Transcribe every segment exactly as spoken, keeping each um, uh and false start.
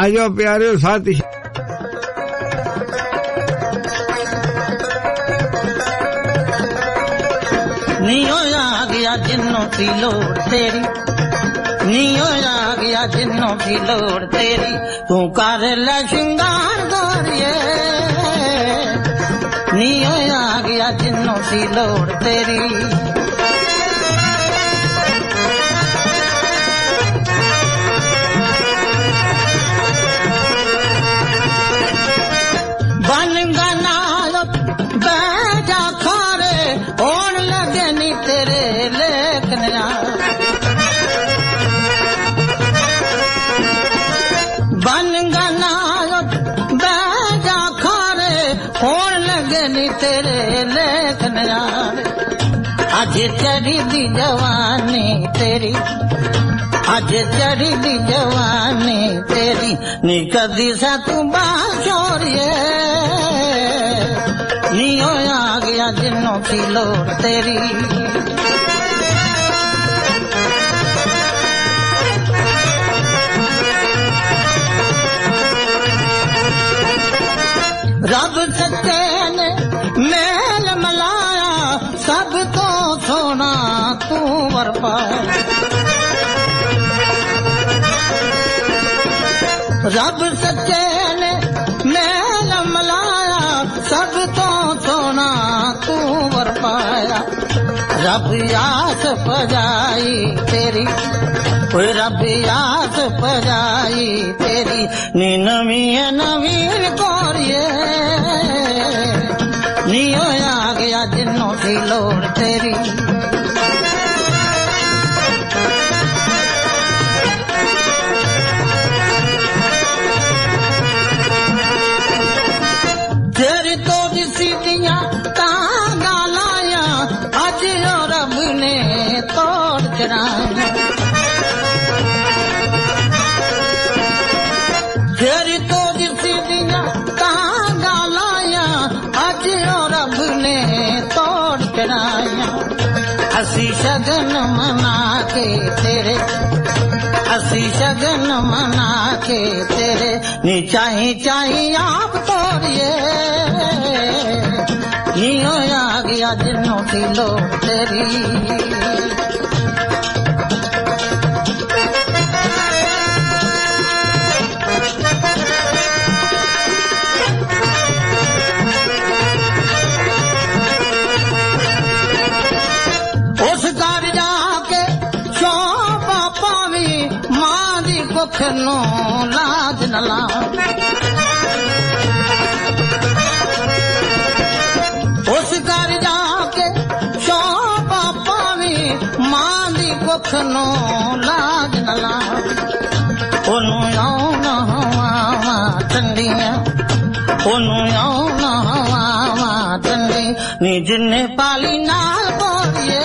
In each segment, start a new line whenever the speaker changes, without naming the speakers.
आजो प्यारे साथी
नियो आ गया जिन्नों की लोड़ तेरी, नियो आ गया जिन्नों की लोड़ तेरी, तू कर ले श्रृंगार गोरिये। नियो आ गया जिन्नों की लोड़ तेरी, बन गनाल बैजा खारे होन लगे नी तेरे लेखनिया। बन गनाल बैजा खारे होन लगे नी तेरे लेखनिया। अज चढ़ी दी जवानी तेरी, अज चढ़ी दी जवानी तेरी, नी कदी सा तू बाशोरिए। नियो आ गया जिन्नों की लोड़ तेरी, रब सच्चे ने मेल मलाया, सब तो सोना तू वर पाया। रब सच्चे ने मेल मलाया, सब तो सोना तू वर पाया। रब यास पजाई तेरी, कोई रब यास पजाई तेरी, नी नवी नवी कोरिए। नियो आ गया जिन्नों की लोड़ तेरी, तेरी तो सीधियां तांगा लाया, अज रब ने तोड़ चढ़ाया। तेरी तो सीधियां तांगा लाया, अज रब ने तोड़ चढ़ाया। असी शगन मना के तेरे, असी शगन मना के तेरे, नी चाही चाही आप तोड़िए। नियो आ गया जिन्नों की लोड़ तेरी, उस घर जाके शोभा पावी, मां दी कुख नो लाज न ला। उस घर जाके शोभा पावी, मां दी कुख नो लाज न ला। ओनू आऊं न हवा ठंडियां, ओनू आऊं न हवा ठंडी, नी जिन्ने पाली नाल बोलिए।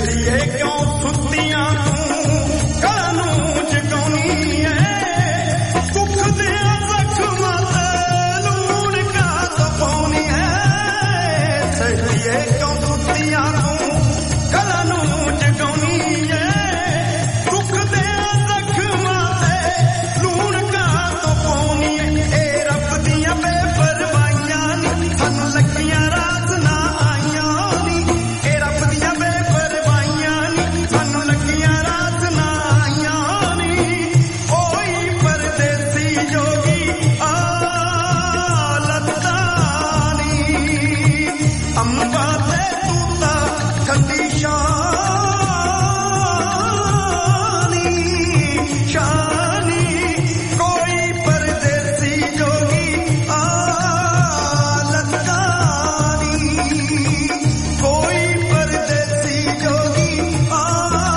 ਸਹੇਲੀਏ ਕਿਉਂ ਸੁੱਤੀਆਂ ਤੂੰ ਗਲਾਂ ਨੂੰ ਜਗਾਉਣੀ ਐ ਦੁੱਖ ਦੇ ਜ਼ਖਮਾਂ ਤੇ ਲੂਣ ਕਾਤੋਂ ਪਾਉਣੀ ਐ ਸਹੇਲੀਏ ਕਿਉਂ ਸੁੱਤੀਆਂ ਤੂੰ ਗਲਾਂ ਨੂੰ ਜਗਾਉਣੀ ਐ ਦੁੱਖ ਦੇ ਜ਼ਖਮਾਂ ਤੇ ਲੂਣ ਕਾਤੋਂ ਪਾਉਣੀ ਐ ਇਹ ਰੱਬ ਦੀਆਂ ਬੇਪਰਵਾਹੀਆਂ ਨੀ ਸਾਨੂੰ ਲੱਗੀਆਂ ਰਾਤ ਨਾ ਆਈਆਂ ਨੀ ਇਹ ਰੱਬ ਦੀਆਂ ਬੇਪਰਵਾਹੀਆਂ ਨੀ ਸਾਨੂੰ ਲੱਗੀਆਂ ਰਾਤ ਨਾ ਆਈਆਂ ਨੀ ਓਏ ਪਰਦੇਸੀ ਜੋਗੀ ਆ ਲੱਤਾਂ ਨੀ ਅੰਬਾ ਤੇ ਤੂਤਾ ਠੰਡੀ ਸ਼ਾਨੀ ਸ਼ਾਨੀ ਕੋਈ ਪਰਦੇਸੀ ਜੋਗੀ ਆ ਲੱਤਾਂ ਨੀ ਕੋਈ ਪਰਦੇਸੀ ਜੋਗੀ ਆ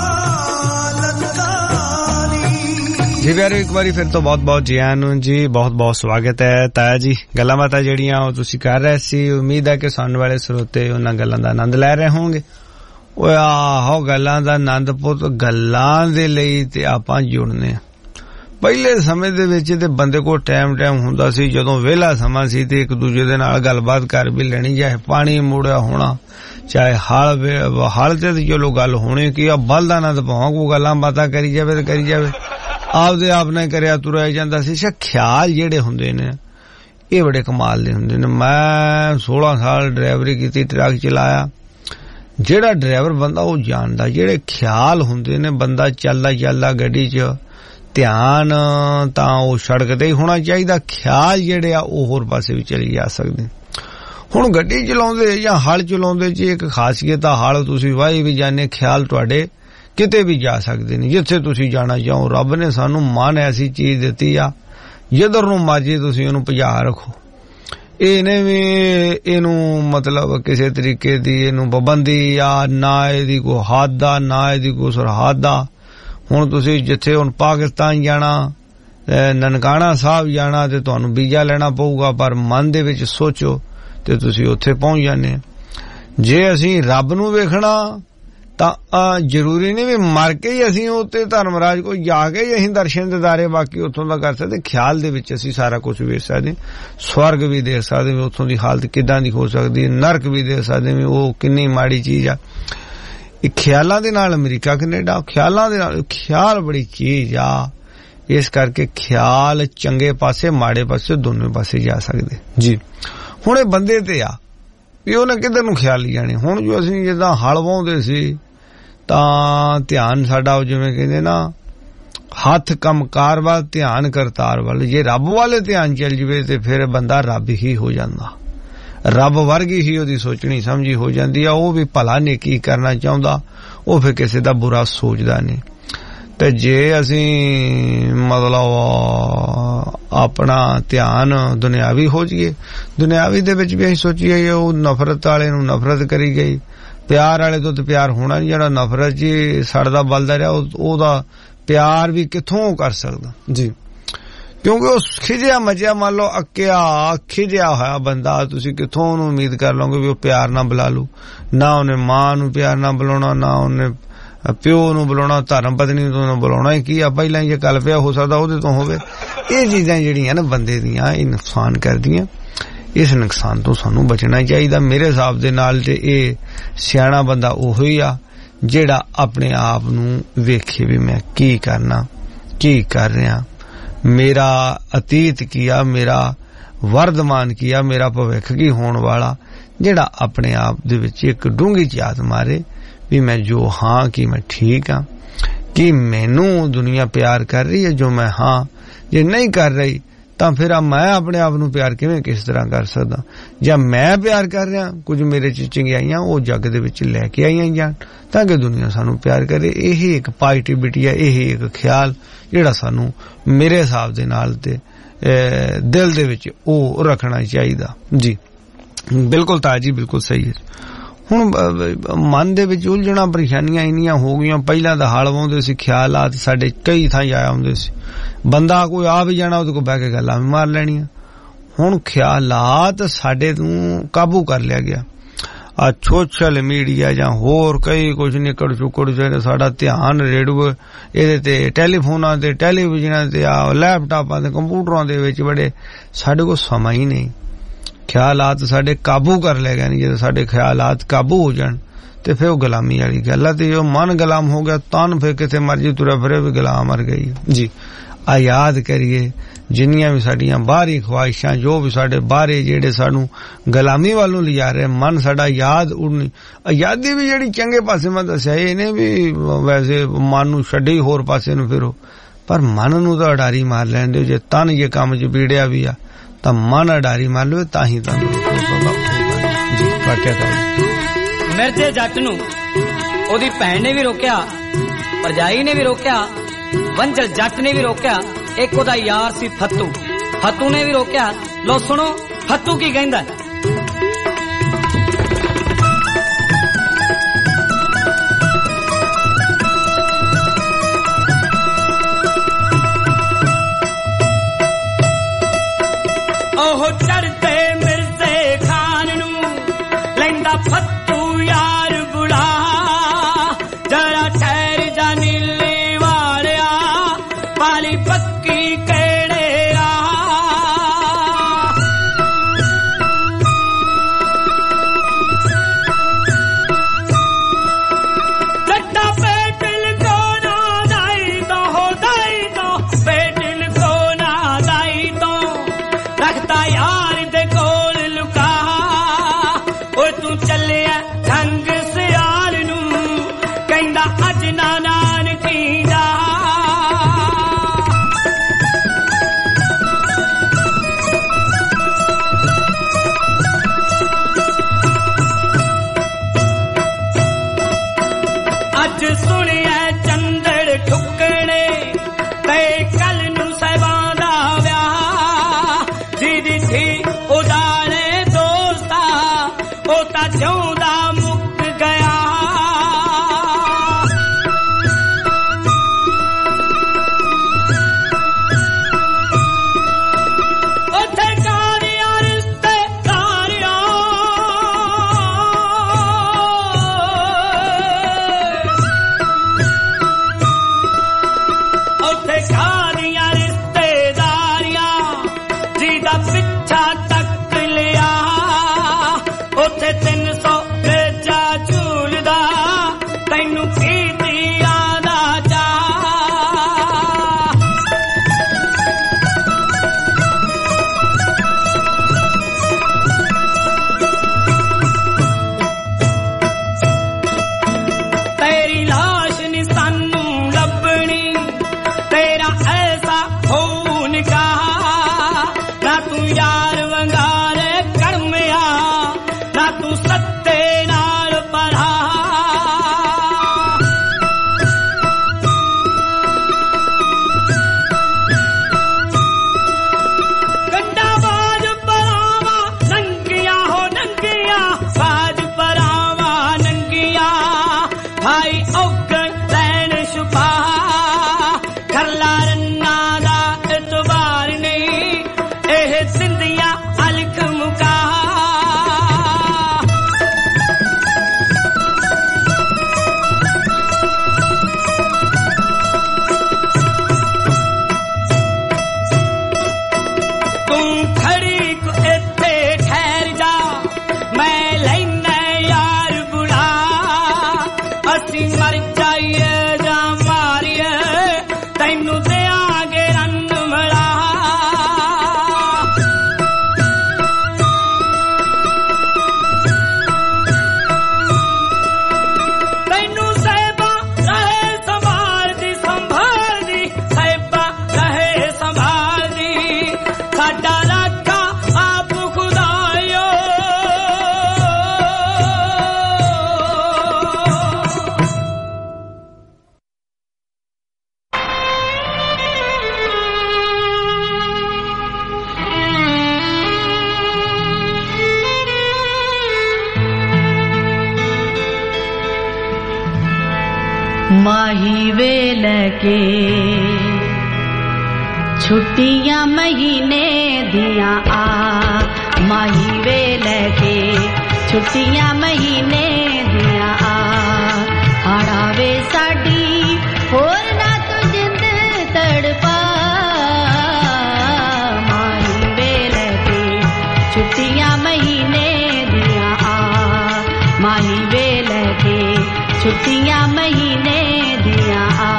ਲੱਤਾਂ ਨੀ।
ਜੀ ਪਿਆਰੇ ਇੱਕ ਵਾਰੀ ਫਿਰ ਤੋਂ ਬਹੁਤ ਬਹੁਤ ਜੀ ਆਇਆਂ ਨੂੰ ਜੀ, ਬਹੁਤ ਬਹੁਤ ਸਵਾਗਤ ਹੈ। ਤਾਇਆ ਜੀ ਗੱਲਾਂ ਬਾਤਾਂ ਜਿਹੜੀਆਂ ਉਹ ਤੁਸੀਂ ਕਰ ਰਹੇ ਸੀ, ਉਮੀਦ ਹੈ ਕਿ ਸੁਣਨ ਵਾਲੇ ਸਰੋਤੇ ਉਹਨਾਂ ਗੱਲਾਂ ਦਾ ਆਨੰਦ ਲੈ ਰਹੇ ਹੋਣਗੇ। ਉਹ ਆਹੋ ਗੱਲਾਂ ਦਾ ਆਨੰਦ ਪੁੱਤ ਗੱਲਾਂ ਦੇ ਲਈ ਤੇ ਆਪਾਂ ਜੁੜਨੇ ਆ। ਪਹਿਲੇ ਸਮੇਂ ਦੇ ਵਿੱਚ ਤੇ ਬੰਦੇ ਕੋਲ ਟਾਈਮ ਟਾਈਮ ਹੁੰਦਾ ਸੀ, ਜਦੋਂ ਵਿਹਲਾ ਸਮਾਂ ਸੀ ਤੇ ਇੱਕ ਦੂਜੇ ਦੇ ਨਾਲ ਗੱਲਬਾਤ ਕਰ ਵੀ ਲੈਣੀ, ਚਾਹੇ ਪਾਣੀ ਮੋੜਿਆ ਹੋਣਾ ਚਾਹੇ ਹਲ ਹਲ ਤੇ ਚਲੋ ਗੱਲ ਹੋਣੀ ਕਿ ਆ ਬਲਦਾ ਨਾ ਤਾਂ ਭਾਵਾਂ ਕੋਈ ਗੱਲਾਂ ਬਾਤਾਂ ਕਰੀ ਜਾਵੇ ਤੇ ਕਰੀ ਜਾਵੇ, ਆਪਦੇ ਆਪ ਨੇ ਕਰਿਆ ਤੁਰਿਆ ਜਾਂਦਾ ਸੀ। ਅੱਛਾ ਖਿਆਲ ਜਿਹੜੇ ਹੁੰਦੇ ਨੇ ਇਹ ਬੜੇ ਕਮਾਲ ਦੇ ਹੁੰਦੇ ਨੇ। ਮੈਂ ਸੋਲਾਂ ਸਾਲ ਡਰਾਈਵਰੀ ਕੀਤੀ, ਟਰੱਕ ਚਲਾਇਆ। ਜਿਹੜਾ ਡਰਾਈਵਰ ਬੰਦਾ ਉਹ ਜਾਣਦਾ ਜਿਹੜੇ ਖਿਆਲ ਹੁੰਦੇ ਨੇ, ਬੰਦਾ ਚੱਲਦਾ ਚੱਲਦਾ ਗੱਡੀ 'ਚ ਧਿਆਨ ਤਾਂ ਉਹ ਸੜਕ ਤੇ ਹੀ ਹੋਣਾ ਚਾਹੀਦਾ, ਖਿਆਲ ਜਿਹੜੇ ਆ ਉਹ ਹੋਰ ਪਾਸੇ ਵੀ ਚਲੇ ਜਾ ਸਕਦੇ। ਹੁਣ ਗੱਡੀ ਚਲਾਉਂਦੇ ਜਾਂ ਹਲ ਚਲਾਉਂਦੇ 'ਚ ਇੱਕ ਖਾਸੀਅਤ ਆ, ਹਲ ਤੁਸੀਂ ਵਾਹੀ ਵੀ ਜਾਣੇ, ਖਿਆਲ ਤੁਹਾਡੇ ਕਿਤੇ ਵੀ ਜਾ ਸਕਦੇ ਨੇ, ਜਿੱਥੇ ਤੁਸੀਂ ਜਾਣਾ ਚਾਹੋ। ਰੱਬ ਨੇ ਸਾਨੂੰ ਮਨ ਐਸੀ ਚੀਜ਼ ਦਿੱਤੀ ਆ, ਜਿੱਧਰ ਨੂੰ ਮਰਜੀ ਤੁਸੀਂ ਉਹਨੂੰ ਭਜਾ ਰੱਖੋ। ਇਹਨੇ ਵੀ ਇਹਨੂੰ ਮਤਲਬ ਕਿਸੇ ਤਰੀਕੇ ਦੀ ਇਹਨੂੰ ਪਾਬੰਦੀ ਆ ਨਾ, ਇਹਦੀ ਕੋਈ ਹੱਦ ਆ ਨਾ ਇਹਦੀ ਕੋਈ ਸਰਹੱਦ ਆ। ਹੁਣ ਤੁਸੀਂ ਜਿੱਥੇ ਹੁਣ ਪਾਕਿਸਤਾਨ ਜਾਣਾ, ਨਨਕਾਣਾ ਸਾਹਿਬ ਜਾਣਾ ਤੇ ਤੁਹਾਨੂੰ ਵੀਜ਼ਾ ਲੈਣਾ ਪਊਗਾ, ਪਰ ਮਨ ਦੇ ਵਿੱਚ ਸੋਚੋ ਤੇ ਤੁਸੀਂ ਉੱਥੇ ਪਹੁੰਚ ਜਾਂਦੇ। ਜੇ ਅਸੀਂ ਰੱਬ ਨੂੰ ਵੇਖਣਾ ਤਾਂ ਜ਼ਰੂਰੀ ਨਹੀਂ ਵੀ ਮਰ ਕੇ ਹੀ ਅਸੀਂ ਉੱਥੇ ਧਰਮਰਾਜ ਕੋਲ ਜਾ ਕੇ ਹੀ ਅਸੀਂ ਦਰਸ਼ਨ ਦਿਦਾਰੇ ਬਾਕੀ ਉੱਥੋਂ ਦਾ ਕਰ ਸਕਦੇ। ਖਿਆਲ ਦੇ ਵਿੱਚ ਅਸੀਂ ਸਾਰਾ ਕੁਝ ਵੇਖ ਸਕਦੇ, ਸਵਰਗ ਵੀ ਦੇਖ ਸਕਦੇ ਵੀ ਉੱਥੋਂ ਦੀ ਹਾਲਤ ਕਿੱਦਾਂ ਦੀ ਹੋ ਸਕਦੀ ਹੈ, ਨਰਕ ਵੀ ਦੇਖ ਸਕਦੇ ਵੀ ਉਹ ਕਿੰਨੀ ਮਾੜੀ ਚੀਜ਼ ਆ। ਇਹ ਖਿਆਲਾਂ ਦੇ ਨਾਲ ਅਮਰੀਕਾ ਕੈਨੇਡਾ, ਖਿਆਲਾਂ ਦੇ ਨਾਲ ਖਿਆਲ ਬੜੀ ਚੀਜ਼ ਆ। ਇਸ ਕਰਕੇ ਖਿਆਲ ਚੰਗੇ ਪਾਸੇ ਮਾੜੇ ਪਾਸੇ ਦੋਨੋਂ ਪਾਸੇ ਜਾ ਸਕਦੇ ਜੀ। ਹੁਣ ਇਹ ਬੰਦੇ ਤੇ ਆ ਵੀ ਉਹਨੇ ਕਿੱਧਰ ਨੂੰ ਖਿਆਲ ਹੀ ਜਾਣੇ। ਹੁਣ ਜੋ ਅਸੀਂ ਜਿੱਦਾਂ ਹਲ ਵਾਹੁੰਦੇ ਸੀ ਤਾਂ ਧਿਆਨ ਸਾਡਾ ਜਿਵੇਂ ਕਹਿੰਦੇ ਨਾ ਹੱਥ ਕੰਮਕਾਰ ਵੱਲ ਧਿਆਨ ਕਰਤਾਰ ਵੱਲ, ਜੇ ਰੱਬ ਵਾਲੇ ਧਿਆਨ ਚੱਲ ਜਵੇ ਤੇ ਫਿਰ ਬੰਦਾ ਰੱਬ ਹੀ ਹੋ ਜਾਂਦਾ, ਰੱਬ ਵਰਗੀ ਹੀ ਉਹਦੀ ਸੋਚਣੀ ਸਮਝੀ ਹੋ ਜਾਂਦੀ ਆ। ਉਹ ਵੀ ਭਲਾ ਨੇਕੀ ਕਰਨਾ ਚਾਹੁੰਦਾ, ਉਹ ਫਿਰ ਕਿਸੇ ਦਾ ਬੁਰਾ ਸੋਚਦਾ ਨਹੀਂ। ਤੇ ਜੇ ਅਸੀਂ ਮਤਲਬ ਆਪਣਾ ਧਿਆਨ ਦੁਨਿਆਵੀ ਹੋ ਜਾਈਏ, ਦੁਨਿਆਵੀ ਦੇ ਵਿੱਚ ਵੀ ਅਸੀਂ ਸੋਚੀਏ ਉਹ ਨਫ਼ਰਤ ਵਾਲੇ ਨੂੰ ਨਫ਼ਰਤ ਕਰੀ ਗਈ, ਪਿਆਰ ਵਾਲੇ ਤੋਂ ਤੇ ਪਿਆਰ ਹੋਣਾ ਨਹੀਂ। ਜਿਹੜਾ ਨਫ਼ਰਤ ਜੀ ਸੜਦਾ ਬਲਦਾ ਰਿਹਾ ਉਹਦਾ ਪਿਆਰ ਵੀ ਕਿੱਥੋਂ ਕਰ ਸਕਦਾ ਜੀ, ਕਿਉਂਕਿ ਉਹ ਖਿਜਿਆ ਮਚਿਆ ਮੰਨ ਲਓ ਅੱਕਿਆ ਖਿਜਿਆ ਹੋਇਆ ਬੰਦਾ, ਤੁਸੀਂ ਕਿੱਥੋਂ ਉਹਨੂੰ ਉਮੀਦ ਕਰ ਲਓਗੇ ਵੀ ਉਹ ਪਿਆਰ ਨਾਲ ਬੁਲਾ ਲੂ। ਨਾ ਉਹਨੇ ਮਾਂ ਨੂੰ ਪਿਆਰ ਨਾਲ ਬੁਲਾਉਣਾ, ਨਾ ਉਹਨੇ ਪਿਓ ਨੂੰ ਬੁਲਾਉਣਾ, ਧਰਮ ਪਤਨੀ ਨੂੰ ਬੁਲਾਉਣਾ ਹੀ ਕੀ ਆ, ਪਹਿਲਾਂ ਜੇ ਕੱਲ ਪਿਆ ਹੋ ਸਕਦਾ ਉਹਦੇ ਤੋਂ ਹੋਵੇ। ਇਹ ਚੀਜ਼ਾਂ ਜਿਹੜੀਆਂ ਨਾ ਬੰਦੇ ਦੀਆਂ ਇਹ ਨੁਕਸਾਨ ਕਰਦੀਆਂ, ਇਸ ਨੁਕਸਾਨ ਤੋਂ ਸਾਨੂੰ ਬਚਣਾ ਚਾਹੀਦਾ। ਮੇਰੇ ਹਿਸਾਬ ਦੇ ਨਾਲ ਤੇ ਇਹ ਸਿਆਣਾ ਬੰਦਾ ਉਹੀ ਆ ਜਿਹੜਾ ਆਪਣੇ ਆਪ ਨੂੰ ਵੇਖੇ ਵੀ ਮੈਂ ਕੀ ਕਰਨਾ, ਕੀ ਕਰ ਰਿਹਾ, ਮੇਰਾ ਅਤੀਤ ਕੀ ਆ, ਮੇਰਾ ਵਰਤਮਾਨ ਕੀ ਆ, ਮੇਰਾ ਭਵਿੱਖ ਕੀ ਹੋਣ ਵਾਲਾ। ਜਿਹੜਾ ਆਪਣੇ ਆਪ ਦੇ ਵਿੱਚ ਇੱਕ ਡੂੰਘੀ ਝਾਤ ਮਾਰੇ ਵੀ ਮੈਂ ਜੋ ਹਾਂ ਕੀ ਮੈਂ ਠੀਕ ਹਾਂ, ਕੀ ਮੈਨੂੰ ਦੁਨੀਆ ਪਿਆਰ ਕਰ ਰਹੀ ਹੈ ਜੋ ਮੈਂ ਹਾਂ। ਜੇ ਨਹੀਂ ਕਰ ਰਹੀ ਤਾਂ ਫਿਰ ਆ ਮੈਂ ਆਪਣੇ ਆਪ ਨੂੰ ਪਿਆਰ ਕਿਵੇਂ ਕਿਸ ਤਰ੍ਹਾਂ ਕਰ ਸਕਦਾ। ਜਾਂ ਮੈਂ ਪਿਆਰ ਕਰ ਰਿਹਾ, ਕੁਝ ਮੇਰੇ ਚ ਚੰਗਿਆਈਆਂ ਉਹ ਜੱਗ ਦੇ ਵਿੱਚ ਲੈ ਕੇ ਆਈਆਂ ਜਾਣ ਤਾਂ ਕਿ ਦੁਨੀਆ ਸਾਨੂੰ ਪਿਆਰ ਕਰੇ। ਇਹ ਇੱਕ ਪੋਜ਼ਿਟਿਵਿਟੀ ਹੈ, ਇਹ ਇੱਕ ਖਿਆਲ ਜਿਹੜਾ ਸਾਨੂੰ ਮੇਰੇ ਹਿਸਾਬ ਦੇ ਨਾਲ ਤੇ ਦਿਲ ਦੇ ਵਿੱਚ ਉਹ ਰੱਖਣਾ ਚਾਹੀਦਾ ਜੀ। ਬਿਲਕੁਲ ਤਾਜੀ, ਬਿਲਕੁਲ ਸਹੀ ਹੈ। ਹੁਣ ਮਨ ਦੇ ਵਿੱਚ ਉਲਝਣਾ ਪਰੇਸ਼ਾਨੀਆਂ ਇੰਨੀਆਂ ਹੋ ਗਈਆਂ। ਪਹਿਲਾਂ ਤਾਂ ਹਲ ਵਾਹੁੰਦੇ ਸੀ, ਖਿਆਲਾਤ ਸਾਡੇ ਕਈ ਥਾਂ ਆਇਆ ਹੁੰਦੇ ਸੀ, ਬੰਦਾ ਕੋਈ ਆ ਵੀ ਜਾਣਾ ਉਹਦੇ ਕੋਲ ਬਹਿ ਕੇ ਗੱਲਾਂ ਵੀ ਮਾਰ ਲੈਣੀਆਂ। ਹੁਣ ਖਿਆਲਾਤ ਸਾਡੇ ਨੂੰ ਕਾਬੂ ਕਰ ਲਿਆ ਗਿਆ। ਆ ਸੋਸ਼ਲ ਮੀਡੀਆ ਜਾਂ ਹੋਰ ਕਈ ਕੁਝ ਨਿਕਲ ਚੁੱਕੜ ਜਿਹੜੇ ਸਾਡਾ ਧਿਆਨ ਰੇਡੀਓ ਇਹਦੇ ਤੇ ਟੈਲੀਫੋਨਾਂ ਤੇ ਟੈਲੀਵਿਜ਼ਨਾਂ ਤੇ ਆ ਲੈਪਟਾਪਾਂ ਤੇ ਕੰਪਿਊਟਰਾਂ ਦੇ ਵਿੱਚ ਬੜੇ ਸਾਡੇ ਕੋਲ ਸਮਾਂ ਹੀ ਨਹੀਂ ਖਿਆਲਾਤ ਸਾਡੇ ਕਾਬੂ ਕਰ ਲੈ ਗਏ ਨਹੀਂ ਜਦੋਂ ਸਾਡੇ ਖਿਆਲਾਤ ਕਾਬੂ ਹੋ ਜਾਣ ਤੇ ਫਿਰ ਉਹ ਗੁਲਾਮੀ ਵਾਲੀ ਗੱਲ ਆ ਤੇ ਜੋ ਮਨ ਗੁਲਾਮ ਹੋ ਗਿਆ ਤਨ ਫਿਰ ਕਿਤੇ ਮਰਜੀ ਤੁਰਿਆ ਫਿਰੇ ਵੀ ਗੁਲਾਮ ਮਰ ਗਈ ਜੀ ਆ ਯਾਦ ਕਰੀਏ ਜਿੰਨੀਆਂ ਵੀ ਸਾਡੀਆਂ ਬਾਹਰੀ ਖਵਾਇਸ਼ਾਂ ਜੋ ਵੀ ਸਾਡੇ ਬਾਹਰੇ ਜਿਹੜੇ ਸਾਨੂੰ ਗੁਲਾਮੀ ਵੱਲੋਂ ਲਿਜਾ ਰਹੇ ਮਨ ਸਾਡਾ ਯਾਦ ਉੜਨੀ ਆਜ਼ਾਦੀ ਵੀ ਜਿਹੜੀ ਚੰਗੇ ਪਾਸੇ ਮੈਂ ਦੱਸਿਆ ਇਹਨੇ ਵੀ ਵੈਸੇ ਮਨ ਨੂੰ ਛੱਡੇ ਹੋਰ ਪਾਸੇ ਨੂੰ ਫਿਰੋ ਪਰ ਮਨ ਨੂੰ ਤਾਂ ਅਡਾਰੀ ਮਾਰ ਲੈਣ ਦਿਓ ਜੇ ਤਨ ਜੇ ਕੰਮ ਚ ਬੀੜਿਆ ਵੀ ਆ ਤਾਂ ਮਨ ਅਡਾਰੀ ਮਾਰ ਲਵੇ ਤਾਂ ਹੀ ਤੰਦਰੁਸਤ ਜੀ ਵਾਕਿਆ ਤਾਂ
ਮਿਰਜ਼ੇ ਜੱਟ ਨੂੰ ਉਹਦੀ ਭੈਣ ਨੇ ਵੀ ਰੋਕਿਆ ਭਰਜਾਈ ਨੇ ਵੀ ਰੋਕਿਆ ਵੰਜਲ ਜੱਟ ਨੇ ਵੀ ਰੋਕਿਆ ਇੱਕ ਉਹਦਾ ਯਾਰ ਸੀ ਫੱਤੂ ਫੱਤੂ ਨੇ ਵੀ ਰੋਕਿਆ ਲੋ ਸੁਣੋ ਫੱਤੂ ਕੀ ਕਹਿੰਦਾ ਉਹ ਚੜਦੇ ਮਿਰਜ਼ੇ ਖਾਨ ਨੂੰ ਲੈਂਦਾ ਫੱਤੂ ਯਾਰ ਬੁਲਾ ਜਰਾ ਠਹਿਰ ਜਾ ਨੀਲੇ ਵਾਲਿਆ ਪਾਲੀ ਪੱਕੀ ਕਿਹੜੇ ਆ ਲੱਡਾ ਬੇਟਲ ਕੋ ਨਾ ਦਾਈ ਤੋਂ ਹੋ ਦਾਈ ਤੋਂ ਬੇਟਲ ਕੋ ਨਾ ਦਾਈ ਤੋਂ ਰੱਖਦਾ ਯਾਰ ਦੇ ਕੋਲ ਲੁਕਾ ਓਏ ਤੂੰ ਚੱਲਿਆ ਢੰਗ ਸਿਆਲ ਨੂੰ ਕਹਿੰਦਾ ਅੱਜ ਨਾ ਨਾਨਕੀ ਦਾ ਅੱਜ ਸੁਣਿਆ ਚੰਦੜ ਠੁੱਕਣੇ ਤੇ ਕੱਲ ਨੂੰ ਸਹਿਬਾਂ ਦਾ ਵਿਆਹ ਦੀਦੀ ਥੀ ਉਡਾਣੇ ਦੋਸਤਾ ਉਹ ਤਾਂ ਜਿਉਂਦਾ ਮੁੱਕ ਗਿਆ ਉੱਥੇ ਕਾਰੀਆਂ ਰਿਸ਼ਤੇਦਾਰੀਆਂ ਉੱਥੇ ਕਾਰੀਆਂ ਰਿਸ਼ਤੇਦਾਰੀਆਂ ਜਿਹਦਾ ਪਿੱਛਾ ਤੱਕ ਲਿਆ ਉੱਥੇ ਤਿੰਨ ਸੌ ਗੇਜਾ ਝੂਲਦਾ ਤੈਨੂੰ ਕੀਤੀਆਂ ਦਾ ਚਾਅ ਤੇਰੀ ਲਾਸ਼ ਨੀ ਸਾਨੂੰ ਲੱਭਣੀ ਤੇਰਾ ਐਸਾ ਖੂਨ ਕਹਾ ਨਾ ਤੂੰ ਯਾਰ ਵੰਗਾਰੇ ਕੜਮਿਆ ਨਾ ਤੂੰ ਸੱਤੇ ਨਾਲ ਪੜਾ ਗੰਡਾ ਬਾਜ ਪਰਾਵਾ ਨੰਗੀਆਂ ਹੋ ਨੰਗੀਆਂ ਬਾਜ ਪਰਾਵਾ ਨੰਗੀਆਂ ਭਾਈ ਔਗਣ ਲੈਣ ਛੁਪਾ ਖਰਲਾ ਰੰਨਾ ਦਾ ਇਤਬਾਰ ਨਹੀਂ ਇਹ ਜ਼ਿੰਦੀਆਂ ਅਲਖ ਮੁਕਾ ਤੂੰ ਖੜੀ ਕੁ ਇੱਥੇ ਠਹਿਰ ਜਾ ਮੈਂ ਲੈਣਾ ਯਾਰ ਬੁਲਾ ਅਸੀਂ ਮਰ ਜਾਈਏ ਜਾਂ ਮਾਰੀਏ ਤੈਨੂੰ ਦਿਆਂਗੇ ਰੰਨ ਮੜਾ ਤੈਨੂੰ ਸਹਿਬਾ ਰਹੇ ਸੰਭਾਲਦੀ ਸੰਭਾਲਦੀ ਸਹਿਬਾ ਰਹੇ ਸੰਭਾਲਦੀ ਸਾਡਾ ਰਾਖਾ ਆਪ ਖੁਦਾਇਓ
माही वेल के छुट्टियां महीने दिया आ माही वेल के ਛੁੱਟੀਆਂ ਮਹੀਨੇ ਦੀਆਂ ਆ ਹਾੜਾਵੇ ਸਾਡੀ ਹੋਰ ਨਾ ਤੂੰ ਜਿੰਦ ਤੜਪਾ ਮਾਹੀ ਵੇਲੇ ਕੇ ਛੁੱਟੀਆਂ ਮਹੀਨੇ ਦੀਆਂ ਆ ਮਾਹੀ ਵੇਲੇ ਕੇ ਛੁੱਟੀਆਂ ਮਹੀਨੇ ਦੀਆਂ ਆ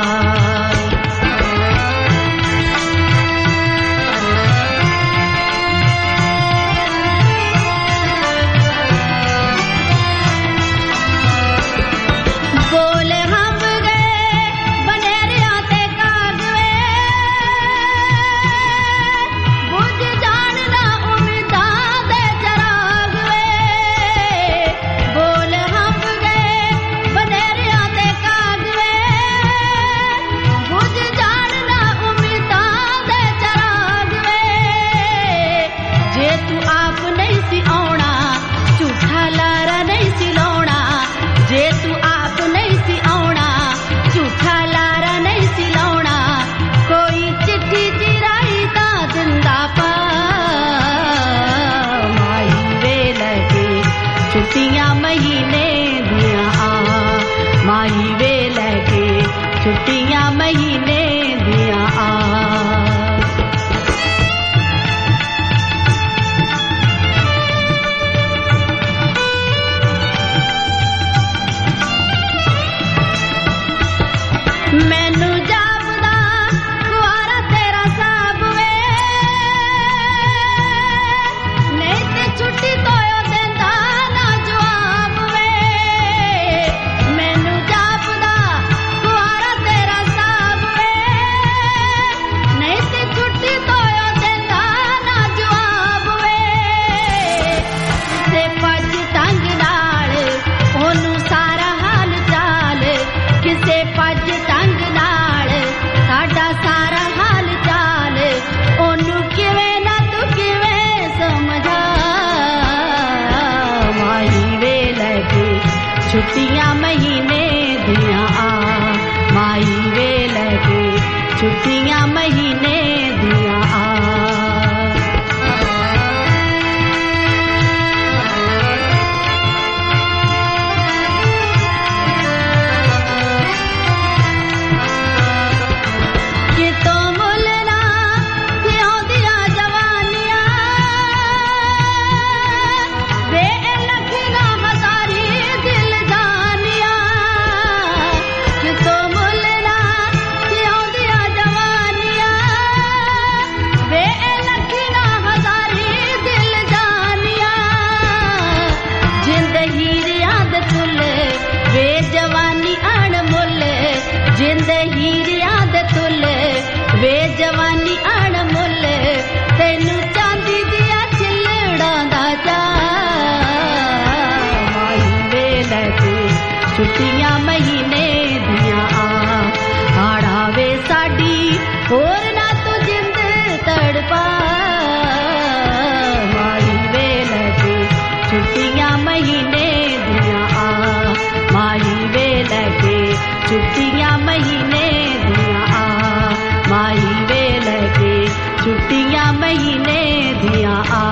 ਛੁੱਟੀਆਂ ਮਹੀਨੇ ਦੀਆਂ ਆ ਮਾਹੀ ਵੇਲੇ ਕੇ ਛੁੱਟੀਆਂ ਮਹੀਨੇ ਦੀਆਂ ਆ ਮੈਨੂੰ ਜਾਪਦਾ ਕੁਆਰਾ ਤੇਰਾ ਸਾਬ ਵੇ ਨਹੀਂ ਤੇ ਛੁੱਟੀ ਤੋਂ ਛੁੱਟੀਆਂ ਮਹੀਨੇ ਦੀਆਂ ਆ ਮਾਹੀ ਵੇਲੇ ਕੇ ਛੁੱਟੀਆਂ ਮਹੀਨੇ ਦੀਆਂ ਆ ਜਵਾਨੀ ਅਣਮੁੱਲ ਤੈਨੂੰ ਚਾਂਦੀ ਦੀਆਂ ਛਿੱਲੜਾਂ ਦਾ ਚਾਅ ਮਾਹੀ ਵੇਲੇ ਕੇ ਛੁੱਟੀਆਂ ਮਹੀਨੇ ਦੀਆਂ ਆ ਹਾੜਾਵੇ ਸਾਡੀ ਹੋਰ ਨਾ ਤੂੰ ਜਿੰਦ ਤੜਪਾ ਮਾਹੀ ਵੇਲੇ ਕੇ ਛੁੱਟੀਆਂ ਮਹੀਨੇ ਦੀਆਂ ਆ ਮਾਹੀ ਵੇਲੇ ਕੇ ਛੁੱਟੀਆਂ ਮਹੀਨੇ ਦੀਆਂ ਆ ਮਾਹੀ ਵੇਲੇ ਕੇ ਛੁੱਟੀਆਂ ਮਹੀਨੇ ਦੀਆਂ ਆ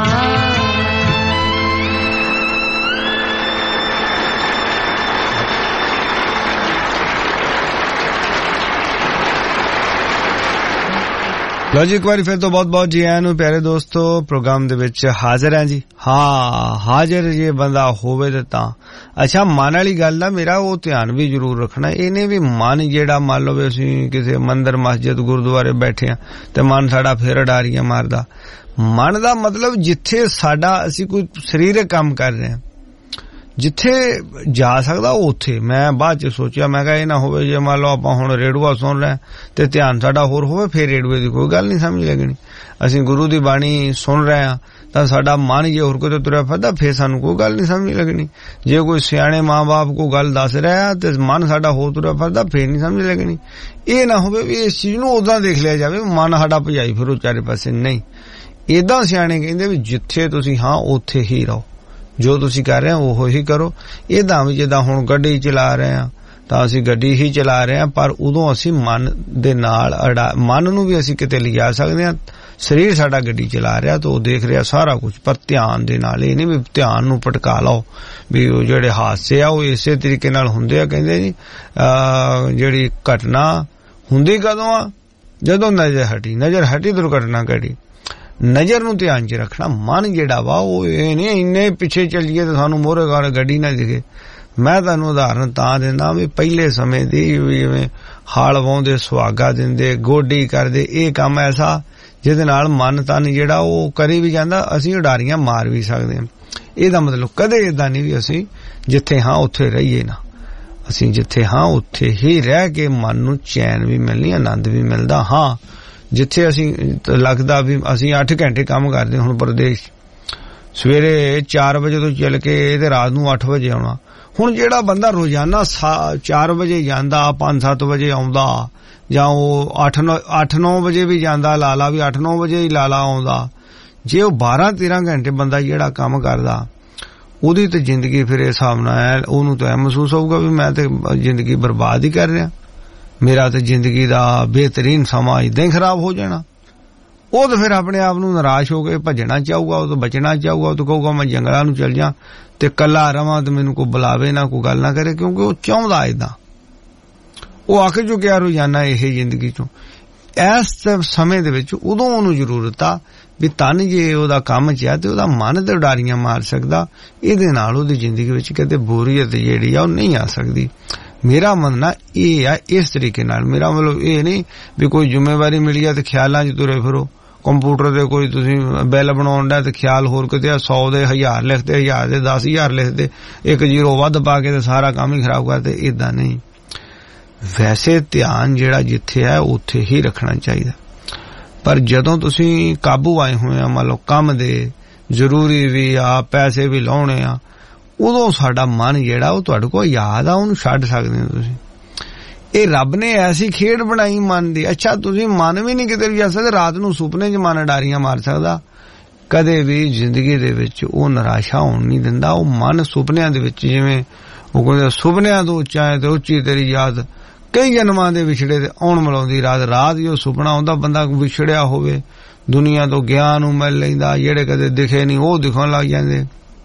ਲੋ ਜੀ ਇੱਕ ਵਾਰੀ ਫਿਰ ਤੋਂ ਬਹੁਤ ਬਹੁਤ ਜੀ ਆਇਆਂ ਨੂੰ ਪਿਆਰੇ ਦੋਸਤੋ ਪ੍ਰੋਗਰਾਮ ਦੇ ਵਿੱਚ ਹਾਜ਼ਰ ਹਾਂ ਜੀ ਹਾਂ ਹਾਜ਼ਰ ਜੇ ਬੰਦਾ ਹੋਵੇ ਤੇ ਤਾਂ ਅੱਛਾ ਮਨ ਵਾਲੀ ਗੱਲ ਦਾ ਮੇਰਾ ਉਹ ਧਿਆਨ ਵੀ ਜ਼ਰੂਰ ਰੱਖਣਾ ਇਹਨੇ ਵੀ ਮਨ ਜਿਹੜਾ ਮੰਨ ਲਓ ਅਸੀਂ ਕਿਸੇ ਮੰਦਿਰ ਮਸਜਿਦ ਗੁਰਦੁਆਰੇ ਬੈਠੇ ਆ ਤੇ ਮਨ ਸਾਡਾ ਫੇਰ ਡਾਰੀਆਂ ਮਾਰਦਾ ਮਨ ਦਾ ਮਤਲਬ ਜਿੱਥੇ ਸਾਡਾ ਅਸੀਂ ਕੋਈ ਸਰੀਰਕ ਕੰਮ ਕਰ ਰਹੇ ਹਾਂ ਜਿੱਥੇ ਜਾ ਸਕਦਾ ਉੱਥੇ ਮੈਂ ਬਾਅਦ ਚ ਸੋਚਿਆ ਮੈਂ ਕਿਹਾ ਇਹ ਨਾ ਹੋਵੇ ਜੇ ਮੰਨ ਲਓ ਆਪਾਂ ਹੁਣ ਰੇਡੂਆ ਸੁਣ ਰਹੇ ਤੇ ਧਿਆਨ ਸਾਡਾ ਹੋਰ ਹੋਵੇ ਫਿਰ ਰੇਡੂਏ ਦੀ ਕੋਈ ਗੱਲ ਨਹੀਂ ਸਮਝ ਲੱਗਣੀ ਅਸੀਂ ਗੁਰੂ ਦੀ ਬਾਣੀ ਸੁਣ ਰਹੇ ਹਾਂ ਤਾਂ ਸਾਡਾ ਮਨ ਜੇ ਹੋਰ ਕੋਈ ਤੁਰਿਆ ਫਿਰਦਾ ਫਿਰ ਸਾਨੂੰ ਕੋਈ ਗੱਲ ਨਹੀਂ ਸਮਝ ਲੱਗਣੀ ਜੇ ਕੋਈ ਸਿਆਣੇ ਮਾਂ-ਬਾਪ ਕੋਈ ਗੱਲ ਦੱਸ ਰਿਹਾ ਤੇ ਮਨ ਸਾਡਾ ਹੋਰ ਤੁਰਿਆ ਫਿਰਦਾ ਫਿਰ ਨਹੀਂ ਸਮਝ ਲੱਗਣੀ ਇਹ ਨਾ ਹੋਵੇ ਵੀ ਇਸ ਚੀਜ਼ ਨੂੰ ਉਦਾਂ ਦੇਖ ਲਿਆ ਜਾਵੇ ਮਨ ਸਾਡਾ ਭਜਾਈ ਫਿਰੋ ਚਾਰੇ ਪਾਸੇ ਨਹੀਂ ਏਦਾਂ ਸਿਆਣੇ ਕਹਿੰਦੇ ਵੀ ਜਿੱਥੇ ਤੁਸੀਂ ਹਾਂ ਉੱਥੇ ਹੀ ਰਹੋ ਜੋ ਤੁਸੀਂ ਕਰ ਰਹੇ ਹੋ ਉਹ ਹੀ ਕਰੋ ਇਹਦਾ ਵੀ ਜਿੱਦਾਂ ਹੁਣ ਗੱਡੀ ਚਲਾ ਰਹੇ ਹਾਂ ਤਾਂ ਅਸੀਂ ਗੱਡੀ ਹੀ ਚਲਾ ਰਹੇ ਹਾਂ ਪਰ ਉਦੋਂ ਅਸੀਂ ਮਨ ਦੇ ਨਾਲ ਮਨ ਨੂੰ ਵੀ ਅਸੀਂ ਕਿਤੇ ਲਿਜਾ ਸਕਦੇ ਹਾਂ ਸਰੀਰ ਸਾਡਾ ਗੱਡੀ ਚਲਾ ਰਿਹਾ ਤਾਂ ਉਹ ਦੇਖ ਰਿਹਾ ਸਾਰਾ ਕੁਝ, ਪਰ ਧਿਆਨ ਦੇ ਨਾਲ। ਇਹ ਨਹੀਂ ਵੀ ਧਿਆਨ ਨੂੰ ਭਟਕਾ ਲਓ ਵੀ ਉਹ ਜਿਹੜੇ ਹਾਦਸੇ ਆ ਉਹ ਇਸੇ ਤਰੀਕੇ ਨਾਲ ਹੁੰਦੇ ਆ। ਕਹਿੰਦੇ ਜੀ ਜਿਹੜੀ ਘਟਨਾ ਹੁੰਦੀ ਕਦੋਂ ਆ? ਜਦੋਂ ਨਜ਼ਰ ਹਟੀ। ਨਜ਼ਰ ਹਟੀ ਦੁਰਘਟਨਾ ਘਟੀ। ਨਜ਼ਰ ਨੂੰ ਧਿਆਨ 'ਚ ਰੱਖਣਾ। ਮਨ ਜਿਹੜਾ ਵਾ ਉਹ ਇਹ ਨਹੀਂ ਇੰਨੇ ਪਿੱਛੇ ਚੱਲੀਏ ਤੇ ਸਾਨੂੰ ਮੋਹਰੇ ਗੱਡੀ ਨਾ ਦਿਖੇ। ਮੈਂ ਤੁਹਾਨੂੰ ਉਦਾਹਰਨ ਤਾਂ ਦਿੰਦਾ ਵੀ ਪਹਿਲੇ ਸਮੇਂ ਦੀ ਜਿਵੇਂ ਹਾਲ ਵਾਹੁੰਦੇ, ਸੁਹਾਗਾ ਦਿੰਦੇ, ਗੋਡੀ ਕਰਦੇ, ਇਹ ਕੰਮ ਐਸਾ ਜਿਹਦੇ ਨਾਲ ਮਨ ਤਨ ਜਿਹੜਾ ਉਹ ਕਰੀ ਵੀ ਜਾਂਦਾ, ਅਸੀਂ ਉਡਾਰੀਆਂ ਮਾਰ ਵੀ ਸਕਦੇ ਹਾਂ। ਇਹਦਾ ਮਤਲਬ ਕਦੇ ਏਦਾਂ ਨਹੀਂ ਵੀ ਅਸੀਂ ਜਿੱਥੇ ਹਾਂ ਉੱਥੇ ਰਹੀਏ ਨਾ। ਅਸੀਂ ਜਿੱਥੇ ਹਾਂ ਉੱਥੇ ਹੀ ਰਹਿ ਕੇ ਮਨ ਨੂੰ ਚੈਨ ਵੀ ਮਿਲਣੀ, ਆਨੰਦ ਵੀ ਮਿਲਦਾ। ਹਾਂ, ਜਿੱਥੇ ਅਸੀਂ ਲੱਗਦਾ ਵੀ ਅਸੀਂ ਅੱਠ ਘੰਟੇ ਕੰਮ ਕਰਦੇ ਹੁਣ ਪ੍ਰਦੇਸ਼, ਸਵੇਰੇ ਚਾਰ ਵਜੇ ਤੋਂ ਚੱਲ ਕੇ ਤੇ ਰਾਤ ਨੂੰ ਅੱਠ ਵਜੇ ਆਉਣਾ। ਹੁਣ ਜਿਹੜਾ ਬੰਦਾ ਰੋਜ਼ਾਨਾ ਚਾਰ ਵਜੇ ਜਾਂਦਾ, ਪੰਜ ਸੱਤ ਵਜੇ ਆਉਂਦਾ, ਜਾਂ ਉਹ ਅੱਠ ਨੌ ਅੱਠ ਨੌ ਵਜੇ ਵੀ ਜਾਂਦਾ, ਲਾਲਾ ਵੀ ਅੱਠ ਨੌ ਵਜੇ ਹੀ ਲਾਲਾ ਆਉਂਦਾ, ਜੇ ਉਹ ਬਾਰਾਂ ਤੇਰਾਂ ਘੰਟੇ ਬੰਦਾ ਜਿਹੜਾ ਕੰਮ ਕਰਦਾ, ਉਹਦੀ ਤੇ ਜ਼ਿੰਦਗੀ ਫਿਰ ਇਸ ਹਿਸਾਬ ਨਾਲ ਉਹਨੂੰ ਤਾਂ ਮਹਿਸੂਸ ਹੋਊਗਾ ਵੀ ਮੈਂ ਤੇ ਜ਼ਿੰਦਗੀ ਬਰਬਾਦ ਹੀ ਕਰ ਰਿਹਾ, ਮੇਰਾ ਤੇ ਜ਼ਿੰਦਗੀ ਦਾ ਬਿਹਤਰੀਨ ਸਮਾਂ ਏਦਾਂ ਹੀ ਖਰਾਬ ਹੋ ਜਾਣਾ। ਉਹ ਤਾਂ ਫਿਰ ਆਪਣੇ ਆਪ ਨੂੰ ਨਿਰਾਸ਼ ਹੋ ਕੇ ਭੱਜਣਾ ਚਾਹੂਗਾ, ਉਹ ਤੋਂ ਬਚਣਾ ਚਾਹੂਗਾ। ਉਹ ਤਾਂ ਕਹੂਗਾ ਮੈਂ ਜੰਗਲਾਂ ਨੂੰ ਚੱਲ ਜਾ ਤੇ ਕੱਲਾ ਰਵਾਂ ਤੇ ਮੈਨੂੰ ਕੋਈ ਬੁਲਾਵੇ ਨਾ, ਕੋਈ ਗੱਲ ਨਾ ਕਰੇ, ਕਿਉਂਕਿ ਉਹ ਚਾਹੁੰਦਾ ਏਦਾਂ। ਉਹ ਅੱਕ ਚੁੱਕਿਆ ਰੋਜ਼ਾਨਾ ਇਹ ਜ਼ਿੰਦਗੀ ਚੋਂ। ਇਸ ਸਮੇਂ ਦੇ ਵਿੱਚ ਉਦੋਂ ਉਹਨੂੰ ਜ਼ਰੂਰਤ ਆ ਵੀ ਤਨ ਜੇ ਉਹਦਾ ਕੰਮ ਚ ਆ ਤੇ ਉਹਦਾ ਮਨ ਤੇ ਉਡਾਰੀਆਂ ਮਾਰ ਸਕਦਾ। ਇਹਦੇ ਨਾਲ ਉਹਦੀ ਜ਼ਿੰਦਗੀ ਵਿੱਚ ਕਦੇ ਬੋਰੀਅਤ ਜਿਹੜੀ ਆ ਉਹ ਨਹੀਂ ਆ ਸਕਦੀ। ਮੇਰਾ ਮੰਨਣਾ ਇਹ ਆ ਇਸ ਤਰੀਕੇ ਨਾਲ। ਮੇਰਾ ਮਤਲਬ ਇਹ ਨਹੀਂ ਵੀ ਕੋਈ ਜ਼ਿੰਮੇਵਾਰੀ ਮਿਲੀ ਆ ਤੇ ਖਿਆਲਾਂ 'ਚ ਤੁਰੇ ਫਿਰੋ। ਕੰਪਿਊਟਰ ਤੇ ਕੋਈ ਤੁਸੀਂ ਬਿੱਲ ਬਣਾਉਣ ਦਾ ਤੇ ਖਿਆਲ ਹੋਰ ਕਿਤੇ ਸੌ ਦੇ ਹਜ਼ਾਰ ਲਿਖਦੇ, ਹਜ਼ਾਰ ਦੇ ਦਸ ਹਜ਼ਾਰ ਲਿਖਦੇ, ਇੱਕ ਜ਼ੀਰੋ ਵੱਧ ਪਾ ਕੇ ਤੇ ਸਾਰਾ ਕੰਮ ਹੀ ਖਰਾਬ ਕਰਦੇ। ਏਦਾਂ ਨਹੀਂ। ਵੈਸੇ ਧਿਆਨ ਜਿਹੜਾ ਜਿੱਥੇ ਹੈ ਉੱਥੇ ਹੀ ਰੱਖਣਾ ਚਾਹੀਦਾ। ਪਰ ਜਦੋਂ ਤੁਸੀਂ ਕਾਬੂ ਆਏ ਹੋਏ ਆ, ਮੰਨ ਲਓ ਕੰਮ ਦੇ, ਜ਼ਰੂਰੀ ਵੀ ਆ, ਪੈਸੇ ਵੀ ਲਾਉਣੇ ਆ, ਉਦੋਂ ਸਾਡਾ ਮਨ ਜਿਹੜਾ ਉਹ ਤੁਹਾਡੇ ਕੋਲ ਯਾਦ ਆ, ਉਹਨੂੰ ਛੱਡ ਸਕਦੇ ਹੋ ਤੁਸੀਂ। ਇਹ ਰੱਬ ਨੇ ਐਸੀ ਖੇਡ ਬਣਾਈ ਮਨ ਦੀ। ਅੱਛਾ, ਤੁਸੀਂ ਮਨ ਵੀ ਨਹੀਂ ਕਿਤੇ ਵੀ ਜਾ ਸਕਦੇ। ਰਾਤ ਨੂੰ ਸੁਪਨੇ 'ਚ ਮਨ ਡਾਰੀਆਂ ਮਾਰ ਸਕਦਾ। ਕਦੇ ਵੀ ਜ਼ਿੰਦਗੀ ਦੇ ਵਿੱਚ ਉਹ ਨਿਰਾਸ਼ਾ ਹੋਣ ਨਹੀਂ ਦਿੰਦਾ। ਉਹ ਮਨ ਸੁਪਨਿਆਂ ਦੇ ਵਿੱਚ, ਜਿਵੇਂ ਉਹ ਕਹਿੰਦੇ ਸੁਪਨਿਆਂ ਤੋਂ ਉੱਚਾ ਹੈ ਤੇ ਉੱਚੀ ਤੇਰੀ ਯਾਦ, ਕਈ ਜਨਮਾਂ ਦੇ ਵਿਛੜੇ ਤੇ ਆਉਣ ਮਿਲਾਉਂਦੀ ਰਾਤ। ਰਾਤ ਜੋ ਸੁਪਨਾ ਆਉਂਦਾ, ਬੰਦਾ ਵਿਛੜਿਆ ਹੋਵੇ ਦੁਨੀਆ ਤੋਂ, ਗਿਆਨ ਨੂੰ ਮਿਲ ਲੈਂਦਾ, ਜਿਹੜੇ ਕਦੇ ਦਿਖੇ ਨਹੀਂ ਉਹ ਦਿਖਣ ਲੱਗ ਜਾਂਦੇ।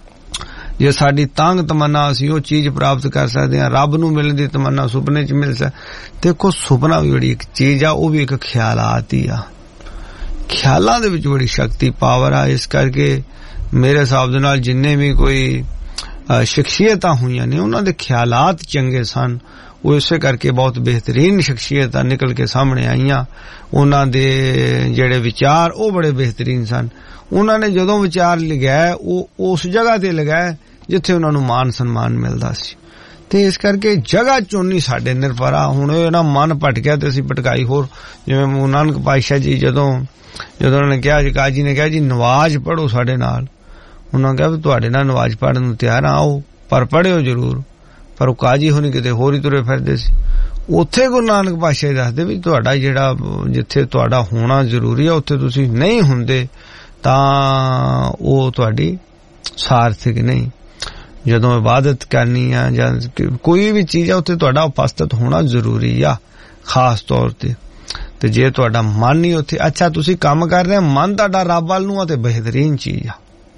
ਜੇ ਸਾਡੀ ਤੰਗ ਤਮੰਨਾ ਅਸੀਂ ਉਹ ਚੀਜ਼ ਪ੍ਰਾਪਤ ਕਰ ਸਕਦੇ ਹਾਂ। ਰੱਬ ਨੂੰ ਮਿਲਣ ਦੀ ਤਮੰਨਾ ਸੁਪਨੇ 'ਚ ਮਿਲ ਸਕਦੀ। ਦੇਖੋ, ਸੁਪਨਾ ਵੀ ਬੜੀ ਇੱਕ ਚੀਜ਼ ਆ, ਉਹ ਵੀ ਇੱਕ ਖਿਆਲਾਤ ਹੀ ਆ। ਖਿਆਲਾਂ ਦੇ ਵਿੱਚ ਬੜੀ ਸ਼ਕਤੀ, ਪਾਵਰ ਆ। ਇਸ ਕਰਕੇ ਮੇਰੇ ਹਿਸਾਬ ਦੇ ਨਾਲ ਜਿੰਨੇ ਵੀ ਕੋਈ ਸ਼ਖਸੀਅਤਾਂ ਹੋਈਆਂ ਨੇ, ਉਹਨਾਂ ਦੇ ਖਿਆਲਾਤ ਚੰਗੇ ਸਨ। ਉਹ ਇਸੇ ਕਰਕੇ ਬਹੁਤ ਬਿਹਤਰੀਨ ਸ਼ਖਸੀਅਤਾਂ ਨਿਕਲ ਕੇ ਸਾਹਮਣੇ ਆਈਆਂ। ਉਹਨਾਂ ਦੇ ਜਿਹੜੇ ਵਿਚਾਰ ਉਹ ਬੜੇ ਬਿਹਤਰੀਨ ਸਨ। ਉਹਨਾਂ ਨੇ ਜਦੋਂ ਵਿਚਾਰ ਲਗਾਏ ਉਹ ਉਸ ਜਗ੍ਹਾ ਤੇ ਲਗਾਏ ਜਿੱਥੇ ਉਹਨਾਂ ਨੂੰ ਮਾਨ ਸਨਮਾਨ ਮਿਲਦਾ ਸੀ। ਤੇ ਇਸ ਕਰਕੇ ਜਗ੍ਹਾ ਚੁਣਨੀ ਸਾਡੇ ਨਿਰਭਰ ਆ। ਹੁਣ ਇਹ ਨਾ ਮਨ ਭਟਕਿਆ ਤੇ ਅਸੀਂ ਭਟਕਾਈ ਹੋਰ। ਜਿਵੇਂ ਗੁਰੂ ਨਾਨਕ ਪਾਤਸ਼ਾਹ ਜੀ ਜਦੋਂ ਜਦੋਂ ਉਹਨਾਂ ਨੇ ਕਿਹਾ ਜੀ, ਕਾਜੀ ਨੇ ਕਿਹਾ ਜੀ ਨਵਾਜ਼ ਪੜ੍ਹੋ ਸਾਡੇ ਨਾਲ। ਉਹਨਾਂ ਨੇ ਕਿਹਾ ਵੀ ਤੁਹਾਡੇ ਨਾਲ ਨਵਾਜ਼ ਪੜ੍ਹਨ ਨੂੰ ਤਿਆਰ ਆਓ, ਪਰ ਪੜ੍ਹਿਓ ਜ਼ਰੂਰ। ਪਰ ਉਹ ਕਾਜੀ ਹੋਣੀ ਕਿਤੇ ਹੋਰ ਹੀ ਤੁਰੇ ਫਿਰਦੇ ਸੀ। ਉੱਥੇ ਗੁਰੂ ਨਾਨਕ ਪਾਤਸ਼ਾਹ ਦੱਸਦੇ ਵੀ ਤੁਹਾਡਾ ਜਿਹੜਾ ਜਿੱਥੇ ਤੁਹਾਡਾ ਹੋਣਾ ਜ਼ਰੂਰੀ ਆ, ਉੱਥੇ ਤੁਸੀਂ ਨਹੀਂ ਹੁੰਦੇ ਤਾਂ ਉਹ ਤੁਹਾਡੀ ਸਾਰਥਕ ਨਹੀਂ। ਜਦੋਂ ਇਬਾਦਤ ਕਰਨੀ ਆ ਜਾਂ ਕੋਈ ਵੀ ਚੀਜ਼ ਆ, ਉੱਥੇ ਤੁਹਾਡਾ ਉਪਸਥਿਤ ਹੋਣਾ ਜ਼ਰੂਰੀ ਆ ਖਾਸ ਤੌਰ ਤੇ। ਤੇ ਜੇ ਤੁਹਾਡਾ ਮਨ ਨਹੀਂ ਉੱਥੇ, ਅੱਛਾ ਤੁਸੀਂ ਕੰਮ ਕਰ ਰਹੇ, ਮਨ ਤੁਹਾਡਾ ਰੱਬ ਵੱਲ ਨੂੰ ਆ ਤੇ ਬਿਹਤਰੀਨ ਚੀਜ਼ ਆ।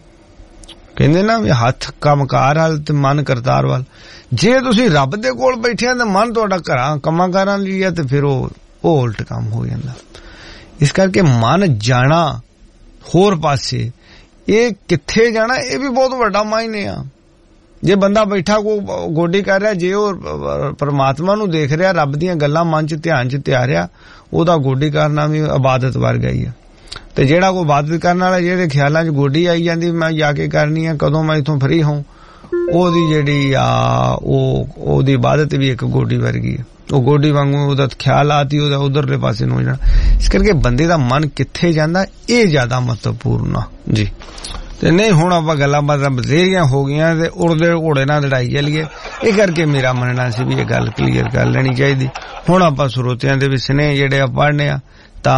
ਕਹਿੰਦੇ ਨਾ ਵੀ ਹੱਥ ਕੰਮਕਾਰ ਵੱਲ ਤੇ ਮਨ ਕਰਤਾਰ ਵੱਲ। ਜੇ ਤੁਸੀਂ ਰੱਬ ਦੇ ਕੋਲ ਬੈਠੇ ਆ ਤੇ ਮਨ ਤੁਹਾਡਾ ਘਰਾਂ ਕੰਮਾਂ ਕਾਰਾਂ ਲਈ ਆ, ਤੇ ਫਿਰ ਉਹ ਉਹ ਉਲਟ ਕੰਮ ਹੋ ਜਾਂਦਾ। ਇਸ ਕਰਕੇ ਮਨ ਜਾਣਾ ਹੋਰ ਪਾਸੇ, ਇਹ ਕਿੱਥੇ ਜਾਣਾ, ਇਹ ਵੀ ਬਹੁਤ ਵੱਡਾ ਮਾਇਨੇ ਆ। ਜੇ ਬੰਦਾ ਬੈਠਾ ਕੋ ਗੋਡੀ ਕਰ ਰਿਹਾ, ਜੇ ਉਹ ਪਰਮਾਤਮਾ ਨੂੰ ਦੇਖ ਰਿਹਾ, ਰੱਬ ਦੀਆਂ ਗੱਲਾਂ ਮਨ 'ਚ ਧਿਆਨ 'ਚ ਤਿਆਰਿਆ, ਉਹਦਾ ਗੋਡੀ ਕਰਨਾ ਵੀ ਇਬਾਦਤ ਵਰਗਾ ਹੀ ਆ। ਤੇ ਜਿਹੜਾ ਕੋਈ ਇਬਾਦਤ ਕਰਨ ਵਾਲਾ ਜਿਹੜੇ ਖਿਆਲਾਂ 'ਚ ਗੋਡੀ ਆਈ ਜਾਂਦੀ ਮੈਂ ਜਾ ਕੇ ਕਰਨੀ ਆ, ਕਦੋਂ ਮੈਂ ਇਥੋਂ ਫਰੀ ਹੋਂ, ਉਹਦੀ ਜਿਹੜੀ ਆ ਉਹ ਉਹਦੀ ਇਬਾਦਤ ਵੀ ਇੱਕ ਗੋਡੀ ਵਰਗੀ ਆ। ਉਹ ਗੋਡੀ ਵਾਂਗੂ ਉਹਦਾ ਖਿਆਲ ਆਤੀ ਉਹਦਾ ਉਧਰਲੇ ਪਾਸੇ ਨੂੰ ਹੋ ਜਾਣਾ। ਇਸ ਕਰਕੇ ਬੰਦੇ ਦਾ ਮਨ ਕਿੱਥੇ ਜਾਂਦਾ ਇਹ ਜ਼ਿਆਦਾ ਮਹੱਤਵਪੂਰਨ ਆ ਜੀ। ਤੇ ਨਹੀਂ ਹੁਣ ਆਪਾਂ ਗੱਲਾਂ ਬਾਤਾਂ ਬਥੇਰੀਆਂ ਹੋ ਗਈਆਂ ਤੇ ਉੜਦੇ ਘੋੜੇ ਨਾਲ ਲੜਾਈ ਚੱਲੀਏ। ਇਹ ਕਰਕੇ ਮੇਰਾ ਮੰਨਣਾ ਸੀ ਵੀ ਇਹ ਗੱਲ ਕਲੀਅਰ ਕਰ ਲੈਣੀ ਚਾਹੀਦੀ। ਹੁਣ ਆਪਾਂ ਸਰੋਤਿਆਂ ਦੇ ਵੀ ਸਨੇਹ ਜਿਹੜੇ ਆ ਪੜ੍ਹਨੇ ਆ,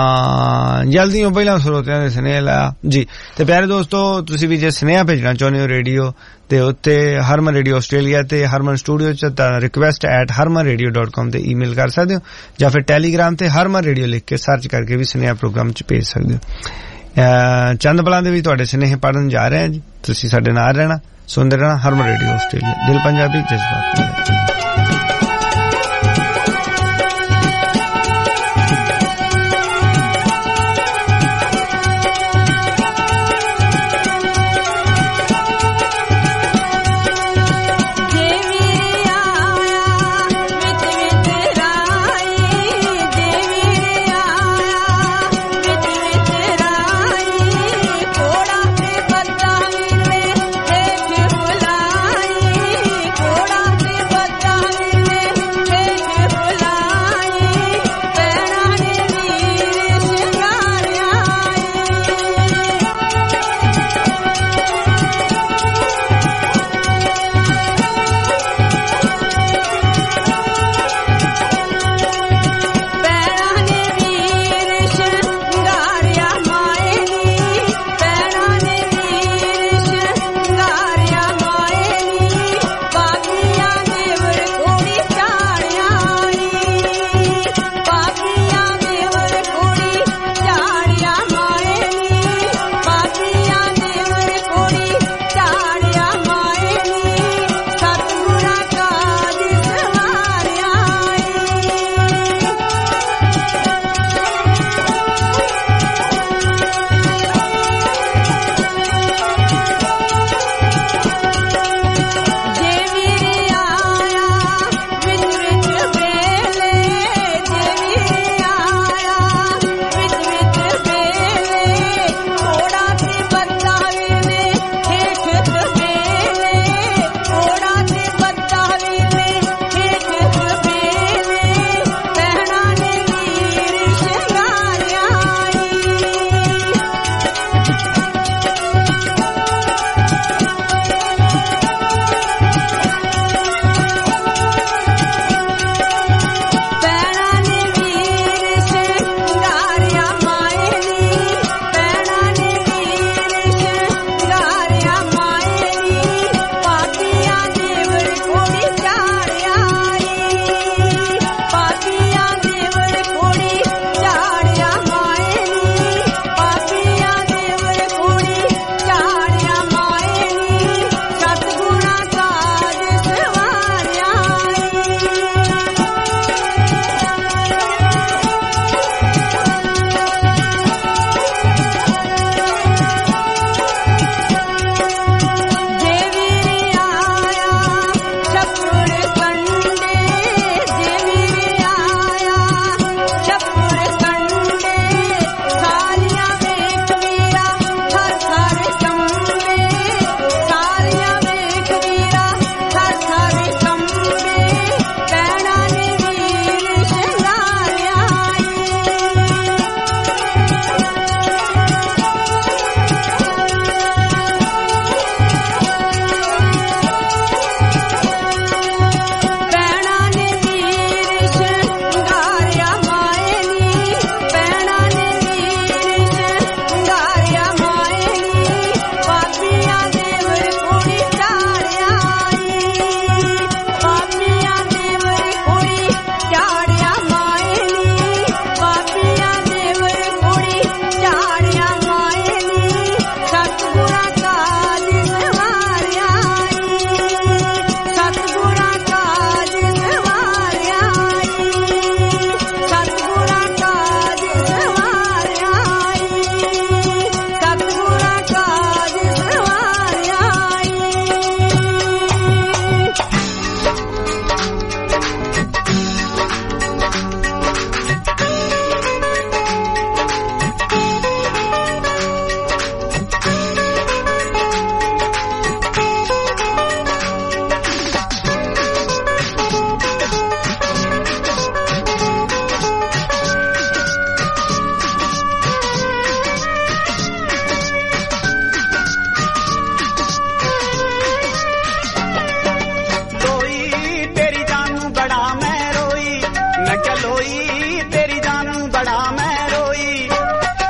ਤਾਂ ਜਲਦੀ ਹੋ ਪਹਿਲਾਂ ਸਰੋਤਿਆਂ ਦੇ ਸਨੇਹ ਲਾਇਆ ਜੀ। ਤੇ ਪਿਆਰੇ ਦੋਸਤੋ, ਤੁਸੀਂ ਵੀ ਜੇ ਸਨੇਹਾ ਭੇਜਣਾ ਚਾਹੁੰਦੇ ਹੋ ਰੇਡੀਓ ਤੇ ਉੱਤੇ ਹਰਮਨ ਰੇਡੀਓ ਆਸਟ੍ਰੇਲੀਆ ਤੇ ਹਰਮਨ ਸਟੂਡੀਓ ਚ ਤਾਂ request at harman radio dot com ਤੇ ਈਮੇਲ ਕਰ ਸਕਦੇ ਹੋ ਜਾਂ ਫਿਰ ਟੈਲੀਗ੍ਰਾਮ ਤੇ ਹਰਮਨ ਰੇਡੀਓ ਲਿਖ ਕੇ ਸਰਚ ਕਰਕੇ ਵੀ ਸੁਨੇਹਾ ਪ੍ਰੋਗਰਾਮ ਚ ਭੇਜ ਸਕਦੇ ਹੋ। ਚੰਦ ਪਲਾਂ ਦੇ ਵੀ ਤੁਹਾਡੇ ਸੁਨੇਹੇ ਪੜਨ ਜਾ ਰਹੇ ਹਾਂ ਜੀ, ਤੁਸੀਂ ਸਾਡੇ ਨਾਲ ਰਹਿਣਾ, ਸੁਣਦੇ ਰਹਿਣਾ ਹਰਮਨ ਰੇਡੀਓ ਆਸਟ੍ਰੇਲੀਆ, ਦਿਲ ਪੰਜਾਬੀ ਜਜ਼ਬਾਤ ਪੰਜਾਬੀ।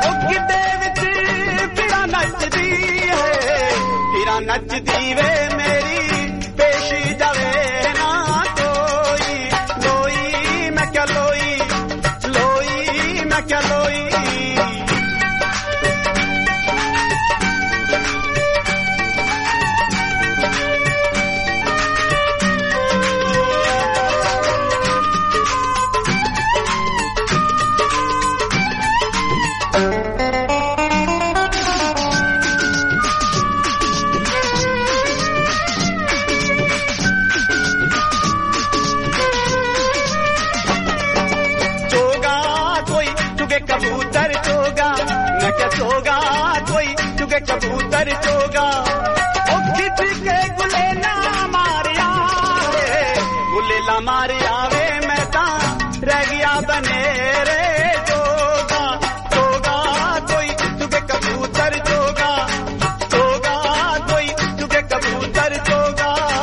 ਨੱਚਦੀ ਵੇ चुगे कबूतर चोगा ओ खिच के गुले ना मारिया वे गुले ला मारिया वे मैं ता रह गया बने रे जोगा जोगा कोई चुगे कबूतर चोगा चोगा कोई चुगे कबूतर चोगा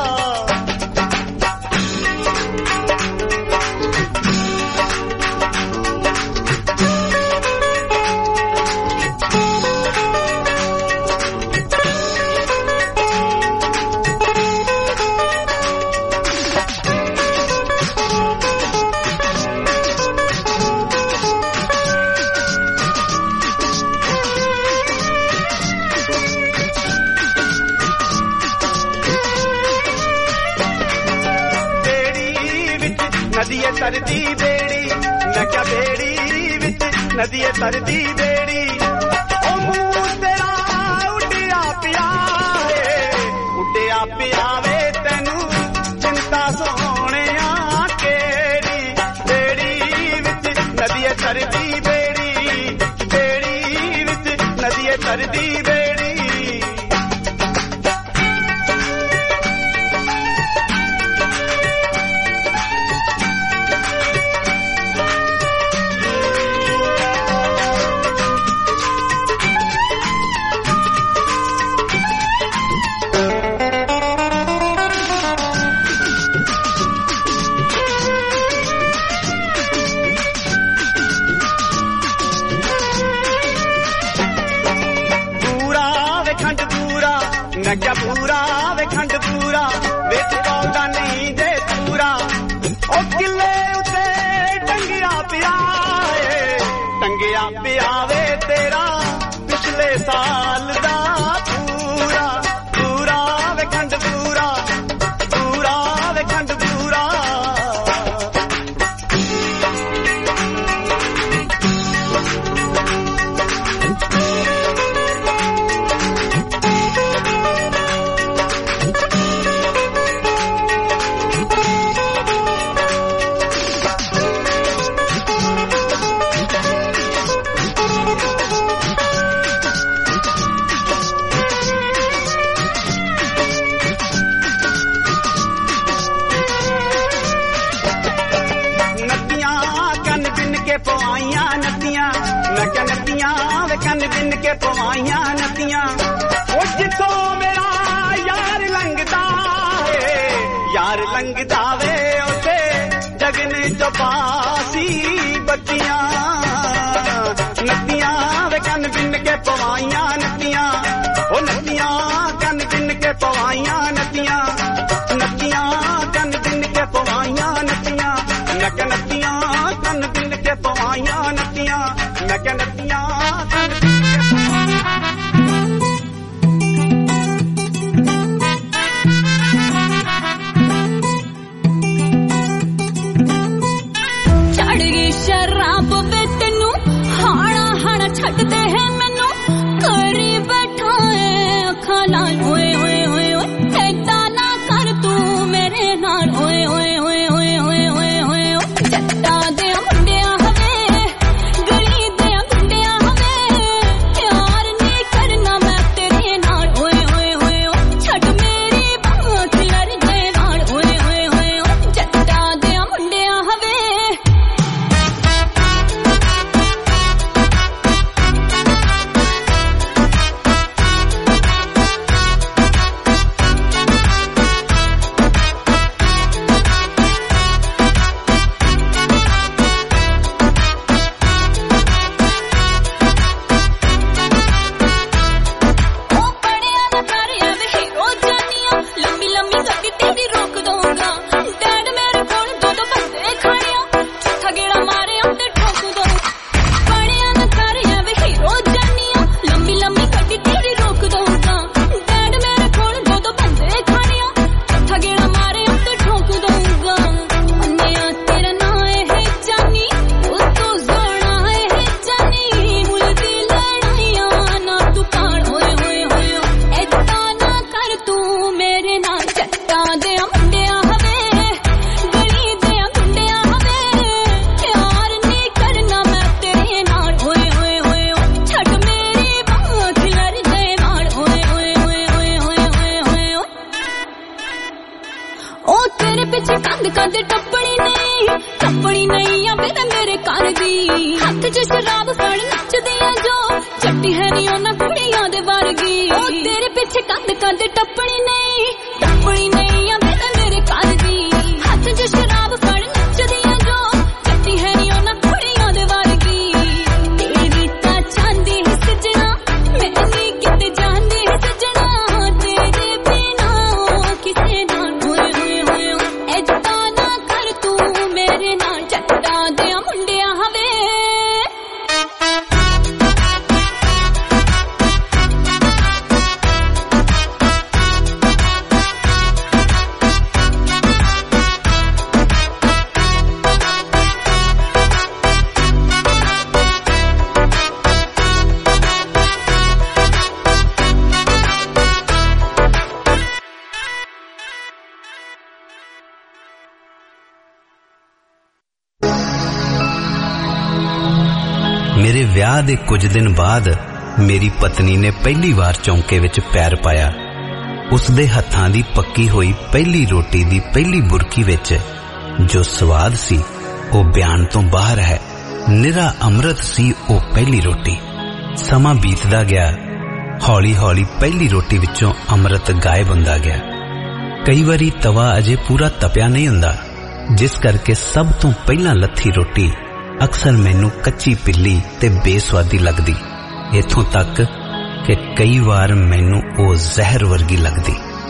नदिये तरदी बेड़ी मैं क्या बेड़ी विच नदिये तरदी बेड़ी ओ मुंह तेरा उड्डिया पिया उड्डिया पिया वे तेनू चिंता सोहणिया केड़ी बेड़ी विच नदिये तरदी बेड़ी बेड़ी विच नदिये तरदी बेड़ी मैं क्या पूरा वे खंड पूरा विच पौधा नहीं दे पूरा ओ किले उते टंगिया पिया टंगिया पिया वे तेरा पिछले साल दा पूरा पूरा वे खंड पूरा पूरा वे खंड पूरा पवाइया नदियां मैं क्या नदियां वे कन बिन के पवाइया नदियां ओ जिथों मेरा यार लंघदा है यार लंघदा वे उसे जगने जो पासी बत्तियां नदियां वे कन बिन के पवाइया नदियां ओ नदियां कन बिन के पवाइया नदियां नदियां कन बिन के पवाइया नदियां मैं क्या नदियां कन बिन के पवाइया नदियां मैं क्या नदियां
चढ़ गई शराब वे तेनू हाड़ा हाड़ा छट दे है मैनू करी बैठा है अखा लाल ओए ओए ओए ओए ऐदा ना कर तू मेरे नाल ओए ओए ओए ओए ओए ओए ओए जट्टा दे मुंडिया हवे गली दे मुंडिया हवे प्यार नहीं करना मैं तेरे नाल ओए ओए ओए छट मेरी बाहों खिलर दे नाल ओए ओए ओए जट्टा दे मुंडिया हवे
ਵਿਆਹ ਦੇ ਕੁਝ ਦਿਨ ਬਾਅਦ ਮੇਰੀ ਪਤਨੀ ਨੇ ਪਹਿਲੀ ਵਾਰ ਚੌਂਕੇ ਵਿੱਚ ਪੈਰ ਪਾਇਆ। ਉਸਦੇ ਹੱਥਾਂ ਦੀ ਪੱਕੀ ਹੋਈ ਪਹਿਲੀ ਰੋਟੀ ਦੀ ਪਹਿਲੀ ਬੁਰਕੀ ਵਿੱਚ ਜੋ ਸਵਾਦ ਸੀ ਉਹ ਬਿਆਨ ਤੋਂ ਬਾਹਰ ਹੈ। ਨਿਰਾ ਅੰਮ੍ਰਿਤ ਸੀ ਉਹ ਪਹਿਲੀ ਰੋਟੀ। ਸਮਾਂ ਬੀਤਦਾ ਗਿਆ, ਹੌਲੀ ਹੌਲੀ ਪਹਿਲੀ ਰੋਟੀ ਵਿੱਚੋਂ ਅੰਮ੍ਰਿਤ ਗਾਇਬ ਹੁੰਦਾ ਗਿਆ। ਕਈ ਵਾਰੀ ਤਵਾ ਅਜੇ ਪੂਰਾ ਤਪਿਆ ਨਹੀਂ ਹੁੰਦਾ, ਜਿਸ ਕਰਕੇ ਸਭ ਤੋਂ ਪਹਿਲਾਂ ਲੱਥੀ ਰੋਟੀ ਅਕਸਰ ਮੈਨੂੰ ਕੱਚੀ ਪਿੱਲੀ ਤੇ ਬੇਸਵਾਦੀ ਲੱਗਦੀ, ਇੱਥੋਂ ਤੱਕ ਕਿ ਕਈ ਵਾਰ ਮੈਨੂੰ ਉਹ ਜ਼ਹਿਰ ਵਰਗੀ ਲੱਗਦੀ।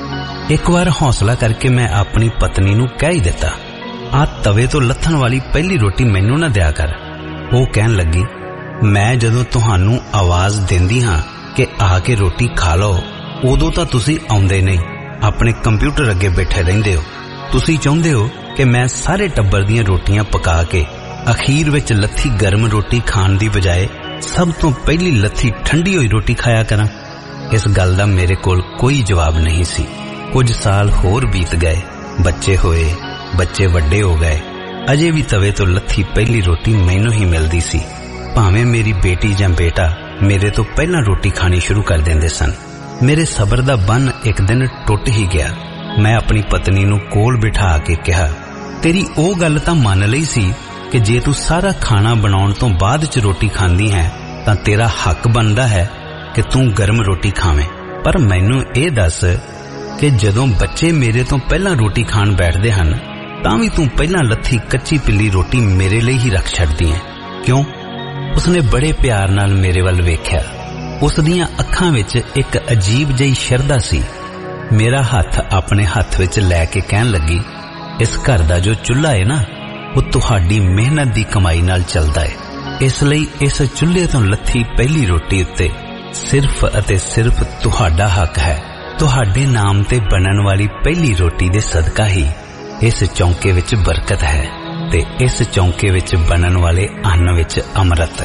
ਇੱਕ ਵਾਰ ਹੌਸਲਾ ਕਰਕੇ ਮੈਂ ਆਪਣੀ ਪਤਨੀ ਨੂੰ ਕਹਿ ਹੀ ਦਿੱਤਾ, ਆਹ ਤਵੇ ਤੋਂ ਲੱਥਣ ਵਾਲੀ ਪਹਿਲੀ ਰੋਟੀ ਮੈਨੂੰ ਨਾ ਦਿਆ ਕਰ। ਉਹ ਕਹਿਣ ਲੱਗੀ, ਮੈਂ ਜਦੋਂ ਤੁਹਾਨੂੰ ਆਵਾਜ਼ ਦਿੰਦੀ ਹਾਂ ਕਿ ਆ ਕੇ ਰੋਟੀ ਖਾ ਲਓ, ਉਦੋਂ ਤਾਂ ਤੁਸੀਂ ਆਉਂਦੇ ਨਹੀਂ, ਆਪਣੇ ਕੰਪਿਊਟਰ ਅੱਗੇ ਬੈਠੇ ਰਹਿੰਦੇ ਹੋ। ਤੁਸੀਂ ਚਾਹੁੰਦੇ ਹੋ ਕਿ ਮੈਂ ਸਾਰੇ ਟੱਬਰ ਦੀਆਂ ਰੋਟੀਆਂ ਪਕਾ ਕੇ ਅਖੀਰ ਵਿੱਚ ਲੱਥੀ ਗਰਮ ਰੋਟੀ ਖਾਣ ਦੀ ਬਜਾਏ ਸਭ ਤੋਂ ਪਹਿਲੀ ਲੱਥੀ ਠੰਡੀ ਹੋਈ ਰੋਟੀ ਖਾਇਆ ਕਰਾਂ। ਇਸ ਗੱਲ ਦਾ ਮੇਰੇ ਕੋਲ ਕੋਈ ਜਵਾਬ ਨਹੀਂ ਸੀ। ਕੁਝ ਸਾਲ ਹੋਰ ਬੀਤ ਗਏ, ਬੱਚੇ ਹੋਏ, ਬੱਚੇ ਵੱਡੇ ਹੋ ਗਏ, ਅਜੇ ਵੀ ਤਵੇ ਤੋਂ ਲੱਥੀ ਪਹਿਲੀ ਰੋਟੀ ਮੈਨੂੰ ਹੀ ਮਿਲਦੀ ਸੀ, ਭਾਵੇਂ ਮੇਰੀ ਬੇਟੀ ਜਾਂ ਬੇਟਾ ਮੇਰੇ ਤੋਂ ਪਹਿਲਾਂ ਰੋਟੀ ਖਾਣੀ ਸ਼ੁਰੂ ਕਰ ਦਿੰਦੇ ਸਨ। ਮੇਰੇ ਸਬਰ ਦਾ ਬੰਨ ਇੱਕ ਦਿਨ ਟੁੱਟ ਹੀ ਗਿਆ। ਮੈਂ ਆਪਣੀ ਪਤਨੀ ਨੂੰ ਕੋਲ ਬਿਠਾ ਕੇ ਕਿਹਾ, ਤੇਰੀ ਉਹ ਗੱਲ ਤਾਂ ਮੰਨ ਲਈ ਸੀ ਕਿ ਜੇ ਤੂੰ ਸਾਰਾ ਖਾਣਾ ਬਣਾਉਣ ਤੋਂ ਬਾਅਦ ਚ ਰੋਟੀ ਖਾਂਦੀ ਹੈ ਤਾਂ ਤੇਰਾ ਹੱਕ ਬਣਦਾ ਹੈ ਕਿ ਤੂੰ ਗਰਮ ਰੋਟੀ ਖਾਵੇਂ, ਪਰ ਮੈਨੂੰ ਇਹ ਦੱਸ ਕਿ ਜਦੋਂ ਬੱਚੇ ਮੇਰੇ ਤੋਂ ਪਹਿਲਾਂ ਰੋਟੀ ਖਾਣ ਬੈਠਦੇ ਹਨ ਤਾਂ ਵੀ ਤੂੰ ਪਹਿਲਾਂ ਲੱਥੀ ਕੱਚੀ ਪਿੱਲੀ ਰੋਟੀ ਮੇਰੇ ਲਈ ਹੀ ਰੱਖ ਛੱਡਦੀ ਹੈ, ਕਿਉਂ? ਉਸਨੇ ਬੜੇ ਪਿਆਰ ਨਾਲ ਮੇਰੇ ਵੱਲ ਵੇਖਿਆ। ਉਸ ਦੀਆਂ ਅੱਖਾਂ ਵਿੱਚ ਇੱਕ ਅਜੀਬ ਜਿਹੀ ਸ਼ਰਧਾ ਸੀ। ਮੇਰਾ ਹੱਥ ਆਪਣੇ ਹੱਥ ਵਿੱਚ ਲੈ ਕੇ ਕਹਿਣ ਲੱਗੀ, ਇਸ ਘਰ ਦਾ ਜੋ ਚੁੱਲ੍ਹਾ ਹੈ ਨਾ, ਉਹ ਤੁਹਾਡੀ ਮਿਹਨਤ ਦੀ ਕਮਾਈ ਨਾਲ ਚੱਲਦਾ ਹੈ। ਇਸ ਲਈ ਇਸ ਚੁੱਲ੍ਹੇ ਤੋਂ ਲੱਥੀ ਪਹਿਲੀ ਰੋਟੀ ਉੱਤੇ ਸਿਰਫ ਅਤੇ ਸਿਰਫ ਤੁਹਾਡਾ ਹੱਕ ਹੈ। ਤੁਹਾਡੇ ਨਾਮ ਤੇ ਬਣਨ ਵਾਲੀ ਪਹਿਲੀ ਰੋਟੀ ਦੇ ਸਦਕਾ ਹੀ ਇਸ ਚੌਂਕੇ ਵਿੱਚ ਬਰਕਤ ਹੈ ਤੇ ਇਸ ਚੌਂਕੇ ਵਿੱਚ ਬਣਨ ਵਾਲੇ ਅੰਨ ਵਿੱਚ ਅੰਮ੍ਰਿਤ।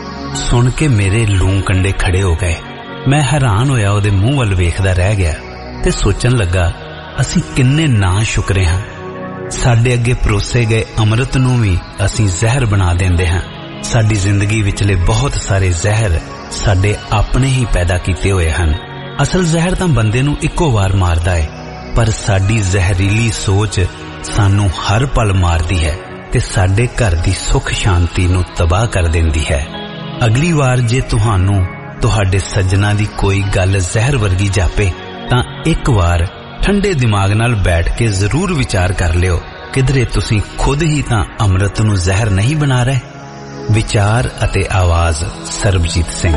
ਸੁਣ ਕੇ ਮੇਰੇ ਲੂੰ ਕੰਡੇ ਖੜੇ ਹੋ ਗਏ। ਮੈਂ ਹੈਰਾਨ ਹੋਇਆ ਉਹਦੇ ਮੂੰਹ ਵੱਲ ਵੇਖਦਾ ਰਹਿ ਗਿਆ ਤੇ ਸੋਚਣ ਲੱਗਾ, ਅਸੀਂ ਕਿੰਨੇ ਨਾ ਸ਼ੁਕਰੇ ਹਾਂ। ਸਾਡੇ ਅੱਗੇ ਪਰੋਸੇ ਗਏ ਅੰਮ੍ਰਿਤ ਨੂੰ ਵੀ ਅਸੀਂ ਜ਼ਹਿਰ ਬਣਾ ਦਿੰਦੇ ਹਾਂ। ਸਾਡੀ ਜ਼ਿੰਦਗੀ ਵਿਚਲੇ ਬਹੁਤ ਸਾਰੇ ਜ਼ਹਿਰ ਸਾਡੇ ਆਪਣੇ ਹੀ ਪੈਦਾ ਕੀਤੇ ਹੋਏ ਹਨ। ਅਸਲ ਜ਼ਹਿਰ ਤਾਂ ਬੰਦੇ ਨੂੰ ਇੱਕੋ ਵਾਰ ਮਾਰਦਾ ਹੈ, ਪਰ ਸਾਡੀ ਜ਼ਹਿਰੀਲੀ ਸੋਚ ਸਾਨੂੰ ਹਰ ਪਲ ਮਾਰਦੀ ਹੈ ਤੇ ਸਾਡੇ ਘਰ ਦੀ ਸੁੱਖ ਸ਼ਾਂਤੀ ਨੂੰ ਤਬਾਹ ਕਰ ਦਿੰਦੀ ਹੈ। ਅਗਲੀ ਵਾਰ ਜੇ ਤੁਹਾਨੂੰ ਤੁਹਾਡੇ ਸੱਜਣਾ ਦੀ ਕੋਈ ਗੱਲ ਜ਼ਹਿਰ ਵਰਗੀ ਜਾਪੇ ਤਾਂ ਇੱਕ ਵਾਰ ਠੰਡੇ ਦਿਮਾਗ ਨਾਲ ਬੈਠ ਕੇ ਜ਼ਰੂਰ ਵਿਚਾਰ ਕਰ ਲਿਓ, ਕਿਧਰੇ ਤੁਸੀਂ ਖੁਦ ਹੀ ਤਾਂ ਅੰਮ੍ਰਿਤ ਨੂੰ ਜ਼ਹਿਰ ਨਹੀਂ ਬਣਾ ਰਹੇ। ਵਿਚਾਰ ਅਤੇ ਆਵਾਜ਼ ਸਰਬਜੀਤ ਸਿੰਘ।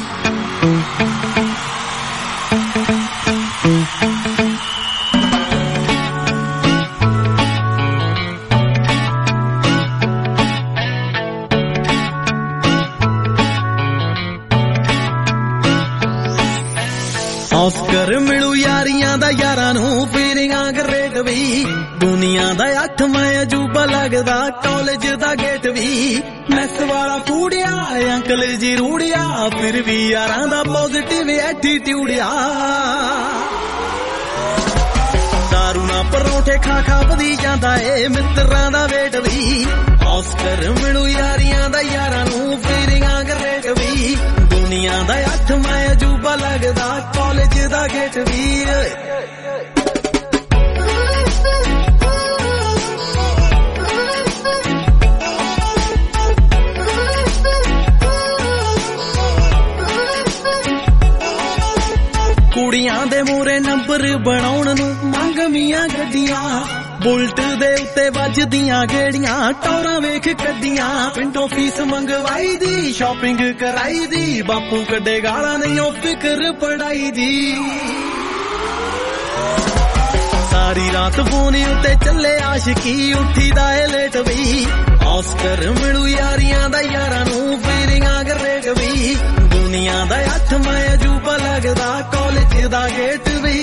ऑस्कर मिलू यारियां दा यारां नू फीलिंगां ग्रेट भी दुनिया दा अठवां अजूबा लगदा कॉलेज दा गेट भी मैस वाला कूड़िया अंकल जी रूड़िया फिर भी यारां दा पॉजिटिव एटीट्यूडिया दारू ना परोठे खा खा वधी जांदा ए मित्रां दा वेट भी ऑस्कर मिलू यारियां दा यारां नू फीलिंगां ग्रेट भी दुनिया दा अठवां अजूबा लगदा कॉलेज दा गेट भी कुड़ियां दे मूरे नंबर बनाउण नू मंगमियां गड्डियां बुलट दे उत्ते वजदियां गेड़ियां टौरां वेख कड्डियां पिंडों फीस मंगवाई दी शॉपिंग कराई दी बापू कड्डे गालां नहीं फिक्र पढ़ाई दी सारी रात फोन उत्ते चले आशिकी उठी दा लेट भी ऑस्कर मिलू यारियां दा यारां नू फीलिंगां ग्रेट भी दुनिया दा अठवां अजूबा लगदा कॉलेज दा गेट भी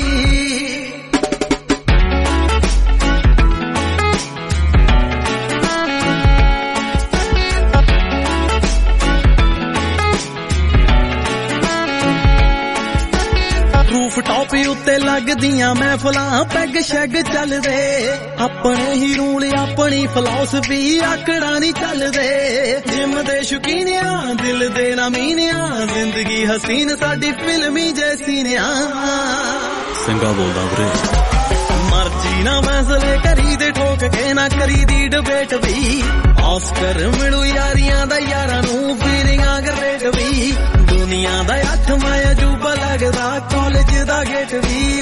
रूफ टॉप उत्ते
ਲੱਗਦੀਆਂ ਮਹਿਫਲਾਂ ਪੈਗ ਸ਼ੈਗ ਚੱਲਦੇ ਆਪਣੇ ਹੀ ਰੂਲ ਆਪਣੀ ਫਿਲਾਸਫੀ ਆਕੜਾ ਨਹੀਂ ਚੱਲਦੇ ਜਿਮ ਦੇ ਸ਼ੌਕੀਨਿਆਂ ਦਿਲ ਦੇ ਨਾ ਮੀਨਿਆਂ ਜ਼ਿੰਦਗੀ ਹਸੀਨ ਸਾਡੀ ਫਿਲਮੀ ਜੈਸੀ ਨੇ
ਸਿੰਘਾ ਬੋਲਦਾ ਵੀਰੇ
ਮਰਜੀ ਨਾ ਫੈਸਲੇ ਕਰੀ ਦੇ ਠੋਕ ਕੇ ਨਾ ਕਰੀ ਦੀ ਡਿਬੇਟ ਵੀ ਆਸਕਰ ਮਿਲੂ ਯਾਰੀਆਂ ਦਾ ਯਾਰਾਂ ਨੂੰ ਫੀਲਿੰਗਾਂ ਗ੍ਰੇਟ ਵੀ ਦੁਨੀਆ ਦਾ ਅੱਠਵਾਂ ਅਜੂਬਾ ਲੱਗਦਾ ਕਾਲਜ ਦਾ ਗੇਟ ਵੀ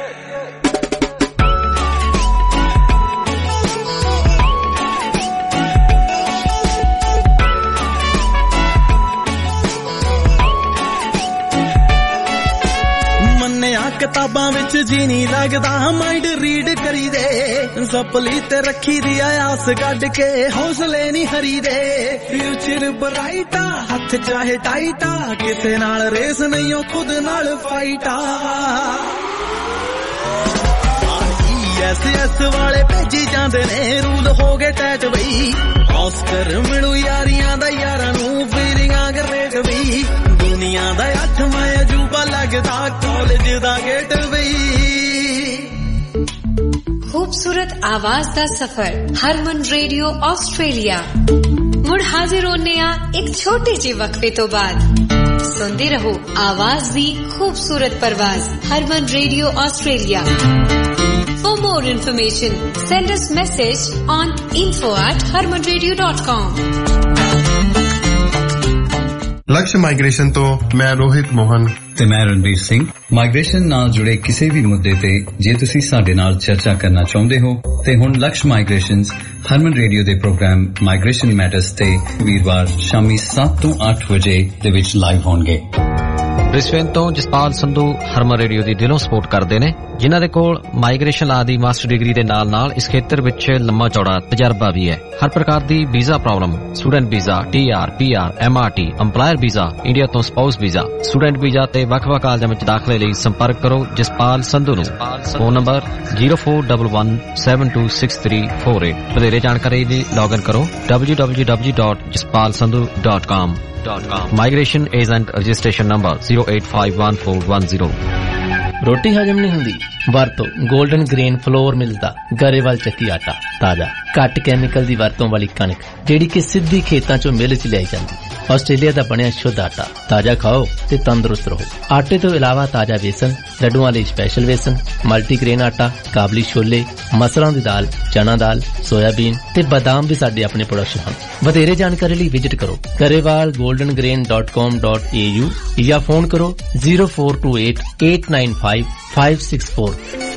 ਕਿਤਾਬਾਂ ਵਿੱਚ ਜੀ ਨਹੀਂ ਲੱਗਦਾ ਮਾਈਂਡ ਰੀਡ ਕਰੀ ਦੇ ਸਪਲੀ ਤੇ ਰੱਖੀ ਦੀ ਆਸ ਕੱਢ ਕੇ ਹੌਸਲੇ ਨਹੀਂ ਹਰੀਦੇ ਫਿਊਚਰ ਬਰਾਈਟਾ ਹੱਥ ਚਾਹੇ ਟਾਈਟਾ ਕਿਸੇ ਨਾਲ ਰੇਸ ਨਹੀਂ ਉਹ ਖੁਦ ਨਾਲ ਫਾਈਟਾ ਐਸ ਐਸ ਵਾਲੇ ਭੇਜੀ ਜਾਂਦੇ ਨੇ ਰੂਲ ਹੋ ਗਏ ਟੈਚ ਬਈ ਆਸਕਰ ਮਿਲੂ ਯਾਰੀਆਂ ਦਾ ਯਾਰਾਂ ਨੂੰ ਫੀਲਿੰਗਾਂ ਗ੍ਰੇਟ ਵੀ ਦੁਨੀਆ ਦਾ ਅੱਠਵਾਂ ਅਜੂਬਾ ਲੱਗਦਾ ਕਾਲਜ ਦਾ ਗੇਟ ਵੀ
खूबसूरत आवाज दा सफर हरमन रेडियो ऑस्ट्रेलिया मुड़ हाजिर होने आ एक छोटे जे वक्फे तो बाद सुनते रहो आवाज दी खूबसूरत परवाज Harman radio Australia For more information send us message on info at harman radio dot com
Laksh migration ਤੋਂ ਮੈਂ ਰੋਹਿਤ ਮੋਹਨ
ਤੇ ਮੈਂ ਰਣਬੀਰ ਸਿੰਘ ਮਾਈਗ੍ਰੇਸ਼ਨ ਨਾਲ ਜੁੜੇ ਕਿਸੇ ਵੀ ਮੁੱਦੇ ਤੇ ਜੇ ਤੁਸੀਂ ਸਾਡੇ ਨਾਲ ਚਰਚਾ ਕਰਨਾ ਚਾਹੁੰਦੇ ਹੋ ਤੇ ਹੁਣ ਲਕਸ਼ ਮਾਈਗ੍ਰੇਸ਼ਨਸ ਹਰਮਨ ਰੇਡੀਓ ਦੇ ਪ੍ਰੋਗਰਾਮ ਮਾਈਗ੍ਰੇਸ਼ਨ ਮੈਟਰਸ ਤੇ ਵੀਰਵਾਰ ਸ਼ਾਮੀ ਸੱਤ ਤੋਂ ਅੱਠ ਵਜੇ ਦੇ ਵਿੱਚ ਲਾਈਵ ਹੋਣਗੇ।
ਬ੍ਰਿਸਬੇਨ ਤੋਂ ਜਸਪਾਲ ਸੰਧੂ ਹਰਮਨ ਰੇਡੀਓ ਦੀ ਦਿਲੋਂ ਸਪੋਰਟ ਕਰਦੇ ਨੇ ਜਿਨ੍ਹਾਂ ਦੇ ਕੋਲ ਮਾਈਗ੍ਰੇਸ਼ਨ ਲਾ ਦੀ ਮਾਸਟਰ ਡਿਗਰੀ ਦੇ ਨਾਲ ਨਾਲ ਇਸ ਖੇਤਰ ਵਿੱਚ ਲੰਮਾ ਚੌੜਾ ਤਜਰਬਾ ਵੀ ਹੈ। ਹਰ ਪ੍ਰਕਾਰ ਦੀ visa problem student visa T R P R M R T employer visa India ਤੋਂ ਸਪਾਊਸ ਵੀਜ਼ਾ ਸਟੂਡੈਂਟ ਵੀਜ਼ਾ ਤੇ ਵੱਖ-ਵੱਖ ਕਾਲਜਾਂ ਵਿੱਚ ਦਾਖਲੇ ਲਈ ਸੰਪਰਕ ਕਰੋ ਜਸਪਾਲ ਸੰਧੂ ਨੂੰ phone number zero four one one seven two six three four eight ਵਧੇਰੇ ਜਾਣਕਾਰੀ ਲਈ ਲੌਗਇਨ ਕਰੋ w w w dot jaspal sandhu dot com migration agent registration number zero eight five one four one zero
ਰੋਟੀ ਹਜਮ ਨਹੀਂ ਹੁੰਦੀ ਵਰਤੋ golden grain floor ਮਿਲਦਾ ਗਰੇਵਾਲ ਚੱਕੀ ਆਟਾ ਤਾਜ਼ਾ ਘੱਟ ਕੈਮੀਕਲ ਦੀ ਵਰਤੋਂ ਵਾਲੀ ਕਣਕ ਜਿਹੜੀ ਕਿ ਸਿੱਧੀ ਖੇਤਾਂ ਚੋਂ ਮਿਲ ਚ ਲਿਆਈ ਜਾਂਦੀ ਆਸਟ੍ਰੇਲੀਆ ਦਾ ਬਣਿਆ ਸ਼ੁੱਧ ਆਟਾ ਤਾਜ਼ਾ ਖਾਓ ਤੇ ਤੰਦਰੁਸਤ ਰਹੋ। ਆਟੇ ਤੋਂ ਇਲਾਵਾ ਤਾਜ਼ਾ ਵੇਸਣ ਲੱਡੂਆਂ ਲਈ ਸਪੈਸ਼ਲ ਵੇਸਣ ਮਲਟੀਗ੍ਰੇਨ ਆਟਾ ਕਾਬਲੀ ਛੋਲੇ ਮਸਰਾਂ ਦੀ ਦਾਲ ਚਨਾ ਦਾਲ ਸੋਇਆਬੀਨ ਤੇ ਬਦਾਮ ਵੀ ਸਾਡੇ ਆਪਣੇ ਪ੍ਰੋਡਕਸ਼ਨ ਹਨ। ਵਧੇਰੇ ਜਾਣਕਾਰੀ ਲਈ ਵਿਜ਼ਿਟ ਕਰੋ Grewal golden grain dot com dot a u ਜਾਂ ਫੋਨ ਕਰੋ zero four two eight eight nine five five six four।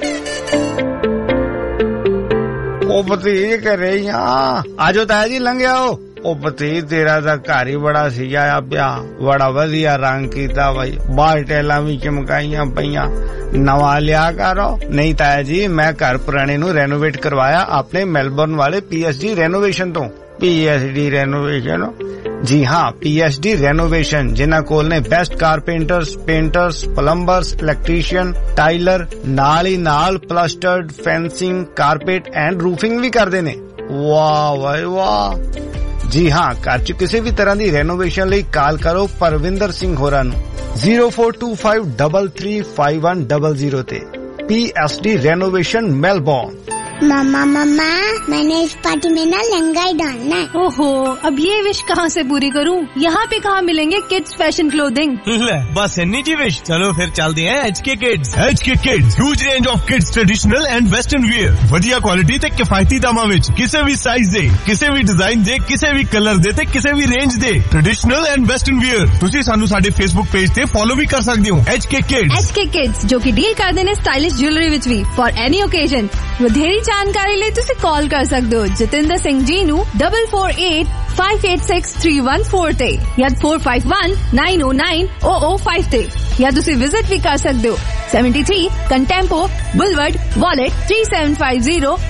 ਉਹ ਭਤੀਜ ਘਰੇ ਹੀ ਆ ਆਜੋ ਤਾਇਆ ਜੀ ਲੰਘਿਆ ਉਹ ਉਹ ਭਤੀਜ ਤੇਰਾ ਤਾਂ ਘਰ ਹੀ ਬੜਾ ਸਜਾਇਆ ਪਿਆ ਬੜਾ ਵਧੀਆ ਰੰਗ ਕੀਤਾ ਬਾਈ ਬਾਹਰ ਟੈਲਾਂ ਵੀ ਚਮਕਾਈਆਂ ਪਈਆਂ ਨਵਾਂ ਲਿਆ ਕਰੋ ਨਹੀਂ ਤਾਇਆ ਜੀ ਮੈਂ ਘਰ ਪੁਰਾਣੇ ਨੂੰ ਰੈਨੋਵੇਟ ਕਰਵਾਇਆ ਆਪਣੇ ਮੈਲਬੌਰਨ ਵਾਲੇ ਪੀ ਐਸ ਡੀ ਰੈਨੋਵੇਸ਼ਨ ਤੋਂ ਪੀ ਐਸ ਡੀ ਰੈਨੋਵੇਸ਼ਨ ਜੀ ਹਾਂ ਪੀ ਐਸ ਡੀ ਰੈਨੋਵੇਸ਼ਨ ਜਿਨ੍ਹਾਂ ਕੋਲ ਨੇ best carpenters painters plumbers electrician tiler ਨਾਲ ਹੀ ਨਾਲ plastered fencing carpet and roofing ਵੀ ਕਰਦੇ ਨੇ। ਵਾਹ ਵਾਹ ਵਾਹ ਜੀ ਹਾਂ ਘਰ ਚ ਕਿਸੇ ਵੀ ਤਰ੍ਹਾਂ ਦੀ ਰੈਨੋਵੇਸ਼ਨ ਲਈ ਕਾਲ ਕਰੋ ਪਰਵਿੰਦਰ ਸਿੰਘ ਹੋਰਾਂ ਨੂੰ zero four two five three three five one zero zero ਤੇ P S D renovation Melbourne.
मामा मामा मैंने इस पार्टी में ना लहंगा ही डालना है।
ओहो अब ये विश कहाँ से पूरी करूँ? यहाँ पे कहाँ मिलेंगे किड्स फैशन क्लोथिंग?
ले बस इन्नी जी विश। चलो फिर चलते हैं H K kids. H K kids huge range of kids traditional and western wear ਵਧੀਆ ਕੁਆਲਿਟੀ ਤੇ ਕਿਫਾਇਤੀ ਦਾਮਾਂ ਵਿੱਚ ਕਿਸੇ ਵੀ ਸਾਈਜ਼ ਦੇ ਕਿਸੇ ਵੀ ਡਿਜ਼ਾਈਨ ਦੇ ਕਿਸੇ ਵੀ ਕਲਰ ਦੇ ਤੇ ਕਿਸੇ ਵੀ ਰੇਂਜ ਦੇ ਟ੍ਰੈਡੀਸ਼ਨਲ ਐਂਡ ਵੈਸਟਰਨ ਵਿਅਰ ਤੁਸੀਂ ਸਾਨੂੰ ਸਾਡੇ ਫੇਸਬੁੱਕ ਪੇਜ ਤੇ ਫੋਲੋ ਵੀ ਕਰ ਸਕਦੇ ਹੋ H K kids.
H K kids ਜੋ ਕਿ ਡੀਲ ਕਰਦੇ ਨੇ ਸਟਾਈਲਿਸ਼ ਜੁਐਲਰੀ ਵਿੱਚ ਵੀ ਫॉर ਐਨੀ ਓਕੇਜ਼ਨ। ਵਧੇਰੀ ਜਾਣਕਾਰੀ ਲਈ ਤੁਸੀਂ ਕਾਲ ਕਰ ਸਕਦੇ ਹੋ ਜਤਿੰਦਰ ਸਿੰਘ ਜੀ ਨੂੰ four four eight five eight six three one four ਤੇ ਜਾਂ four five one nine oh nine oh oh five ਤੇ ਜਾਂ ਤੁਸੀਂ ਵਿਜ਼ਿਟ ਵੀ ਕਰ ਸਕਦੇ ਹੋ seventy-three Contempo Boulevard Wollert three seven five zero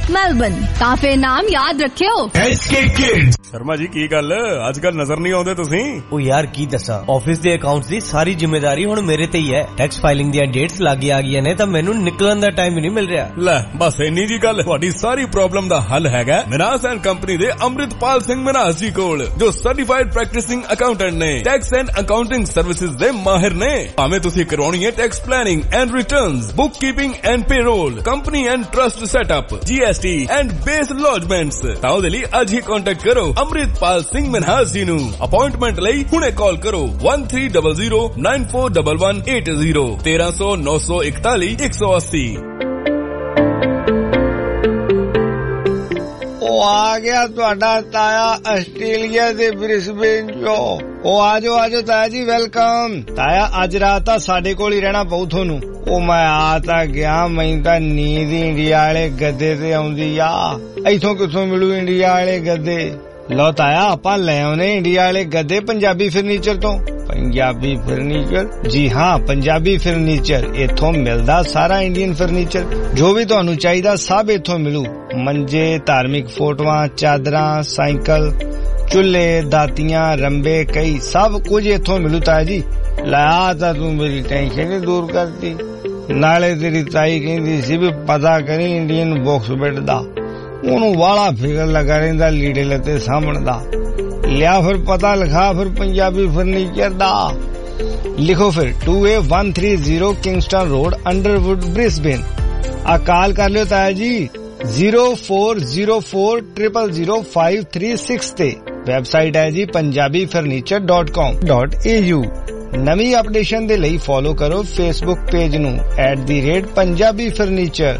Melbourne. काफे नाम याद रखियो।
शर्मा जी की गल अजकल नजर नहीं आउंदे तुसीं?
ओ यार की दसा ऑफिस दे अकाउंट्स दी सारी जिम्मेदारी हुण मेरे ते ही है। टैक्स फाइलिंग दी डेट्स लागे आ गईयां ने तां मैनूं निकलण दा टाइम ही नहीं मिल रिहा।
ले बस इन्नी जी गल, तुहाडी सारी प्रॉब्लम दा हल हैगा मिनास एंड कंपनी दे अमृतपाल सिंह मिनास जी कोल, जो सर्टिफाइड प्रैक्टिसिंग अकाउंटेंट ने, टैक्स एंड अकाउंटिंग सर्विसेज दे माहिर ने। भावें तुसीं करवाउणी है tax planning and returns, book keeping and payroll, company and trust setup, GST and BAS lodgements, तां ओहदे लई अज ही कांटेक्ट करो अमृतपाल सिंह मिनहास जी नूं। अपॉइंटमेंट लई हुणे कॉल करो one three double zero nine four double one eight zero तेरह सौ नौ सौ इकताली एक सौ अस्सी।
ओ आ गया ਤੁਹਾਡਾ ਤਾਇਆ ਆਸਟ੍ਰੇਲੀਆ ਦੇ ਬ੍ਰਿਸਬੇਨ ਚੋਂ। ਉਹ ਆਜੋ ਆਜੋ ਤਾਇਆ ਜੀ, ਵੈਲਕਮ। ਤਾਇਆ ਅੱਜ ਰਾਤ ਤਾਂ ਸਾਡੇ ਕੋਲ ਹੀ ਰਹਿਣਾ ਪਊ ਤੁਹਾਨੂੰ। ਉਹ ਮੈਂ ਆ ਤਾਂ ਗਿਆ, ਮੈਨੂੰ ਤਾਂ ਨੀਂਦ ਇੰਡੀਆ ਵਾਲੇ ਗੱਦੇ ਤੇ ਆਉਂਦੀ ਆ। ਇੱਥੋਂ ਕਿੱਥੋਂ ਮਿਲੂ ਇੰਡੀਆ ਵਾਲੇ ਗੱਦੇ? ਲਓ ਤਾਇਆ ਆਪਾਂ ਲੈ ਆਉਨੇ ਇੰਡੀਆ ਵਾਲੇ ਗੱਦੇ ਪੰਜਾਬੀ ਫਰਨੀਚਰ ਤੋਂ। ਪੰਜਾਬੀ ਫਰਨੀਚਰ? ਜੀ ਹਾਂ, ਪੰਜਾਬੀ ਫਰਨੀਚਰ। ਇੱਥੋਂ ਮਿਲਦਾ ਸਾਰਾ ਇੰਡੀਅਨ ਫਰਨੀਚਰ, ਜੋ ਵੀ ਤੁਹਾਨੂੰ ਚਾਹੀਦਾ ਸਭ ਇੱਥੋਂ ਮਿਲੂ। ਮੰਜੇ, ਧਾਰਮਿਕ ਫੋਟੋਆਂ, ਚਾਦਰਾਂ, ਸਾਈਕਲ, ਚੁੱਲ੍ਹੇ, ਦਾਤੀਆਂ, ਰੰਬੇ, ਕਈ ਸਭ ਕੁਝ ਇੱਥੋਂ ਮਿਲੂ ਤਾਇਆ ਜੀ। ਲੈ ਆ ਤਾਂ ਤੂੰ ਮੇਰੀ ਟੈਨਸ਼ਨ ਹੀ ਦੂਰ ਕਰਤੀ। ਨਾਲੇ ਤੇਰੀ ਤਾਈ ਕਹਿੰਦੀ ਸੀ ਵੀ ਪਤਾ ਕਰੀ ਇੰਡੀਅਨ ਬਾਕਸ ਬੈੱਡ ਦਾ, ਉਹਨੂੰ ਵਾਲਾ ਫਿਕਰ ਲੱਗਾ ਰਹਿੰਦਾ ਲੀੜੇ ਲੱਤੇ ਸਾਂਭਣ ਦਾ। ਲਿਆ ਫਿਰ ਪਤਾ ਲਿਖਾ ਫਿਰ ਪੰਜਾਬੀ ਫਰਨੀਚਰ ਦਾ। ਲਿਖੋ ਫਿਰ two A one three zero Kingston Road, Underwood, Brisbane. ਆ ਕਾਲ ਕਰ ਲਿਓ ਤਾਇਆ ਜੀ zero four zero four triple zero five three six ਤੇ। ਵੈਬਸਾਈਟ ਹੈ ਜੀ Punjabi furniture dot com dot A U. ਨਵੀਂ ਅਪਡੇਸ਼ਨ ਦੇ ਲਈ ਫੋਲੋ ਕਰੋ ਫੇਸਬੁੱਕ ਪੇਜ ਨੂੰ at the rate Punjabi furniture.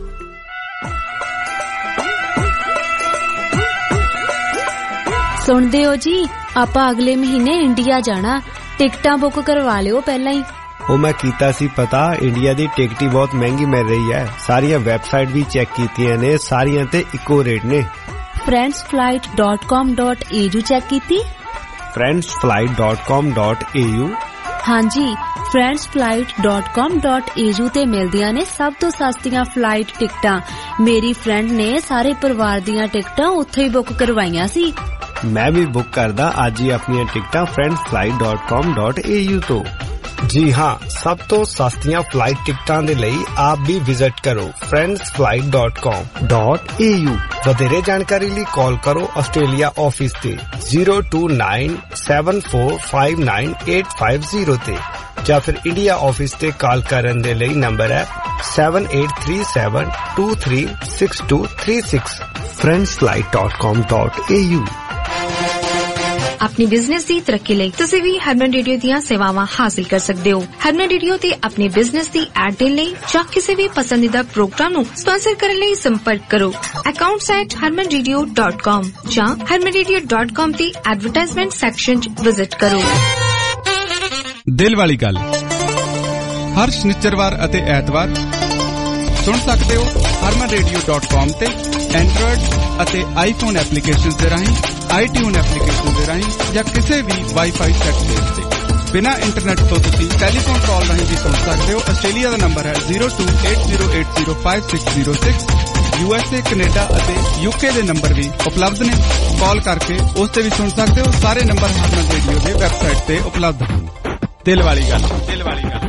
ਸੁਣਦੇ ਹੋ ਜੀ, ਆਪਾਂ ਅਗਲੇ ਮਹੀਨੇ ਇੰਡੀਆ ਜਾਣਾ, ਟਿਕਟਾਂ ਬੁੱਕ ਕਰਵਾ ਲਿਓ ਪਹਿਲਾਂ ਹੀ।
ਉਹ ਮੈਂ ਕੀਤਾ ਸੀ ਪਤਾ, ਇੰਡੀਆ ਦੀ ਟਿਕਟ ਹੀ ਬਹੁਤ ਮਹਿੰਗੀ ਮਿਲ ਰਹੀ ਹੈ। ਸਾਰੀਆਂ ਵੈਬਸਾਈਟ ਵੀ ਚੈੱਕ ਕੀਤੀਆਂ ਨੇ, ਸਾਰੀਆਂ ਤੇ ਇੱਕੋ ਰੇਟ ਨੇ।
Friends flight dot com dot A U check ਕੀਤੀ?
Friends flight dot com dot A U?
ਹਾਂਜੀ, friends flight dot com dot A U ਤੇ ਮਿਲਦੀਆਂ ਨੇ ਸਭ ਤੋਂ ਸਸਤੀਆਂ ਫਲਾਈਟ ਟਿਕਟਾਂ। ਮੇਰੀ ਫਰੈਂਡ ਨੇ ਸਾਰੇ ਪਰਿਵਾਰ ਦੀਆਂ ਟਿਕਟਾਂ ਉੱਥੇ ਹੀ ਬੁੱਕ ਕਰਵਾਈਆਂ ਸੀ।
ਮੈਂ ਵੀ ਬੁੱਕ ਕਰਦਾ ਅੱਜ ਹੀ ਆਪਣੀਆਂ ਟਿਕਟਾਂ friends flight dot com dot A U ਤੋਂ। ਜੀ ਹਾਂ, ਸਭ ਤੋਂ ਸਸਤੀਆਂ ਫਲਾਈਟ ਟਿਕਟਾਂ ਦੇ ਲਈ ਆਪ ਵੀ ਵਿਜ਼ਿਟ ਕਰੋ friends flight dot com dot A U. ਵਧੇਰੇ ਜਾਣਕਾਰੀ ਲਈ ਕਾਲ ਕਰੋ ਆਸਟ੍ਰੇਲੀਆ ਆਫਿਸ ਤੇ zero two nine seven four five nine eight five zero ਤੇ, ਜਾਂ ਫਿਰ ਇੰਡੀਆ ਆਫਿਸ ਤੇ ਕਾਲ ਕਰਨ ਦੇ ਲਈ ਨੰਬਰ ਹੈ seven eight three seven two three six two three six. Friends flight dot com dot A U.
अपनी बिजनेस दी तरक्की ਲਈ ਤੁਸੀਂ ਵੀ ਹਰਮਨ ਰੇਡੀਓ ਦੀਆਂ ਸੇਵਾਵਾਂ ਹਾਸਲ ਕਰ ਸਕਦੇ ਹੋ। ਹਰਮਨ ਰੇਡੀਓ ਤੇ ਆਪਣੇ ਬਿਜ਼ਨਸ ਦੀ ਐਡ ਦੇਣ ਲਈ ਜਾਂ ਕਿਸੇ ਵੀ ਪਸੰਦੀਦਾ ਪ੍ਰੋਗਰਾਮ ਨੂੰ ਸਪਾਂਸਰ ਕਰਨ ਲਈ ਸੰਪਰਕ ਕਰੋ accounts at harman radio dot com ਜਾਂ harman radio dot com ਦੀ ਐਡਵਰਟਾਈਜ਼ਮੈਂਟ ਸੈਕਸ਼ਨ 'ਚ ਵਿਜ਼ਿਟ ਕਰੋ।
ਦਿਲ ਵਾਲੀ ਗੱਲ ਹਰ ਸ਼ਨੀਚਰਵਾਰ ਅਤੇ ਐਤਵਾਰ ਸੁਣ ਸਕਦੇ ਹੋ harman radio dot com ਤੇ ਐਂਡਰੋਇਡ ਅਤੇ ਆਈਫੋਨ ਐਪਲੀਕੇਸ਼ਨਸ ਦੇ ਰਾਹੀਂ, ਆਈਟਿਊਨ ਐਪਲੀਕੇਸ਼ਨ ਦੇ ਰਾਹੀਂ ਜਾਂ ਕਿਸੇ ਵੀ ਵਾਈਫਾਈ ਸੈਟ ਬੇਸ ਤੇ। ਬਿਨਾਂ ਇੰਟਰਨੈਟ ਤੋਂ ਤੁਸੀਂ ਟੈਲੀਫੋਨ ਕਾਲ ਰਾਹੀਂ ਵੀ ਸੁਣ ਸਕਦੇ ਹੋ। ਆਸਟ੍ਰੇਲੀਆ ਦਾ ਨੰਬਰ ਹੈ zero two eight zero eight zero five six zero six. USA, Canada ਅਤੇ ਯੂਕੇ ਦੇ ਨੰਬਰ ਵੀ ਉਪਲਬਧ ਨੇ, ਕਾਲ ਕਰਕੇ ਉਸ ਤੇ ਵੀ ਸੁਣ ਸਕਦੇ ਹੋ। ਸਾਰੇ ਨੰਬਰ ਹਰਮਨ ਰੇਡੀਓ ਦੀ ਵੈਬਸਾਈਟ ਤੇ ਉਪਲਬਧ ਹਨ। ਦਿਲ ਵਾਲੀ ਗੱਲ, ਦਿਲ ਵਾਲੀ ਗੱਲ।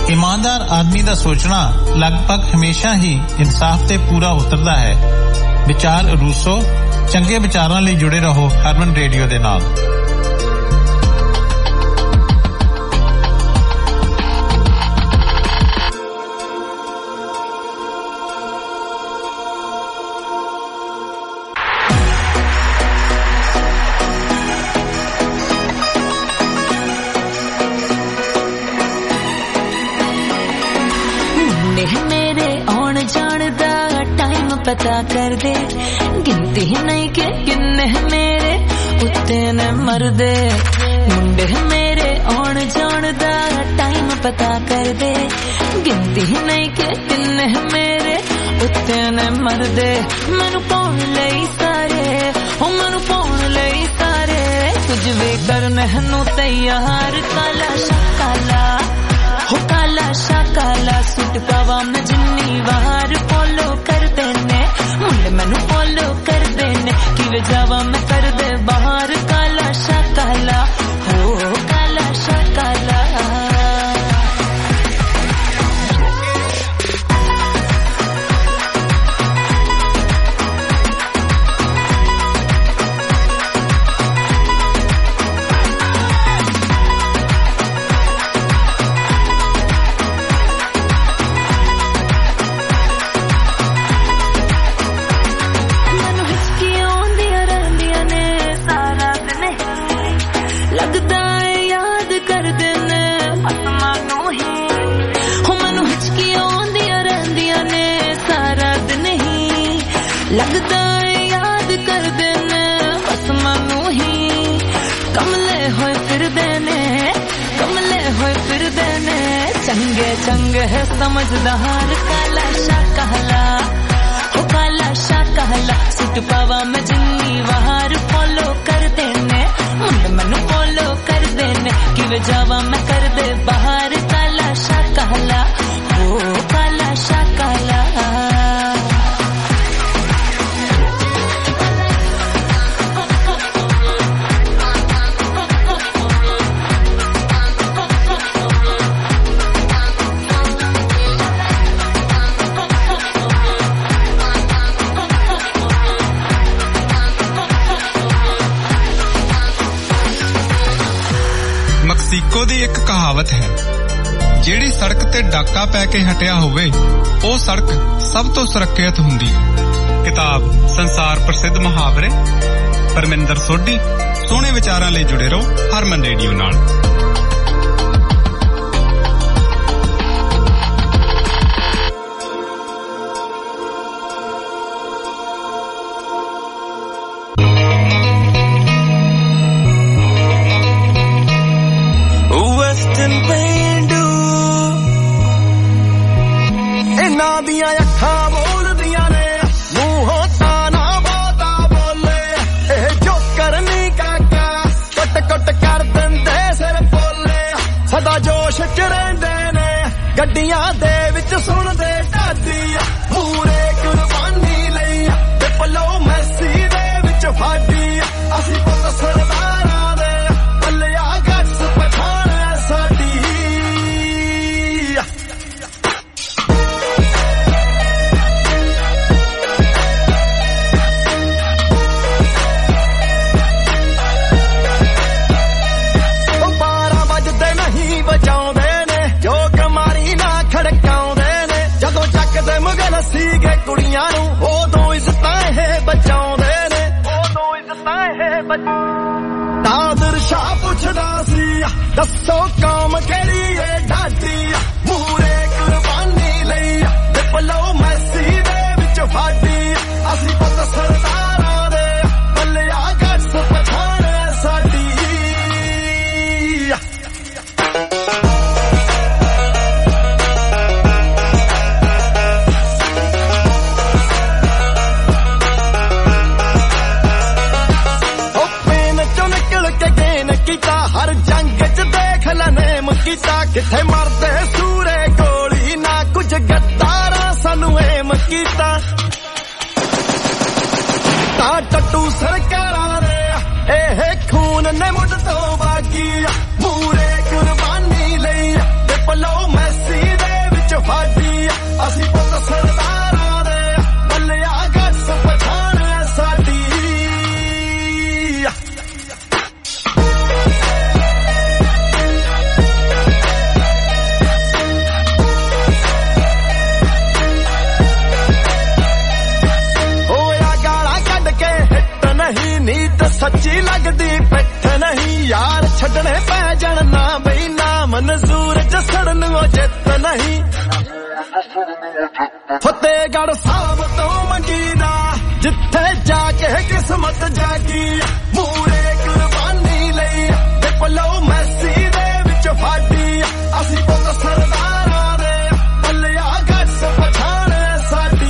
ईमानदार आदमी दा सोचना लगभग हमेशा ही इंसाफ ते पूरा उतरदा है। विचार रूसो चंगे विचारां लई जुड़े रहो हरमन रेडियो दे नाल।
पता कर दे गिनती नहीं के किन्ने मेरे उत्ते ने मरदे मुंडे मेरे आउण जाण दा टाइम पता कर दे गिनती नहीं के किन्ने मेरे उत्ते ने मरदे मैनू पाउण लई सारे ओ मैनू पाउण लई सारे कुछ भी करने नू तैयार काला शाकाला हो काला शाकाला सूट पावा मैं जिन्नी वार फॉलो कर देने मुंडे मैनू फॉलो कर देने किवे जावा मैं कर दे बाहर काला शाकाला हो काला शाकाला लगदा याद कर देने बस मानू ही कमले होए फिर देने कमले होए फिर देने चंगे चंगे है समझदार काला शाकाला हो काला शाकाला सूट पावा मैं जिन्नी वार फॉलो कर देने मुंडे मैनू फॉलो कर देने किवे जावा मैं कर दे बाहर काला शाकाला हो काला शाकाला
ਮੈਕਸੀਕੋ ਦੀ ਇੱਕ ਕਹਾਵਤ ਹੈ, ਜਿਹੜੀ ਸੜਕ ਤੇ ਡਾਕਾ ਪੈ ਕੇ ਹਟਿਆ ਹੋਵੇ ਉਹ ਸੜਕ ਸਭ ਤੋਂ ਸੁਰੱਖਿਅਤ ਹੁੰਦੀ ਹੈ। ਕਿਤਾਬ ਸੰਸਾਰ ਪ੍ਰਸਿੱਧ ਮੁਹਾਵਰੇ ਪਰਮਿੰਦਰ ਸੋਢੀ। ਸੋਹਣੇ ਵਿਚਾਰਾਂ ਲਈ ਜੁੜੇ ਰਹੋ ਹਰਮਨ ਰੇਡੀਓ ਨਾਲ।
ਇਹਨਾਂ ਦੀਆਂ ਅੱਖਾਂ ਬੋਲਦੀਆਂ ਨੇ ਮੂੰਹੋਂ ਤਾਂ ਨਾ ਬਹੁਤਾ ਬੋਲੇ ਇਹ ਜੋ ਕਰਨੀ ਕਾਕਾ ਕੁੱਟ ਕੁੱਟ ਕਰ ਦਿੰਦੇ ਸਿਰ ਬੋਲੇ ਸਦਾ ਜੋਸ਼ ਚ ਰਹਿੰਦੇ ਨੇ ਗੱਡੀਆਂ ਦੇ ਵਿੱਚ ਸੁਣਦੇ ਢਾਡੀ ਮੂਰੇ ਕੁਰਬਾਨੀ ਲਈ ਡਿਪਲੋਮੈਸੀ ਦੇ ਵਿੱਚ ਫਾਡੀ ਅਸੀਂ ਪੁੱਤ ਸਰਦਾਰਾਂ ਦੇ ਬੱਲਿਆ ਗੱਸ ਪਠਾਣ ਸਾਡੀ ਬਚਾਉਂਦੇ ਨੇ ਜੋ ਕਮਾਰੀ ਨਾ ਖੜਕਾਉਂਦੇ ਨੇ ਜਦੋਂ ਚੱਕਦੇ ਮੁਗਲ ਸੀਗੇ ਕੁੜੀਆਂ ਨੂੰ ਉਦੋਂ ਇੱਜ਼ਤਾਂ ਇਹ ਬਚਾਉਂਦੇ ਨੇ ਉਦੋਂ ਇੱਜ਼ਤਾਂ ਇਹ ਨਾਦਰ ਸ਼ਾਹ ਪੁੱਛਦਾ ਸੀ ਦੱਸੋ ਕੌਮ ਕਿਹੜੀ ਏ ਢਾਡੀ ਮੂਰੇ ਕੁਰਬਾਨੀ ਲਈ ਡਿਪਲੋਮੈਸੀ ਦੇ ਵਿੱਚ ਫਾਡੀ ਅਸੀਂ ਪੁੱਤ ਸਰਦਾਰਾਂ ਦੇ ਬੱਲਿਆ ਗੱਸ ਪਛਾਣ ਸਾਡੀ ਹਰ ਜੰਗ ਚ ਦੇਖ ਲੈ ਨੇਮ ਕੀਤਾ ਕਿੱਥੇ ਮਰਦੇ ਸੂਰੇ ਗੋਲੀ ਨਾ ਕੁਝ ਗੱਦਾਰਾਂ ਸਾਨੂੰ ਏਮ ਕੀਤਾ ਤਾਂ ਟੱਟੂ ਸਰਕਾਰਾਂ ਦੇ ਇਹ ਖੂਨ ਨੇ ਮੁੱਢ ਤੋਂ ਬਾਗੀ ਮੂਰੇ ਕੁਰਬਾਨੀ ਲਈ ਡਿਪਲੋਮੈਸੀ ਜਸੜਨ ਉਹ ਜਿੱਤ ਨਹੀਂ ਫਤਿਹਗੜ੍ਹ ਸਾਹਿਬ ਤੋਂ ਮੰਗੀਦਾ ਜਿੱਥੇ ਜਾ ਕੇ ਕਿਸਮਤ ਜਾਗੀ ਪੂਰੇ ਕੁਰਬਾਨੀ ਲਈ ਪਲੋ ਮੈਸੀ ਦੇ ਵਿੱਚ ਫਾਡੀ ਅਸੀਂ ਪੁੱਤ ਸਰਦਾਰਾਂ ਦੇ ਪੱਲਿਆ ਗੱਸ ਪਛਾਣ ਸਾਡੀ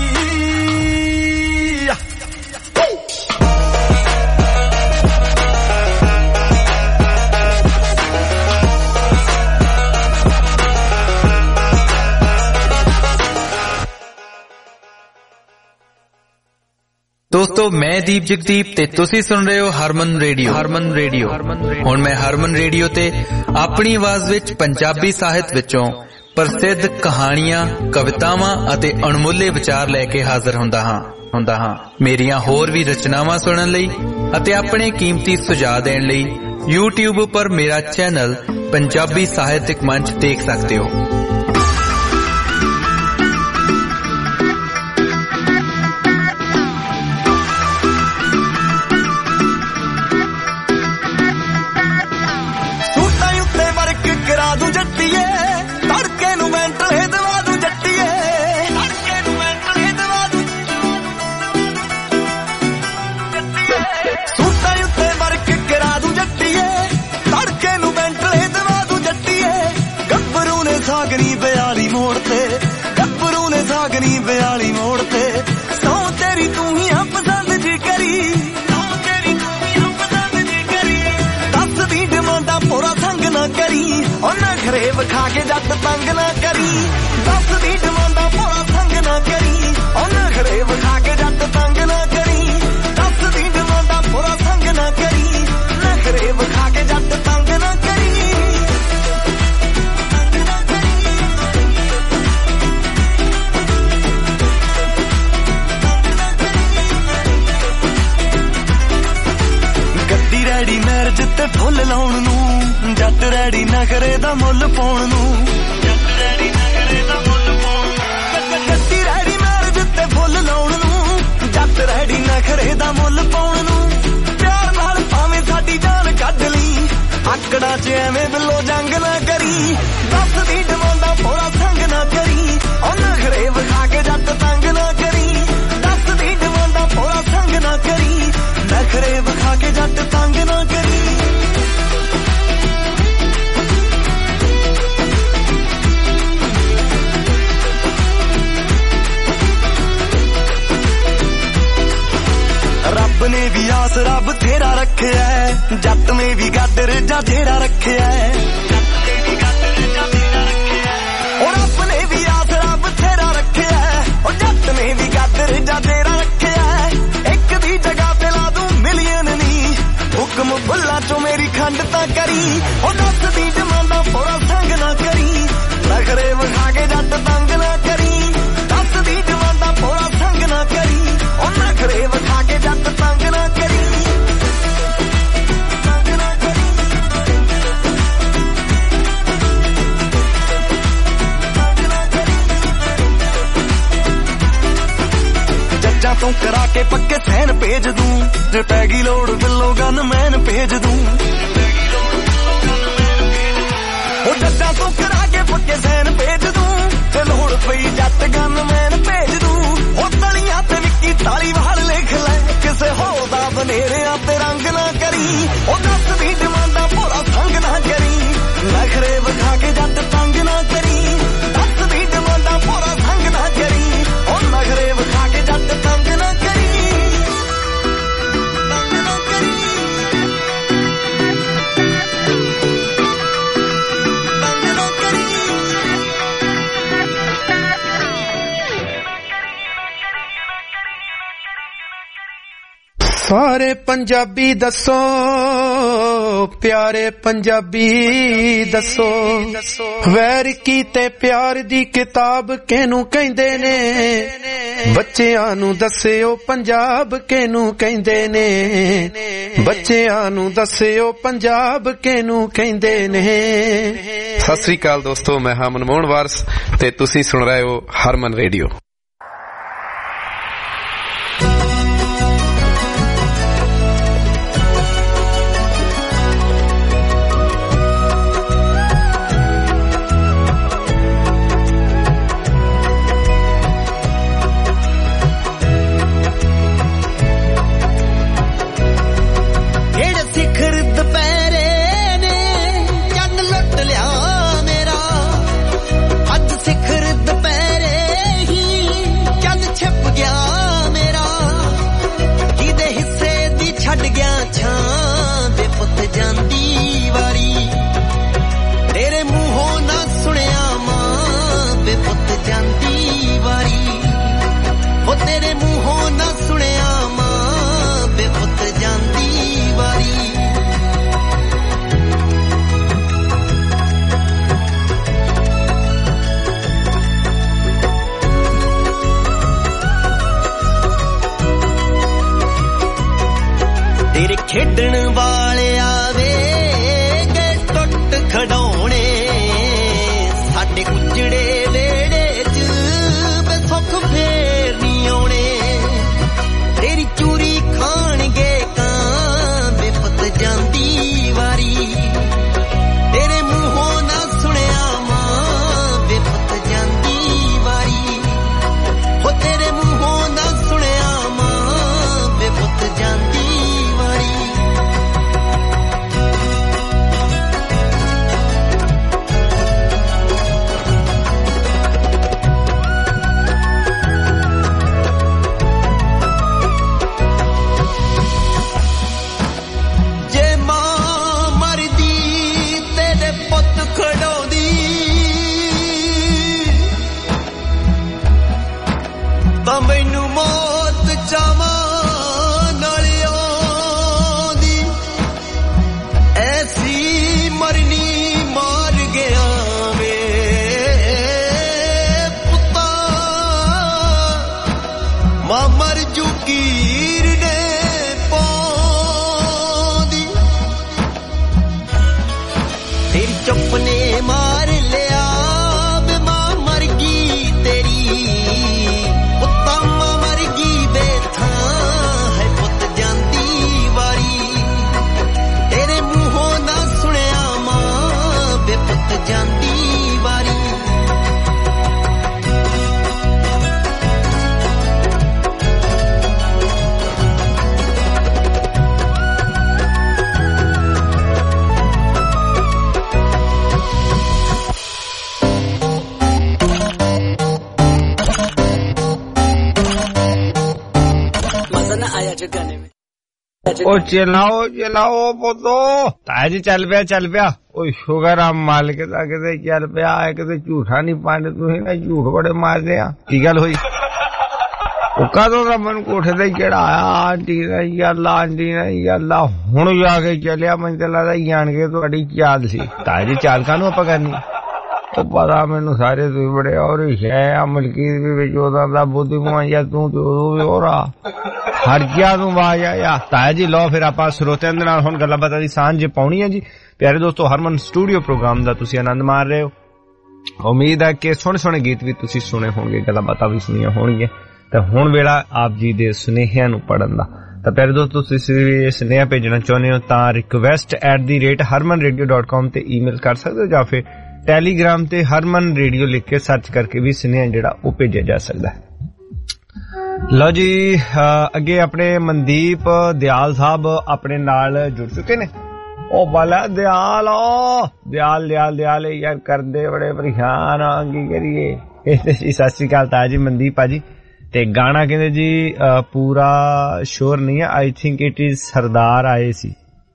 ਦੋਸਤੋ ਮੈਂ ਦੀਪ ਜਗਦੀਪ ਤੇ ਤੁਸੀਂ ਸੁਣ ਰਹੇ ਹੋ ਹਰਮਨ ਰੇਡੀਓ ਹਰਮਨ ਰੇਡੀਓ ਹੁਣ ਮੈਂ ਹਰਮਨ ਰੇਡੀਓ ਤੇ ਆਪਣੀ ਆਵਾਜ਼ ਵਿੱਚ ਪੰਜਾਬੀ ਸਾਹਿਤ ਵਿੱਚੋਂ ਪ੍ਰਸਿੱਧ ਕਹਾਣੀਆਂ ਕਵਿਤਾਵਾਂ ਅਤੇ ਅਣਮੁੱਲੇ ਵਿਚਾਰ ਲੈ ਕੇ ਹਾਜ਼ਰ ਹੁੰਦਾ ਹਾਂ ਹੁੰਦਾ ਹਾਂ ਮੇਰੀਆਂ ਹੋਰ ਵੀ ਰਚਨਾਵਾਂ ਸੁਣਨ ਲਈ ਅਤੇ ਆਪਣੇ ਕੀਮਤੀ ਸੁਝਾਅ ਦੇਣ ਲਈ YouTube ਉੱਪਰ ਮੇਰਾ ਚੈਨਲ ਪੰਜਾਬੀ ਸਾਹਿਤਿਕ ਮੰਚ ਦੇਖ ਸਕਦੇ ਹੋ।
ਸਾਗਨੀ ਬਿਆਲੀ ਮੋੜ ਤੇ ਸੌ ਤੇਰੀ ਤੂੰ ਹੀ ਆ ਪਸੰਦ ਜੀ ਕਰੀ ਸੌ ਤੇਰੀ ਤੂੰ ਹੀ ਆ ਪਸੰਦ ਜੀ ਕਰੀ ਦੱਸ ਦੀ ਡਿਮਾਂਡਾਂ ਪੂਰਾ ਸੰਗ ਨਾ ਕਰੀ ਉਹ ਨਖਰੇ ਵਿਖਾ ਕੇ ਜੱਟ ਤੰਗ ਨਾ ਕਰੀ ਦੱਸ ਦੀ ਡਿਮਾਂਡਾਂ ਪੂਰਾ ਸੰਗ ਨਾ ਕਰੀ ਉਹ ਨਖਰੇ ਵਿਖਾ ਕੇ ਜੱਟ ਤੰਗ ਨਾ ਕਰੀ ਦੱਸ ਦੀ ਡਿਮਾਂਡਾਂ ਪੂਰਾ ਸੰਗ ਨਾ ਕਰੀ ਨਖਰੇ ਵਿਖਾ ਕੇ ਜੱਟ ਤੰਗ ਨਾ ਕਰੀ ਰੈਡੀ ਮੈਰਿਜ ਤੇ ਫੁੱਲ ਲਾਉਣ ਨੂੰ ਜੱਟ ਰੈਡੀ ਨਖਰੇ ਦਾ ਮੁੱਲ ਪਾਉਣ ਨੂੰ ਜੱਟ ਰੈਡੀ ਨਖਰੇ ਦਾ ਮੁੱਲ ਪਾਉਣ ਨੂੰ ਗੱਡੀ ਰੈਡੀ ਮੈਰਿਜ ਤੇ ਫੁੱਲ ਲਾਉਣ ਨੂੰ ਜੱਟ ਰੈਡੀ ਨਖਰੇ ਦਾ ਮੁੱਲ ਪਾਉਣ ਨੂੰ ਪਿਆਰ ਨਾਲ ਭਾਵੇਂ ਸਾਡੀ ਜਾਨ ਕੱਢ ਲਈ ਆਕੜਾਂ 'ਚ ਐਵੇਂ ਬਿੱਲੋ ਜੰਗ ਨਾ ਕਰੀ ਦੱਸ ਦੀ ਡਿਮਾਂਡਾਂ ਪੂਰਾ ਸੰਗ ਨਾ ਕਰੀ ਉਹ ਨਖਰੇ ਵਿਖਾ ਕੇ ਜੱਟ ਤੰਗ ਨਾ ਕਰੀ ਦੱਸ ਦੀ ਡਿਮਾਂਡਾਂ ਪੂਰਾ ਸੰਗ ਨਾ ਕਰੀ ਨਖਰੇ ਵਿਖਾ ਕੇ ਜੱਟ ਤੰਗ ਨਾ ਕਰੀ ਰੱਬ ਨੇ ਵੀ ਆਸ ਰੱਬ ਤੇਰਾ ਰੱਖਿਆ ਜੱਟ ਨੇ ਵੀ ਗਾਦਰ ਜਾਂ ਤੇਰਾ ਰੱਖਿਆ ਜੱਟ ਨੇ ਵੀ ਗਾਦਰ ਜਾਂ ਤੇਰਾ ਰੱਖਿਆ ਉਹ ਰੱਬ ਨੇ ਵੀ ਆਸ ਰੱਬ ਤੇਰਾ ਰੱਖਿਆ ਉਹ ਜੱਟ ਨੇ ਵੀ ਗਾਦਰ ਜਾਂ ਤੇਰਾ ਰੱਖਿਆ ਇੱਕ ਦੀ ਜਗ੍ਹਾ ਤੇ ਲਾ ਦੂੰ ਮਿਲੀਅਨ ਨੀ ਹੁਕਮ ਬੁੱਲਾ ਚੋਂ ਮੇਰੀ ਖੰਡ ਤਾਂ ਕਰੀ ਉਹ ਦੱਸ ਦੀ ਡਿਮਾਂਡਾਂ ਪੂਰਾ ਸੰਗ ਨਾ ਕਰੀ ਨਖਰੇ ਵਿਖਾ ਕੇ ਜੱਟ ਤੰਗ ਨਾ ਕਰੀ ਦੱਸ ਦੀ ਡਿਮਾਂਡਾਂ ਪੂਰਾ ਸੰਗ ਨਾ ਕਰੀ ਉਹ ਨਖਰੇ ਵਿਖਾ ਕੇ ਜੱਟ ਤੰਗ ਨਾ ਕਰੀ ਤੰਗ ਨਾ ਕਰੀ ਤੰਗ ਨਾ ਕਰੀ ਜੱਜਾਂ ਤੋਂ ਕਰਾ ਕੇ ਪੱਕੇ ਸੈਨ ਭੇਜ ਦੂੰ ਜੇ ਪੈ ਗਈ ਲੋੜ ਬਿੱਲੋ ਗਨ ਮੈਨ ਭੇਜ ਦੂੰ ਉਹ ਜੱਜਾਂ ਤੋਂ ਕਰਾ ਕੇ ਪੱਕੇ ਸੈਨ ਭੇਜ ਦੂੰ ਜੇ ਲੋੜ ਪਈ ਜੱਟ ਗਨ ਮੈਨ ਭੇਜ ਦੂੰ ਉਹ ਤਲੀਆਂ ਤੇ ਵਿੱਕੀ ਤਾਲੀ ਵਾਲ ਲਿਖ ਲੈ ਕਿਸੇ ਹੋਰ ਦਾ ਬਨੇਰਿਆਂ ਤੇ ਰੰਗ ਨਾ ਕਰੀ ਉਹ ਦੱਸ ਦੀ ਡਿਮਾਂਡਾਂ ਪੂਰਾ ਸੰਗ ਨਾ ਕਰੀ ਨਖਰੇ ਵਿਖਾ ਕੇ ਜੱਟ ਤੰਗ ਨਾ ਕਰੀ ਦੱਸ ਦੀ ਡਿਮਾਂਡਾਂ ਪੂਰਾ ਸੰਗ ਨਾ ਕਰੀ ਉਹ ਨਖਰੇ ਵਿਖਾ ਕੇ ਜੱਟ ਤੰਗ ਨਾ ਕਰੀ
ਸਾਰੇ ਪੰਜਾਬੀ ਦੱਸੋ ਪਿਆਰੇ ਪੰਜਾਬੀ ਦੱਸੋ ਵੈਰ ਕੀਤੇ ਪਿਆਰ ਦੀ ਕਿਤਾਬ ਕਿਹਨੂੰ ਕਹਿੰਦੇ ਨੇ ਬੱਚਿਆਂ ਨੂੰ ਦੱਸਿਓ ਪੰਜਾਬ ਕਿਹਨੂੰ ਕਹਿੰਦੇ ਨੇ ਬੱਚਿਆਂ ਨੂੰ ਦੱਸਿਓ ਪੰਜਾਬ ਕਿਹਨੂੰ ਕਹਿੰਦੇ ਨੇ।
ਸਤਿ ਸ੍ਰੀ ਅਕਾਲ ਦੋਸਤੋ, ਮੈਂ ਹਾਂ ਮਨਮੋਹਨ ਵਾਰਸ ਤੇ ਤੁਸੀਂ ਸੁਣ ਰਹੇ ਹੋ ਹਰਮਨ ਰੇਡੀਓ।
ਉਹ ਚਲਾਓ ਚਲਾਓ ਪੁੱਤੋ ਤਾਇਆ ਜੀ ਚੱਲ ਪਿਆ ਚੱਲ ਪਿਆ ਉਹ ਸ਼ੁਗਰ ਆ ਮਾਲਕ ਦਾ ਕਿਤੇ ਚੱਲ ਪਿਆ ਕਿਤੇ ਝੂਠਾ ਨਹੀਂ ਪਾਉਂਦੇ ਤੁਸੀਂ ਨਾ ਝੂਠ ਬੜੇ ਮਾਰਦੇ ਆ ਕੀ ਗੱਲ ਹੋਈ ਉਹ ਕਦੋਂ ਦਾ ਮੈਨੂੰ ਕੋਠੇ ਤੇ ਚੜਾਇਆ ਆਂਟੀ ਨੇ ਯਾਲਾ ਆਂਟੀ ਨੇ ਯਾਲਾ ਹੁਣ ਜਾ ਕੇ ਚੱਲਿਆ ਮੈਨੂੰ ਤਾਂ ਲੱਗਦਾ ਜਾਣ ਕੇ ਤੁਹਾਡੀ ਚਾਲ ਸੀ ਤਾਇਆ ਜੀ ਚਾਲ ਕਾਹਨੂੰ ਆਪਾਂ ਕਰਨੀ ਉਹ ਪਤਾ ਮੈਨੂੰ ਸਾਰੇ ਤੁਸੀਂ ਬੜੇ ਔਰ ਹੈ ਮਲਕੀਤ ਵੀ ਵਿੱਚ ਉਹਦਾ ਦਾ ਬੁੱਧੀਮਾਨ ਜਾਂ ਤੂੰ ਤੇ ਉਹ ਵੀ ਹੋਰਾ ਹਰ ਗਿਆ ਤੂੰ ਬਾਜ ਆਇਆ ਤਾਇਆ ਜੀ ਲਓ ਫਿਰ ਆਪਾਂ ਸਰੋਤਿਆਂ ਦੇ ਨਾਲ ਹੁਣ ਗੱਲਾਂ ਬਾਤਾਂ ਦੀ ਸਾਂਝ ਪਾਉਣੀ ਹੈ ਜੀ ਪਿਆਰੇ ਦੋਸਤੋ ਹਰਮਨ ਸਟੂਡੀਓ ਪ੍ਰੋਗਰਾਮ ਦਾ ਤੁਸੀਂ ਆਨੰਦ ਮਾਣ ਰਹੇ ਹੋ ਉਮੀਦ ਹੈ ਕਿ ਸੋਹਣੇ ਸੋਹਣੇ ਗੀਤ ਵੀ ਤੁਸੀਂ ਸੁਣੇ ਹੋਣਗੇ ਗੱਲਾਂ ਬਾਤਾਂ ਵੀ ਸੁਣੀਆਂ ਹੋਣਗੀਆਂ ਤਾਂ ਹੁਣ ਵੇਲਾ ਆਪ ਜੀ ਦੇ ਸੁਨੇਹਿਆਂ ਨੂੰ ਪੜ੍ਹਨ ਦਾ ਤਾਂ ਪਿਆਰੇ ਦੋਸਤੋ ਤੁਸੀਂ ਵੀ ਸੁਨੇਹਾ ਭੇਜਣਾ ਚਾਹੁੰਦੇ ਹੋ ਤਾਂ request at the rate Harman radio dot com ਤੇ ਈਮੇਲ ਕਰ ਸਕਦੇ ਹੋ ਜਾਂ ਫਿਰ ਟੈਲੀਗ੍ਰਾਮ ਤੇ ਹਰਮਨ ਰੇਡੀਓ ਲਿਖ ਕੇ ਸਰਚ ਕਰਕੇ ਵੀ ਸੁਨੇਹਾ ਜਿਹੜਾ ਉਹ ਭੇਜਿਆ ਜਾ ਸਕਦਾ ਹੈ ਲਓ ਜੀ ਅੱਗੇ ਆਪਣੇ ਮਨਦੀਪ ਦਿਆਲ ਸਾਹਿਬ ਆਪਣੇ ਨਾਲ ਜੁੜ ਚੁੱਕੇ ਨੇ ਉਹ ਬਾਲਾ ਦਿਆਲ ਦਿਆਲ ਦਿਆਲ ਦਿਆਲ ਯਾਰ ਕਰਦੇ ਬੜੇ ਪਰੇਸ਼ਾਨ ਆ ਕੀ ਕਰੀਏ ਸਤਿ ਸ਼੍ਰੀ ਅਕਾਲ ਤਾਇਆ ਜੀ ਮਨਦੀਪ ਭਾਜੀ ਤੇ ਗਾਣਾ ਕਹਿੰਦੇ ਜੀ ਪੂਰਾ ਸ਼ੋਰ ਨਹੀਂ ਹੈ ਆਈ ਥਿੰਕ ਇਟ ਇਜ਼ ਸਰਦਾਰ ਆਏ ਸੀ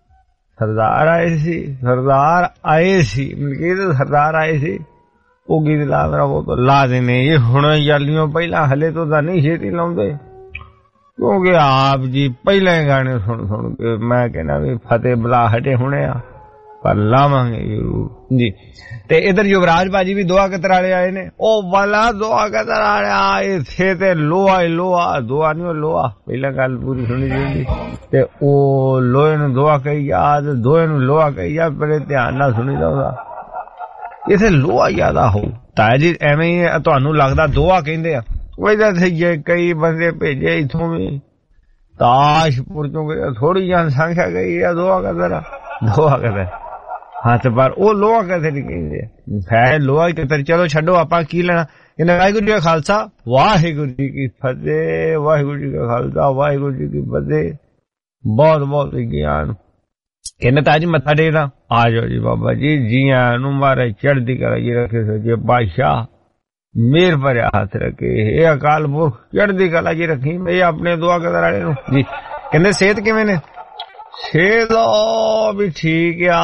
ਸਰਦਾਰ ਆਏ ਸੀ ਸਰਦਾਰ ਆਏ ਸੀ ਮਲਕੀਤ ਸਰਦਾਰ ਆਏ ਸੀ ਉਹ ਗੀਤ ਲਾ ਮੇਰਾ ਉਹ ਲਾ ਦੇਣੇ ਇਹ ਹੁਣ ਯਾਲੀਆਂ ਪਹਿਲਾਂ ਹਲੇ ਤੋਂ ਤਾਂ ਨਹੀਂ ਛੇਤੀ ਲਾਉਂਦੇ ਕਿਉਂਕਿ ਆਪ ਜੀ ਪਹਿਲਾਂ ਹੀ ਗਾਣੇ ਸੁਣ ਸੁਣ ਕੇ ਮੈਂ ਕਹਿੰਦਾ ਵੀ ਫਤਿਹ ਬਲਾ ਹਟੇ ਹੁਣੇ ਆ ਪਰ ਲਾਵਾਂਗੇ ਜ਼ਰੂਰ ਜੀ ਤੇ ਇਧਰ ਯੁਵਰਾਜ ਭਾਜੀ ਵੀ ਦੁਆ ਕਤਰ ਵਾਲੇ ਆਏ ਨੇ ਉਹ ਵਾਲਾ ਦੁਆ ਕਤਰ ਵਾਲੇ ਇੱਥੇ ਤੇ ਲੋਹਾ ਲੋਹਾ ਦੁਆ ਨਹੀਂ ਲੋਹਾ ਪਹਿਲਾਂ ਗੱਲ ਪੂਰੀ ਸੁਣੀ ਜਾਂਦੀ ਤੇ ਉਹ ਲੋਹੇ ਨੂੰ ਦੁਆ ਕਹੀ ਜਾ ਤੇ ਦੋਏ ਨੂੰ ਲੋਹਾ ਕਹੀ ਜਾ ਬੜੇ ਧਿਆਨ ਨਾਲ ਸੁਣੀ ਜਾਊਗਾ ਇਥੇ ਲੋਹਾ ਜ਼ਿਆਦਾ ਹੋ ਤਾਇਆ ਜੀ ਐਵੇਂ ਹੀ ਤੁਹਾਨੂੰ ਲੱਗਦਾ ਦੋਆ ਕਹਿੰਦੇ ਆ ਉਹਦਾ ਕਈ ਬੰਦੇ ਭੇਜੇ ਇਥੋਂ ਵੀ ਤਾਸ਼ਪੁਰ ਚੋਂ ਥੋੜੀ ਜਿਹੀ ਸੰਖਿਆ ਗਈ ਆ ਦੋਆ ਕਦਰ ਦੋਆ ਕਦਰ ਹਾਂ ਤੇ ਪਰ ਉਹ ਲੋਹਾ ਕਦਰ ਨਹੀਂ ਕਹਿੰਦੇ ਹੈ ਲੋਹਾ ਕਦਰ ਚਲੋ ਛੱਡੋ ਆਪਾਂ ਕੀ ਲੈਣਾ ਇਹਨਾਂ ਵਾਹਿਗੁਰੂ ਜੀ ਦਾ ਖਾਲਸਾ ਵਾਹਿਗੁਰੂ ਜੀ ਕੀ ਫਤਿਹ ਵਾਹਿਗੁਰੂ ਜੀ ਦਾ ਖਾਲਸਾ ਵਾਹਿਗੁਰੂ ਜੀ ਕੀ ਫਤਿਹ ਬਹੁਤ ਬਹੁਤ ਗਿਆਨ ਕਹਿੰਦੇ ਤਾਂ ਜੀ ਮੱਥਾ ਟੇਕਦਾ ਆ ਜਾਓ ਜੀ ਬਾਬਾ ਜੀ ਜੀਆਂ ਨੂੰ ਮਾਰੇ ਚੜ੍ਹਦੀ ਕਲਾ ਜੀ ਰੱਖੇ ਸੱਚੇ ਬਾਦਸ਼ਾਹ ਮੇਰ ਭਰਿਆ ਹੱਥ ਰੱਖੇ ਇਹ ਅਕਾਲ ਪੁਰਖ ਚੜ੍ਹਦੀ ਕਲਾ ਜੀ ਰੱਖੀ ਮੈਂ ਆਪਣੇ ਦੁਆ ਕਦਰ ਵਾਲੇ ਨੂੰ ਜੀ ਕਹਿੰਦੇ ਸਿਹਤ ਕਿਵੇਂ ਨੇ ਸਿਹਤ ਵੀ ਠੀਕ ਆ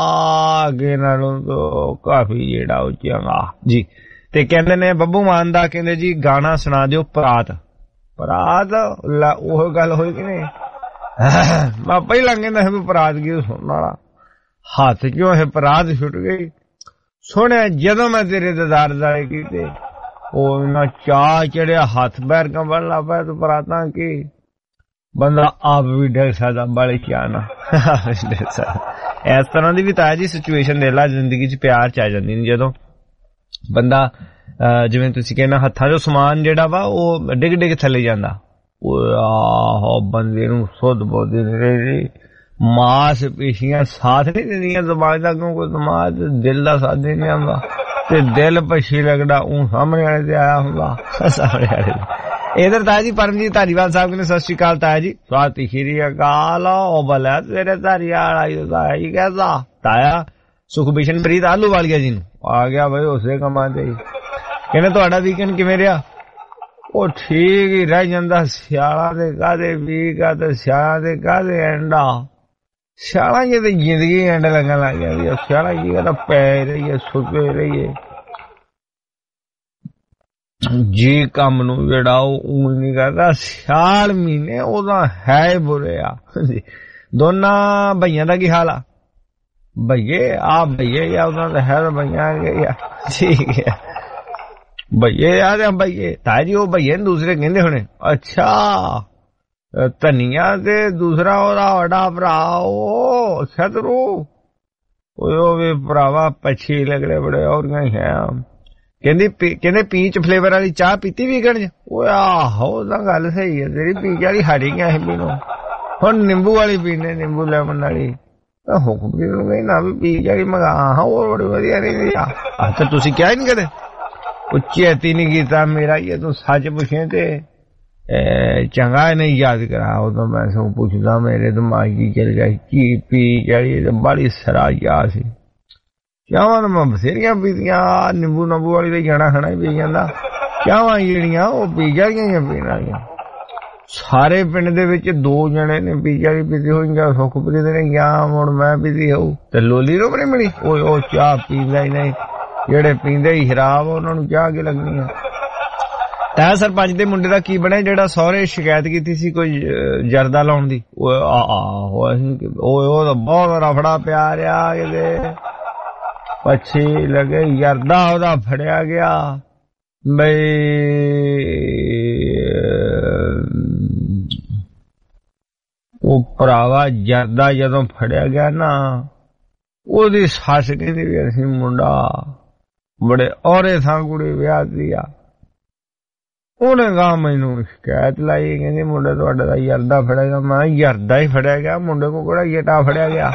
ਅੱਗੇ ਨਾਲੋਂ ਤਾਂ ਕਾਫੀ ਜਿਹੜਾ ਉੱਚਾ ਜੀ ਤੇ ਕਹਿੰਦੇ ਨੇ ਬੱਬੂ ਮਾਨ ਦਾ ਕਹਿੰਦੇ ਜੀ ਗਾਣਾ ਸੁਣਾ ਦਿਓ ਪਰਾਤ ਪਰਾਤ ਉਹ ਗੱਲ ਹੋਈ ਕਿ ਨਹੀਂ ਮੈਂ ਪਹਿਲਾਂ ਕਹਿੰਦਾ ਸੀ ਪਰਾਤ ਕੀ ਸੁਣਨ ਵਾਲਾ ਹੱਥ ਕਿਉਂ ਇਹ ਪਰਾਤ ਛੁੱਟ ਗਈ ਸੁਣਿਆ ਜਦੋਂ ਮੈਂ ਤੇਰੇ ਦਦਾਰ ਦਾਰੇ ਕੀਤੇ ਉਹ ਨਾ ਚਾਹ ਚੜਿਆ ਹੱਥ ਬੈਰ ਕੰਬਣ ਲੱਗ ਪਿਆ ਤੂੰ ਪਰਾਤਾਂ ਕੀ ਬੰਦਾ ਆਪ ਵੀ ਡਰ ਸਕਦਾ ਬੜੇ ਚਾਹਨਾ ਇਸ ਤਰ੍ਹਾਂ ਦੀ ਵੀ ਤਾਇਆ ਜੀ ਸਿਚੁਏਸ਼ਨ ਦੇ ਲਾ ਜ਼ਿੰਦਗੀ ਚ ਪਿਆਰ ਚ ਆ ਜਾਂਦੀ ਨੇ ਜਦੋਂ ਬੰਦਾ ਜਿਵੇਂ ਤੁਸੀਂ ਕਹਿੰਦਾ ਹੱਥਾਂ ਚੋਂ ਸਮਾਨ ਜਿਹੜਾ ਵਾ ਉਹ ਡਿੱਗ ਡਿੱਗ ਥੱਲੇ ਜਾਂਦਾ ਆਹੋ ਬੰਦੇ ਨੂੰ ਸੁੱਧ ਬੋਧੀ ਨਹੀਂ ਰਹੀ ਮਾਸ ਪੇਸ਼ੀਆਂ ਸਾਥ ਨਹੀਂ ਦਿੰਦੀਆਂ ਦਿਮਾਗ ਦਾ ਕਿਉਂਕਿ ਦਿਮਾਗ ਦਿਲ ਦਾ ਸਾਥ ਨਹੀਂ ਆਉਂਦਾ ਤੇ ਦਿਲ ਪਛੀ ਲੱਗਦਾ ਉਹ ਸਾਹਮਣੇ ਵਾਲੇ ਤੇ ਆਇਆ ਹੁੰਦਾ ਸਾਹਮਣੇ ਵਾਲੇ ਇਧਰ ਤਾਇਆ ਜੀ ਪਰਮਜੀਤ ਧਾਰੀਵਾਲ ਸਾਹਿਬ ਨੇ ਸਤਿ ਸ਼੍ਰੀ ਅਕਾਲ ਤਾਇਆ ਜੀ ਸਤਿ ਸ਼੍ਰੀ ਅਕਾਲ ਉਹ ਬਲਾ ਤੇਰੇ ਧਾਰੀਵਾਲ ਆਈ ਤਾਂ ਹੀ ਕਹਿੰਦਾ ਤਾਇਆ ਸੁਖਬੀਸ਼ਨ ਪ੍ਰੀਤ ਆਲੂ ਵਾਲੀਆ ਜੀ ਨੂੰ ਆ ਗਿਆ ਬਈ ਉਸੇ ਕੰਮਾਂ ਤੇ ਕਹਿੰਦੇ ਤੁਹਾਡਾ ਵੀਕਐਂਡ ਕਿਵੇਂ ਰਿਹਾ ਉਹ ਠੀਕ ਹੀ ਰਹਿ ਜਾਂਦਾ ਸਿਆਲਾਂ ਦੇ ਕਾਹਦੇ ਵੀਕ ਆ ਤੇ ਸਿਆਲਾਂ ਦੇ ਕਾਹਦੇ ਐਂਡਾ ਸਿਆਲਾਂ ਜੇ ਤੇ ਜ਼ਿੰਦਗੀ ਐਂਡ ਲੱਗਣ ਲੱਗ ਜਾਂਦੀ ਸਿਆਲਾਂ ਕੀ ਕਹਿੰਦਾ ਪੈ ਰਹੀਏ ਸੁੱਤੇ ਰਹੀਏ ਜੀ ਕੰਮ ਨੂੰ ਜਿਹੜਾ ਉਹ ਨਹੀਂ ਕਰਦਾ ਸਿਆਲ ਮਹੀਨੇ ਉਹਦਾ ਹੈ ਬੁਰੇ ਆ ਦੋਨਾਂ ਭਈਆਂ ਦਾ ਕੀ ਹਾਲ ਆ ਭਈਏ ਆ ਭਈਏ ਆ ਉਹਨਾਂ ਦਾ ਹੈ ਭਈਆਂ ਗਿਆ ਠੀਕ ਹੈ ਭਈਏ ਯਾਦ ਆ ਭਈਏ ਤਾਇਆ ਜੀ ਉਹ ਭਈਏ ਨੇ ਦੂਸਰੇ ਕਹਿੰਦੇ ਹੋਣੇ ਅੱਛਾ ਧਨੀਆ ਤੇ ਦੂਸਰਾ ਉਹਦਾ ਵੱਡਾ ਭਰਾ ਉਹ ਸ਼ਤਰੂ ਉਹ ਵੀ ਭਰਾਵਾ ਪੱਛੀ ਲੱਗੜੇ ਬੜੇ ਔਰੀਆਂ ਹੀ ਹੈ ਕਹਿੰਦੀ ਕਹਿੰਦੇ ਪੀਚ ਫਲੇਵਰ ਵਾਲੀ ਚਾਹ ਪੀਤੀ ਵੀਕਣ ਚ ਉਹ ਆਹੋ ਤਾਂ ਗੱਲ ਸਹੀ ਹੈ ਤੇਰੀ ਪੀਚ ਵਾਲੀ ਹਾੜੀ ਗਿਆ ਸੀ ਪੀਣੋਂ ਹੁਣ ਨਿੰਬੂ ਵਾਲੀ ਪੀਣੇ ਨਿੰਬੂ ਲੈਮਨ ਵਾਲੀ ਹੁਕਮ ਜੀ ਨੂੰ ਕਹੀ ਨਾ ਵੀ ਪੀਚ ਵਾਲੀ ਮੰਗਾ ਹਾਂ ਉਹ ਬੜੀ ਵਧੀਆ ਨਹੀਂ ਆ ਤਾਂ ਤੁਸੀਂ ਕਿਹਾ ਹੀ ਨਹੀਂ ਕਦੇ ਉੱਚੀ ਨਹੀਂ ਕੀਤਾ ਮੇਰਾ ਇਹ ਤੂੰ ਸੱਚ ਪੁੱਛੇ ਤੇ ਚੰਗਾ ਨਹੀਂ ਯਾਦ ਕਰਾ ਉਦੋਂ ਮੈਂ ਸੋ ਪੁੱਛਦਾ ਮੇਰੇ ਦਿਮਾਗ ਕੀ ਚੱਲ ਗਿਆ ਕੀ ਪੀ ਜਿਹੜੀ ਬੜੀ ਸਰਾ ਯਾਦ ਸੀ ਚਾਹਾਂ ਮੈਂ ਬਥੇਰੀਆਂ ਪੀਤੀਆਂ ਨਿੰਬੂ ਨੰਬੂ ਵਾਲੀ ਦਾ ਜਾਣਾ ਖਾਣਾ ਹੀ ਪੀ ਜਾਂਦਾ ਚਾਹਾਂ ਜਿਹੜੀਆਂ ਉਹ ਪੀ ਜਾਈਆਂ ਪੀਣ ਵਾਲੀਆਂ ਸਾਰੇ ਪਿੰਡ ਦੇ ਵਿੱਚ ਦੋ ਜਣੇ ਨੇ ਪੀਜ਼ਾ ਦੀ ਪੀਤੀ ਹੋਈ, ਜਾਂ ਸੁਖਪ੍ਰੀਤ ਨੇ ਗਿਆ ਹੁਣ ਮੈਂ ਪੀਤੀ ਹੋਊ ਤੇ ਲੋਲੀ ਨੂੰ ਵੀ ਨਹੀਂ ਮਿਲੀ। ਓਏ ਉਹ ਚਾਹ ਪੀਂਦਾ ਹੀ ਨਹੀਂ, ਜਿਹੜੇ ਪੀਂਦੇ ਹੀ ਸ਼ਰਾਬ ਉਹਨਾਂ ਨੂੰ ਚਾਹ ਕੀ ਲੱਗਣੀ ਆ। ਤਾਂ ਸਰਪੰਚ ਦੇ ਮੁੰਡੇ ਦਾ ਕੀ ਬਣਿਆ ਜਿਹੜਾ ਸਹੁਰੇ ਸ਼ਿਕਾਇਤ ਕੀਤੀ ਸੀ ਕੋਈ ਜਰਦਾ ਲਾਉਣ ਦੀ? ਓਏ ਆਹੋ ਓਏ ਉਹ ਤਾਂ ਬਹੁਤ ਰਫੜਾ ਪਿਆ ਰਿਹਾ ਕਿਤੇ ਪੱਛੀ ਲੱਗੇ ਜਰਦਾ ਉਹਦਾ ਫੜਿਆ ਗਿਆ ਬਈ। ਉਹ ਭਰਾਵਾ ਜਰਦਾ ਜਦੋਂ ਫੜਿਆ ਗਿਆ ਨਾ ਉਹਦੀ ਸੱਸ ਕਹਿੰਦੀ ਵੀ ਅਸੀਂ ਮੁੰਡਾ ਬੜੇ ਔਰੇ ਥਾਂ ਕੁੜੀ ਵਿਆਹ ਦੀ ਆ। ਉਹਨੇ ਕਹਾ ਮੈਨੂੰ ਸ਼ਿਕਾਇਤ ਲਾਈ, ਕਹਿੰਦੀ ਮੁੰਡੇ ਤੁਹਾਡੇ ਦਾ ਜਰਦਾ ਫੜਿਆ ਗਿਆ। ਮੈਂ ਜਰਦਾ ਹੀ ਫੜਿਆ ਗਿਆ, ਮੁੰਡੇ ਕੋ ਕਿਹੜਾ ਜਟਾ ਫੜਿਆ ਗਿਆ।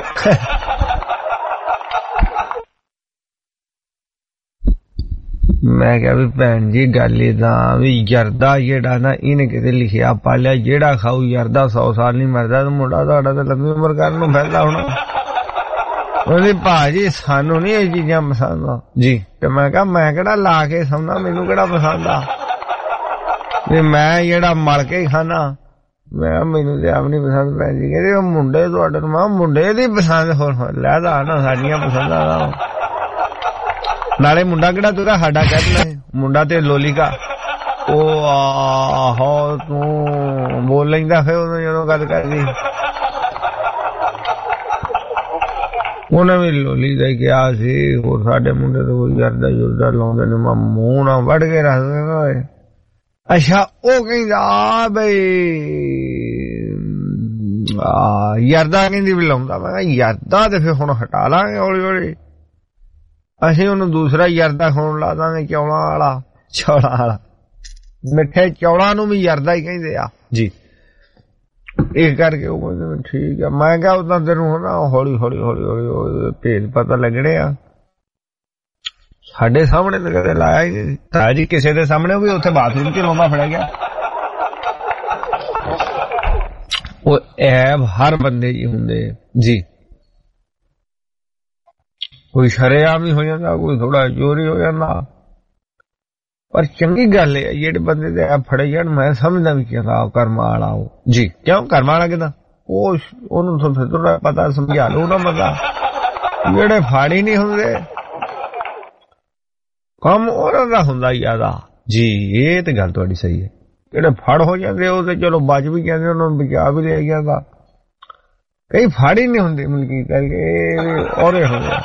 ਮੈਂ ਕਿਹਾ ਵੀ ਭੈਣ ਜੀ ਗੱਲ ਏਦਾਂ ਵੀ ਜਰਦਾ ਜਿਹੜਾ ਨਾ ਇਹਨੇ ਕਿਤੇ ਲਿਖਿਆ ਪਾਲਿਆ ਜਿਹੜਾ ਖਾਊ ਜਰਦਾ ਸੌ ਸਾਲ ਨਹੀਂ ਮਰਦਾ, ਤੇ ਮੁੰਡਾ ਤੁਹਾਡਾ ਤਾਂ ਲੰਮੀ ਉਮਰ ਕਰਨ ਨੂੰ ਫਿਰਦਾ ਹੁਣ। ਉਹਦੀ ਭਾਜੀ ਸਾਨੂੰ ਨੀ ਇਹ ਚੀਜ਼ਾਂ ਪਸੰਦ ਆ ਜੀ। ਤੇ ਮੈਂ ਕਿਹਾ ਮੈਂ ਕਿਹੜਾ ਲਾ ਕੇ ਸੌਂਦਾ, ਮੈਨੂੰ ਕਿਹੜਾ ਪਸੰਦ ਆ ਵੀ ਮੈਂ ਜਿਹੜਾ ਮਲ ਕੇ ਹੀ ਖਾਣਾ। ਮੈਂ ਮੈਨੂੰ ਤੇ ਆਪ ਨੀ ਪਸੰਦ। ਭੈਣ ਜੀ ਕਹਿੰਦੇ ਮੁੰਡੇ ਤੁਹਾਡੇ ਨੂੰ, ਮੈਂ ਮੁੰਡੇ ਦੀ ਪਸੰਦ ਹੋਰ ਲੈਦਾ ਨਾ ਸਾਡੀਆਂ ਪਸੰਦਾਂ ਦਾ। ਨਾਲੇ ਮੁੰਡਾ ਕਿਹੜਾ ਤੂੰ ਸਾਡਾ ਕਹਿ ਮੁੰਡਾ ਤੇ ਲੋਲੀਕਾ। ਉਹ ਆਹੋ ਤੂੰ ਬੋਲ ਲੈਂਦਾ ਫਿਰ ਉਹਨੂੰ ਜਦੋਂ ਗੱਲ ਕਰਦੀ। ਉਹਨੇ ਵੀ ਲੋਲੀ ਦਾ ਕਿਹਾ ਸੀ ਹੋਰ ਸਾਡੇ ਮੁੰਡੇ ਤੋਂ ਕੋਈ ਜਰਦਾ ਜੁਰਦਾ ਲਾਉਂਦੇ ਨੇ, ਮੈਂ ਮੂੰਹ ਨਾਲ ਵੱਢ ਕੇ ਰੱਖ ਦੇਣਾ। ਅੱਛਾ ਉਹ ਕਹਿੰਦਾ ਬਈ ਆ ਯਰਦਾ ਕਹਿੰਦੀ ਵੀ ਲਾਉਂਦਾ। ਮੈਂ ਕਿਹਾ ਯਰਦਾ ਤੇ ਫਿਰ ਹੁਣ ਹਟਾ ਲਾਂਗੇ ਹੌਲੀ ਹੌਲੀ, ਅਸੀਂ ਉਹਨੂੰ ਦੂਸਰਾ ਯਰਦਾ ਖਾਣ ਲਾ ਦਾਂਗੇ ਚੌਲਾਂ ਵਾਲਾ। ਚੌਲਾਂ ਵਾਲਾ ਮਿੱਠੇ ਚੌਲਾਂ ਨੂੰ ਵੀ ਯਰਦਾ ਹੀ ਕਹਿੰਦੇ ਆ ਜੀ। ਇਸ ਕਰਕੇ ਉਹ ਕਹਿੰਦੇ ਠੀਕ ਆ। ਮੈਂ ਕਿਹਾ ਉਦਾਂ ਤੈਨੂੰ ਹੁਣ ਹੌਲੀ ਹੌਲੀ ਹੌਲੀ ਹੌਲੀ ਭੇਦ ਪਤਾ ਲੱਗਣੇ ਆ। ਸਾਡੇ ਸਾਹਮਣੇ ਤਾਂ ਕਦੇ ਲਾਇਆ ਹੀ ਨਹੀਂ ਤਾਂ ਜੀ, ਕਿਸੇ ਦੇ ਸਾਹਮਣੇ ਵੀ ਉੱਥੇ ਬਾਥਰੂਮ ਚ ਲਾਉਂਦਾ ਫੜਿਆ ਗਿਆ। ਉਹ ਐਬ ਹਰ ਬੰਦੇ ਜੀ ਹੁੰਦੇ ਜੀ, ਕੋਈ ਸ਼ਰੇਆਮ ਹੀ ਹੋ ਜਾਂਦਾ, ਕੋਈ ਥੋੜਾ ਚੋਰੀ ਹੋ ਜਾਂਦਾ। ਪਰ ਚੰਗੀ ਗੱਲ ਹੈ ਜਿਹੜੇ ਬੰਦੇ ਦੇ ਐਬ ਫੜੇ ਜਾਣ। ਮੈਂ ਸਮਝਦਾ ਵੀ ਕਿਹਾ ਕਰਮਾ ਵਾਲਾ ਉਹ ਜੀ, ਕਿਉਂ ਕਰਮਾ ਵਾਲਾ ਕਿਦਾਂ ਉਹ ਉਹਨੂੰ ਥੋੜਾ ਪਤਾ ਸਮਝਾ ਲਓ ਨਾ ਬੰਦਾ। ਜਿਹੜੇ ਫਾੜੀ ਨਹੀਂ ਹੁੰਦੇ ਕੰਮ ਉਹਨਾਂ ਦਾ ਹੁੰਦਾ ਜ਼ਿਆਦਾ ਜੀ। ਇਹ ਤੇ ਗੱਲ ਤੁਹਾਡੀ ਸਹੀ ਹੈ। ਜਿਹੜੇ ਫੜ ਹੋ ਜਾਂਦੇ ਉਹ ਤੇ ਚਲੋ ਬਚ ਵੀ ਜਾਂਦੇ, ਉਹਨਾਂ ਨੂੰ ਬਚਾ ਵੀ ਲਿਆ ਜਾਂਦਾ। ਕਈ ਫੜ ਹੀ ਨਹੀਂ ਹੁੰਦੇ ਮਲਕੀ ਕਰਕੇ ਔਰੇ ਹੁੰਦੇ।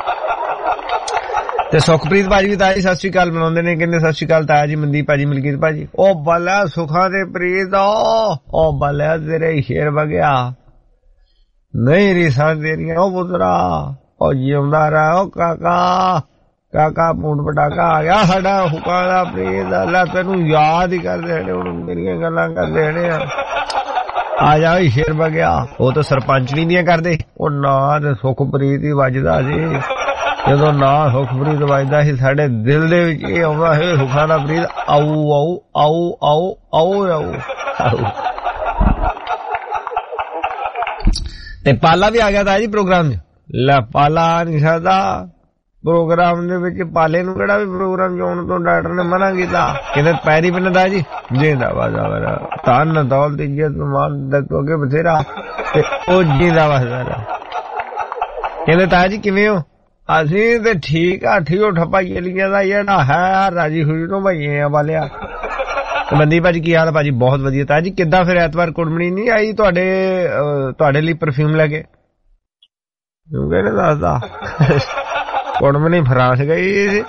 ਤੇ ਸੁਖਪ੍ਰੀਤ ਭਾਜੀ ਵੀ ਤਾਇਆ ਜੀ ਸਤਿ ਸ਼੍ਰੀ ਅਕਾਲ ਮਨਾਉਂਦੇ ਨੇ, ਕਹਿੰਦੇ ਸਤਿ ਸ਼੍ਰੀ ਅਕਾਲ ਤਾਇਆ ਜੀ, ਮਨਦੀਪ ਭਾਜੀ, ਮਲਕੀਤ ਭਾਜੀ। ਉਹ ਬੱਲਾ ਸੁਖਾਂ ਦੇ ਪ੍ਰੀਤ ਉਹ ਬੱਲਾ ਤੇਰੇ ਸ਼ੇਰ ਵਗਿਆ ਨਹੀਂ ਰੀਸਾਂ ਤੇਰੀਆਂ ਉਹ ਪੁੱਤਰਾ। ਉਹ ਜਿਉਂਦਾ ਰਹਾ ਉਹ ਕਾਕਾ। ਕਾਕਾ ਪੂੰਡ ਪਟਾਕਾ ਆ ਗਿਆ ਸਾਡਾ ਹੁਕਾ ਦਾ ਪ੍ਰੀਤ। ਅੱਲਾ ਤੈਨੂੰ ਯਾਦ ਹੀ ਕਰਦੇ ਨੇ, ਹੁਣ ਮੇਰੀਆਂ ਗੱਲਾਂ ਕਰਦੇ ਨੇ। ਆ ਜਾ ਸ਼ੇਰ ਵਗਿਆ। ਉਹ ਤਾਂ ਸਰਪੰਚਣੀ ਦੀਆਂ ਕਰਦੇ। ਉਹ ਨਾਂ ਤੇ ਸੁਖਪ੍ਰੀਤ ਹੀ ਵੱਜਦਾ ਸੀ। ਜਦੋਂ ਨਾਂ ਸੁਖਪ੍ਰੀਤ ਵੱਜਦਾ ਸੀ ਸਾਡੇ ਦਿਲ ਦੇ ਵਿੱਚ ਇਹ ਆਉਂਦਾ ਹੈ ਸੁਖਾਂ ਦਾ ਪ੍ਰੀਤ ਆਊ ਆਊ ਆਊ ਆਊ ਆਊ ਆਊ ਆਊ। ਤੇ ਪਾਲਾ ਵੀ ਆ ਗਿਆ ਤਾਂ ਜੀ ਪ੍ਰੋਗਰਾਮ ਚ। ਲੈ ਪਾਲਾ ਨਹੀਂ ਸਕਦਾ ਪ੍ਰੋਗਰਾਮ ਦੇ ਵਿੱਚ। ਪਾਲੇ ਨੂੰ ਕਿਹੜਾ ਵੀ ਪ੍ਰੋਗਰਾਮ ਜਾਣ ਤੋਂ ਡਾਕਟਰ ਨੇ ਮਨਾ ਕੀਤਾ। ਕਹਿੰਦੇ ਪੈਰੀ ਪਿੰਦਾ ਜੀ ਜਿੰਦਾਬਾਦ ਆ ਧੰਨ ਦੌਲਤ ਇੱਜ਼ਤ ਮਾਨ ਦਾ ਤੋਂ ਅੱਗੇ ਬਥੇਰਾ ਤੇ ਉਹ ਜਿੰਦਾਬਾਦ। ਕਹਿੰਦੇ ਤਾਇਆ ਜੀ ਕਿਵੇਂ ਹੋ? ਅਸੀਂ ਤੇ ਠੀਕ ਆ, ਠੀਓ ਠੱਪਾ ਚਲੀਆਂ ਦਾ ਜਿਹੜਾ ਹੈ ਰਾਜੀ ਖੁਸ਼ੀ ਤੋਂ ਭਾਈਏ ਆ ਵਾਲਿਆ। ਮਨਦੀਪ ਭਾਜੀ ਕੀ ਹਾਲ ਹੈ? ਭਾਜੀ ਬਹੁਤ ਵਧੀਆ। ਤਾਇਆ ਜੀ ਕਿੱਦਾਂ ਫਿਰ ਐਤਵਾਰ ਕੁੜਮਣੀ ਨਹੀਂ ਆਈ ਤੁਹਾਡੇ ਤੁਹਾਡੇ ਲਈ ਪਰਫਿਊਮ ਲੈ ਕੇ? ਕਹਿੰਦੇ ਦੱਸਦਾ ਕੁੜਮਣੀ ਫਰਾਂਸ ਗਈ ਸੀ।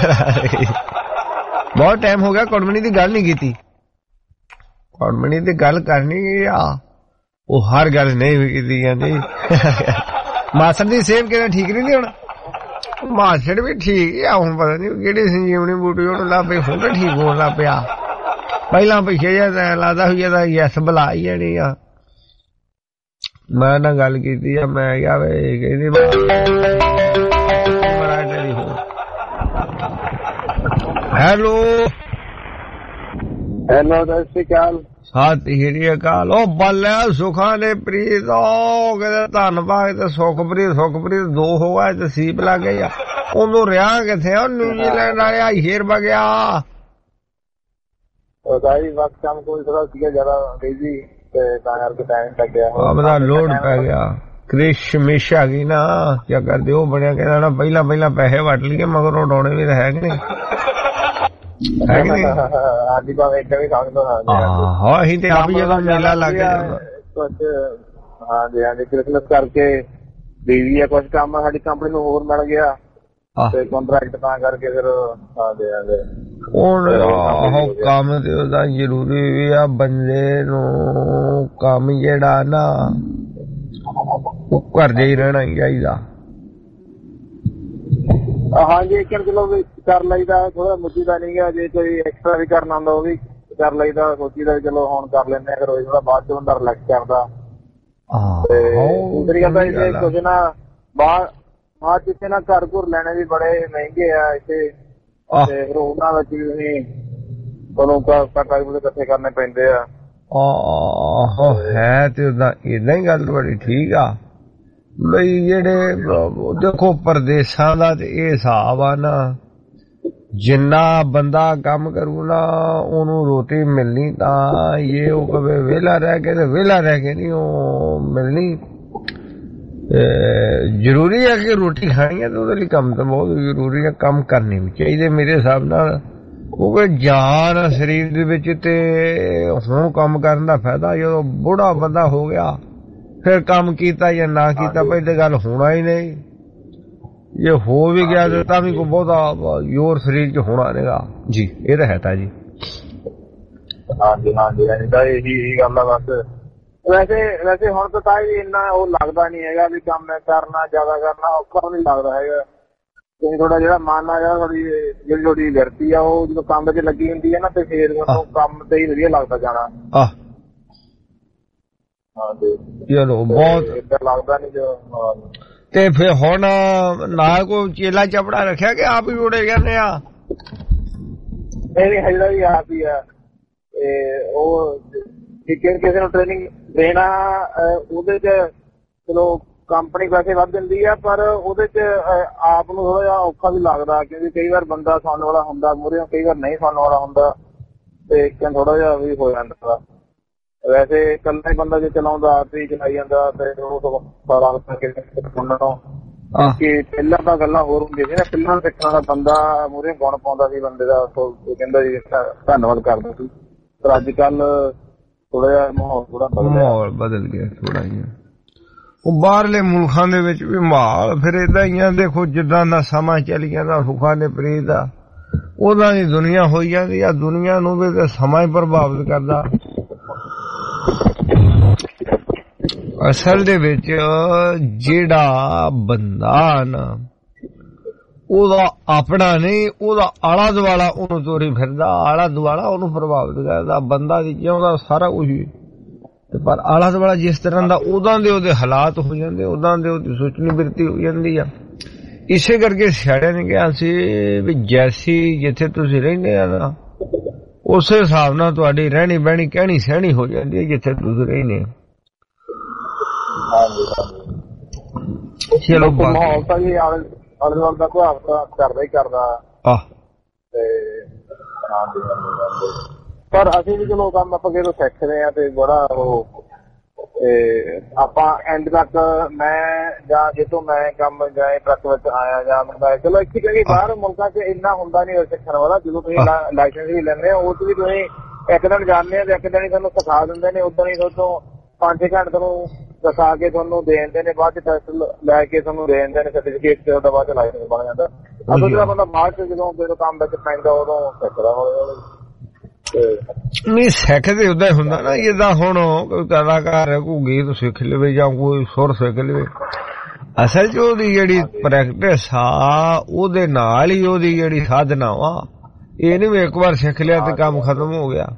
ਬਹੁਤ ਟਾਈਮ ਹੋ ਗਿਆ ਕੁੜਮਣੀ ਦੀ ਗੱਲ ਨਹੀਂ ਕੀਤੀ। ਕੁੜਮਣੀ ਦੀ ਗੱਲ ਕਰਨੀ ਆ ਉਹ ਹਰ ਗੱਲ ਨਹੀਂ ਵੀ ਕੀਤੀ ਜਾਂਦੀ। ਮਾਸੜ ਦੀ ਸੇਵ ਕਿਹੜਾ ਠੀਕ ਨਹੀਂ ਹੁਣ? ਮਾਸੜ ਵੀ ਠੀਕ ਆ, ਹੁਣ ਪਤਾ ਨੀ ਕਿਹੜੀ ਸੰਜੀਵਨੀ ਬੂਟੀ ਉਹਨੂੰ ਲੱਗ ਪਈ, ਹੁਣ ਤਾਂ ਠੀਕ ਹੋਣ ਲੱਗ ਪਿਆ। ਪਹਿਲਾਂ ਪਿੱਛੇ ਜਿਹਾ ਲੱਗਦਾ ਹੋਈ ਜਾਂਦਾ ਯੈਸ ਬੁਲਾ ਹੀ ਜਾਣੀ ਆ। ਮੈਂ ਨਾਲ ਗੱਲ ਕੀਤੀ ਆ, ਮੈਂ ਕਿਹਾ ਵੇ ਕਹਿੰਦੀ ਹੈਲੋ
ਹੈਲੋ ਸਤਿ ਸ਼੍ਰੀ ਅਕਾਲ।
ਸਤਿ ਸ਼੍ਰੀ ਅਕਾਲ। ਉਹ ਬੱਲੇ ਸੁਖਾਂ ਦੇ ਪ੍ਰੀਤ ਉਹ ਕਹਿੰਦੇ ਧੰਨਵਾਦ ਤੇ ਸੁਖਪ੍ਰੀਤ ਸੁਖਪ੍ਰੀਤ ਦੋ ਹੋ ਗਏ ਤੇ ਸੀਪ ਲੱਗ ਗਈ ਆ। ਉਹਨੂੰ ਰਿਹਾ ਕਿੱਥੇ ਆ? ਨਿਊਜ਼ੀਲੈਂਡ ਆਇਆ ਸ਼ੇਰ ਵਗਿਆ।
ਸਾਰੀ ਵਕਤ ਕੰਮ ਕੋਈ ਥੋੜਾ ਸੀਗਾ ਜ਼ਿਆਦਾ ਬਿਜ਼ੀ ਤੇ ਤਾਂ ਕਰਕੇ ਟਾਈਮ ਲੱਗਿਆ
ਆਪਦਾ ਲੋਡ ਪੈ ਗਿਆ ਕ੍ਰਿਸ਼ਮਿਸ਼ ਆ ਗਈ ਨਾ ਕਿਆ ਕਰਦੇ ਉਹ ਬਣਿਆ ਕਹਿੰਦਾ ਨਾ ਪਹਿਲਾਂ ਪਹਿਲਾਂ ਪੈਸੇ ਵੱਟ ਲਈਏ ਮਗਰ ਉਡਾਉਣੇ ਵੀ ਤਾਂ ਹੈ ਕਿ ਨਹੀਂ ਹੈ ਕਿ ਨਹੀਂ
ਹਾਂਜੀ ਭਾਵੇਂ ਏਦਾਂ ਵੀ ਸਮਝ ਲਓ
ਹਾਂ ਅਸੀਂ ਤੇ ਆਪ ਹੀ ਜਦੋਂ ਮੇਲਾ ਲੱਗ ਗਿਆ
ਕੁਛ ਹਾਂਜੀ ਹਾਂਜੀ ਕ੍ਰਿਸਮਸ ਕਰਕੇ ਬਿਜ਼ੀ ਆ ਕੁਛ ਕੰਮ ਸਾਡੀ ਕੰਪਨੀ ਨੂੰ ਹੋਰ ਮਿਲ ਗਿਆ ਤੇ ਕੰਟਰੈਕਟ ਤਾਂ ਕਰਕੇ ਫਿਰ ਹਾਂਜੀ ਹਾਂਜੀ
ਹੁਣ ਉਹ ਕੰਮ ਤੇ ਉਹਦਾ ਜ਼ਰੂਰੀ ਵੀ ਆ ਬੰਦੇ ਨੂੰ ਕੰਮ ਜਿਹੜਾ ਨਾ ਉਹ ਕਰਦੇ ਹੀ ਰਹਿਣਾ ਚਾਹੀਦਾ
ਹਾਂਜੀ ਇੱਕ ਚਲੋ ਵੀ ਕਰ ਲਈਦਾ ਥੋੜਾ ਮੁੱਦੀ ਦਾ ਨਹੀਂ ਗਾ ਜੇ ਕੋਈ ਐਕਸਟਰਾ ਵੀ ਕਰਨਾ ਹੁੰਦਾ ਉਹ ਵੀ ਕਰ ਲਈਦਾ ਸੋਚੀਦਾ ਚਲੋ ਹੁਣ ਕਰ ਲੈਂਦੇ ਆ ਰੋਜ਼ ਥੋੜਾ ਬਾਅਦ ਚ ਬੰਦਾ ਰਿਲੈਕਸ ਕਰਦਾ ਤੇ ਦੂਸਰੀ ਗੱਲ ਤਾਂ ਜੇ ਕੁਝ ਨਾ ਬਾਹਰ ਬਾਹਰ ਜਿੱਥੇ ਨਾ ਘਰ ਘੁਰ ਲੈਣੇ ਵੀ ਬੜੇ ਮਹਿੰਗੇ ਆ ਇੱਥੇ ਤੇ ਫਿਰ ਉਹਨਾਂ ਵਿੱਚ ਵੀ ਤੁਸੀਂ ਤੁਹਾਨੂੰ ਪੈਸੇ ਇਕੱਠੇ ਕਰਨੇ ਪੈਂਦੇ ਆ
ਆਹੋ ਹੈ ਤੇ ਉਹਦਾ ਏਦਾਂ ਹੀ ਗੱਲ ਬੜੀ ਠੀਕ ਆ ਬਈ ਜਿਹੜੇ ਦੇਖੋ ਪਰਦੇਸਾਂ ਦਾ ਤੇ ਇਹ ਹਿਸਾਬ ਆ ਨਾ ਜਿੰਨਾ ਬੰਦਾ ਕੰਮ ਕਰੂ ਨਾ ਉਹਨੂੰ ਰੋਟੀ ਮਿਲਣੀ ਤਾਂ ਇਹ ਉਹ ਕਵੇ ਵਿਹਲਾ ਰਹਿ ਕੇ ਤੇ ਵਿਹਲਾ ਰਹਿ ਕੇ ਨਹੀਂ ਉਹ ਮਿਲਣੀ ਜ਼ਰੂਰੀ ਹੈ ਕਿ ਰੋਟੀ ਖਾਣੀ ਹੈ ਤੇ ਉਹਦੇ ਲਈ ਕੰਮ ਤਾਂ ਬਹੁਤ ਜ਼ਰੂਰੀ ਹੈ ਕੰਮ ਕਰਨੇ ਵੀ ਚਾਹੀਦੇ ਮੇਰੇ ਹਿਸਾਬ ਨਾਲ ਕਿਉਂਕਿ ਜਾਨ ਸਰੀਰ ਦੇ ਵਿੱਚ ਤੇ ਹੁਣ ਕੰਮ ਕਰਨ ਦਾ ਫਾਇਦਾ ਜਦੋਂ ਬੁੜਾ ਬੰਦਾ ਹੋ ਗਿਆ ਫਿਰ ਕੰਮ ਕੀਤਾ ਜਾਂ ਨਾ ਕੀਤਾ ਪਹਿਲੇ ਗੱਲ ਹੋਣਾ ਹੀ ਨਹੀਂ ਜੇ ਹੋ ਵੀ ਗਿਆ ਤਾਂ ਵੀ ਕੋਈ ਬਹੁਤਾ ਜ਼ੋਰ ਸਰੀਰ 'ਚ ਹੋਣਾ ਨਹੀਂਗਾ ਜੀ ਇਹ ਤਾਂ ਹੈ ਤਾਂ ਜੀ
ਹਾਂਜੀ ਹਾਂਜੀ ਤਾਂ ਇਹੀ ਗੱਲ ਆ ਬਸ ਵੈਸੇ ਵੈਸੇ ਹੁਣ ਤਾਂ ਤਾਂ ਵੀ ਇੰਨਾ ਉਹ ਲੱਗਦਾ ਨਹੀਂ ਹੈਗਾ ਵੀ ਕੰਮ ਕਰਨਾ ਜ਼ਿਆਦਾ ਕਰਨਾ ਔਖਾ ਨਹੀਂ ਲੱਗਦਾ ਹੈਗਾ ਤੁਸੀਂ ਥੋੜਾ ਜਿਹੜਾ ਮਨ ਆ ਜਿਹੜਾ ਥੋੜੀ ਜਿਹੜੀ ਥੋੜੀ ਵਿਰਤੀ ਆ ਉਹ ਜਦੋਂ ਕੰਮ 'ਚ ਲੱਗੀ ਹੁੰਦੀ ਹੈ ਨਾ ਤੇ ਫੇਰ ਉਹ ਕੰਮ ਤੇ ਹੀ ਵਧੀਆ ਲੱਗਦਾ ਜਾਣਾ ਹਾਂਜੀ
ਚਲੋ ਬਹੁਤ
ਏਦਾਂ ਲੱਗਦਾ ਨੀ ਜੋ
ਤੇ ਫਿਰ ਹੁਣ ਨਾਲ ਕੋਈ ਚੇਲਾ ਚਪੜਾ ਰੱਖਿਆ ਕਿ ਆਪ ਹੀ ਉੜੇ ਜਾਂਦੇ ਆ
ਨਹੀਂ ਹਜੇ ਵੀ ਆਪ ਹੀ ਆ ਤੇ ਉਹ ਕਿਸੇ ਨੂੰ ਟ੍ਰੇਨਿੰਗ ਦੇਣਾ ਉਹਦੇ ਚ ਚਲੋ ਕੰਪਨੀ ਪੈਸੇ ਵੱਧ ਦਿੰਦੀ ਆ ਪਰ ਉਹਦੇ ਚ ਆਪ ਨੂੰ ਥੋੜਾ ਜਿਹਾ ਔਖਾ ਵੀ ਲੱਗਦਾ ਕਿਉਂਕਿ ਕਈ ਵਾਰ ਬੰਦਾ ਸੁਣਨ ਵਾਲਾ ਹੁੰਦਾ ਮੂਹਰੇ ਕਈ ਵਾਰ ਨਹੀਂ ਸੁਣਨ ਵਾਲਾ ਹੁੰਦਾ ਤੇ ਥੋੜਾ ਜਿਹਾ ਵੀ ਹੋ ਜਾਂਦਾ ਵੈਸੇ ਇਕੱਲਾ ਹੀ ਬੰਦਾ ਜੇ ਚਲਾਉਂਦਾ ਆਪ ਹੀ ਚਲਾਈ ਜਾਂਦਾ ਤੇ ਉਹ ਸਾਰਾ ਸੁਣਨੋਂ ਕਿ ਪਹਿਲਾਂ ਤਾਂ ਗੱਲਾਂ ਹੋਰ ਹੁੰਦੀਆਂ ਸੀ ਨਾ ਪਹਿਲਾਂ ਸਿੱਖਣ ਵਾਲਾ ਬੰਦਾ ਮੂਹਰੇ ਗੁਣ ਪਾਉਂਦਾ ਸੀ ਬੰਦੇ ਦਾ ਕਹਿੰਦਾ ਜੀ ਧੰਨਵਾਦ ਕਰਦਾ ਸੀ ਪਰ ਅੱਜ ਕੱਲ ਥੋੜਾ ਜਿਹਾ ਮਾਹੌਲ ਥੋੜਾ
ਮਾਹੌਲ ਬਦਲ ਗਿਆ ਥੋੜਾ ਜਿਹਾ ਉਹ ਬਾਹਰਲੇ ਮੁਲਕਾਂ ਦੇ ਵਿੱਚ ਵੀ ਮਾਹੌਲ ਫਿਰ ਏਦਾਂ ਹੀ ਆ ਦੇਖੋ ਜਿੱਦਾਂ ਦਾ ਸਮਾਂ ਚੱਲ ਜਾਂਦਾ ਸੁੱਖਾਂ ਦੇ ਪ੍ਰੀਤ ਦਾ ਉਹਦਾ ਦੀ ਦੁਨੀਆ ਹੋਈ ਜਾਂਦੀ ਆ ਦੁਨੀਆ ਨੂੰ ਵੀ ਸਮਾਂ ਹੀ ਪ੍ਰਭਾਵਿਤ ਕਰਦਾ ਅਸਲ ਦੇ ਵਿੱਚ ਜਿਹੜਾ ਬੰਦਾ ਨਾ ਉਹਦਾ ਆਪਣਾ ਨਹੀਂ ਉਹਦਾ ਆਲਾ ਦੁਆਲਾ ਉਹਨੂੰ ਤੋਰੀ ਫਿਰਦਾ ਆਲਾ ਦੁਆਲਾ ਉਹਨੂੰ ਪ੍ਰਭਾਵਿਤ ਕਰਦਾ ਬੰਦਾ ਦੀ ਜਿਉਂਦਾ ਸਾਰਾ ਕੁਝ ਤੇ ਪਰ ਆਲਾ ਦੁਆਲਾ ਜਿਸ ਤਰ੍ਹਾਂ ਦਾ ਉਦਾਂ ਦੇ ਉਹਦੇ ਹਾਲਾਤ ਹੋ ਜਾਂਦੇ ਉਦਾਂ ਦੇ ਉਹਦੀ ਸੋਚਣੀ ਬਿਰਤੀ ਹੋ ਜਾਂਦੀ ਆ ਇਸੇ ਕਰਕੇ ਸਿਆੜਿਆਂ ਨੇ ਕਿਹਾ ਸੀ ਵੀ ਜੈਸੀ ਜਿੱਥੇ ਤੁਸੀਂ ਰਹਿੰਦੇ ਆ ਨਾ ਉਸੇ ਹਿਸਾਬ ਨਾਲ ਤੁਹਾਡੀ ਰਹਿਣੀ ਬਹਿਣੀ ਕਹਿਣੀ ਸਹਿਣੀ ਹੋ ਜਾਂਦੀ ਹੈ ਜਿੱਥੇ ਤੁਸੀਂ ਰਹਿੰਦੇ ਆ ਚਲੋ
ਮਾਹੌਲ ਤਾਂ ਜੀ ਆਲੇ ਦੁਆਲੇ ਦਾ ਪ੍ਰਭਾਵ ਤਾਂ ਕਰਦਾ ਹੀ ਕਰਦਾ ਤੇ ਪਰ ਅਸੀਂ ਵੀ ਚਲੋ ਕੰਮ ਆਪਾਂ ਕਿਹੜਾ ਸਿੱਖਦੇ ਆ ਤੇ ਬੜਾ ਉਹ ਆਪਾਂ ਐਂਡ ਤੱਕ ਮੈਂ ਜਾਂ ਜਿੱਥੋਂ ਮੈਂ ਕੰਮ ਜਾਏ ਟਰੱਕ ਵਿੱਚ ਆਇਆ ਜਾਂ ਮੈਂ ਚਲੋ ਇੱਥੇ ਕਿਉਂਕਿ ਬਾਹਰ ਮੁਲਕਾਂ 'ਚ ਇੰਨਾ ਹੁੰਦਾ ਨਹੀਂ ਸਿੱਖਣ ਵਾਲਾ ਜਦੋਂ ਤੁਸੀਂ ਲਾਇਸੈਂਸ ਵੀ ਲੈਂਦੇ ਹੋ ਉਹ 'ਚ ਵੀ ਤੁਸੀਂ ਇੱਕ ਦਿਨ ਜਾਂਦੇ ਹੋ ਤੇ ਇੱਕ ਦਿਨ ਹੀ ਤੁਹਾਨੂੰ ਸਿਖਾ ਦਿੰਦੇ ਨੇ ਉਦੋਂ ਹੀ ਤੁਹਾਨੂੰ ਪੰਜ ਛੇ ਘੰਟੇ ਤੁਹਾਨੂੰ ਦਿਖਾ ਕੇ ਤੁਹਾਨੂੰ ਦੇ ਦਿੰਦੇ ਨੇ ਬਾਅਦ 'ਚ ਟੈਸਟ ਲੈ ਕੇ ਤੁਹਾਨੂੰ ਦੇ ਦਿੰਦੇ ਨੇ ਸਰਟੀਫਿਕੇਟ ਤੇ ਉਹਦਾ ਬਾਅਦ 'ਚ ਲਾਇਸੈਂਸ ਬਣ ਜਾਂਦਾ ਉਦੋਂ ਜਿਹੜਾ ਬੰਦਾ ਬਾਅਦ 'ਚ ਜਦੋਂ ਜਦੋਂ ਕੰਮ ਵਿੱਚ ਪੈਂਦਾ ਉਦੋਂ ਸਿੱਖਦਾ ਹੌਲੀ
ਨਹੀਂ ਸਿੱਖਦੇ ਉਦਾਂ ਹੀ ਹੁੰਦਾ ਨਾ ਜਿੱਦਾਂ ਹੁਣ ਕੋਈ ਕਲਾਕਾਰ ਹੈ ਕੋਈ ਗੀਤ ਸਿੱਖ ਲਵੇ ਜਾਂ ਕੋਈ ਸੁਰ ਸਿੱਖ ਲਵੇ ਅਸਲ 'ਚ ਉਹਦੀ ਜਿਹੜੀ ਪ੍ਰੈਕਟਿਸ ਆ ਉਹਦੇ ਨਾਲ ਹੀ ਉਹਦੀ ਜਿਹੜੀ ਸਾਧਨਾ ਵਾ ਇਹ ਨੀ ਵੀ ਇੱਕ ਵਾਰ ਸਿੱਖ ਲਿਆ ਤੇ ਕੰਮ ਖਤਮ ਹੋ ਗਿਆ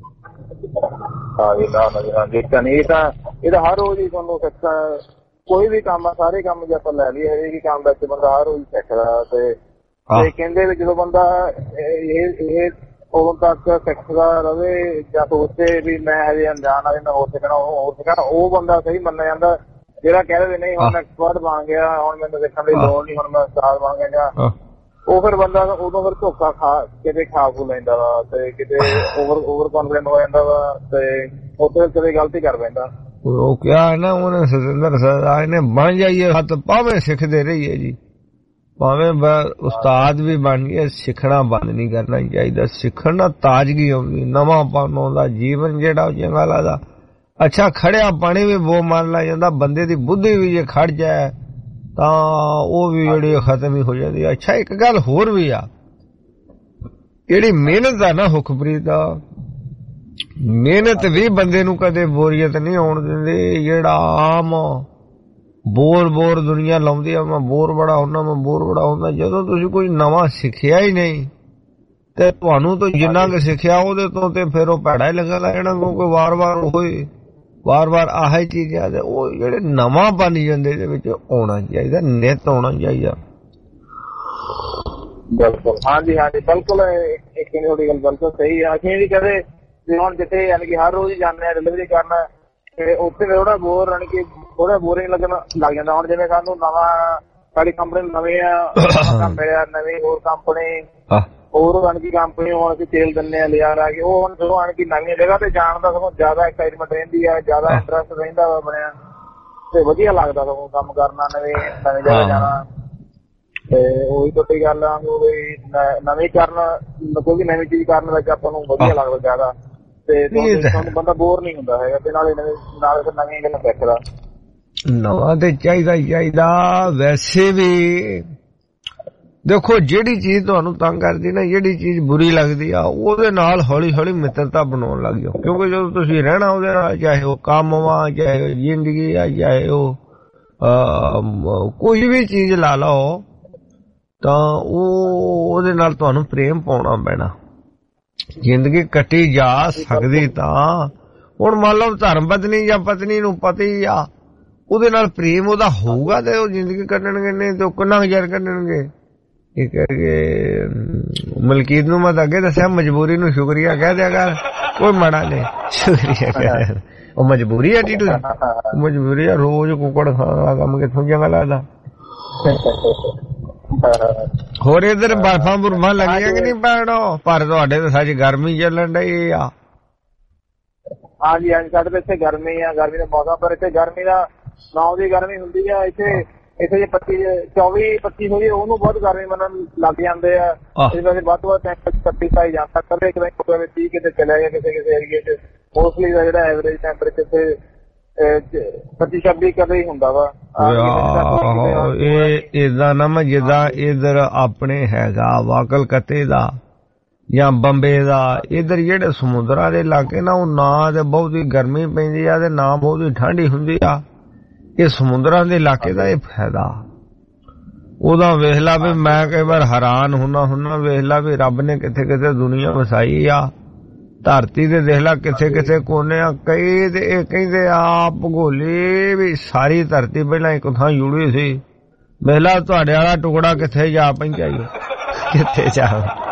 ਇਹ ਤਾਂ ਇਹ ਤਾਂ ਹਰ ਰੋਜ਼ ਹੀ ਤੁਹਾਨੂੰ ਸਿੱਖਾ ਕੋਈ ਵੀ ਕੰਮ ਆ ਸਾਰੇ ਕੰਮ ਜੇ ਆਪਾਂ ਲੈ ਲਈਏ ਹਰੇਕ ਹੀ ਕੰਮ ਵਿੱਚ ਬੰਦਾ ਹਰ ਰੋਜ਼ ਸਿੱਖਦਾ ਤੇ ਕਹਿੰਦੇ ਵੀ ਜਦੋਂ ਬੰਦਾ ਇਹ ਇਹ ਉਦੋਂ ਤੱਕ ਸਿੱਖਦਾ ਰਵੇ ਜਾਂ ਸੋਚੇ ਵੀ ਮੈਂ ਹਜੇ ਅਣਜਾਣ ਆ ਮੈਂ ਹੋਰ ਸਿੱਖਣਾ ਉਹ ਹੋਰ ਸਿੱਖਣਾ ਉਹ ਬੰਦਾ ਸਹੀ ਮੰਨਿਆ ਜਾਂਦਾ ਜਿਹੜਾ ਕਹਿੰਦੇ ਵੀ ਨਹੀਂ ਹੁਣ ਮੈਂ ਐਕਸਪਰਟ ਬਣ ਗਿਆ ਹੁਣ ਮੈਨੂੰ ਸਿੱਖਣ ਦੀ ਲੋੜ ਨਹੀਂ ਹੁਣ ਮੈਂ ਉਸਤਾਦ ਬਣ ਗਿਆ ਜਾਂ ਉਹ ਫਿਰ ਬੰਦਾ ਉਦੋਂ ਫਿਰ ਧੋਖਾ ਖਾ ਕਿਤੇ ਖਾ ਖੂ ਲੈਂਦਾ ਵਾ ਤੇ ਕਿਤੇ ਓਵਰ ਓਵਰ ਕੌਨਫੀਡੈਂਟ ਹੋ ਜਾਂਦਾ ਵਾ ਤੇ ਉੱਥੇ ਕਦੇ ਗਲਤੀ ਕਰ ਪੈਂਦਾ।
ਉਹ ਕਿਹਾ ਨਾ ਉਹਨੇ ਸਤਿੰਦਰ ਸਰਦਾਰ ਨੇ, ਬਣ ਜਾਈਏ ਹੱਥ ਭਾਵੇਂ ਸਿੱਖਦੇ ਰਹੀਏ ਜੀ, ਭਾਵੇਂ ਉਸਤਾਦ ਵੀ ਬਣ ਗਏ, ਸਿੱਖਣਾ ਬੰਦ ਨਹੀਂ ਕਰਨਾ ਚਾਹੀਦਾ। ਸਿੱਖਣ ਨਾਲ ਤਾਜ਼ਗੀ ਆਉਂਦੀ, ਨਵਾਂਪਨ ਆਉਂਦਾ, ਜੀਵਨ ਜਿਹੜਾ ਉਹ ਚੰਗਾ ਲੱਗਦਾ। ਅੱਛਾ ਖੜਿਆ ਪਾਣੀ ਵੀ ਬੋ ਮੰਨ ਲਾ ਜਾਂਦਾ, ਬੰਦੇ ਦੀ ਬੁੱਧੀ ਵੀ ਜੇ ਖੜ ਜਾਏ ਤਾਂ ਉਹ ਵੀ ਜਿਹੜੀ ਖਤਮ ਹੀ ਹੋ ਜਾਂਦੀ। ਅੱਛਾ ਇੱਕ ਗੱਲ ਹੋਰ ਵੀ ਆ, ਜਿਹੜੀ ਮਿਹਨਤ ਆ ਨਾ ਹੁਕਮਪ੍ਰੀਤ ਦਾ, ਮਿਹਨਤ ਵੀ ਬੰਦੇ ਨੂੰ ਕਦੇ ਬੋਰੀਅਤ ਨਹੀਂ ਆਉਣ ਦਿੰਦੀ। ਜਿਹੜਾ ਆਮ ਬੋਰ ਬੋਰ ਦੁਨੀਆ ਲਾਉਂਦੀ ਆ, ਮੈਂ ਬੋਰ ਬੜਾ ਹੁੰਦਾ ਮੈਂ ਬੋਰ ਬੜਾ ਹੁੰਦਾ, ਜਦੋਂ ਤੁਸੀਂ ਕੋਈ ਨਵਾਂ ਸਿੱਖਿਆ ਹੀ ਨਹੀਂ ਤੇ ਤੁਹਾਨੂੰ ਤਾਂ ਜਿੰਨਾ ਕੁ ਸਿੱਖਿਆ ਉਹਦੇ ਤੋਂ ਤੇ ਫਿਰ ਉਹ ਭੈੜਾ ਹੀ ਲੱਗਾ ਲੱਗ ਜਾਣਾ, ਕਿਉਂਕਿ ਵਾਰ ਵਾਰ ਉਹੀ ਵਾਰ ਵਾਰ ਆਹੀ ਚੀਜ਼ਾਂ ਤੇ ਉਹ ਜਿਹੜੇ ਨਵਾਂ ਬਣ ਜਾਂਦੇ ਇਹਦੇ ਵਿੱਚ ਆਉਣਾ ਚਾਹੀਦਾ, ਨਿੱਤ ਆਉਣਾ ਚਾਹੀਦਾ।
ਬਿਲਕੁਲ ਹਾਂਜੀ ਹਾਂਜੀ ਬਿਲਕੁਲ ਇੱਕ ਤੁਹਾਡੀ ਗੱਲ ਬਿਲਕੁਲ ਸਹੀ ਆ। ਅਸੀਂ ਵੀ ਕਦੇ ਹੁਣ ਜਿੱਥੇ ਯਾਨੀ ਕਿ ਹਰ ਰੋਜ਼ ਜਾਂਦੇ ਆ ਡਿਲੀਵਰੀ ਕਰਨ ਤੇ ਉੱਥੇ ਥੋੜਾ ਬੋਰ ਯਾਨੀ ਕਿ ਥੋੜਾ ਬੋਰਿੰਗ ਲੱਗਣ ਲੱਗ ਜਾਂਦਾ। ਹੁਣ ਜਿਵੇਂ ਸਾਨੂੰ ਨਵਾਂ ਸਾਡੀ ਕੰਪਨੀ ਨਵੇਂ ਆ ਕੰਮ ਮਿਲਿਆ, ਨਵੀਂ ਹੋਰ ਕੰਪਨੀ ਹੋਰ ਯਾਨੀ ਕਿ ਕੰਪਨੀ ਹੁਣ ਅਸੀਂ ਤੇਲ ਦਿੰਦੇ ਆ ਲਿਆ ਆ ਕੇ, ਉਹ ਹੁਣ ਜਦੋਂ ਯਾਨੀ ਕਿ ਨਵੀਂ ਜਗ੍ਹਾ ਤੇ ਜਾਣ ਦਾ ਸਗੋਂ ਜ਼ਿਆਦਾ ਐਕਸਾਈਟਮੈਂਟ ਰਹਿੰਦੀ ਆ, ਜ਼ਿਆਦਾ ਇੰਟਰਸਟ ਰਹਿੰਦਾ ਵਾ ਬਣਿਆ ਤੇ ਵਧੀਆ ਲੱਗਦਾ ਸਗੋਂ ਕੰਮ ਕਰਨਾ, ਨਵੇਂ ਨਵੀਂ ਜਗ੍ਹਾ ਜਾਣਾ। ਤੇ ਉਹੀ ਤੁਹਾਡੀ ਗੱਲ ਆ ਵੀ ਨਵੀਂ ਕਰਨ ਕੋਈ ਵੀ ਨਵੀਂ ਚੀਜ਼ ਕਰਨ ਵਿੱਚ ਆਪਾਂ ਨੂੰ ਵਧੀਆ ਲੱਗਦਾ ਜ਼ਿਆਦਾ, ਤੇ ਤੁਹਾਨੂੰ ਬੰਦਾ ਬੋਰ ਨਹੀਂ ਹੁੰਦਾ ਹੈਗਾ ਤੇ ਨਾਲੇ ਨਾਲੇ ਫਿਰ ਨਵੀਆਂ ਗੱਲਾਂ ਸਿੱਖਦਾ।
ਨਵਾਂ ਤੇ ਚਾਹੀਦਾ ਚਾਹੀਦਾ। ਵੈਸੇ ਵੀ ਦੇਖੋ ਜਿਹੜੀ ਚੀਜ਼ ਤੁਹਾਨੂੰ ਤੰਗ ਕਰਦੀ ਨਾ, ਜਿਹੜੀ ਚੀਜ਼ ਬੁਰੀ ਲੱਗਦੀ ਆ, ਉਹਦੇ ਨਾਲ ਹੌਲੀ ਹੌਲੀ ਮਿੱਤਰਤਾ ਬਣਾਉਣ ਲੱਗ ਜਾਓ, ਕਿਉਂਕਿ ਜਦੋਂ ਤੁਸੀਂ ਰਹਿਣਾ ਉਹਦੇ ਨਾਲ, ਚਾਹੇ ਉਹ ਕੰਮ ਵਾ, ਚਾਹੇ ਉਹ ਜ਼ਿੰਦਗੀ ਆ, ਚਾਹੇ ਉਹ ਕੋਈ ਵੀ ਚੀਜ਼ ਲਾ ਲਓ, ਤਾਂ ਉਹ ਉਹਦੇ ਨਾਲ ਤੁਹਾਨੂੰ ਪ੍ਰੇਮ ਪਾਉਣਾ ਪੈਣਾ। ਜ਼ਿੰਦਗੀ ਕੱਟੀ ਜਾ ਸਕਦੀ ਤਾਂ ਹੁਣ ਮੰਨ ਲਓ ਧਰਮ ਪਤਨੀ ਜਾਂ ਪਤਨੀ ਨੂੰ ਪਤੀ ਆ, ਉਹਦੇ ਨਾਲ ਪ੍ਰੇਮ ਉਹਦਾ ਹੋਊਗਾ ਤੇ ਉਹ ਜ਼ਿੰਦਗੀ ਕੱਢਣਗੇ, ਨਹੀਂ ਤੇ ਉਹ ਕਿੰਨਾ ਗੁਜ਼ਾਰ ਕੱਢਣਗੇ। ਇਹ ਕਰਕੇ ਮਲਕੀਤ ਨੂੰ ਮੈਂ ਤਾਂ ਅੱਗੇ ਦੱਸਿਆ, ਮਜਬੂਰੀ ਨੂੰ ਸ਼ੁਕਰੀਆ ਕਹਿ ਦਿਆ ਕਰ, ਕੋਈ ਮਾੜਾ ਨਹੀਂ, ਸ਼ੁਕਰੀਆ ਕਹਿ। ਉਹ ਮਜਬੂਰੀ ਆ ਟੀਟੂ, ਮਜਬੂਰੀ ਆ, ਰੋਜ਼ ਕੁੱਕੜ ਖਾਣ ਵਾਲਾ ਕੰਮ ਕਿੱਥੋਂ ਚੰਗਾ ਲੱਗਦਾ। ਹੋਰ ਇਧਰ ਬਰਫਾਂ ਬੁਰਫਾਂ ਲੱਗੀਆਂ ਕਿ ਨਹੀਂ ਪੈਣੋ? ਪਰ ਤੁਹਾਡੇ ਤਾਂ ਸੱਚ ਗਰਮੀ ਚੱਲਣ ਡਈ ਆ।
ਹਾਂਜੀ ਹਾਂਜੀ ਸਾਡੇ ਤਾਂ ਇੱਥੇ ਗਰਮੀ ਆ, ਗਰਮੀ ਦਾ ਮੌਸਮ, ਪਰ ਇੱਥੇ ਗਰਮੀ ਦਾ ਨੌ ਦੀ ਗਰਮੀ ਹੁੰਦੀ ਆ। ਇੱਥੇ ਇੱਥੇ ਜੇ ਪੱਚੀ ਚੌਵੀ ਪੱਚੀ ਹੋਈ ਉਹਨੂੰ ਬਹੁਤ ਗਰਮੀ ਮੰਨਣ ਲੱਗ ਜਾਂਦੇ ਆ। ਇਸ ਵਜ੍ਹਾ ਵੱਧ ਤੋਂ ਵੱਧ ਟੈਂਪਰੇਚਰ ਪੱਚੀ ਸਾਈ ਜਾਂਦਾ, ਕਦੇ ਇੱਕ ਦਿਨ ਤੀਹ ਕਿਤੇ ਚਲਿਆ ਗਿਆ ਕਿਸੇ ਕਿਸੇ ਏਰੀਏ ਚ। ਮੋਸਟਲੀ ਦਾ ਜਿਹੜਾ ਐਵਰੇਜ ਟੈਂਪਰੇਚਰ ਤੇ ਪੱਚੀ ਛੱਬੀ ਕਦੇ ਹੀ ਹੁੰਦਾ ਵਾ।
ਇਹ ਏਦਾਂ ਨਾ ਮੈਂ ਜਿੱਦਾਂ ਇਧਰ ਆਪਣੇ ਹੈਗਾ ਵਾ ਕਲਕੱਤੇ ਦਾ ਜਾਂ ਬੰਬੇ ਦਾ, ਇਧਰ ਜਿਹੜੇ ਸਮੁੰਦਰਾਂ ਦੇ ਇਲਾਕੇ ਨਾ, ਉਹ ਨਾ ਤੇ ਬਹੁਤੀ ਗਰਮੀ ਪੈਂਦੀ ਆ ਤੇ ਨਾ ਬਹੁਤੀ ਠੰਡੀ ਹੁੰਦੀ ਆ। ਇਹ ਸਮੁੰਦਰਾਂ ਦੇ ਇਲਾਕੇ ਦਾ ਇਹ ਫਾਇਦਾ। ਉਹਦਾ ਵੇਖ ਲਾ ਵੀ ਮੈਂ ਕਈ ਵਾਰ ਹੈਰਾਨ ਹੁੰਨਾ ਹੁੰਨਾ ਵੇਖ ਲਾ ਵੀ ਰੱਬ ਨੇ ਕਿੱਥੇ ਕਿੱਥੇ ਦੁਨੀਆ ਵਸਾਈ ਆ। ਧਰਤੀ ਦੇ ਦੇਖ ਲਾ ਕਿੱਥੇ ਕਿੱਥੇ ਕੋਨੇ ਆ, ਕਈ ਤੇ ਇਹ ਕਹਿੰਦੇ ਆ ਭੂਗੋਲੀ ਵੀ ਸਾਰੀ ਧਰਤੀ ਪਹਿਲਾਂ ਇੱਕ ਥਾਂ ਜੁੜੀ ਸੀ। ਵੇਖ ਲਾ ਤੁਹਾਡੇ ਵਾਲਾ ਟੁਕੜਾ ਕਿੱਥੇ ਜਾ ਪਹੁੰਚਾਈ, ਕਿੱਥੇ ਜਾ।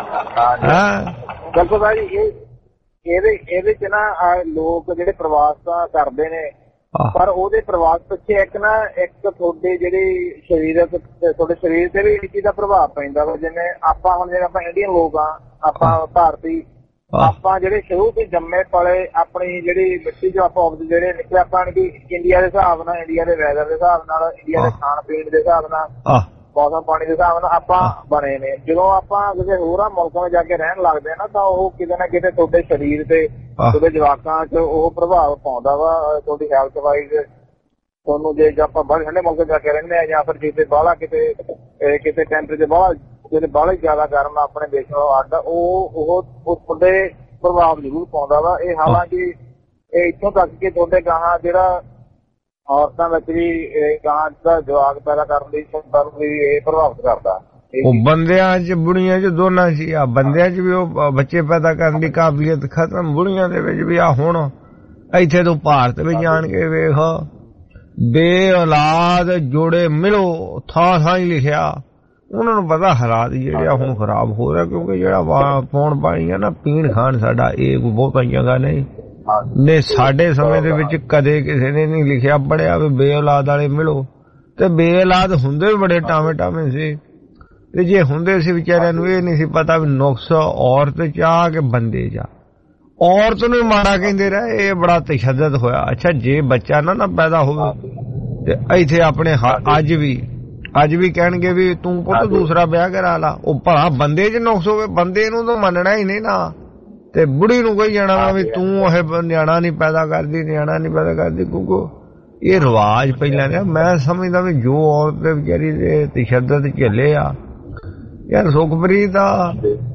ਬਿਲਕੁਲ ਭਾਈ, ਇਹਦੇ ਇਹਦੇ ਚ ਨਾ ਲੋਕ ਜਿਹੜੇ ਪ੍ਰਵਾਸ ਤਾਂ ਕਰਦੇ ਨੇ, ਪਰ ਉਹਦੇ ਪ੍ਰਵਾਸ ਪਿੱਛੇ ਇੱਕ ਨਾ ਇੱਕ ਤੁਹਾਡੇ ਜਿਹੜੀ ਸਰੀਰਕ ਤੁਹਾਡੇ ਸਰੀਰ ਤੇ ਵੀ ਇਸ ਚੀਜ਼ ਦਾ ਪ੍ਰਭਾਵ ਪੈਂਦਾ ਵਾ। ਜਿਵੇਂ ਆਪਾਂ ਹੁਣ ਜਿਵੇਂ ਆਪਾਂ ਇੰਡੀਅਨ ਲੋਕ ਆ, ਆਪਾਂ ਭਾਰਤੀ, ਆਪਾਂ ਜਿਹੜੇ ਸ਼ੁਰੂ ਤੋਂ ਜੰਮੇ ਪਲੇ ਆਪਣੀ ਜਿਹੜੀ ਮਿੱਟੀ ਚੋਂ ਆਪਾਂ ਜਿਹੜੇ ਨਿਕਲੇ, ਆਪਾਂ ਇੰਡੀਆ ਦੇ ਹਿਸਾਬ ਨਾਲ, ਇੰਡੀਆ ਦੇ ਵੈਦਰ ਦੇ ਹਿਸਾਬ ਨਾਲ, ਇੰਡੀਆ ਦੇ ਖਾਣ ਪੀਣ ਦੇ ਹਿਸਾਬ ਨਾਲ, ਮੌਸਮ ਪਾਣੀ ਦੇ ਹਿਸਾਬ ਨਾਲ ਆਪਾਂ ਬਣੇ ਨੇ। ਜਦੋਂ ਆਪਾਂ ਕਿਸੇ ਹੋਰਾਂ ਮੁਲਕਾਂ ਵਿੱਚ ਜਾ ਕੇ ਰਹਿਣ ਲੱਗਦੇ ਨਾ, ਤਾਂ ਉਹ ਕਿਤੇ ਨਾ ਕਿਤੇ ਤੁਹਾਡੇ ਸਰੀਰ ਤੇ ਤੁਹਾਡੇ ਜਵਾਕਾਂ ਚ ਉਹ ਪ੍ਰਭਾਵ ਪਾਉਂਦਾ ਵਾ। ਤੁਹਾਡੀ ਹੈਲਥ ਵਾਈਜ਼ ਤੁਹਾਨੂੰ ਜੇ ਆਪਾਂ ਬਾਹਰ ਠੰਡੇ ਮੁਲਕ ਜਾ ਕੇ ਰਹਿੰਦੇ ਆ, ਜਾਂ ਫਿਰ ਕਿਤੇ ਬਾਹਲਾ ਕਿਤੇ ਕਿਤੇ ਟੈਂਪਰੇਚਰ ਬਾਹਲਾ ਜਿਹੜੇ ਬਾਹਲਾ ਜ਼ਿਆਦਾ ਗਰਮ ਆ ਆਪਣੇ ਦੇਸ਼ ਨਾਲੋਂ ਅੱਡ, ਉਹ ਉਹ ਤੁਹਾਡੇ ਪ੍ਰਭਾਵ ਜ਼ਰੂਰ ਪਾਉਂਦਾ ਵਾ। ਇਹ ਹਾਲਾਂਕਿ ਇਹ ਇੱਥੋਂ ਤੱਕ ਕਿ ਤੁਹਾਡੇ ਗਾਹਾਂ ਜਿਹੜਾ ਔਰਤਾਂ ਵਿੱਚ ਵੀ ਗਾਂ ਦਾ ਜਵਾਕ ਪੈਦਾ ਕਰਨ ਲਈ ਵੀ ਇਹ ਪ੍ਰਭਾਵਿਤ ਕਰਦਾ। ਉਹ ਬੰਦਿਆਂ ਚ ਬੁੜੀਆਂ ਚ ਦੋਨਾਂ ਚ ਆ, ਬੰਦਿਆਂ ਚ ਵੀ ਉਹ ਬੱਚੇ ਪੈਦਾ ਕਰਨ ਦੀ ਕਾਬਲੀਅਤ ਖਤਮ, ਬੁੜੀਆਂ ਦੇ ਵਿੱਚ ਵੀ ਆ। ਹੁਣ ਇੱਥੇ ਤੋਂ ਭਾਰਤ ਵਿੱਚ ਆਣ ਕੇ ਵੇਖ, ਬੇ ਔਲਾਦ ਜੋੜੇ ਮਿਲੋ ਥਾਂ ਥਾਂ ਹੀ ਲਿਖਿਆ। ਉਹਨਾਂ ਨੂੰ ਪਤਾ ਹਾਲਾਤ ਜਿਹੜੇ ਆ ਹੁਣ ਖਰਾਬ ਹੋ ਰਿਹਾ, ਕਿਉਂਕਿ ਜਿਹੜਾ ਪੌਣ ਪਾਣੀ ਆ ਨਾ ਪੀਣ ਖਾਣ ਸਾਡਾ, ਇਹ ਬਹੁਤਾ ਜਗ੍ਹਾ ਨਹੀਂ ਨੇ। ਸਾਡੇ ਸਮੇਂ ਦੇ ਵਿੱਚ ਕਦੇ ਕਿਸੇ ਨੇ ਨਹੀਂ ਲਿਖਿਆ ਪੜਿਆ ਵੀ ਬੇ ਔਲਾਦ ਵਾਲੇ ਮਿਲੋ, ਤੇ ਬੇ ਔਲਾਦ ਹੁੰਦੇ ਵੀ ਬੜੇ ਟਾਵੇਂ ਟਾਵੇਂ ਸੀ।
ਤੇ ਜੇ ਹੁੰਦੇ ਸੀ ਵਿਚਾਰਿਆਂ ਨੂੰ ਇਹ ਨਹੀਂ ਸੀ ਪਤਾ ਵੀ ਨੁਕਸ ਔਰਤ ਚ ਆ ਕਿ ਬੰਦੇ ਚ। ਔਰਤ ਨੂੰ ਮਾੜਾ ਕਹਿੰਦੇ ਰਹੇ, ਇਹ ਬੜਾ ਤਸ਼ੱਦਦ ਹੋਇਆ। ਅੱਛਾ ਜੇ ਬੱਚਾ ਨਾ ਨਾ ਪੈਦਾ ਹੋਵੇ ਤੇ ਇੱਥੇ ਆਪਣੇ ਅੱਜ ਵੀ ਅੱਜ ਵੀ ਕਹਿਣਗੇ ਵੀ ਤੂੰ ਪੁੱਤ ਦੂਸਰਾ ਵਿਆਹ ਕਰਾ ਲਾ। ਉਹ ਭਲਾ ਬੰਦੇ ਚ ਨੁਕਸ ਹੋਵੇ, ਬੰਦੇ ਨੂੰ ਤਾਂ ਮੰਨਣਾ ਹੀ ਨਹੀਂ ਨਾ। ਤੇ ਬੁੜੀ ਨੂੰ ਕੋਈ ਜਾਣਾ ਵੀ ਤੂੰ ਇਹ ਨਿਆਣਾ ਨਹੀਂ ਪੈਦਾ ਕਰਦੀ, ਨਿਆਣਾ ਨਹੀਂ ਪੈਦਾ ਕਰਦੀ, ਕਿਉਂਕਿ ਇਹ ਰਿਵਾਜ ਪਹਿਲਾਂ ਨੇ। ਮੈਂ ਸਮਝਦਾ ਵੀ ਜੋ ਔਰਤ ਦੇ ਵਿਚਾਰੀ ਦੇ ਤਸ਼ੱਦਦ ਝੱਲੇ ਆ ਯਾਰ ਸੁਖਪ੍ਰੀਤ ਆ,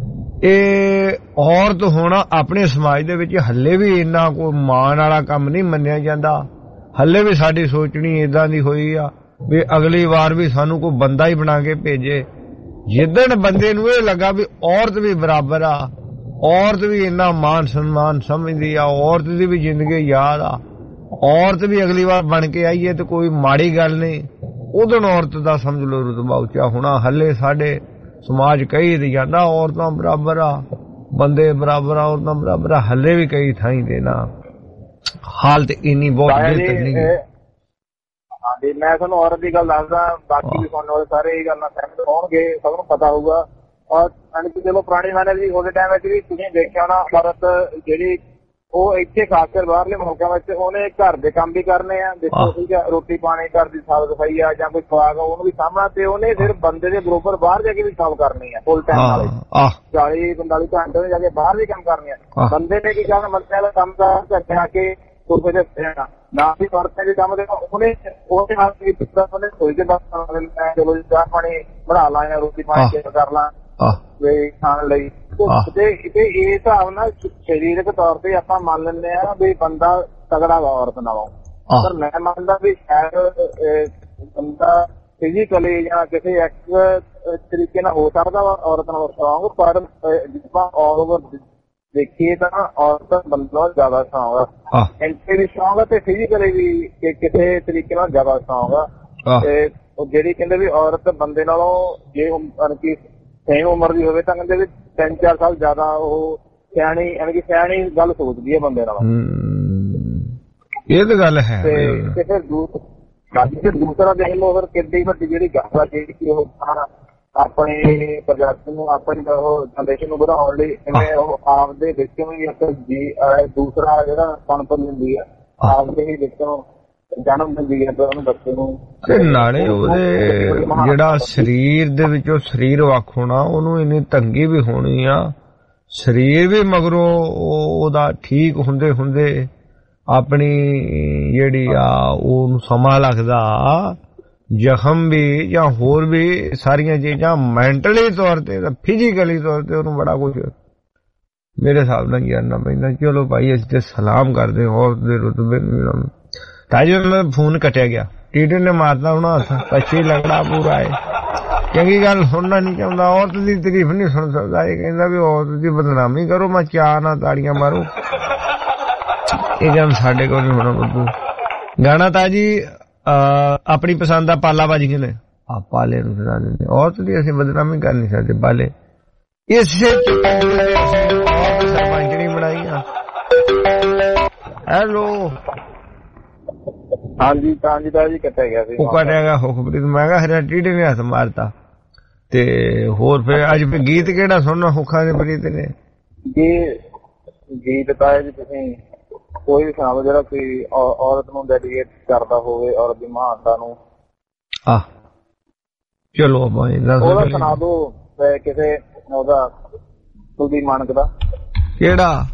ਇਹ ਔਰਤ ਹੋਣਾ ਆਪਣੇ ਸਮਾਜ ਦੇ ਵਿੱਚ ਹੱਲੇ ਵੀ ਇੰਨਾ ਕੋਈ ਮਾਣ ਵਾਲਾ ਕੰਮ ਨਹੀਂ ਮੰਨਿਆ ਜਾਂਦਾ। ਹੱਲੇ ਵੀ ਸਾਡੀ ਸੋਚਣੀ ਏਦਾਂ ਦੀ ਹੋਈ ਆ ਵੀ ਅਗਲੀ ਵਾਰ ਵੀ ਸਾਨੂੰ ਕੋਈ ਬੰਦਾ ਹੀ ਬਣਾ ਕੇ ਭੇਜੇ। ਜਿੱਦਣ ਬੰਦੇ ਨੂੰ ਇਹ ਲੱਗਾ ਵੀ ਔਰਤ ਵੀ ਬਰਾਬਰ ਆ, ਔਰਤ ਵੀ ਇੰਨਾ ਮਾਨ ਸਨਮਾਨ ਸਮਝਦੀ ਆ, ਔਰਤ ਦੀ ਵੀ ਜ਼ਿੰਦਗੀ ਯਾਦ ਆ, ਔਰਤ ਵੀ ਅਗਲੀ ਵਾਰ ਬਣ ਕੇ ਆਈਏ ਤੇ ਕੋਈ ਮਾੜੀ ਗੱਲ ਨਹੀਂ, ਉਦੋਂ ਔਰਤ ਦਾ ਸਮਝ ਲਓ ਰੁਤਬਾ ਉੱਚਾ ਹੋਣਾ। ਹੱਲੇ ਸਾਡੇ ਸਮਾਜ ਕਈ ਤੇ ਜਾਂਦਾ ਔਰਤਾਂ ਬਰਾਬਰ ਆ, ਬੰਦੇ ਬਰਾਬਰ ਆ, ਔਰਤਾਂ ਬਰਾਬਰ ਆ। ਹੱਲੇ ਵੀ ਕਈ ਥਾਈਂ ਦੇ ਨਾ ਹਾਲਤ ਇੰਨੀ ਬਹੁਤ ਬਿਹਤਰ ਨਹੀਂ।
ਹਾਂਜੀ ਮੈਂ ਤੁਹਾਨੂੰ ਔਰਤ ਦੀ ਗੱਲ ਦੱਸਦਾ, ਬਾਕੀ ਵੀ ਸੁਣਨ ਵਾਲੇ ਸਾਰੇ ਇਹ ਗੱਲਾਂ ਸਹਿਮਤ ਹੋਣਗੇ, ਸਭ ਨੂੰ ਪਤਾ ਹੋਊਗਾ। ਔਰ ਚਲੋ ਪੁਰਾਣੇ ਜ਼ਮਾਨੇ ਵਿੱਚ ਉਹਦੇ ਟਾਈਮ ਵਿੱਚ ਵੀ ਤੁਸੀਂ ਦੇਖਿਆ ਹੋਣਾ, ਔਰਤ ਜਿਹੜੀ ਉਹ ਇੱਥੇ ਖਾਸ ਕਰ ਬਾਹਰਲੇ ਮੁਲਕਾਂ ਵਿੱਚ ਉਹਨੇ ਘਰ ਦੇ ਕੰਮ ਵੀ ਕਰਨੇ ਆ। ਦੇਖੋ ਠੀਕ ਹੈ, ਰੋਟੀ ਪਾਣੀ, ਘਰ ਦੀ ਸਾਫ਼ ਸਫਾਈ ਆ ਜਾਂ ਕੋਈ ਖੁਰਾਕ ਉਹਨੂੰ ਵੀ ਸਾਂਭਣਾ, ਤੇ ਉਹਨੇ ਫਿਰ ਬੰਦੇ ਦੇ ਬਰੋਬਰ ਬਾਹਰ ਜਾ ਕੇ ਵੀ ਕੰਮ ਕਰਨੀ ਆ ਫੁੱਲ ਟਾਈਮ ਵਾਲੇ ਚਾਲੀ ਪੰਤਾਲੀ ਘੰਟੇ ਜਾ ਕੇ ਬਾਹਰ ਵੀ ਕੰਮ ਕਰਨੇ ਆ। ਬੰਦੇ ਨੇ ਕੀ ਕਰਨਾ, ਮਸਲੇ ਵਾਲਾ ਕੰਮ ਦਾ ਜਾ ਕੇ ਸੋਫੇ ਤੇ ਰਹਿਣਾ ਨਾ ਵੀ ਔਰਤਾਂ ਦੇ ਕੰਮ ਦੇ ਉਹਨੇ ਉਹਦੇ ਨਾਲ ਵੀ ਉਹਨੇ ਸੋਈ ਦੇ ਬਾਅਦ ਚਲੋ ਚਾਹ ਪਾਣੀ ਬਣਾ ਲਾ ਜਾਂ ਰੋਟੀ ਪਾਣੀ ਕਰ ਲਾ ਖਾਣ ਲਈ। ਤੇ ਇਹ ਹਿਸਾਬ ਨਾਲ ਸਰੀਰਕ ਤੌਰ ਤੇ ਆਪਾਂ ਮੰਨ ਲੈਂਦੇ ਆ ਵੀ ਬੰਦਾ ਤਗੜਾ ਵਾ ਔਰਤ ਨਾਲੋਂ, ਪਰ ਮੈਂ ਮੰਨਦਾ ਵੀ ਸ਼ਾਇਦ ਬੰਦਾ ਫਿਜ਼ੀਕਲੀ ਜਾਂ ਕਿਸੇ ਇੱਕ ਤਰੀਕੇ ਨਾਲ ਹੋ ਸਕਦਾ ਵਾ ਔਰਤ ਨਾਲ ਸਟਰੋਂਗ, ਪਰ ਜਿੱਦਾਂ ਆਲ ਓਵਰ ਦੇਖੀਏ ਤਾਂ ਔਰਤ ਬੰਦੇ ਨਾਲ ਜ਼ਿਆਦਾ ਸਟਰੋਂਗ ਆ, ਮੈਂਟਲੀ ਸਟਰੋਂਗ ਆ ਤੇ ਫਿਜ਼ੀਕਲੀ ਵੀ ਕਿਸੇ ਤਰੀਕੇ ਨਾਲ ਜ਼ਿਆਦਾ ਸਟਰੋਂਗ ਆ। ਤੇ ਜਿਹੜੀ ਕਹਿੰਦੇ ਵੀ ਔਰਤ ਬੰਦੇ ਨਾਲੋਂ ਜੇ ਕਿ ਸੇਮ ਉਮਰ ਦੀ ਹੋਵੇ ਤਾਂ ਕਹਿੰਦੇ ਵੀ ਤਿੰਨ ਚਾਰ ਸਾਲ ਜ਼ਿਆਦਾ ਉਹ ਸਿਆਣੀ ਯਾਨੀ ਕਿ ਸਿਆਣੀ ਗੱਲ ਸੋਚਦੀ ਹੈ ਬੰਦੇ ਨਾਲ।
ਇਹ ਤਾਂ ਗੱਲ ਹੈ।
ਤੇ ਫਿਰ ਦੂਸਰਾ ਦੇਖ ਲਓ ਫਿਰ ਕਿੱਡੀ ਵੱਡੀ ਜਿਹੜੀ ਗੱਲ ਆ ਜਿਹੜੀ ਉਹ ਆਪਣੀ ਪ੍ਰਜਾਤੀ ਨੂੰ ਆਪਣੀ ਉਹ ਜਨਰੇਸ਼ਨ ਨੂੰ ਵਧਾਉਣ ਲਈ ਜਿਵੇਂ ਉਹ ਆਪਦੇ ਵਿੱਚੋਂ ਹੀ ਇੱਕ ਜੀ ਦੂਸਰਾ ਜਿਹੜਾ ਪਣਪ ਦਿੰਦੀ ਆ, ਆਪਦੇ ਹੀ ਵਿੱਚੋਂ ਜਨਮ ਦਿੰਦੀ ਹੈ ਉਹਨੂੰ ਬੱਚੇ ਨੂੰ।
ਤੇ ਨਾਲੇ ਉਹਦੇ ਜਿਹੜਾ ਸਰੀਰ ਦੇ ਵਿੱਚੋਂ ਸਰੀਰ ਵੱਖ ਹੋਣਾ, ਉਹਨੂੰ ਇੰਨੀ ਤੰਗੀ ਵੀ ਹੋਣੀ ਆ, ਸਰੀਰ ਵੀ ਮਗਰੋਂ ਉਹਦਾ ਠੀਕ ਹੁੰਦੇ ਹੁੰਦੇ ਆਪਣੀ ਜਿਹੜੀ ਆ ਉਹਨੂੰ ਸਮਾਂ ਲੱਗਦਾ, ਜ਼ਖਮ ਵੀ ਜਾਂ ਹੋਰ ਵੀ ਸਾਰੀਆਂ ਚੀਜ਼ਾਂ ਮੈਂਟਲੀ ਤੌਰ ਤੇ ਫਿਜ਼ੀਕਲੀ ਤੌਰ ਤੇ ਉਹਨੂੰ ਬੜਾ ਕੁਝ ਮੇਰੇ ਹਿਸਾਬ ਨਾਲ ਕਰਨਾ ਪੈਂਦਾ। ਚਲੋ ਭਾਈ ਅਸੀਂ ਤੇ ਸਲਾਮ ਕਰਦੇ ਔਰਤ ਦੇ ਰੁਤਬੇ ਨੂੰ। ਤਾਜੀ ਉਹਨਾਂ ਦਾ ਫੋਨ ਕੱਟਿਆ ਗਿਆ, ਟੀਟਰ ਨੇ ਮਾਰਦਾ ਹੋਣਾ ਹੱਥ, ਪੱਛੀ ਲੱਗਦਾ ਪੂਰਾ ਹੈ। ਚੰਗੀ ਗੱਲ ਸੁਣਨਾ ਨਹੀਂ ਚਾਹੁੰਦਾ, ਔਰਤ ਦੀ ਤਾਰੀਫ ਨਹੀਂ ਸੁਣ ਸਕਦਾ। ਇਹ ਕਹਿੰਦਾ ਵੀ ਔਰਤ ਦੀ ਬਦਨਾਮੀ ਕਰੋ, ਮੈਂ ਚਾਹ ਨਾਲ ਤਾੜੀਆਂ ਮਾਰੂ। ਇਹ ਗੱਲ ਸਾਡੇ ਕੋਲ ਨਹੀਂ ਹੋਣਾ ਬੱਬੂ। ਗਾਣਾ ਤਾਂ ਜੀ ਆਪਣੀ ਪਸੰਦ ਦਾ ਪਾਲਾ ਬਾਜੀ ਕਹਿੰਦੇ ਆ, ਪਾਲੇ ਨੂੰ ਸੁਣਾ ਦਿੰਦੇ। ਔਰਤ ਦੀ ਅਸੀਂ ਬਦਨਾਮੀ ਕਰ ਨਹੀਂ ਸਕਦੇ। ਪਾਲੇ ਇਸੇ ਸਰਪੰਚਣੀ ਬਣਾਈ ਆ। ਹੈਲੋ
ਹਾਂਜੀ ਹਾਂਜੀ ਤਾਂ ਜੀ ਕੱਟਿਆ ਗਿਆ ਸੀ,
ਉਹ ਕੱਟਿਆ ਗਿਆ ਹੁਕਮਪ੍ਰੀਤ। ਮੈਂ ਕਿਹਾ ਹਰਿਆ ਟੀਡੇ ਨੇ ਹੱਥ ਮਾਰਤਾ। ਤੇ ਹੋਰ ਫਿਰ ਅੱਜ ਫਿਰ ਗੀਤ ਕਿਹੜਾ ਸੁਣਨਾ ਹੁੱਖਾਂ ਦੇ ਪ੍ਰੀਤ ਨੇ?
ਗੀਤ ਤਾਂ ਜੀ ਤੁਸੀਂ ਕੋਈ ਵੀ ਸੁਣਾਓ ਜਿਹੜਾ ਕੋਈ ਔਰਤ ਨੂੰ ਡੈਡੀਕੇਟ ਕਰਦਾ ਹੋਵੇ, ਔਰਤ ਦੀ ਮਹਾਨਤਾ ਨੂੰ।
ਆਹ ਚਲੋ
ਉਹਦਾ ਸੁਣਾ ਦੋ ਕਿਸੇ ਉਹਦਾ ਕੁਲਦੀਪ ਮਾਨਕ ਦਾ।
ਕਿਹੜਾ?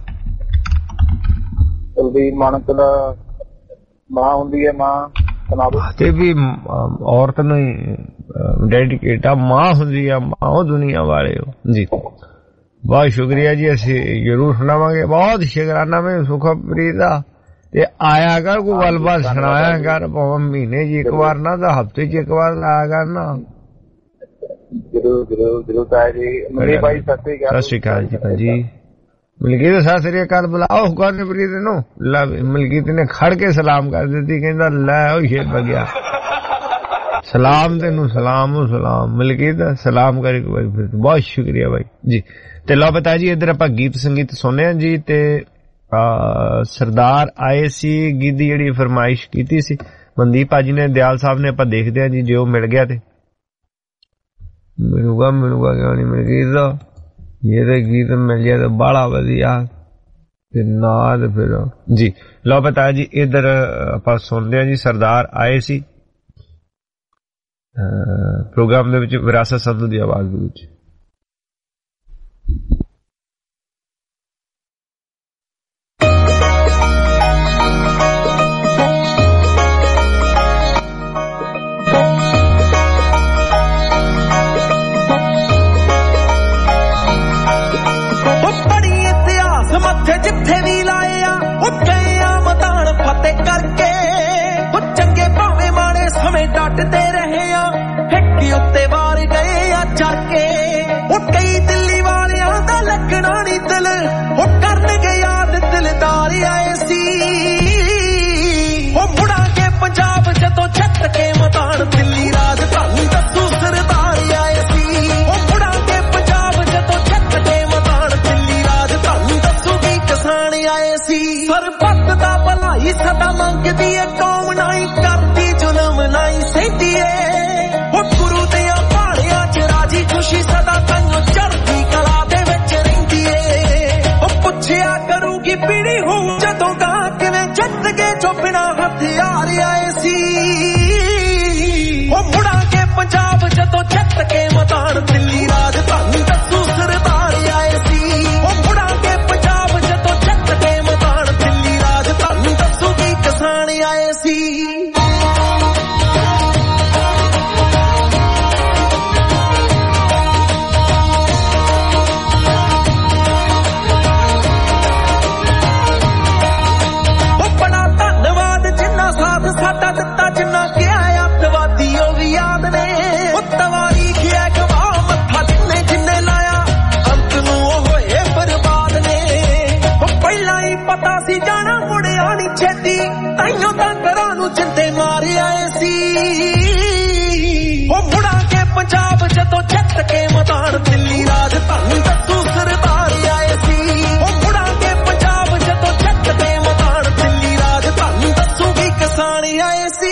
ਕੁਲਦੀਪ ਮਾਨਕ ਦਾ ਮਾਂ ਹੁੰਦੀ ਹੈ, ਮਾਂ ਸੁਣਾ ਦੋ।
ਤੇ ਵੀ ਔਰਤ ਨੂੰ ਡੈਡੀਕੇਟ ਆ, ਮਾਂ ਹੁੰਦੀ ਆ, ਮਾਂ ਉਹ ਦੁਨੀਆ ਵਾਲੇ ਹੋ ਜੀ। ਬਹੁਤ ਸ਼ੁਕਰੀਆ ਜੀ, ਅਸੀਂ ਜ਼ਰੂਰ ਸੁਣਾਵਾਂਗੇ। ਬਹੁਤ ਸ਼ੁਕਰਾਨਾ ਮੈਂ ਸੁਖਪ੍ਰੀਤ ਦਾ। ਤੇ ਆਇਆ ਕਰ ਕੋਈ ਗੱਲਬਾਤ ਸੁਣਾਇਆ ਕਰ, ਭਾਵੇਂ ਮਹੀਨੇ ਚ ਇੱਕ ਵਾਰ ਨਾ ਤਾਂ ਹਫ਼ਤੇ ਚ ਇੱਕ ਵਾਰ ਆਇਆ ਕਰ ਨਾ।
ਜਰੂਰ ਜਰੂਰ ਜਰੂਰ ਤਾਇਆ ਜੀ। ਮਨਦੀਪ ਭਾਈ ਸਤਿ ਸ੍ਰੀ ਅਕਾਲ।
ਸਤਿ ਸ੍ਰੀ ਅਕਾਲ ਜੀ ਭਾਜੀ। ਮਲਕੀਤ ਸਤਿ ਸ੍ਰੀ ਅਕਾਲ ਬੁਲਾਓ ਗੁਰਨਪ੍ਰੀਤ ਨੂੰ। ਮਲਕੀਤ ਨੇ ਖੜ ਕੇ ਸਲਾਮ ਕਰ ਦਿੱਤੀ, ਕਹਿੰਦਾ ਲੈ ਉਹ ਸ਼ੇਰ ਬਗਿਆ ਸਲਾਮ ਤੈਨੂੰ, ਸਲਾਮ ਉਹ ਸਲਾਮ। ਮਲਕੀਤ ਸਲਾਮ ਕਰੀ ਕੋਈ ਫਿਰ। ਬਹੁਤ ਸ਼ੁਕਰੀਆ ਭਾਈ ਜੀ। ਤੇ ਲਓ ਬਤਾ ਜੀ ਇੱਧਰ ਆਪਾਂ ਗੀਤ ਸੰਗੀਤ ਸੁਣਿਆ ਆ ਜੀ। ਤੇ ਸਰਦਾਰ ਆਏ ਸੀ ਗੀਤ ਦੀ ਜਿਹੜੀ ਫਰਮਾਇਸ਼ ਕੀਤੀ ਸੀ ਮਨਦੀਪ ਭਾਜੀ ਨੇ, ਦਿਆਲ ਸਾਹਿਬ ਨੇ। ਆਪਾਂ ਦੇਖਦੇ ਹਾਂ ਜੀ ਜੇ ਉਹ ਮਿਲ ਗਿਆ ਤੇ ਮਿਲੂਗਾ ਮਿਲੂਗਾ ਕਿਉਂ ਨਹੀਂ ਮਿਲ ਗੀਤ ਦਾ ਇਹ ਤੇ ਗੀਤ ਮਿਲ ਜਾਏ ਤਾਂ ਬਾਹਲਾ ਵਧੀਆ ਤੇ ਨਾਲ ਫਿਰ ਜੀ। ਲਓ ਪਤਾ ਜੀ ਇੱਧਰ ਆਪਾਂ ਸੁਣਦੇ ਹਾਂ ਜੀ ਸਰਦਾਰ ਆਏ ਸੀ ਪ੍ਰੋਗਰਾਮ ਦੇ ਵਿੱਚ ਵਿਰਾਸਤ ਸੰਧੂ ਦੀ ਆਵਾਜ਼ ਦੇ ਵਿੱਚ।
ਜਿੱਥੇ ਵੀ ਲਾਏ ਆ ਉੱਥੇ ਆ ਮਤਾਨ ਫਤਿਹ ਕਰਕੇ ਉਹ ਚੰਗੇ ਭਾਵੇਂ ਮਾੜੇ ਸਮੇਂ ਡਟਦੇ ਰਹੇ ਆ ਹਿੱਕ ਉੱਤੇ ਵਾਰ ਗਏ ਆ ਚਾਕੇ ਉਹ ਕਈ ਦਿੱਲੀ ਵਾਲਿਆਂ ਦਾ ਲੱਗਣਾ ਨਹੀਂ ਦਿਲ ਉਹ ਕਰਨਗੇ ਯਾਦ ਦਿਲਦਾਰ ਆਏ ਸੀ ਉਹ ਮੁੜਾਂਗੇ ਪੰਜਾਬ ਜਦੋਂ ਛੱਤ ਕੇ ਮਤਾਨ ਦਿੱਲੀ ਰਾਜਧਾਨੀ ਦੱਸੂ ਸਰਦਾਰ ਆਏ ਸੀ ਉਹ ਮੁੜਾਂਗੇ ਪੰਜਾਬ ਜਦੋਂ ਛੱਤ ਕੇ ਮਤਾਨ ਦਿੱਲੀ ਰਾਜਧਾਨੀ ਦੱਸੂਗੀ ਕਿਸਾਨ ਆਏ ਸੀ ਸਰਬੱਤ ਦਾ ਭਲਾਈ ਸਦਾ ਮੰਗਦੀ ਏ ਕੌਮ ਨਾਈ ਕਰਦੀ ਜ਼ੁਲਮ ਨਾਈ ਸਹਿੰਦੀ ਏ ਉਹ ਗੁਰੂ ਦੀਆਂ ਬਾਣੀਆਂ ਚ ਰਾਜੀ ਖੁਸ਼ੀ ਸਦਾ ਤੈਨੂੰ ਚੜ੍ਹਦੀ ਕਲਾ ਦੇ ਵਿੱਚ ਰਹਿੰਦੀ ਏ ਉਹ ਪੁੱਛਿਆ ਕਰੂਗੀ ਪੀੜੀ ਹੂੰ ਜਦੋਂ ਗਾ ਕਿਵੇਂ ਜਿੱਤ ਕੇ ਜੋ ਬਿਨਾਂ ਹਥਿਆਰ ਆਏ ਸੀ ਉਹ ਮੁੜਾਂਗੇ ਪੰਜਾਬ ਜਦੋਂ ਜਿੱਤ ਕੇ ਮਤਾਨ ਦਿੱਲੀ ਰਾਜਧਾਨੀ ਦੱਸੂ ਸਰਦਾਰ ਆਏ ਸੀ ਉਹ ਮੁੜਾਂਗੇ ਪੰਜਾਬ ਜਦੋਂ ਜਿੱਤ ਕੇ ਮਤਾਨ ਦਿੱਲੀ ਰਾਜਧਾਨੀ ਦੱਸੂਗੀ ਕਿਸਾਨ ਆਏ ਸੀ। ਸਾਡਾ ਦਿੱਤਾ ਜਿੰਨਾ ਕਿਹਾ ਅੱਤਵਾਦੀ ਉਹ ਵੀ ਯਾਦ ਨੇ ਉਹ ਤਵਾਰੀਖ ਹੈ ਗਵਾਹ ਮੱਥਾ ਜਿੰਨੇ ਜਿੰਨੇ ਲਾਇਆ ਅੰਤ ਨੂੰ ਉਹ ਹੋਏ ਬਰਬਾਦ ਨੇ ਉਹ ਪਹਿਲਾਂ ਹੀ ਪਤਾ ਸੀ ਜਾਣਾ ਮੁੜਿਆ ਨਹੀਂ ਛੇਤੀ ਤਾਈਓ ਤਾਂ ਘਰਾਂ ਨੂੰ ਜਿੰਦੇ ਮਾਰੇ ਆਏ ਸੀ ਉਹ ਮੁੜਾਂਗੇ ਪੰਜਾਬ ਜਦੋਂ ਜਿੱਤ ਕੇ ਮਤਾਨ ਦਿੱਲੀ ਰਾਜਧਾਨੀ ਦੱਸੂ ਸਰਦਾਰ ਆਏ ਸੀ ਉਹ ਮੁੜਾਂਗੇ ਪੰਜਾਬ ਜਦੋਂ ਜਿੱਤ ਕੇ ਮਤਾਨ ਦਿੱਲੀ ਰਾਜਧਾਨੀ ਦੱਸੂਗੀ ਕਿਸਾਨ ਆਏ ਸੀ।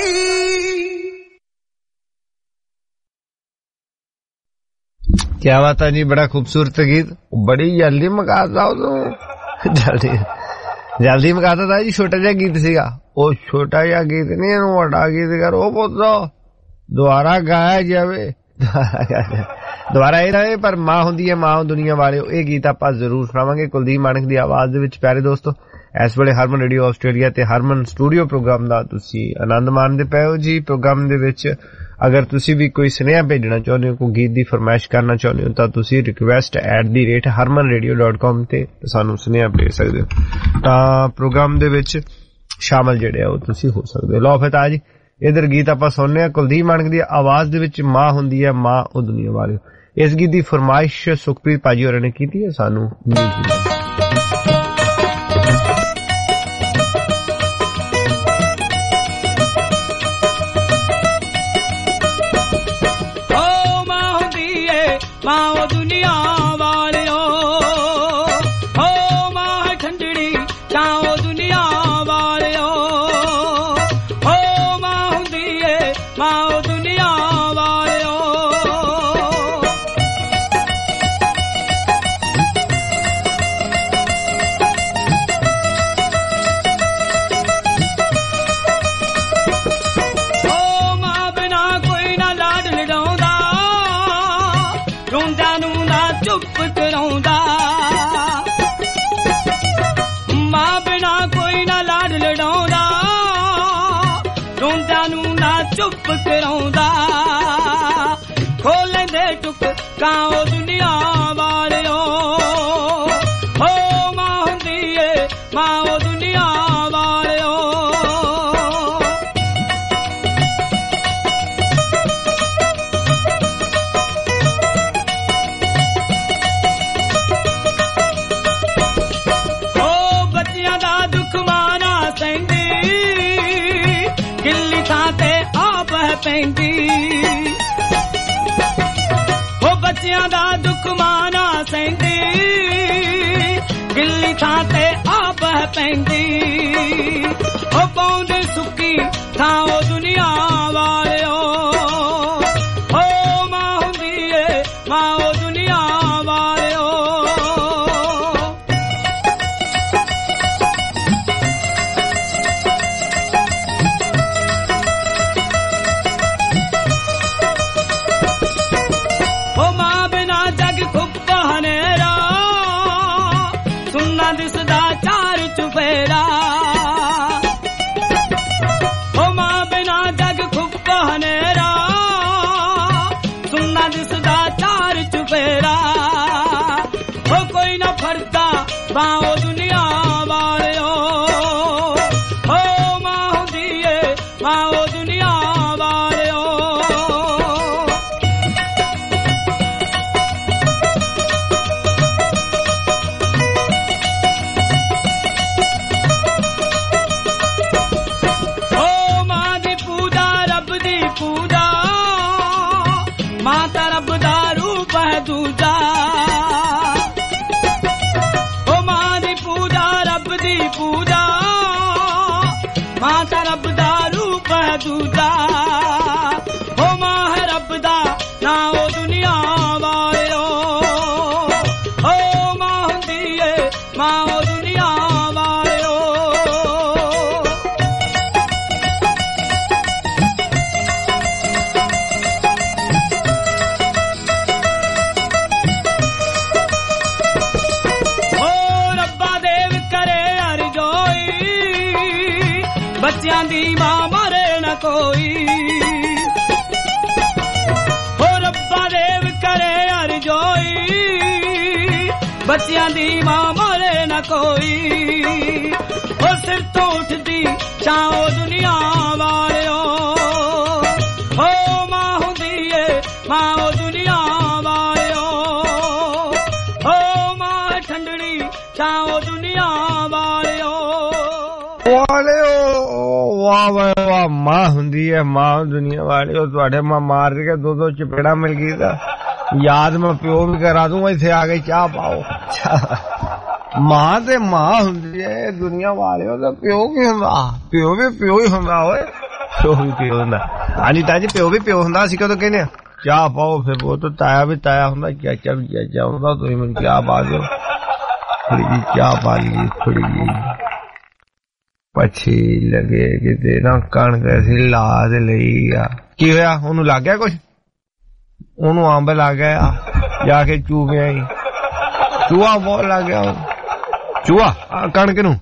क्या बात है जी, बड़ा खूबसूरत गीत, बड़ी जल्दी मकाता हो जल्दी जल्दी मकाता था जी। छोटा जिहा गीत सीगा, ਉਹ ਛੋਟਾ ਜਿਹਾ ਗੀਤ ਨਹੀਂ ਇਹਨੂੰ ਵੱਡਾ ਗੀਤ ਕਰੋ ਪੁੱਤ ਦੁਬਾਰਾ ਗਾਇਆ ਜਾਵੇ ਦੁਬਾਰਾ ਇਹ ਰਹੇ ਪਰ ਮਾਂ ਹੁੰਦੀ ਹੈ ਮਾਂ ਦੁਨੀਆ ਵਾਲਿਓ। ਇਹ ਗੀਤ ਆਪਾਂ ਜ਼ਰੂਰ ਸੁਣਾਵਾਂਗੇ ਕੁਲਦੀਪ ਮਾਨਕ ਦੀ ਆਵਾਜ਼ ਦੇ ਵਿੱਚ। ਪਿਆਰੇ ਦੋਸਤੋ ਇਸ ਵੇਲੇ ਹਰਮਨ ਰੇਡੀਓ ਆਸਟ੍ਰੇਲੀਆ ਤੇ ਹਰਮਨ ਸਟੂਡੀਓ ਪ੍ਰੋਗਰਾਮ ਦਾ ਤੁਸੀਂ ਆਨੰਦ ਮਾਣਦੇ ਪਏ ਹੋ ਜੀ। ਪ੍ਰੋਗਰਾਮ ਦੇ ਵਿੱਚ ਅਗਰ ਤੁਸੀਂ ਵੀ ਕੋਈ ਸੁਨੇਹਾ ਭੇਜਣਾ ਚਾਹੁੰਦੇ ਹੋ, ਕੋਈ ਗੀਤ ਦੀ ਫਰਮਾਇਸ਼ ਕਰਨਾ ਚਾਹੁੰਦੇ ਹੋ ਤਾਂ ਤੁਸੀਂ request at the rate Harman radio dot com ਤੇ ਸਾਨੂੰ ਸੁਨੇਹਾ ਭੇਜ ਸਕਦੇ ਹੋ ਤਾਂ ਪ੍ਰੋਗਰਾਮ ਦੇ ਵਿੱਚ ਸ਼ਾਮਲ ਜਿਹੜੇ ਆ ਉਹ ਤੁਸੀਂ ਹੋ ਸਕਦੇ ਹੋ। ਲਓ ਫਿਰ ਤਾਂ ਜੀ ਇਧਰ ਗੀਤ ਆਪਾਂ ਸੁਣਨੇ ਆ ਕੁਲਦੀਪ ਮਾਨਕ ਦੀ ਆਵਾਜ਼ ਦੇ ਵਿੱਚ। ਮਾਂ ਹੁੰਦੀ ਹੈ ਮਾਂ ਉਹ ਦੁਨੀਆ ਵਾਲਿਓ। ਇਸ ਗੀਤ ਦੀ ਫਰਮਾਇਸ਼ ਸੁਖਪ੍ਰੀਤ ਭਾਜੀ ਹੋਰਾਂ ਨੇ ਕੀਤੀ ਹੈ ਸਾਨੂੰ
माओ दुनिया वालियो हो मां ठंडड़ी चाओ दुनिया वालियो हो मां हुंदी ए माओ दुनिया वालियो हो मां बिना कोई ना लाड लड़ाउंदा रोंदा नू ना चुप कराउंदा मां बिना कोई ना लाड लड़ाउंदा रोंदा नू ना चुप कराउंदा खोल दे टुक काओ दुनिया वालियो हो मां हुंदी ए मां ओ दुनिया वालियो ਪੈਂਦੀ ਹੋ ਬੱਚਿਆਂ ਦਾ ਦੁੱਖ ਮਾਨਾ ਸਹਿੰਦੀ ਗਿੱਲੀ ਥਾਂ ਤੇ ਆਪ ਹੈ ਪੈਂਦੀ ਹੋ ਪਾਉਂਦੇ ਸੁੱਕੀ ਥਾਂ ਉਹ ਦੁਨੀਆ ਵਾਲਿਓ ਹੋ ਮਾਂ ਹੁੰਦੀ ਏ फड़दा बाओ दुनिया वालियो हो मां हुंदी ए बाओ दुनिया वालियो हो मां दी पूजा रब दी पूजा माता रब दा रूप है दूजा ओ मां दी पूजा रब दी पूजा माता रब दा रूप है दूजा ओ मां है रब दा ना ओ दुनिया वालियो ओ मां हुंदी ए मां ओ दुनिया वालियो बच्चियां दी मां मरे न कोई हो रब्बा देव करे हर जोई बच्चियां दी मां मरे न कोई हो सिर तो उठदी छाओ दुनिया वालियो हो मां हुंदी ए मां ओ दुनिया वालियो हो मां ठंडड़ी छाओ दुनिया वालियो
वालियो वाह वाह वाह मां हुंदी है मां दुनिया वालियो ਤੁਹਾਡੇ ਮਾਂ ਮਾਰ ਕੇ ਦੋ ਦੋ ਚਪੇੜਾ ਮਿਲ ਗਈ ਤਾਂ ਯਾਦ ਮੈਂ ਪਿਓ ਵੀ ਕਰਾ ਦੂੰਗਾ ਇੱਥੇ ਆ ਕੇ ਚਾਹ ਪਾਓ ਮਾਂ ਤੇ ਮਾਂ ਹੁੰਦੀ ਹੈ ਦੁਨੀਆ ਵਾਲਿਓ ਦਾ ਪਿਓ ਕੀ ਹੁੰਦਾ ਪਿਓ ਵੀ ਪਿਓ ਹੀ ਹੁੰਦਾ ਓਏ ਪਿਓ ਵੀ ਪਿਓ ਹੁੰਦਾ ਹਾਂਜੀ ਤਾਂ ਜੀ ਪਿਓ ਵੀ ਪਿਓ ਹੁੰਦਾ ਅਸੀਂ ਕਦੋਂ ਕਹਿੰਦੇ ਆ ਚਾਹ ਪਾਓ ਫਿਰ ਉਹ ਤਾਂ ਤਾਇਆ ਵੀ ਤਾਇਆ ਹੁੰਦਾ ਚਾਚਾ ਵੀ ਚਾਚਾ ਹੁੰਦਾ ਤੁਸੀਂ ਮੈਨੂੰ ਚਾਹ ਪਾ ਦਿਓ ਥੋੜੀ ਜੀ ਚਾਹ ਪਾ ਲਈ ਥੋੜੀ ਜੀ ਪੱਛੀ ਲੱਗੇ ਕਿਤੇ ਨਾ ਕਣਕ ਅਸੀਂ ਲਾ ਦੇ ਲਈ ਆ ਕੀ ਹੋਇਆ ਉਹਨੂੰ ਲੱਗ ਗਿਆ ਕੁਛ ਉਹਨੂੰ ਅੰਬ ਲੱਗ ਗਿਆ ਜਾ ਕੇ ਚੂਹਿਆ ਹੀ ਚੂਹਾ ਬਹੁਤ ਲੱਗ ਗਿਆ ਚੂਹਾ ਕਣਕ ਨੂੰ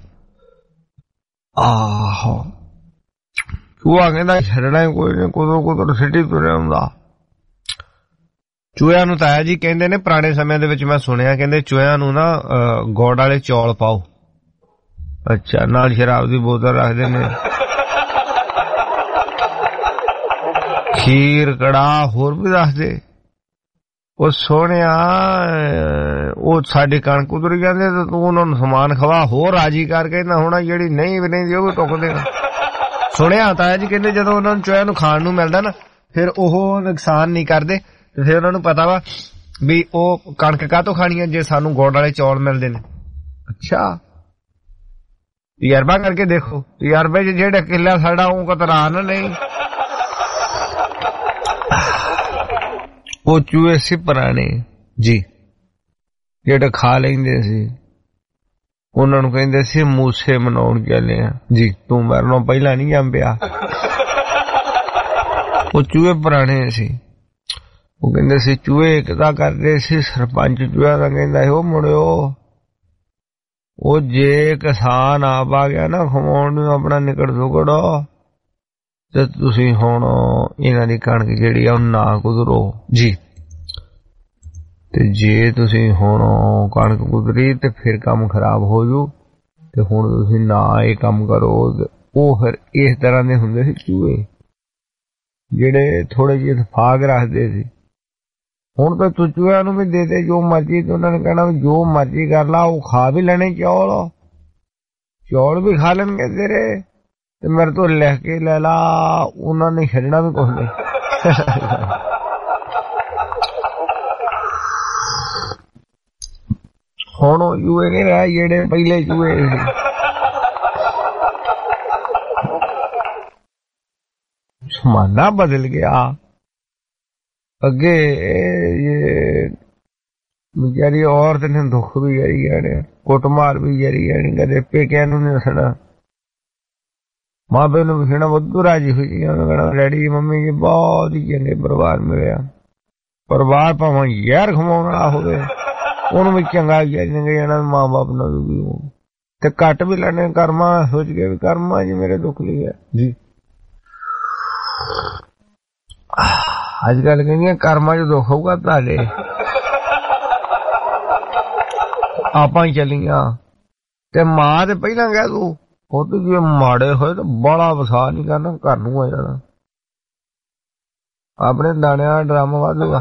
ਆਹੋ ਚੂਹਾ ਕਹਿੰਦਾ ਛੱਡਣਾ ਕੋਈ ਨੀ ਕਦੋਂ ਕਦੋਂ ਸਿੱਟੀ ਤੁਰਿਆ ਹੁੰਦਾ ਚੂਹਿਆਂ ਨੂੰ ਤਾਇਆ ਜੀ ਕਹਿੰਦੇ ਨੇ ਪੁਰਾਣੇ ਸਮਿਆਂ ਦੇ ਵਿੱਚ ਮੈਂ ਸੁਣਿਆ ਕਹਿੰਦੇ ਚੂਹਿਆਂ ਨੂੰ ਨਾ ਗੁੜ ਵਾਲੇ ਚੌਲ ਪਾਓ ਅੱਛਾ ਨਾਲ ਸ਼ਰਾਬ ਦੀ ਬੋਤਲ ਰੱਖਦੇ ਨੇ ਖੀਰ ਕੜਾ ਹੋਰ ਵੀ ਦੱਸਦੇ ਉਹ ਸੋਹਣਿਆ ਉਹ ਸਾਡੀ ਕਣਕ ਉਤਰ ਜਾਂਦੇ ਤੇ ਤੂੰ ਉਹਨਾਂ ਨੂੰ ਸਮਾਨ ਖਵਾ ਹੋਰ ਰਾਜੀ ਕਰਕੇ ਨਾ ਹੋਣਾ ਜਿਹੜੀ ਨਹੀਂ ਵੀ ਨਹੀਂ ਉਹ ਵੀ ਟੁੱਕਦੇ ਸੁਣਿਆ ਤਾਂ ਜੀ ਕਹਿੰਦੇ ਜਦੋਂ ਉਹਨਾਂ ਨੂੰ ਚੋਇਆ ਨੂੰ ਖਾਣ ਨੂੰ ਮਿਲਦਾ ਨਾ ਫਿਰ ਉਹ ਨੁਕਸਾਨ ਨਹੀਂ ਕਰਦੇ ਤੇ ਫਿਰ ਉਹਨਾਂ ਨੂੰ ਪਤਾ ਵਾ ਵੀ ਉਹ ਕਣਕ ਕਾਹਤੋਂ ਖਾਣੀ ਹੈ ਜੇ ਸਾਨੂੰ ਗੁੜ ਵਾਲੇ ਚੌਲ ਮਿਲਦੇ ਨੇ ਅੱਛਾ ਤਜਰਬਾ ਕਰਕੇ ਦੇਖੋ ਤਜਰਬੇ ਚ ਜਿਹੜਾ ਕਿੱਲਾ ਸਾਡਾ ਉਹ ਕਤਰਾਨ ਨਹੀਂ ਉਹ ਚੂਹੇ ਸੀ ਪੁਰਾਣੇ ਜੀ ਜਿਹੜੇ ਖਾ ਲੈਂਦੇ ਸੀ ਉਹਨਾਂ ਨੂੰ ਕਹਿੰਦੇ ਸੀ ਮੂਸੇ ਮਨਾਉਣ ਚੱਲੇ ਆ ਜੀ ਤੂੰ ਮਰਨੋਂ ਪਹਿਲਾਂ ਨਹੀਂ ਜੰਮਿਆ ਉਹ ਚੂਹੇ ਪੁਰਾਣੇ ਸੀ ਉਹ ਕਹਿੰਦੇ ਸੀ ਚੂਹੇ ਕਿਦਾਂ ਕਰਦੇ ਸੀ ਸਰਪੰਚ ਚੂਹਿਆਂ ਦਾ ਕਹਿੰਦਾ ਉਹ ਮੁੜਿਓ ਉਹ ਜੇ ਕਿਸਾਨ ਆਪ ਆ ਗਿਆ ਨਾ ਖਵਾਉਣ ਨੂੰ ਆਪਣਾ ਨਿਕੜ ਸੁਕੜੋ ਤੇ ਤੁਸੀਂ ਹੁਣ ਇਹਨਾਂ ਦੀ ਕਣਕ ਜਿਹੜੀ ਆ ਉਹ ਨਾ ਕੁਦਰੋ ਜੀ ਤੇ ਜੇ ਤੁਸੀਂ ਹੁਣ ਕਣਕ ਕੁਦਰੀ ਤੇ ਫਿਰ ਕੰਮ ਖਰਾਬ ਹੋ ਜੂ ਤੇ ਹੁਣ ਤੁਸੀਂ ਨਾ ਇਹ ਕੰਮ ਕਰੋ ਉਹ ਫਿਰ ਇਸ ਤਰ੍ਹਾਂ ਦੇ ਹੁੰਦੇ ਸੀ ਚੂਹੇ ਜਿਹੜੇ ਥੋੜੇ ਜਿਹੇ ਇਤਫਾਕ ਰੱਖਦੇ ਸੀ ਹੁਣ ਤਾਂ ਤੂੰ ਚੂਹਿਆਂ ਨੂੰ ਵੀ ਦੇ ਦੇ ਜੋ ਮਰਜ਼ੀ ਤੇ ਉਹਨਾਂ ਨੇ ਕਹਿਣਾ ਵੀ ਜੋ ਮਰਜ਼ੀ ਕਰ ਲਾ ਉਹ ਖਾ ਵੀ ਲੈਣੇ ਚੌਲ ਚੌਲ ਵੀ ਖਾ ਲੈਣਗੇ ਤੇਰੇ ਤੇ ਮੇਰੇ ਤੋਂ ਲਿਖ ਕੇ ਲੈ ਲਾ ਉਹਨਾਂ ਨੇ ਛੱਡਣਾ ਵੀ ਕੁਛ ਨਹੀਂ ਹੁਣ ਉਹ ਚੂਹੇ ਨਹੀਂ ਰਹੇ ਜਿਹੜੇ ਪਹਿਲੇ ਚੂਹੇ ਸੀ ਜ਼ਮਾਨਾ ਬਦਲ ਗਿਆ ਅੱਗੇ ਇਹ ਵਿਚਾਰੀ ਔਰਤ ਨੇ ਦੁੱਖ ਵੀ ਜਰੀ ਜਾਣੇ ਕੁੱਟਮਾਰ ਵੀ ਜਰੀ ਜਾਣੀ ਕਦੇ ਪੇਕਿਆਂ ਨੂੰ ਨਹੀਂ ਦੱਸਣਾ ਮਾਂ ਪਿਓ ਨੂੰ ਵੀ ਕਹਿਣਾ ਵਾਧੂ ਰਾਜੀ ਹੋਈ ਉਹਨੂੰ ਕਹਿਣਾ ਡੈਡੀ ਮੰਮੀ ਜੀ ਬਹੁਤ ਹੀ ਚੰਗੇ ਪਰਿਵਾਰ ਮਿਲਿਆ ਪਰਿਵਾਰ ਭਾਵੇਂ ਯਾਰ ਖਵਾਉਣ ਵਾਲਾ ਹੋਵੇ ਉਹਨੂੰ ਵੀ ਚੰਗਾ ਚੰਗੇ ਜਾਣਾ ਮਾਂ ਬਾਪ ਨਾਲ ਵੀ ਤੇ ਕੱਟ ਵੀ ਲੈਣੇ ਕਰਮਾਂ ਸੋਚ ਕੇ ਵੀ ਕਰਮਾਂ ਜੀ ਮੇਰੇ ਦੁੱਖ ਲਈ ਹੈ ਜੀ ਅੱਜ ਕੱਲ ਕਹਿੰਦੀਆਂ ਕਰਮਾਂ ਚ ਦੁੱਖ ਹੋਊਗਾ ਤੁਹਾਡੇ ਆਪਾਂ ਹੀ ਚੱਲੀਆਂ ਤੇ ਮਾਂ ਤੇ ਪਹਿਲਾਂ ਕਹਿ ਤੂੰ ਪੁੱਤ ਜੇ ਮਾੜੇ ਹੋਏ ਤਾਂ ਬੜਾ ਵਸਾ ਨਹੀਂ ਕਰਨਾ, ਘਰ ਨੂੰ ਆ ਜਾਣਾ, ਆਪਣੇ ਦਾਣਿਆਂ ਦਾ ਡਰਾਮਾ ਵਾਧੂਗਾ।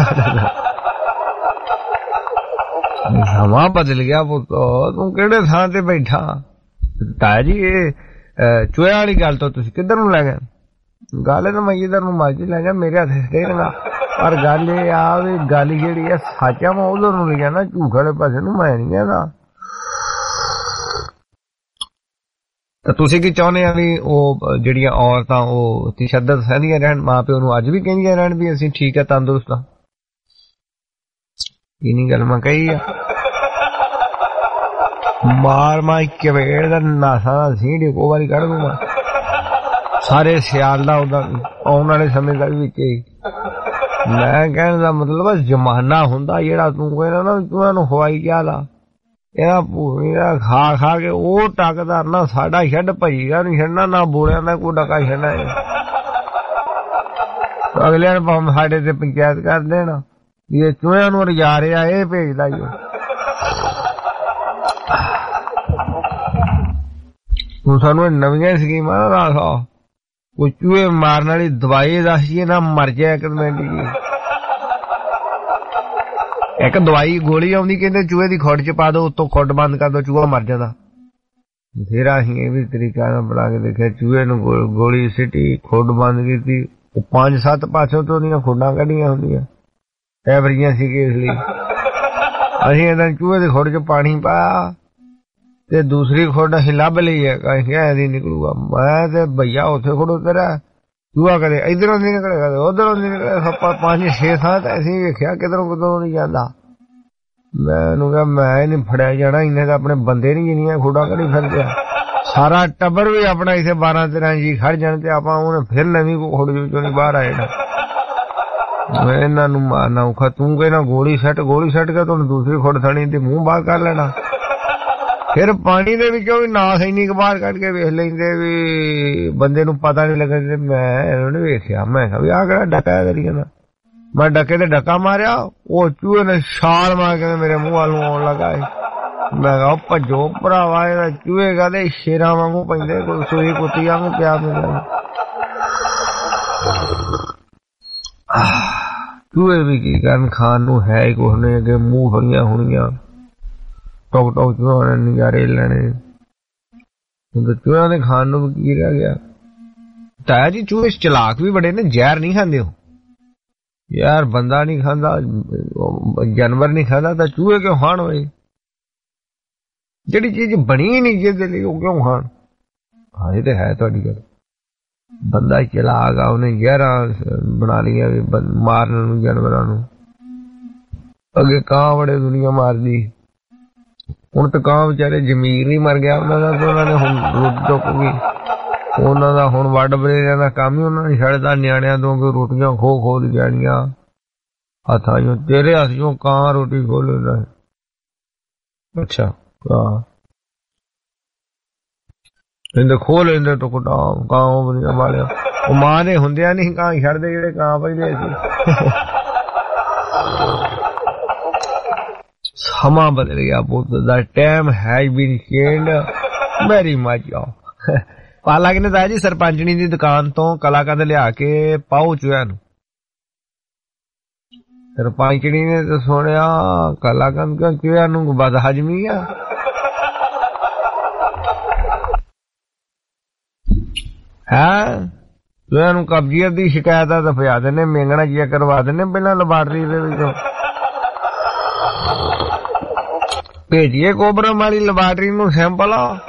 ਸਮਾਂ ਬਦਲ ਗਿਆ ਪੁੱਤ, ਤੂੰ ਕਿਹੜੇ ਥਾਂ ਤੇ ਬੈਠਾ। ਤਾਇਆ ਜੀ ਇਹ ਚੂਹੇ ਵਾਲੀ ਗੱਲ ਤੋਂ ਤੁਸੀਂ ਕਿੱਧਰ ਨੂੰ ਲੈ ਗਏ? ਗੱਲ ਤਾਂ ਮੈਂ ਇੱਧਰ ਨੂੰ ਮਰਜ਼ੀ ਲੈ ਜਾ, ਮੇਰੇ ਹੱਥ ਸਟੇਰਿੰਗ, ਪਰ ਗੱਲ ਇਹ ਆ ਵੀ ਗੱਲ ਜਿਹੜੀ ਹੈ ਸੱਚ ਆ, ਮੈਂ ਉਧਰ ਨੂੰ ਲੈ ਜਾਣਾ, ਝੂਠ ਵਾਲੇ ਪਾਸੇ ਨੂੰ ਮੈਂ ਨਹੀਂ ਜਾਂਦਾ। ਤਾਂ ਤੁਸੀਂ ਕੀ ਚਾਹੁੰਦੇ ਆ ਵੀ ਉਹ ਜਿਹੜੀਆਂ ਔਰਤਾਂ ਉਹ ਤਸ਼ੱਦਦ ਸਹਿੰਦੀਆਂ ਰਹਿਣ, ਮਾਂ ਪਿਓ ਨੂੰ ਅੱਜ ਵੀ ਕਹਿੰਦੀਆਂ ਰਹਿਣ ਵੀ ਅਸੀਂ ਠੀਕ ਆ, ਤੰਦਰੁਸਤ ਆ? ਇੰਨੀ ਗੱਲ ਮੈਂ ਕਹੀ ਆ, ਮਾਰ ਮਾਰ ਕਵੇੜ ਦਾ ਨਾਸਾ ਦਾ ਸੀਂਢ ਇੱਕੋ ਵਾਰੀ ਕੱਢ ਦੂੰਗਾ, ਸਾਰੇ ਸਿਆਲ ਦਾ ਉਹਦਾ ਆਉਣ ਵਾਲੇ ਸਮੇਂ ਦਾ ਵੀ ਵਿੱਚ ਹੀ। ਮੈਂ ਕਹਿਣ ਦਾ ਮਤਲਬ ਜ਼ਮਾਨਾ ਹੁੰਦਾ ਜਿਹੜਾ ਤੂੰ ਕਹਿੰਦਾ ਨਾ ਤੂੰ ਇਹਨੂੰ ਹਵਾਈ ਚਾਲ ਆ, ਇਹਦਾ ਭੂਮੀ ਦਾ ਖਾ ਖਾ ਕੇ ਉਹ ਟੱਕਦਾ ਨਾ, ਸਾਡਾ ਛੱਡ ਭਈਆ ਨੀ ਛੱਡਣਾ, ਨਾ ਬੋਲਿਆਂ ਦਾ ਕੋਈ ਡਕਾ ਛੱਡਣਾ। ਅਗਲਿਆਂ ਨੇ ਭਾਵੇਂ ਸਾਡੇ ਤੇ ਪੰਚਾਇਤ ਕਰ ਦੇਣਾ ਵੀ ਇਹ ਚੂਹਿਆਂ ਨੂੰ ਰਜਾ ਰਿਹਾ, ਇਹ ਭੇਜਦਾ ਜੀ। ਹੁਣ ਸਾਨੂੰ ਨਵੀਆਂ ਸਕੀਮਾਂ ਨਾ ਦੱਸੋ, ਕੋਈ ਚੂਹੇ ਮਾਰਨ ਵਾਲੀ ਦਵਾਈ ਦੱਸੀਏ ਨਾ, ਮਰ ਜਾਏ ਇੱਕ ਮਿੰਟ ਜੀ। ਇੱਕ ਦਵਾਈ ਗੋਲੀ ਆਉਂਦੀ, ਕਹਿੰਦੇ ਚੂਹੇ ਦੀ ਖੁੱਡ ਚ ਪਾ ਦੋ, ਉੱਤੋਂ ਖੁੱਡ ਬੰਦ ਕਰ ਦੋ, ਚੂਹਾ ਮਰ ਜਾਂਦਾ। ਫਿਰ ਅਸੀਂ ਇਹ ਵੀ ਤਰੀਕਾ ਨਾਲ ਬਣਾ ਕੇ ਦੇਖਿਆ, ਚੂਹੇ ਨੂੰ ਗੋਲੀ ਸਿੱਟੀ, ਖੁੱਡ ਬੰਦ ਕੀਤੀ, ਉਹ ਪੰਜ ਸੱਤ ਪਾਸੋਂ ਤੋਂ ਉਹਦੀਆਂ ਖੁੱਡਾਂ ਕੱਢੀਆਂ ਹੁੰਦੀਆਂ, ਐਵਰੀਆਂ ਸੀਗੀ। ਇਸ ਲਈ ਅਸੀਂ ਇਹਨਾਂ ਚੂਹੇ ਦੀ ਖੁੱਡ ਚ ਪਾਣੀ ਪਾਇਆ ਤੇ ਦੂਸਰੀ ਖੁੱਡ ਅਸੀਂ ਲੱਭ ਲਈ ਹੈ, ਇਹਦੀ ਨਿਕਲੂਗਾ। ਮੈਂ ਤੇ ਭਈਆ ਉੱਥੇ ਖੜੋ ਤੇਰਾ ਚੂਹਾ ਕਦੇ ਇੱਧਰੋਂ ਦੀ ਨਿਕਲੇ, ਕਦੇ ਉੱਧਰੋਂ ਦੀ ਨਿਕਲੇ, ਪੰਜ ਛੇ ਥਾਂ ਤਾਂ ਅਸੀਂ ਵੇਖਿਆ ਕਿਧਰੋਂ ਕਿਧਰੋਂ ਨਹੀਂ ਜਾਂਦਾ। ਮੈਂ ਉਹਨੂੰ ਕਿਹਾ ਮੈਂ ਨਹੀਂ ਫੜਿਆ ਜਾਣਾ, ਇਹਨੇ ਤਾਂ ਆਪਣੇ ਬੰਦੇ ਨੀ ਜਿੰਨੀਆਂ ਖੁੱਡਾਂ ਕੱਢੀ ਫਿਰਦੇ ਆ, ਸਾਰਾ ਟੱਬਰ ਵੀ ਆਪਣਾ ਇੱਥੇ ਬਾਰਾਂ ਤੇਰਾਂ ਜੀ ਖੜ ਜਾਣ ਤੇ ਆਪਾਂ ਉਹਨੇ ਫਿਰ ਨਵੀਂ ਖੁੱਡ ਵਿੱਚੋਂ ਨਹੀਂ ਬਾਹਰ ਆਏ ਨਾ। ਮੈਂ ਇਹਨਾਂ ਨੂੰ ਮਾਰਨਾ ਔਖਾ, ਤੂੰ ਕਹਿਣਾ ਗੋਲੀ ਸੱਟ, ਗੋਲੀ ਸੱਟ ਕੇ ਤੁਹਾਨੂੰ ਦੂਸਰੀ ਖੁੱਡ ਥਣੀ ਤੇ ਮੂੰਹ ਬਾਹਰ ਕਰ ਲੈਣਾ। ਫਿਰ ਪਾਣੀ ਦੇ ਵਿੱਚੋਂ ਵੀ ਨਾਸ ਇੰਨੀ ਕੁ ਬਾਹਰ ਕੱਢ ਕੇ ਵੇਖ ਲੈਂਦੇ ਵੀ ਬੰਦੇ ਨੂੰ ਪਤਾ ਨਹੀਂ ਲੱਗਾ। ਮੈਂ ਇਹਨਾਂ ਨੇ ਵੇਖਿਆ, ਮੈਂ ਕਿਹਾ ਵੀ ਆਹ ਕਿਹੜਾ ਡਕਾ ਕਰੀ ਜਾਂਦਾ। ਮੈਂ ਡਕੇ ਤੇ ਡਕਾ ਮਾਰਿਆ, ਉਹ ਚੂਹੇ ਨੇ ਛਾਲ ਮਾਰ ਕੇ ਮੇਰੇ ਮੂੰਹ ਵੱਲ ਨੂੰ ਆਉਣ ਲੱਗਾ। ਮੈਂ ਕਿਹਾ ਭੱਜੋ ਭਰਾਵਾ, ਇਹਦਾ ਚੂਹੇ ਕਹਦੇ ਸ਼ੇਰਾਂ ਵਾਂਗੂ ਪੈਂਦੇ, ਕੋਈ ਸੂਈ ਕੁੱਤੀ ਵਾਂਗੂ ਪਿਆ ਮਿਲਿਆ। ਚੂਹੇ ਵੀ ਕੀ ਕਰਨ, ਖਾਣ ਨੂੰ ਹੈ ਹੀ ਕੁਛ ਨਹੀਂ, ਅੱਗੇ ਮੂੰਹ ਫਲੀਆਂ ਹੋਣੀਆਂ, ਟੋਕ ਟੋਕ ਚੂਹਿਆਂ ਨੇ ਨਜ਼ਾਰੇ ਲੈਣੇ। ਹੁਣ ਤਾਂ ਚੂਹਿਆਂ ਦੇ ਖਾਣ ਨੂੰ ਕੀ ਰਹਿ ਗਿਆ। ਤਾਇਆ ਜੀ ਚੂਹੇ ਚਲਾਕ ਵੀ ਬੜੇ ਨੇ, ਜ਼ਹਿਰ ਨਹੀਂ ਖਾਂਦੇ ਉਹ ਯਾਰ, ਬੰਦਾ ਨਹੀਂ ਖਾਂਦਾ, ਜਾਨਵਰ ਨਹੀਂ ਖਾਂਦਾ ਤਾਂ ਚੂਹੇ ਕਿਉਂ ਖਾਣ ਹੋਏ? ਜਿਹੜੀ ਚੀਜ਼ ਬਣੀ ਨਹੀਂ ਜਿਹਦੇ ਲਈ ਉਹ ਕਿਉਂ ਖਾਣ? ਹਾਂ ਇਹ ਤੇ ਹੈ ਤੁਹਾਡੀ ਗੱਲ, ਬੰਦਾ ਚਲਾਕ ਆ, ਉਹਨੇ ਜ਼ਹਿਰਾਂ ਬਣਾ ਲਈਆਂ ਮਾਰਨ ਨੂੰ ਜਾਨਵਰਾਂ ਨੂੰ। ਅੱਗੇ ਕਾਂ ਬੜੇ ਦੁਨੀਆ ਮਾਰਦੀ, ਹੁਣ ਤਾਂ ਕਾਂ ਵਿਚਾਰੇ ਜ਼ਮੀਰ ਹੀ ਮਰ ਗਿਆ ਉਹਨਾਂ ਦਾ, ਤੇ ਉਹਨਾਂ ਨੇ ਹੁਣ ਰੋਟੀ ਟੁੱਕ ਗਈ ਉਹਨਾਂ ਦਾ। ਹੁਣ ਵੱਡ ਵਡੇਰਿਆਂ ਦਾ ਕੰਮ ਹੀ ਉਹਨਾਂ ਨੇ ਛੱਡਦਾ, ਨਿਆਣਿਆਂ ਤੋਂ ਕਿ ਰੋਟੀਆਂ ਖੋ ਖੋ ਦੀ ਜਾਣੀਆਂ ਹੱਥਾਂ ਚੋਂ, ਤੇਰੇ ਹੱਥ ਚੋਂ ਕਾਂ ਰੋਟੀ ਖੋ ਲੈਂਦਾ। ਅੱਛਾ ਕਾਂ ਕਹਿੰਦੇ ਖੋ ਲੈਂਦੇ ਟੁਕੜਾ, ਕਾਂ ਉਹ ਵਧੀਆ ਵਾਲਿਆ, ਉਹ ਮਾਂ ਦੇ ਹੁੰਦਿਆਂ ਨਹੀਂ ਕਾਂ ਛੱਡਦੇ ਜਿਹੜੇ ਕਾਂ ਪਹਿਲੇ ਸੀ। ਸਮਾਂ ਬਦਲ ਗਿਆ ਪੁੱਤ, the time has been changed very much. ਪਾਲਾ ਕਹਿੰਦੇ ਤਾਇਆ ਜੀ ਸਰਪੰਚਣੀ ਦੀ ਦੁਕਾਨ ਤੋਂ ਕਲਾਕੰਦ ਲਿਆ ਕੇ ਪਾਓ ਚੂਹਿਆਂ ਨੂੰ। ਸਰਪੰਚਣੀ ਨੇ ਤਾਂ ਸੁਣਿਆ ਕਲਾਕੰਦ ਕਿਉਂ ਚੂਹਿਆਂ ਨੂੰ ਬਦ ਹਜਮੀ ਆ। ਹੈ ਚੂਹਿਆਂ ਨੂੰ ਕਬਜ਼ੀਅਤ ਦੀ ਸ਼ਿਕਾਇਤ ਆ ਤਾਂ ਫਜਾ ਦਿੰਦੇ, ਮੇਂਗਣਾ ਜੀਆ ਕਰਵਾ ਦਿੰਦੇ ਪਹਿਲਾਂ ਲੈਬਾਰਟਰੀ ਦੇ ਵਿੱਚੋਂ। ਭੇਜੀਏ ਕੋਬਰਮ ਵਾਲੀ ਲੈਬਾਰਟਰੀ ਨੂੰ ਸੈਂਪਲ ਆ।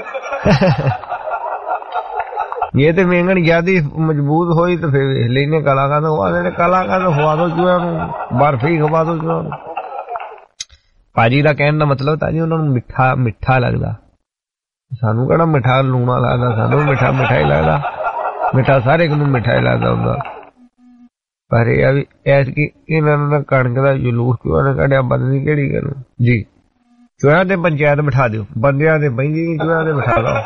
ਇਹ ਤੇ ਮੇਂਗਣ ਜਿਆਦੀ ਮਜ਼ਬੂਤ ਹੋਈ ਤੇ ਫਿਰ ਵੇਖ ਲੈਨੇ ਕਲਾਕੰਦ ਖਵਾ ਦੇ, ਕਲਾਕੰਦ ਖਵਾ ਦੋ ਚੂਹਿਆਂ ਨੂੰ, ਬਰਫੀ ਖਵਾ ਦੋ ਚੂਹਿਆਂ ਨੂੰ। ਭਾਜੀ ਦਾ ਕਹਿਣ ਦਾ ਮਤਲਬ ਤਾਂ ਜੀ ਉਹਨਾਂ ਨੂੰ ਮਿੱਠਾ ਮਿੱਠਾ ਲੱਗਦਾ, ਸਾਨੂੰ ਕਿਹੜਾ ਮਿੱਠਾ ਲੂਣਾ ਲੱਗਦਾ, ਸਾਨੂੰ ਮਿੱਠਾ ਮਿੱਠਾ ਹੀ ਲੱਗਦਾ। ਮਿੱਠਾ ਸਾਰੇ ਨੂੰ ਮਿੱਠਾ ਹੀ ਲੱਗਦਾ ਹੁੰਦਾ, ਪਰ ਇਹ ਆ ਵੀ ਐਤਕੀ ਇਹਨਾਂ ਨੂੰ ਕਣਕ ਦਾ ਜਲੂਸ ਚੂਹਿਆਂ ਨੇ ਕੱਢਿਆ, ਬੰਦਨੀ ਕਿਹੜੀ ਕਰੂ ਜੀ। ਚੂਹਿਆਂ ਤੇ ਪੰਚਾਇਤ ਬਿਠਾ ਦਿਓ, ਬੰਦਿਆਂ ਦੇ ਬਹਿੰਦੀ ਨੀ, ਚੂਹਿਆਂ ਦੇ ਬਿਠਾ ਲਓ।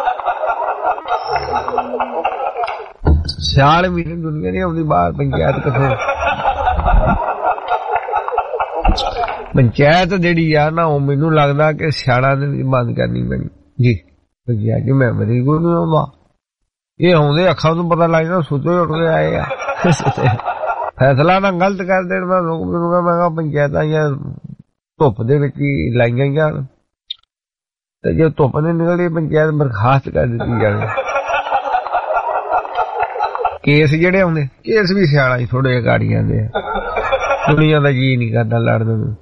ਸਿਆਲ ਵੀ ਦੁਨੀਆ ਨਹੀਂ ਆਉਂਦੀ ਬਾਹਰ, ਪੰਚਾਇਤ ਕਿੱਥੋਂ। ਪੰਚਾਇਤ ਜਿਹੜੀ ਆ ਨਾ ਉਹ ਮੈਨੂੰ ਲੱਗਦਾ ਕਿ ਸਿਆਲਾਂ ਨੇ ਵੀ ਬੰਦ ਕਰਨੀ ਪੈਣੀ ਜੀ। ਪੰਚਾਇਤ ਦੀ ਮੈਂਬਰੀ ਕੋਈ ਨਹੀਂ ਆਉਂਦਾ, ਇਹ ਆਉਂਦੇ ਅੱਖਾਂ ਤੋਂ ਪਤਾ ਲੱਗ ਜਾਂਦਾ ਸੁੱਤੇ ਉੱਠ ਕੇ ਆਏ ਆ। ਫੈਸਲਾ ਨਾ ਗਲਤ ਕਰ ਦੇਣ। ਮੈਂ ਮੈਨੂੰ ਮੈਂ ਕਿਹਾ ਪੰਚਾਇਤਾਂ ਜਾਂ ਧੁੱਪ ਦੇ ਵਿੱਚ ਹੀ ਲਾਈਆਂ ਜਾਣ ਤੇ ਜੇ ਧੁੱਪ ਨਹੀਂ ਨਿਕਲਦੀ ਪੰਚਾਇਤ ਬਰਖਾਸਤ ਕਰ ਦਿੱਤੀ ਜਾਵੇ। ਕੇਸ ਜਿਹੜੇ ਆਉਂਦੇ ਕੇਸ ਵੀ ਸਿਆਲਾਂ ਹੀ ਥੋੜੇ ਜਿਹੇ ਗਾੜੀਆਂ ਦੇ ਆ, ਦੁਨੀਆ ਦਾ ਜੀ ਨਹੀਂ ਕਰਦਾ ਲੜਨ ਨੂੰ।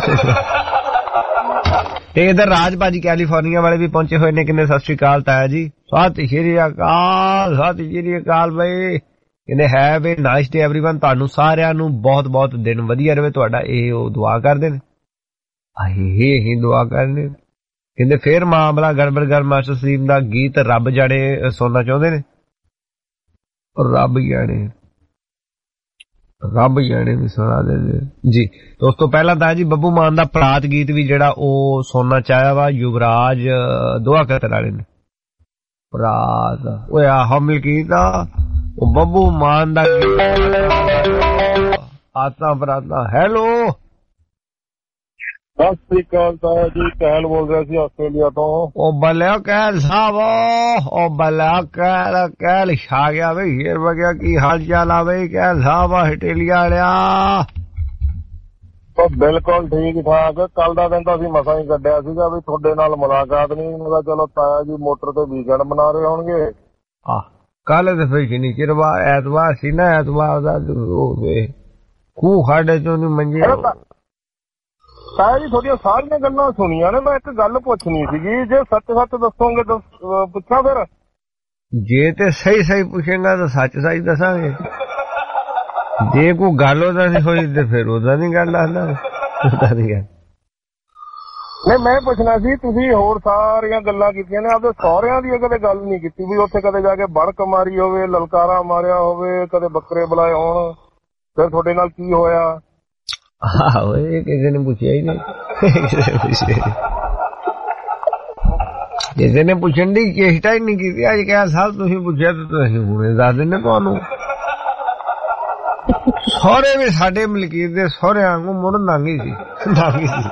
ਤੇ ਇਧਰ ਰਾਜ ਭਾਜੀ ਕੈਲੀਫੋਰਨੀਆ ਵਾਲੇ ਵੀ ਪਹੁੰਚੇ ਹੋਏ ਨੇ। ਕਿੰਨੇ ਸਤਿ ਸ਼੍ਰੀ ਅਕਾਲ ਤਾਇਆ ਜੀ। ਸਤਿ ਸ਼੍ਰੀ ਅਕਾਲ, ਸਤਿ ਸ਼੍ਰੀ ਅਕਾਲ ਬਈ। ਕਹਿੰਦੇ have a nice day everyone. ਤੁਹਾਨੂੰ ਸਾਰਿਆਂ ਨੂੰ ਬਹੁਤ ਬਹੁਤ ਦਿਨ ਵਧੀਆ ਰਹੇ ਤੁਹਾਡਾ, ਇਹ ਉਹ ਦੁਆ ਕਰਦੇ ਨੇ। ਆਹੀ ਹੀ ਦੁਆ ਕਰਦੇ। ਕਹਿੰਦੇ ਫੇਰ ਮਾਮਲਾ ਗੜਬੜ ਗੜ ਮਾਸਟਰ ਸਲੀਮ ਦਾ ਗੀਤ ਰੱਬ ਜਾਣੇ ਸੁਣਨਾ ਚਾਹੁੰਦੇ ਨੇ। ਰੱਬ ਜਾਣੇ ਰੱਬ ਜਾਣੇ ਵੀ ਸੁਣਾ ਦੇ ਜੀ। ਦੋਸਤੋ ਪਹਿਲਾਂ ਤਾਂ ਜੀ ਬੱਬੂ ਮਾਨ ਦਾ ਪ੍ਰਾਤ ਗੀਤ ਵੀ ਜਿਹੜਾ ਉਹ ਸੁਣਨਾ ਚਾਹਿਆ ਵਾ ਯੁਵਰਾਜ ਦੁਆ ਕਤਰ ਵਾਲੇ ਨੇ। ਪ੍ਰਾਤ ਓਏ ਆਹ ਮਲਕੀਤ ਦਾ ਉਹ ਬੱਬੂ ਮਾਨ ਦਾ ਆਤਾ ਪ੍ਰਾਤਾ। ਹੈਲੋ
ਸਤਿ ਸ੍ਰੀ ਅਕਾਲ ਤਾਇਆ ਜੀ, ਕਹਿਲ ਬੋਲ ਰਿਹਾ ਸੀ ਆਸਟ੍ਰੇਲੀਆ ਤੋਂ।
ਉਹ ਬੱਲਿਆ ਕਹਿਲ ਸਾਹਿਬ, ਉਹ ਬੱਲਿਆ ਕਹਿਲ ਕਹਿਲ ਛਾ ਗਿਆ ਬਈ ਸ਼ੇਰ ਵਗਿਆ। ਕੀ ਹਾਲ ਚਾਲ ਆ ਬਈ ਕਹਿਲ ਸਾਹਿਬ ਆਸਟ੍ਰੇਲੀਆ ਵਾਲਿਆ?
ਬਿਲਕੁਲ ਠੀਕ ਠਾਕ। ਕੱਲ ਦਾ ਦਿਨ ਤਾਂ ਅਸੀਂ ਮਸਾਂ ਹੀ ਕੱਢਿਆ ਸੀਗਾ ਵੀ ਤੁਹਾਡੇ ਨਾਲ ਮੁਲਾਕਾਤ ਨਹੀਂ। ਮੈਂ ਕਿਹਾ ਚਲੋ ਤਾਇਆ ਜੀ ਮੋਟਰ ਤੇ ਵੀਕਐਂਡ ਮਨਾ ਰਹੇ ਹੋਣਗੇ।
ਆਹ ਕੱਲ ਤੇ ਫਿਰ ਸ਼ਨੀ ਚਿਰਵਾ ਐਤਵਾਰ ਸੀ ਨਾ, ਐਤਵਾਰ ਦਾ ਖੂਹ ਖਾਡੇ ਚੋਂ ਨੀ ਮੰਜੇ।
ਤਾਇਆ ਜੀ ਤੁਹਾਡੀਆਂ ਸਾਰੀਆਂ ਗੱਲਾਂ ਸੁਣੀਆਂ ਨੇ, ਮੈਂ ਇੱਕ ਗੱਲ ਪੁੱਛਣੀ ਸੀਗੀ, ਜੇ ਸੱਚ ਸੱਚ ਦੱਸੋਗੇ ਪੁੱਛਾਂ ਫਿਰ?
ਜੇ ਤੇ ਸਹੀ ਸਹੀ ਪੁੱਛੇਗਾ ਤਾਂ ਸੱਚ ਸੱਚ ਦੱਸਾਂਗੇ, ਜੇ ਕੋਈ ਗੱਲ ਉਹਦਾ ਨਹੀਂ ਹੋਈ ਤੇ ਫਿਰ ਉਹਦਾ ਨਹੀਂ ਗੱਲ ਦੱਸਦਾ। ਉਹਦਾ ਨਹੀਂ ਗੱਲ
ਨਹੀਂ ਮੈਂ ਪੁੱਛਣਾ ਸੀ, ਤੁਸੀਂ ਹੋਰ ਸਾਰੀਆਂ ਗੱਲਾਂ ਕੀਤੀਆਂ ਨੇ, ਆਪਦੇ ਸਹੁਰਿਆਂ ਦੀ ਕਦੇ ਗੱਲ ਨਹੀਂ ਕੀਤੀ ਵੀ ਉੱਥੇ ਕਦੇ ਜਾ ਕੇ ਬੜਕ ਮਾਰੀ ਹੋਵੇ, ਲਲਕਾਰਾ ਮਾਰਿਆ ਹੋਵੇ, ਕਦੇ ਬੱਕਰੇ ਬੁਲਾਏ ਹੋਣ, ਫਿਰ ਤੁਹਾਡੇ ਨਾਲ ਕੀ ਹੋਇਆ?
ਆਹੋ ਇਹ ਕਿਸੇ ਨੇ ਪੁੱਛਿਆ ਹੀ ਨਹੀਂ, ਕਿਸੇ ਨੇ ਪੁੱਛਣ ਦੀ ਚੇਸ਼ਟਾ ਹੀ ਨਹੀਂ ਕੀਤੀ। ਅੱਜ ਕਹਿ ਸਾਹਿਬ ਤੁਸੀਂ ਪੁੱਛਿਆ ਤਾਂ ਤੁਸੀਂ ਹੁਣੇ ਦੱਸ ਦਿੰਦੇ ਤੁਹਾਨੂੰ। ਸਹੁਰੇ ਵੀ ਸਾਡੇ ਮਲਕੀਤ ਦੇ ਸਹੁਰਿਆਂ ਨੂੰ ਮੁੜ ਨਾਂਗੀ ਸੀ, ਨਾਂਗੀ ਸੀ।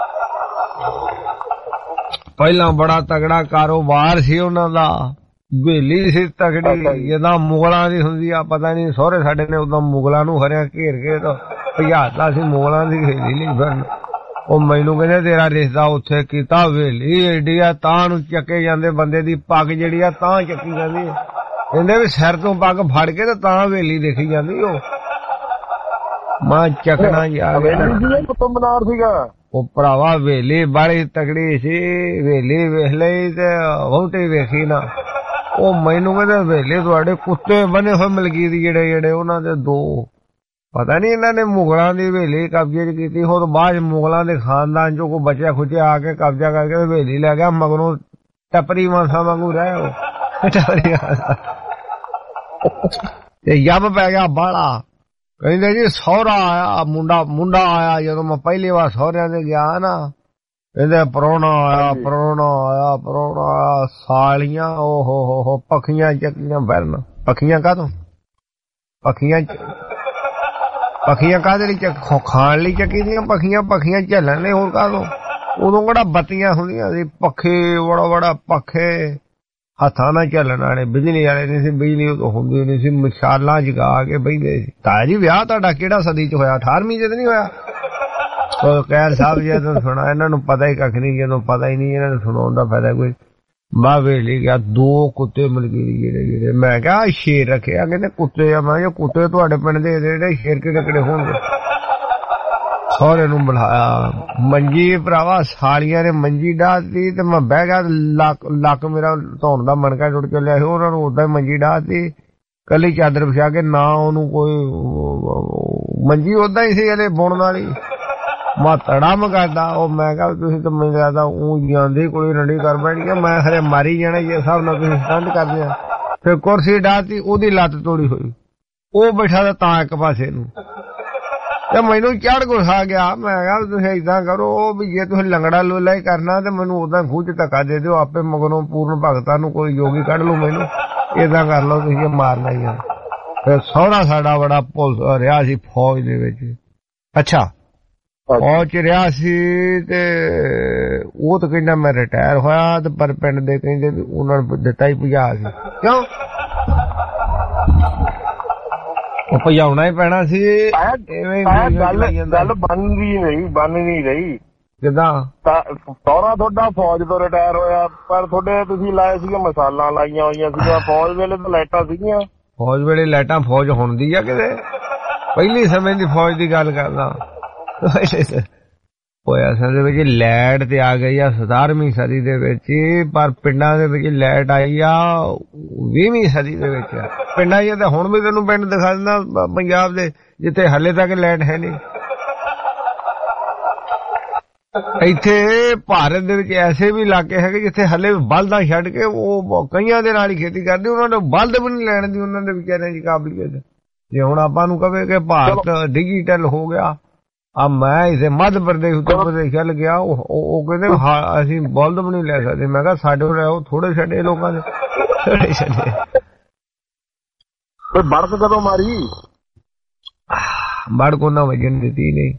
ਪਹਿਲਾਂ ਬੜਾ ਤਗੜਾ ਕਾਰੋਬਾਰ ਸੀ ਉਹਨਾਂ ਦਾ, ਹਵੇਲੀ ਸੀ ਤਗੜੀ ਜਿੱਦਾਂ ਮੁਗਲਾਂ ਦੀ ਹੁੰਦੀ ਆ। ਪਤਾ ਨਹੀਂ ਸਹੁਰੇ ਸਾਡੇ ਨੇ ਉਦੋਂ ਮੁਗਲਾਂ ਨੂੰ ਹਰਿਆ ਘੇਰ ਕੇ ਤਾਂ ਭਜਾਤਾ ਸੀ ਮੁਗਲਾਂ ਦੀ ਹਵੇਲੀ ਲਈ ਫਿਰਨ। ਉਹ ਮੈਨੂੰ ਕਹਿੰਦੇ ਤੇਰਾ ਰਿਸ਼ਤਾ ਉੱਥੇ ਕੀਤਾ, ਹਵੇਲੀ ਏਡੀ ਆ ਤਾਂ ਨੂੰ ਚੱਕੇ ਜਾਂਦੇ, ਬੰਦੇ ਦੀ ਪੱਗ ਜਿਹੜੀ ਆ ਤਾਂ ਚੱਕੀ ਜਾਂਦੀ ਹੈ। ਕਹਿੰਦੇ ਵੀ ਸਿਰ ਤੋਂ ਪੱਗ ਫੜ ਕੇ ਤੇ ਤਾਂ ਹਵੇਲੀ ਦੇਖੀ ਜਾਂਦੀ। ਉਹ ਮੈਂ ਚੱਕਣਾ ਜਾ
ਮਨਾਰ ਸੀਗਾ
ਉਹ ਭਰਾਵਾ, ਹਵੇਲੀ ਬੜੀ ਤਗੜੀ ਸੀ, ਹਵੇਲੀ ਵੇਖ ਲਈ ਤੇ ਵਹੁਟੀ ਵੇਖੀ ਨਾ। ਉਹ ਮੈਨੂੰ ਕਹਿੰਦੇ ਹਵੇਲੀ ਤੁਹਾਡੇ ਕੁੱਤੇ ਬਣੇ ਹੋਏ ਮਲਕੀਤ ਜਿਹੜੇ ਜਿਹੜੇ ਉਹਨਾਂ ਦੇ ਦੋ, ਪਤਾ ਨਹੀਂ ਇਹਨਾਂ ਨੇ ਮੁਗਲਾਂ ਦੀ ਹਵੇਲੀ ਕਬਜ਼ੇ ਚ ਕੀਤੀ। ਹੋਰ ਬਾਅਦ ਮੁਗਲਾਂ ਦੇ ਖਾਨਦਾਨ ਚੋਂ ਕੋਈ ਬਚਿਆ ਖੁਚਿਆ ਆ ਕੇ ਕਬਜ਼ਾ ਕਰਕੇ ਹਵੇਲੀ ਲੈ ਗਿਆ, ਮਗਰੋਂ ਟੱਪਰੀ ਮਾਸਾ ਵਾਂਗੂ ਰਹੇ ਉਹ ਟੱਪਰੀ ਤੇ ਯੱਬ ਪੈ ਗਿਆ ਬਾਹਲਾ। ਕਹਿੰਦੇ ਜੀ ਸਹੁਰਾ ਆਇਆ, ਮੁੰਡਾ ਮੁੰਡਾ ਆਇਆ। ਜਦੋਂ ਮੈਂ ਪਹਿਲੀ ਵਾਰ ਸਹੁਰਿਆਂ ਦੇ ਗਿਆ ਨਾ, ਕਹਿੰਦੇ ਪ੍ਰਾਹੁਣਾ ਆਇਆ, ਪ੍ਰਾਹੁਣਾ ਆਇਆ, ਪ੍ਰਾਹੁਣਾ ਆਇਆ। ਸਾਲੀਆਂ ਓ ਹੋ ਹੋ ਹੋ ਪੱਖੀਆਂ ਚੱਕੀਆਂ ਫਿਰਨ। ਪੱਖੀਆਂ ਕਾਹਤੋਂ? ਪੱਖੀਆਂ ਪੱਖੀਆਂ ਕਾਹਦੇ ਲਈ ਚੱਕ? ਖਾਣ ਲਈ ਚੱਕੀ ਦੀਆਂ ਪੱਖੀਆਂ, ਪੱਖੀਆਂ ਝੱਲਣ ਲਈ। ਹੋਰ ਕਾਹਤੋਂ? ਉਦੋਂ ਕਿਹੜਾ ਬੱਤੀਆਂ ਹੁੰਦੀਆਂ ਸੀ, ਪੱਖੇ ਬੜਾ ਬੜਾ ਪੱਖੇ ਹੱਥਾਂ ਨਾਲ ਚੱਲਣ ਵਾਲੇ, ਬਿਜਲੀ ਵਾਲੇ ਨਹੀਂ ਸੀ, ਬਿਜਲੀ ਉਦੋਂ ਹੁੰਦੀ ਨਹੀਂ ਸੀ, ਮਸ਼ਾਲਾਂ ਜਗਾ ਕੇ ਬਹਿੰਦੇ ਸੀ। ਤਾਇਆ ਜੀ ਵਿਆਹ ਤੁਹਾਡਾ ਕਿਹੜਾ ਸਦੀ ਚ ਹੋਇਆ? ਅਠਾਰਵੀਂ ਚ ਨਹੀਂ ਹੋਇਆ? ਉਹ ਕਹਿਰ ਸਾਹਿਬ ਜੀ ਜਦੋਂ ਸੁਣਾ, ਇਹਨਾਂ ਨੂੰ ਪਤਾ ਹੀ ਕੱਖ ਨਹੀਂ, ਜਦੋਂ ਪਤਾ ਹੀ ਨਹੀਂ ਇਹਨਾਂ ਨੂੰ ਸੁਣਾਉਣ ਦਾ ਫਾਇਦਾ ਕੋਈ। ਮੈਂ ਵੇਲੀ ਗਿਆ, ਦੋ ਕੁੱਤੇ ਮਲਕੀਤ ਜਿਹੜੇ ਜਿਹੜੇ। ਮੈਂ ਕਿਹਾ ਸ਼ੇਰ ਰੱਖਿਆ, ਕਹਿੰਦੇ ਕੁੱਤੇ ਆ। ਮੈਂ ਕਿਹਾ ਕੁੱਤੇ ਤੁਹਾਡੇ ਪਿੰਡ ਦੇ ਜਿਹੜੇ ਸ਼ੇਰ ਕਿਹੜੇ ਕਿਹੜੇ ਹੋਣਗੇ? ਸਹੁਰੇ ਨੂੰ ਬੁਲਾਇਆ, ਮੰਜੀ ਭਰਾਵਾ ਸਾਲੀਆਂ ਨੇ ਮੰਜੀ ਡਾਹਤੀ ਤੇ ਮੈਂ ਬਹਿ ਗਿਆ। ਲੱਕ ਲੱਕ ਮੇਰਾ ਧੌਣ ਦਾ ਮਣਕਾ ਟੁੱਟ ਚੱਲਿਆ ਸੀ। ਉਹਨਾਂ ਨੂੰ ਓਦਾਂ ਹੀ ਮੰਜੀ ਡਾਹਤੀ, ਕੱਲੀ ਚਾਦਰ ਵਿਛਾ ਕੇ, ਨਾ ਉਹਨੂੰ ਕੋਈ ਮੰਜੀ ਓਦਾਂ ਹੀ ਸੀ ਇਹਦੇ ਬੁਣਨ ਵਾਲੀ। ਮੈਂ ਤੜਮ ਕਰਦਾ ਉਹ, ਮੈਂ ਕਿਹਾ ਤੁਸੀਂ ਤਾਂ ਮੈਨੂੰ ਲੱਗਦਾ ਉਹ ਜਾਂਦੇ ਕੋਈ ਰੰਡੀ ਕਰ ਬੈਠ ਗਿਆ। ਮੈਂ ਹਰੇ ਮਾਰੀ ਜਾਣਾ ਜੇ ਹਿਸਾਬ ਨਾਲ ਤੁਸੀਂ ਸਟੰਟ ਕਰਦੇ ਆ। ਫਿਰ ਕੁਰਸੀ ਡਾਹਤੀ, ਉਹਦੀ ਲੱਤ ਤੋੜੀ ਹੋਈ, ਉਹ ਬੈਠਾ ਤਾਂ ਇੱਕ ਪਾਸੇ ਨੂੰ। ਤੇ ਮੈਨੂੰ ਚੜ ਗੁੱਸਾ ਗਿਆ। ਮੈਂ ਕਿਹਾ ਤੁਸੀਂ ਏਦਾਂ ਕਰੋ ਵੀ ਜੇ ਤੁਸੀਂ ਲੰਗੜਾ ਲੋਲਾ ਹੀ ਕਰਨਾ ਤੇ ਮੈਨੂੰ ਉਦਾਂ ਖੂਹ ਚ ਧੱਕਾ ਦੇ ਦਿਓ, ਆਪੇ ਮਗਰੋਂ ਪੂਰਨ ਭਗਤਾਂ ਨੂੰ ਕੋਈ ਯੋਗੀ ਕੱਢ ਲਓ, ਮੈਨੂੰ ਏਦਾਂ ਕਰ ਲਓ ਤੁਸੀਂ, ਮਾਰਨਾ ਹੀ ਆ। ਫਿਰ ਸਹੁਰਾ ਸਾਡਾ ਬੜਾ ਪੁਲਿਸ ਰਿਹਾ ਸੀ ਫੌਜ ਦੇ ਵਿੱਚ। ਅੱਛਾ ਫੌਜ ਚ ਰਿਹਾ ਸੀ ਤੇ ਉਹ ਤਾਂ ਕਹਿੰਦਾ ਮੈਂ ਰਿਟਾਇਰ ਹੋਇਆ ਤੇ ਪਰ ਪਿੰਡ ਦੇ ਕਹਿੰਦੇ ਵੀ ਉਹਨਾਂ ਨੂੰ ਦਿੱਤਾ ਹੀ ਭਜਾ ਸੀ। ਕਿਉਂ ਉਹ ਭਜਾਉਣਾ ਹੀ ਪੈਣਾ ਸੀ।
ਗੱਲ ਬਣ ਗਈ ਨਹੀਂ ਬਣ ਨਹੀਂ ਰਹੀ।
ਕਿੱਦਾਂ
ਸਹੁਰਾ ਤੁਹਾਡਾ ਫੌਜ ਤੋਂ ਰਿਟਾਇਰ ਹੋਇਆ ਪਰ ਤੁਹਾਡੇ ਤੁਸੀਂ ਲਾਏ ਸੀਗੇ ਮਸਾਲਾਂ ਲਾਈਆਂ ਹੋਈਆਂ ਸੀਗੀਆਂ। ਫੌਜ ਵੇਲੇ ਤਾਂ ਲਾਈਟਾਂ ਸੀਗੀਆਂ।
ਫੌਜ ਵੇਲੇ ਲਾਈਟਾਂ ਫੌਜ ਹੁੰਦੀ ਆ ਕਿਤੇ ਪਹਿਲੇ ਸਮੇਂ ਦੀ ਫੌਜ ਦੀ ਗੱਲ ਕਰਦਾ ਹੋਇਆ। ਅਸਲ ਦੇ ਵਿੱਚ ਲਾਈਟ ਤੇ ਆ ਗਈ ਆ ਸਤਾਰਵੀਂ ਸਦੀ ਦੇ ਵਿੱਚ ਪਰ ਪਿੰਡਾਂ ਦੇ ਵਿੱਚ ਲਾਈਟ ਆਈ ਆ ਵੀਹਵੀਂ ਸਦੀ ਦੇ ਵਿੱਚ। ਪਿੰਡਾਂ ਚ ਤਾਂ ਹੁਣ ਵੀ ਤੈਨੂੰ ਪਿੰਡ ਦਿਖਾ ਦਿੰਦਾ ਪੰਜਾਬ ਦੇ ਜਿੱਥੇ ਹਲੇ ਤੱਕ ਲਾਈਟ ਹੈ ਨਹੀਂ। ਇੱਥੇ ਭਾਰਤ ਦੇ ਵਿੱਚ ਐਸੇ ਵੀ ਇਲਾਕੇ ਹੈਗੇ ਜਿੱਥੇ ਹਲੇ ਬਲਦਾਂ ਛੱਡ ਕੇ ਉਹ ਕਈਆਂ ਦੇ ਨਾਲ ਹੀ ਖੇਤੀ ਕਰਦੇ। ਉਹਨਾਂ ਨੇ ਬਲਦ ਵੀ ਨਹੀਂ ਲੈਣ ਦੀ ਉਹਨਾਂ ਦੇ ਵਿਚਾਰਿਆਂ ਦੀ ਕਾਬਲੀਅਤ। ਜੇ ਹੁਣ ਆਪਾਂ ਨੂੰ ਕਵੇ ਕਿ ਭਾਰਤ ਡਿਜੀਟਲ ਹੋ ਗਿਆ ਆ ਮੈਂ ਇਸੇ ਮੱਧ ਪ੍ਰਦੇਸ਼ ਉੱਤਰ ਪ੍ਰਦੇਸ਼ ਚੱਲ ਗਿਆ ਉਹ ਕਹਿੰਦੇ ਅਸੀਂ ਬਲਦ ਵੀ ਨਹੀਂ ਲੈ ਸਕਦੇ। ਮੈਂ ਕਿਹਾ ਸਾਡੇ ਕੋਲ ਥੋੜੇ ਛੱਡੇ ਲੋਕਾਂ ਦੇ ਛੱਡੇ ਛੱਡੇ
ਬੜਕ ਕਦੋਂ ਮਾਰੀ
ਬੜਕ ਉਹਨਾਂ ਵਜਣ ਦਿੱਤੀ ਨਹੀਂ।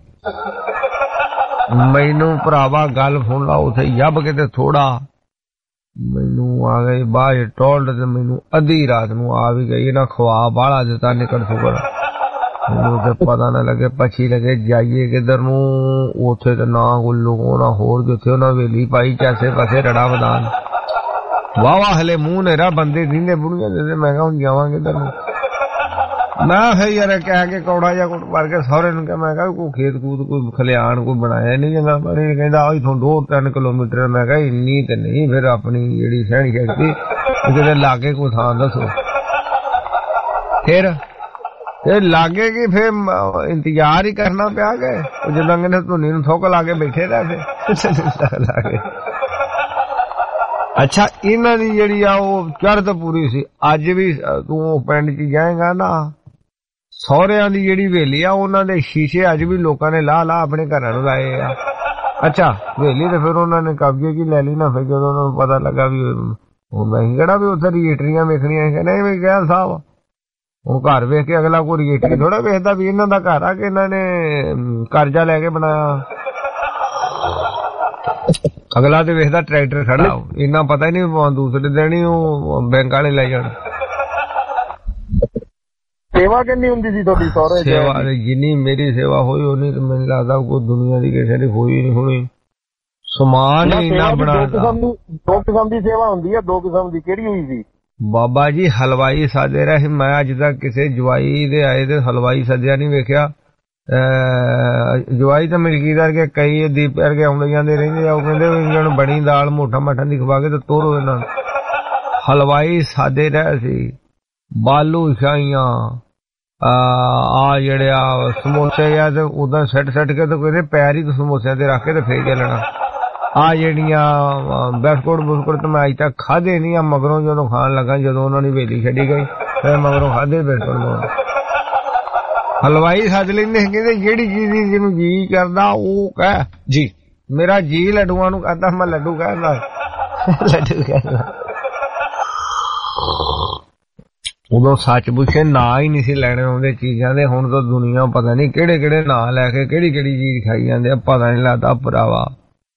ਮੈਨੂੰ ਭਰਾਵਾ ਗੱਲ ਸੁਣ ਲਾ ਉੱਥੇ ਜੱਬ ਕੇ ਤੇ ਥੋੜਾ ਮੈਨੂੰ ਆ ਗਈ ਬਾਹਰ ਟੋਲਡ ਤੇ ਮੈਨੂੰ ਅੱਧੀ ਰਾਤ ਨੂੰ ਆ ਵੀ ਗਈ ਨਾ ਖਵਾ ਬਾਹਲਾ ਦਿੱਤਾ ਨਿਕਲ ਸ਼ੁਕਰ ਮੈਨੂੰ ਤੇ ਪਤਾ ਨਾ ਲੱਗੇ ਪਛੀ ਲੱਗੇ ਜਾਈਏ ਕਿੱਧਰ ਨੂੰ। ਉੱਥੇ ਤੇ ਨਾ ਕੋਈ ਲੋਗੋ ਨਾ ਹੋਰ ਜਿੱਥੇ ਉਹਨਾਂ ਵੇਲੀ ਪਾਈ ਚਾਸੇ ਪਾਸੇ ਰੜਾ ਮੈਦਾਨ ਵਾਹ ਵਾਹ ਹਲੇ ਮੂੰਹ ਨੇਰਾ ਬੰਦੇ ਦਿੰਦੇ ਬੁੜੀਆਂ ਦੇ। ਮੈਂ ਕਿਹਾ ਹੁਣ ਜਾਵਾਂਗੇ ਕਿੱਧਰ ਨੂੰ। ਮੈਂ ਫਿਰ ਯਾਰ ਕਹਿ ਕੇ ਕੌੜਾ ਜਿਹਾ ਕੁੱਟ ਮਾਰ ਕੇ ਸਹੁਰੇ ਨੂੰ ਕਿਹਾ ਮੈਂ ਕਿਹਾ ਕੋਈ ਖੇਤ ਕੂਦ ਕੋਈ ਖਲਿਆਣ ਕੋਈ ਬਣਾਇਆ ਨਹੀਂ ਜਾਂਦਾ। ਕਹਿੰਦਾ ਇੱਥੋਂ ਦੋ ਤਿੰਨ ਕਿਲੋਮੀਟਰ। ਮੈਂ ਕਿਹਾ ਇੰਨੀ ਤੇ ਨਹੀਂ ਫਿਰ ਆਪਣੀ ਜਿਹੜੀ ਸਹਿਣੀ ਸ਼ਕਤੀ ਕਿਤੇ ਲਾਗੇ ਕੋਈ ਥਾਂ ਦੱਸੋ। ਫਿਰ ਇਹ ਲਾਗੇ ਕਿ ਫਿਰ ਇੰਤਜ਼ਾਰ ਹੀ ਕਰਨਾ ਪਿਆ ਗਏ ਉਹ ਜਦੋਂ ਕਹਿੰਦੇ ਧੁਨੀ ਨੂੰ ਥੁੱਕ ਲਾ ਕੇ ਬੈਠੇ ਰਹੇ ਫਿਰ ਲਾਗੇ। ਅੱਛਾ ਇਹਨਾਂ ਦੀ ਜਿਹੜੀ ਆ ਉਹ ਚੜ੍ਹਤ ਪੂਰੀ ਸੀ। ਅੱਜ ਵੀ ਤੂੰ ਪਿੰਡ ਚ ਜਾਏਗਾ ਨਾ ਸਹੁਰਿਆਂ ਦੀ ਜਿਹੜੀ ਹਵੇਲੀ ਆ ਉਹਨਾਂ ਦੇ ਸ਼ੀਸ਼ੇ ਅੱਜ ਵੀ ਲੋਕਾਂ ਨੇ ਲਾ ਲਾ ਆਪਣੇ ਘਰਾਂ ਨੂੰ ਲਾਏ ਆ। ਅੱਛਾ ਹਵੇਲੀ ਤੇ ਫਿਰ ਉਹਨਾਂ ਨੇ ਕਬਜ਼ੇ ਕੀ ਲੈ ਲਈ ਨਾ। ਫਿਰ ਜਦੋਂ ਉਹਨਾਂ ਨੂੰ ਪਤਾ ਲੱਗਾ ਵੀ ਹੁਣ ਅਸੀਂ ਕਿਹੜਾ ਵੀ ਉੱਥੇ ਰਜਿਸਟਰੀਆਂ ਵੇਖਣੀਆਂ ਨਹੀਂ ਵੀ ਕਿਹਾ ਸਾਹਿਬ ਹੁਣ ਘਰ ਵੇਖ ਕੇ ਅਗਲਾ ਕੋਈ ਰਜਿਸਟਰੀ ਥੋੜਾ ਵੇਖਦਾ ਵੀ ਇਹਨਾਂ ਦਾ ਘਰ ਆ ਕਿ ਇਹਨਾਂ ਨੇ ਕਰਜ਼ਾ ਲੈ ਕੇ ਬਣਾਇਆ। ਅਗਲਾ ਤੇ ਵੇਖਦਾ ਟਰੈਕਟਰ ਖੜਾ ਇੰਨਾ ਪਤਾ ਹੀ ਨਹੀਂ ਦੂਸਰੇ ਦਿਨ ਹੀ ਉਹ ਬੈਂਕ ਵਾਲੇ ਲੈ ਜਾਣ।
ਸੇਵਾ ਕਿੰਨੀ ਹੁੰਦੀ ਸੀ ਤੁਹਾਡੀ ਸਹੁਰੇ?
ਸੇਵਾ ਜਿੰਨੀ ਮੇਰੀ ਸੇਵਾ ਹੋਈ ਉਨੀ ਤੇ ਮੈਨੂੰ ਲੱਗਦਾ ਕੋਈ ਦੁਨੀਆ ਦੀ ਕਿਸੇ ਦੀ ਹੋਈ ਨਹੀਂ ਹੋਣੀ। ਸਮਾਨ ਹੀ ਇੰਨਾ ਬਣਾਉਂਦਾ।
ਦੋ ਕਿਸਮ ਦੀ ਸੇਵਾ ਹੁੰਦੀ ਆ। ਦੋ ਕਿਸਮ ਦੀ ਕਿਹੜੀ ਹੋਈ ਸੀ?
ਬਾਬਾ ਜੀ ਹਲਵਾਈ ਸਾਦੇ ਰਹੇ। ਮੈਂ ਅੱਜ ਤੱਕ ਕਿਸੇ ਜਵਾਈ ਦੇ ਆਏ ਤੇ ਹਲਵਾਈ ਸੱਦਿਆ ਨਹੀਂ ਵੇਖਿਆ। ਜਵਾਈ ਤਾਂ ਮਲਕੀਦਾਰ ਕੇ ਕਈ ਦੀਪ ਵਰਗੇ ਆਉਂਦੇ ਜਾਂਦੇ ਰਹਿੰਦੇ ਆ। ਉਹ ਕਹਿੰਦੇ ਇਹਨਾਂ ਨੂੰ ਬਣੀ ਦਾਲ ਮੋਟਾ ਮੱਠਾ ਦੀ ਖਵਾ ਕੇ ਤੇ ਤੋਰੋ ਇਹਨਾਂ ਨੂੰ। ਹਲਵਾਈ ਸਾਦੇ ਰਹੇ ਸੀ। ਬਾਲੂ ਸ਼ਾਹੀਆਂ ਆ ਜਿਹੜੇ ਆ ਸਮੋਸੇ ਆ ਤੇ ਉਦਾਂ ਸੱਟ ਸੱਟ ਕੇ ਤੇ ਕਹਿੰਦੇ ਪੈਰ ਹੀ ਸਮੋਸਿਆਂ ਤੇ ਰੱਖ ਕੇ ਤੇ ਫੇਰ ਚੱਲਣਾ। ਆ ਜਿਹੜੀਆਂ ਬਿਸਕੁਟ ਬੁਸਕੁਟ ਤੇ ਮੈਂ ਅਜ ਤੱਕ ਖਾਧੇ ਨਹੀਂ ਆ। ਮਗਰੋਂ ਜਦੋਂ ਖਾਣ ਲੱਗਾ ਜਦੋਂ ਉਹਨਾਂ ਦੀ ਹਵੇਲੀ ਛੱਡੀ ਗਈ ਫਿਰ ਮਗਰੋਂ ਖਾਧੇ ਬਿਸਕੁਟ। ਹਲਵਾਈ ਸੱਦ ਲੈਂਦੇ ਕਹਿੰਦੇ ਜਿਹੜੀ ਚੀਜ਼ ਦੀ ਜਿਹਨੂੰ ਜੀ ਕਰਦਾ ਉਹ ਕਹਿ ਜੀ। ਮੇਰਾ ਜੀ ਲੱਡੂਆਂ ਨੂੰ ਕਹਿੰਦਾ ਮੈਂ ਲੱਡੂ ਕਹਿੰਦਾ ਲੱਡੂ ਕਹਿੰਦਾ। ਉਦੋਂ ਸੱਚ ਪੁੱਛੇ ਨਾਂ ਹੀ ਨਹੀਂ ਸੀ ਲੈਣੇ ਆਉਂਦੇ ਚੀਜ਼ਾਂ ਦੇ। ਹੁਣ ਤਾਂ ਦੁਨੀਆ ਪਤਾ ਨਹੀਂ ਕਿਹੜੇ ਕਿਹੜੇ ਨਾਂ ਲੈ ਕੇ ਕਿਹੜੀ ਕਿਹੜੀ ਚੀਜ਼ ਖਾਈ ਜਾਂਦੇ ਆ। ਪਤਾ ਨਹੀਂ ਲੱਗਦਾ ਭਰਾਵਾ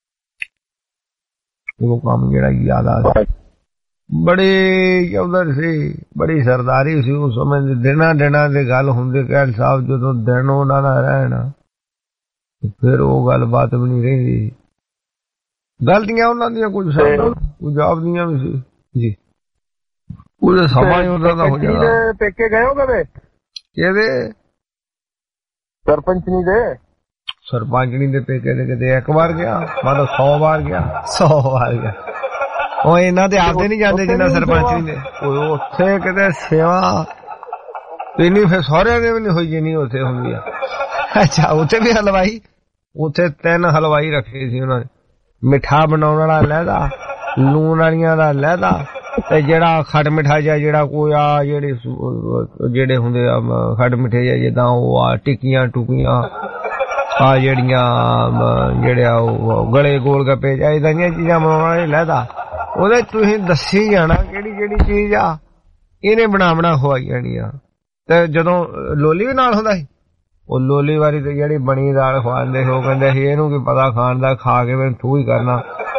ਉਹ ਕੰਮ ਜਿਹੜਾ ਯਾਦ ਆ। ਬੜੀ ਚੌਧਰ ਸੀ ਬੜੀ ਸਰਦਾਰੀ ਸੀ ਉਸ ਸਮੇਂ ਦੇ। ਦਿਨਾਂ ਦਿਨਾਂ ਦੀ ਗੱਲ ਹੁੰਦੀ ਕਹਿਣ ਸਾਹਿਬ ਜਦੋਂ ਦਿਨ ਉਹਨਾਂ ਦਾ ਰਹਿਣਾ ਫਿਰ ਉਹ ਗੱਲਬਾਤ ਵੀ ਨਹੀਂ ਰਹਿੰਦੀ। ਗਲਤੀਆਂ ਉਹਨਾਂ ਦੀਆਂ ਕੁਝ ਕੁਝ ਆਪਦੀਆਂ ਵੀ ਸੀ ਜੀ। ਉਹਦਾ ਸਮਾਂ ਹੀ ਉਹਦਾ ਦਾ ਹੋ ਜਾਣਾ।
ਪੇਕੇ ਗਏ ਹੋ ਕਦੇ?
ਕਿਹਦੇ?
ਸਰਪੰਚਨੀ ਦੇ।
ਸਰਪੰਚਣੀ ਦੇ ਪੇਕੇ ਦੇ ਕਿਤੇ ਇੱਕ ਵਾਰ ਗਿਆ। ਮੈਂ ਤਾਂ ਸੌ ਵਾਰ ਗਿਆ ਸੌ ਵਾਰ ਗਿਆ। ਉਹ ਇਹਨਾਂ ਤੇ ਆਪਦੇ ਨਹੀਂ ਜਾਂਦੇ ਜਿੰਨਾ ਸਰਪੰਚਣੀ ਦੇ। ਉੱਥੇ ਕਿਤੇ ਸੇਵਾ ਇੰਨੀ ਫਿਰ ਸਹੁਰਿਆਂ ਦੇ ਵੀ ਨਹੀਂ ਹੋਈ ਜਿੰਨੀ ਉੱਥੇ ਹੁੰਦੀ ਆ। ਅੱਛਾ ਉੱਥੇ ਵੀ ਹਲਵਾਈ ਉੱਥੇ ਤਿੰਨ ਹਲਵਾਈ ਰੱਖੇ ਸੀ ਉਹਨਾਂ ਨੇ। ਮਿੱਠਾ ਬਣਾਉਣ ਵਾਲਾ ਲਹਿਦਾ, ਲੂਣ ਵਾਲੀਆਂ ਦਾ ਲਹਿਦਾ ਤੇ ਜਿਹੜਾ ਖੱਟ ਮਿੱਠਾ ਜਿਹਾ ਜਿਹੜਾ ਕੋਈ ਆ ਜਿਹੜੇ ਜਿਹੜੇ ਹੁੰਦੇ ਆ ਖੱਟ ਮਿੱਠੇ ਜਿਹਾ ਜਿੱਦਾਂ ਉਹ ਆ ਟਿੱਕੀਆਂ ਟੁਕੀਆਂ ਆ ਜਿਹੜੀਆਂ ਜਿਹੜਿਆ ਉਹ ਗਲੇ ਗੋਲ ਗੱਪੇ ਜਾਂ ਏਦਾਂ ਦੀਆਂ ਚੀਜ਼ਾਂ ਬਣਾਉਣ ਵਾਲੇ ਲਹਿਦਾ। ਉਹਦੇ ਤੁਸੀਂ ਦੱਸੀ ਜਾਣਾ ਕਿਹੜੀ ਕਿਹੜੀ ਚੀਜ਼ ਆ ਇਹਨੇ ਬਣਾ ਬਣਾ ਖਵਾਈ ਜਾਣੀ ਆ। ਤੇ ਜਦੋਂ ਲੋਲੀ ਵੀ ਨਾਲ ਹੁੰਦਾ ਸੀ ਉਹ ਲੋਲੀ ਵਾਰੀ ਤੇ ਜਿਹੜੀ ਬਣੀ ਦਾਲ ਖਵਾਉਂਦੇ ਸੀ ਉਹ ਕਹਿੰਦੇ ਸੀ ਇਹਨੂੰ ਕੀ ਪਤਾ ਖਾਣ ਦਾ, ਖਾ ਕੇ ਮੈਨੂੰ ਥੂ ਹੀ ਕਰਨਾ।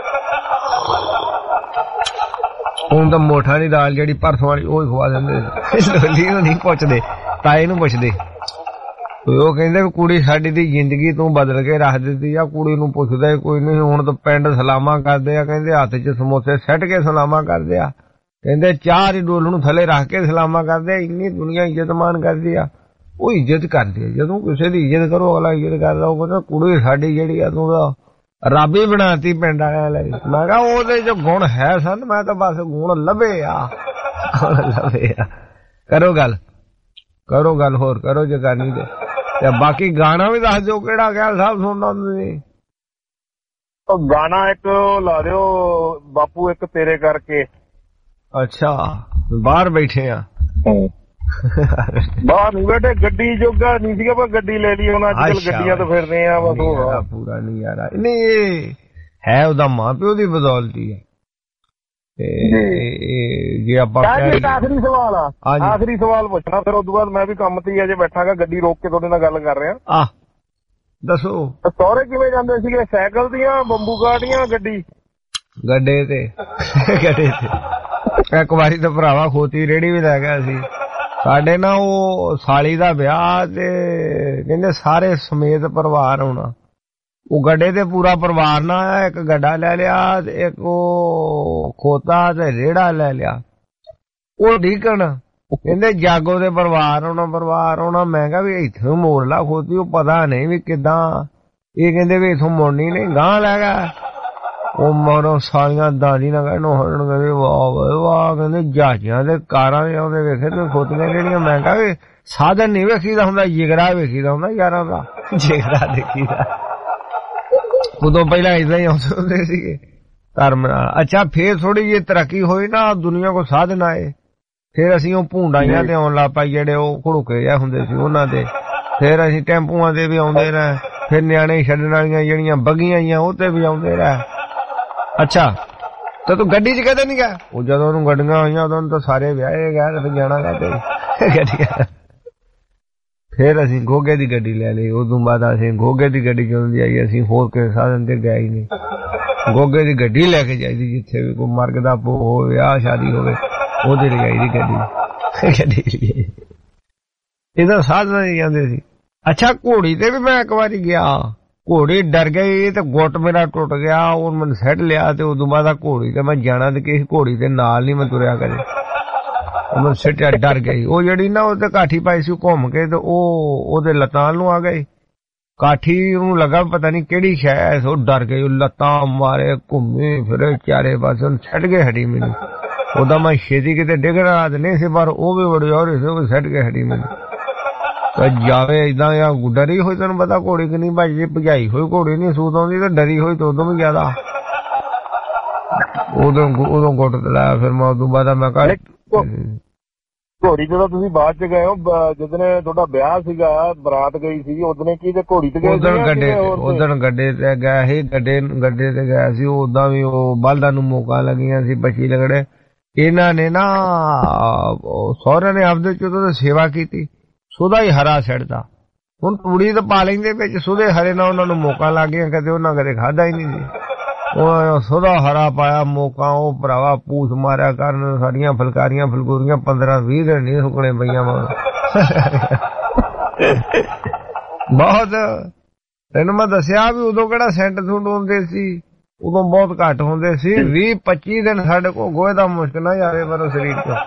ਹੁਣ ਤਾਂ ਮੋਠਾ ਦੀ ਦਾਲ ਜਿਹੜੀ ਪਰਸੋਂ ਵਾਲੀ ਉਹ ਹੀ ਖਵਾ ਦਿੰਦੇ ਸੀ। ਲੋਲੀ ਨੂੰ ਨਹੀਂ ਪੁੱਛਦੇ, ਤਾਏ ਨੂੰ ਪੁੱਛਦੇ। ਉਹ ਕਹਿੰਦੇ ਵੀ ਕੁੜੀ ਸਾਡੀ ਦੀ ਜ਼ਿੰਦਗੀ ਤੂੰ ਬਦਲ ਕੇ ਰੱਖ ਦਿੱਤੀ ਆ, ਕੁੜੀ ਨੂੰ ਪੁੱਛਦਾ ਕੋਈ ਨਹੀਂ। ਹੁਣ ਤਾਂ ਪਿੰਡ ਸਲਾਮਾਂ ਕਰਦੇ ਆ, ਕਹਿੰਦੇ ਹੱਥ 'ਚ ਸਮੋਸੇ ਸੱਟ ਕੇ ਸਲਾਮਾਂ ਕਰਦੇ ਆ, ਕਹਿੰਦੇ ਚਾਹ ਦੀ ਡੋਲ ਨੂੰ ਥੱਲੇ ਰੱਖ ਕੇ ਸਲਾਮਾਂ ਕਰਦੇ ਆ। ਇੰਨੀ ਦੁਨੀਆ ਇੱਜ਼ਤ ਮਾਨ ਕਰਦੀ ਆ, ਉਹ ਇੱਜ਼ਤ ਕਰਦੀ ਆ। ਜਦੋਂ ਕਿਸੇ ਦੀ ਇੱਜ਼ਤ ਕਰੋ ਅਗਲਾ ਇੱਜ਼ਤ ਕਰਦਾ। ਉਹ ਕਹਿੰਦਾ ਕੁੜੀ ਸਾਡੀ ਜਿਹੜੀ ਆ ਤੂੰ ਤਾਂ ਰੱਬ ਹੀ ਬਣਾਤੀ ਪਿੰਡ ਵਾਲਿਆਂ ਲਈ। ਮੈਂ ਕਿਹਾ ਉਹਦੇ ਚ ਗੁਣ ਹੈ ਸਨ, ਮੈਂ ਤਾਂ ਬਸ ਗੁਣ ਲੱਭੇ ਆ, ਗੁਣ ਲੱਭੇ ਆ। ਕਰੋ ਗੱਲ, ਕਰੋ ਗੱਲ, ਹੋਰ ਕਰੋ ਜੇ ਕਰਨੀ ਤੇ। ਤੇ ਬਾਕੀ ਗਾਣਾ ਵੀ ਦੱਸ ਦਿਓ ਕਿਹੜਾ ਕਹਿ ਸਾਹਿਬ ਸੁਣਨਾ ਤੁਸੀਂ।
ਉਹ ਗਾਣਾ ਇੱਕ ਲਾ ਦਿਓ ਬਾਪੂ ਇੱਕ ਤੇਰੇ ਕਰਕੇ।
ਅੱਛਾ ਬਾਹਰ ਬੈਠੇ ਆ?
ਬਾਹਰ ਨਹੀਂ ਬੈਠੇ, ਗੱਡੀ ਜੋਗਾ ਨਹੀਂ ਸੀਗਾ ਪਰ ਗੱਡੀ ਲੈ ਲਈ ਹੁਣ। ਅੱਜ ਕੱਲ ਗੱਡੀਆਂ ਤੋਂ ਫਿਰਦੇ ਆ ਬਸ। ਉਹ
ਪੂਰਾ ਨਹੀਂ ਯਾਰ, ਨਹੀਂ ਇਹ ਹੈ ਉਹਦਾ ਮਾਂ ਪਿਓ ਦੀ ਬਦੌਲਤੀ ਹੈ। ਜੇ ਆਪਾਂ
ਆਖਰੀ ਸਵਾਲ ਆ, ਆਖਰੀ ਸਵਾਲ ਪੁੱਛਣਾ, ਫਿਰ ਉਦੋਂ ਬਾਅਦ ਮੈਂ ਵੀ ਕੰਮ ਤੇ ਅਜੇ ਬੈਠਾਂਗਾ, ਗੱਡੀ ਰੋਕ ਕੇ ਤੁਹਾਡੇ ਨਾਲ ਗੱਲ ਕਰ ਰਿਹਾ।
ਆ ਦੱਸੋ
ਸਹੁਰੇ ਕਿਵੇਂ ਜਾਂਦੇ ਸੀਗੇ, ਸਾਈਕਲ ਦੀਆਂ, ਬੰਬੂ ਕਾਟੀਆਂ, ਗੱਡੀ?
ਗੱਡੇ ਤੇ, ਗੱਡੇ ਤੇ। ਇੱਕ ਵਾਰੀ ਤਾਂ ਭਰਾਵਾ ਖੋਤੀ ਰੇੜੀ ਵੀ ਲੈ ਗਿਆ ਸੀ ਸਾਡੇ ਨਾ, ਉਹ ਸਾਲੀ ਦਾ ਵਿਆਹ ਤੇ ਕਹਿੰਦੇ ਸਾਰੇ ਸਮੇਤ ਪਰਿਵਾਰ ਆਉਣਾ। ਉਹ ਗੱਡੇ ਤੇ ਪੂਰਾ ਪਰਿਵਾਰ ਨਾ ਆਇਆ, ਇੱਕ ਗੱਡਾ ਲੈ ਲਿਆ ਤੇ ਇੱਕ ਉਹ ਖੋਤਾ ਤੇ ਰੇੜਾ ਲੈ ਲਿਆ। ਉਹ ਢੀਕਣ ਕਹਿੰਦੇ ਜਾਗੋ ਦੇ ਪਰਿਵਾਰ ਆਉਣਾ, ਪਰਿਵਾਰ ਆਉਣਾ। ਮੈਂ ਕਿਹਾ ਵੀ ਇੱਥੇ ਮੋੜ ਲਾ ਖੋਤੀ, ਉਹ ਪਤਾ ਨਹੀਂ ਵੀ ਕਿੱਦਾਂ। ਇਹ ਕਹਿੰਦੇ ਵੀ ਇੱਥੋਂ ਮੁੜਨੀ ਨਹੀਂ, ਗਾਂਹ ਲੈ ਗਿਆ। ਉਹ ਮਾਰੋ ਸਾਲੀਆਂ ਦਾਦੀ ਨਾ ਕਹਿਣ ਹਰਨ, ਕਹਿੰਦੇ ਵਾਹ ਵਾਹ, ਕਹਿੰਦੇ ਜਹਾਜ਼ਾਂ ਦੇ ਕਾਰਾਂ ਦੇ ਆਉਂਦੇ ਵੇਖੇ ਤੇ ਖੋਤੀਆਂ ਜਿਹੜੀਆਂ। ਮੈਂ ਕਿਹਾ ਵੀ ਸਾਧਨ ਨਹੀਂ ਵੇਖੀਦਾ ਹੁੰਦਾ, ਜਿਗਰਾ ਵੇਖੀਦਾ ਹੁੰਦਾ ਯਾਰਾਂ ਦਾ, ਜਿਗਰਾ ਦੇਖੀਦਾ। ਉਦੋਂ ਪਹਿਲਾਂ ਏਦਾਂ ਹੀ ਆਉਂਦੇ ਹੁੰਦੇ ਸੀਗੇ ਧਰਮ ਨਾਲ। ਅੱਛਾ ਫੇਰ ਥੋੜੀ ਜਿਹੀ ਤਰੱਕੀ ਹੋਈ ਨਾ, ਦੁਨੀਆ ਕੋ ਸਾਧਨ ਆਏ, ਫੇਰ ਅਸੀਂ ਉਹ ਭੂੰਡਾਈਆਂ ਤੇ ਆਉਣ ਲੱਗ ਪਏ ਜਿਹੜੇ ਉਹ ਘੜੂਕੇ ਜਿਹਾ ਹੁੰਦੇ ਸੀ ਉਹਨਾਂ ਦੇ। ਫੇਰ ਅਸੀਂ ਟੈਂਪੂਆਂ ਤੇ ਵੀ ਆਉਂਦੇ ਰਹੇ, ਫਿਰ ਨਿਆਣੇ ਛੱਡਣ ਵਾਲੀਆਂ ਜਿਹੜੀਆਂ ਬੱਗੀਆਂ ਆਈਆਂ ਉਹ ਤੇ ਵੀ ਆਉਂਦੇ ਰਹੇ। ਅੱਛਾ ਤੇ ਤੂੰ ਗੱਡੀ 'ਚ ਕਦੇ ਨਹੀਂ ਗਿਆ? ਉਹ ਜਦੋਂ ਉਹਨੂੰ ਗੱਡੀਆਂ ਆਈਆਂ ਉਦੋਂ ਤਾਂ ਸਾਰੇ ਵਿਆਹੇ ਗਏ ਤੇ ਫਿਰ ਜਾਣਾ ਕਰਦੇ ਗੱਡੀਆਂ। ਫੇਰ ਅਸੀਂ ਗੋਗੇ ਦੀ ਗੱਡੀ ਲੈ ਲਈ। ਉਦੋਂ ਬਾਅਦ ਅਸੀਂ ਗੋਗੇ ਦੀ ਗੱਡੀ ਜਦੋਂ ਦੀ ਆਈ ਅਸੀਂ ਹੋਰ ਕਿਸੇ ਸਾਧਨ ਤੇ ਗਏ ਹੀ ਨਹੀਂ। ਗੋਗੇ ਦੀ ਗੱਡੀ ਲੈ ਕੇ ਜਾਈਦੀ, ਜਿੱਥੇ ਵੀ ਕੋਈ ਮਰਗ ਦਾ ਭੋਗ ਹੋਵੇ, ਵਿਆਹ ਸ਼ਾਦੀ ਹੋਵੇ, ਉਹਦੇ ਲਈ ਆਈਦੀ ਗੱਡੀ। ਗੱਡੀ ਇਹਦਾ ਸਾਧਨ ਨਹੀਂ ਜਾਂਦੇ ਸੀ। ਅੱਛਾ ਘੋੜੀ ਤੇ ਵੀ ਮੈਂ ਇੱਕ ਵਾਰੀ ਗਿਆ, ਘੋੜੀ ਡਰ ਗਈ ਤੇ ਗੁੱਟ ਮੇਰਾ ਟੁੱਟ ਗਿਆ। ਉਹ ਮੈਨੂੰ ਸੱਟ ਲਿਆ ਤੇ ਉਦੋਂ ਬਾਅਦ ਘੋੜੀ ਤੇ ਮੈਂ ਜਾਣਾ ਤੇ ਕਿਸੇ ਘੋੜੀ ਦੇ ਨਾਲ ਨਹੀਂ ਮੈਂ ਤੁਰਿਆ ਕਰੇ। ਮੈਂ ਸਿੱਟਿਆ, ਡਰ ਗਈ। ਉਹ ਜਿਹੜੀ ਨਾ ਉਹਦੇ ਕਾਠੀ ਪਾਈ ਸੀ ਘੁੰਮ ਕੇ ਤੇ ਉਹ ਉਹਦੇ ਲੱਤਾਂ ਨੂੰ ਆ ਗਈ ਕਾਠੀ। ਉਹਨੂੰ ਲੱਗਾ ਪਤਾ ਨਹੀਂ ਕਿਹੜੀ ਸ਼ੈ, ਉਹ ਡਰ ਗਈ। ਉਹ ਲੱਤਾਂ ਮਾਰੇ, ਘੁੰਮੇ ਫਿਰੇ ਚਾਰੇ ਪਾਸੇ, ਛੱਡ ਕੇ ਹਟੀ ਮੈਨੂੰ। ਉਹਦਾ ਮੈਂ ਛੇਤੀ ਕਿਤੇ ਡਿੱਗਣਾ ਨਹੀਂ ਸੀ, ਪਰ ਉਹ ਵੀ ਬੜੀ ਔਰ ਸੀ, ਉਹ ਛੱਡ ਕੇ ਹਟੀ ਮੈਨੂੰ। ਜਾਵੇ ਏਦਾਂ ਜਾਂ ਡਰੀ ਹੋਈ, ਤੈਨੂੰ ਪਤਾ ਘੋੜੀ ਕਿ ਨਹੀਂ ਭਾਈ, ਜੇ ਭਜਾਈ ਹੋਈ ਘੋੜੀ ਨਹੀਂ ਸੂਤ ਆਉਂਦੀ ਤੇ ਡਰੀ ਹੋਈ ਤਾਂ ਉਦੋਂ ਵੀ ਜ਼ਿਆਦਾ। ਉਦੋਂ ਉਦੋਂ ਗੁੱਟ ਤੇ ਲਾਇਆ। ਫਿਰ ਮੈਂ ਉਦੋਂ ਬਾਅਦ ਮੈਂ ਕਿਹਾ
ਘੋੜੀ ਜਦੋਂ ਤੁਸੀਂ ਬਾਅਦ ਚ ਗਏ ਹੋ, ਜਿੱਦਣੇ ਤੁਹਾਡਾ ਵਿਆਹ ਸੀਗਾ, ਬਰਾਤ ਗਈ ਸੀ, ਉਦਣੇ ਕੀ ਤੇ ਘੋੜੀ ਤੇ ਗਏ?
ਉਦੋਂ ਗੱਡੇ ਉਦੋਂ ਗੱਡੇ ਤੇ ਗਿਆ ਸੀ, ਗੱਡੇ ਗੱਡੇ ਤੇ ਗਿਆ ਸੀ। ਉਦਾਂ ਵੀ ਉਹ ਬਲਦਾਂ ਨੂੰ ਮੌਕਾ ਲੱਗੀਆਂ ਸੀ, ਬੱਚੀ ਲਗੜੇ। ਇਹਨਾਂ ਨੇ ਨਾ ਸਹੁਰੇ ਨੇ ਆਪਦੇ ਚ ਉਹਦਾ ਸੇਵਾ ਕੀਤੀ, ਸੁਦਾ ਹੀ ਹਰਾ ਛੱਡਦਾ। ਹੁਣ ਤੂੜੀ ਤਾਂ ਪਾ ਲੈਂਦੇ ਵਿੱਚ, ਸੁਦੇ ਹਰੇ ਨਾਲ ਉਹਨਾਂ ਨੂੰ ਮੌਕਾ ਲੱਗ ਗਿਆ, ਕਦੇ ਉਹਨਾਂ ਕਦੇ ਖਾਧਾ ਹੀ ਨਹੀਂ ਸੀ। ਉਹ ਸੁਦਾ ਹਰਾ ਪਾਇਆ ਮੌਕਾ, ਉਹ ਭਰਾਵਾ ਪੂਛ ਮਾਰਿਆ ਕਰਨ ਸਾਡੀਆਂ ਫਲਕਾਰੀਆਂ ਫਲਕੂਰੀਆਂ ਪੰਦਰਾਂ ਵੀਹ ਦਿਨ ਨਹੀਂ ਸੁੱਕਣੇ ਪਈਆਂ। ਬਹੁਤ ਤੈਨੂੰ ਮੈਂ ਦੱਸਿਆ ਵੀ ਉਦੋਂ ਕਿਹੜਾ ਸੈਂਟ ਸੂਟ ਹੁੰਦੇ ਸੀ, ਉਦੋਂ ਬਹੁਤ ਘੱਟ ਹੁੰਦੇ ਸੀ। ਵੀਹ ਪੱਚੀ ਦਿਨ ਸਾਡੇ ਕੋਲ ਗੋਹੇ ਦਾ ਮੁਸ਼ਕ ਨਾ ਜਾਵੇ ਪਰ ਸਰੀਰ ਤੋਂ।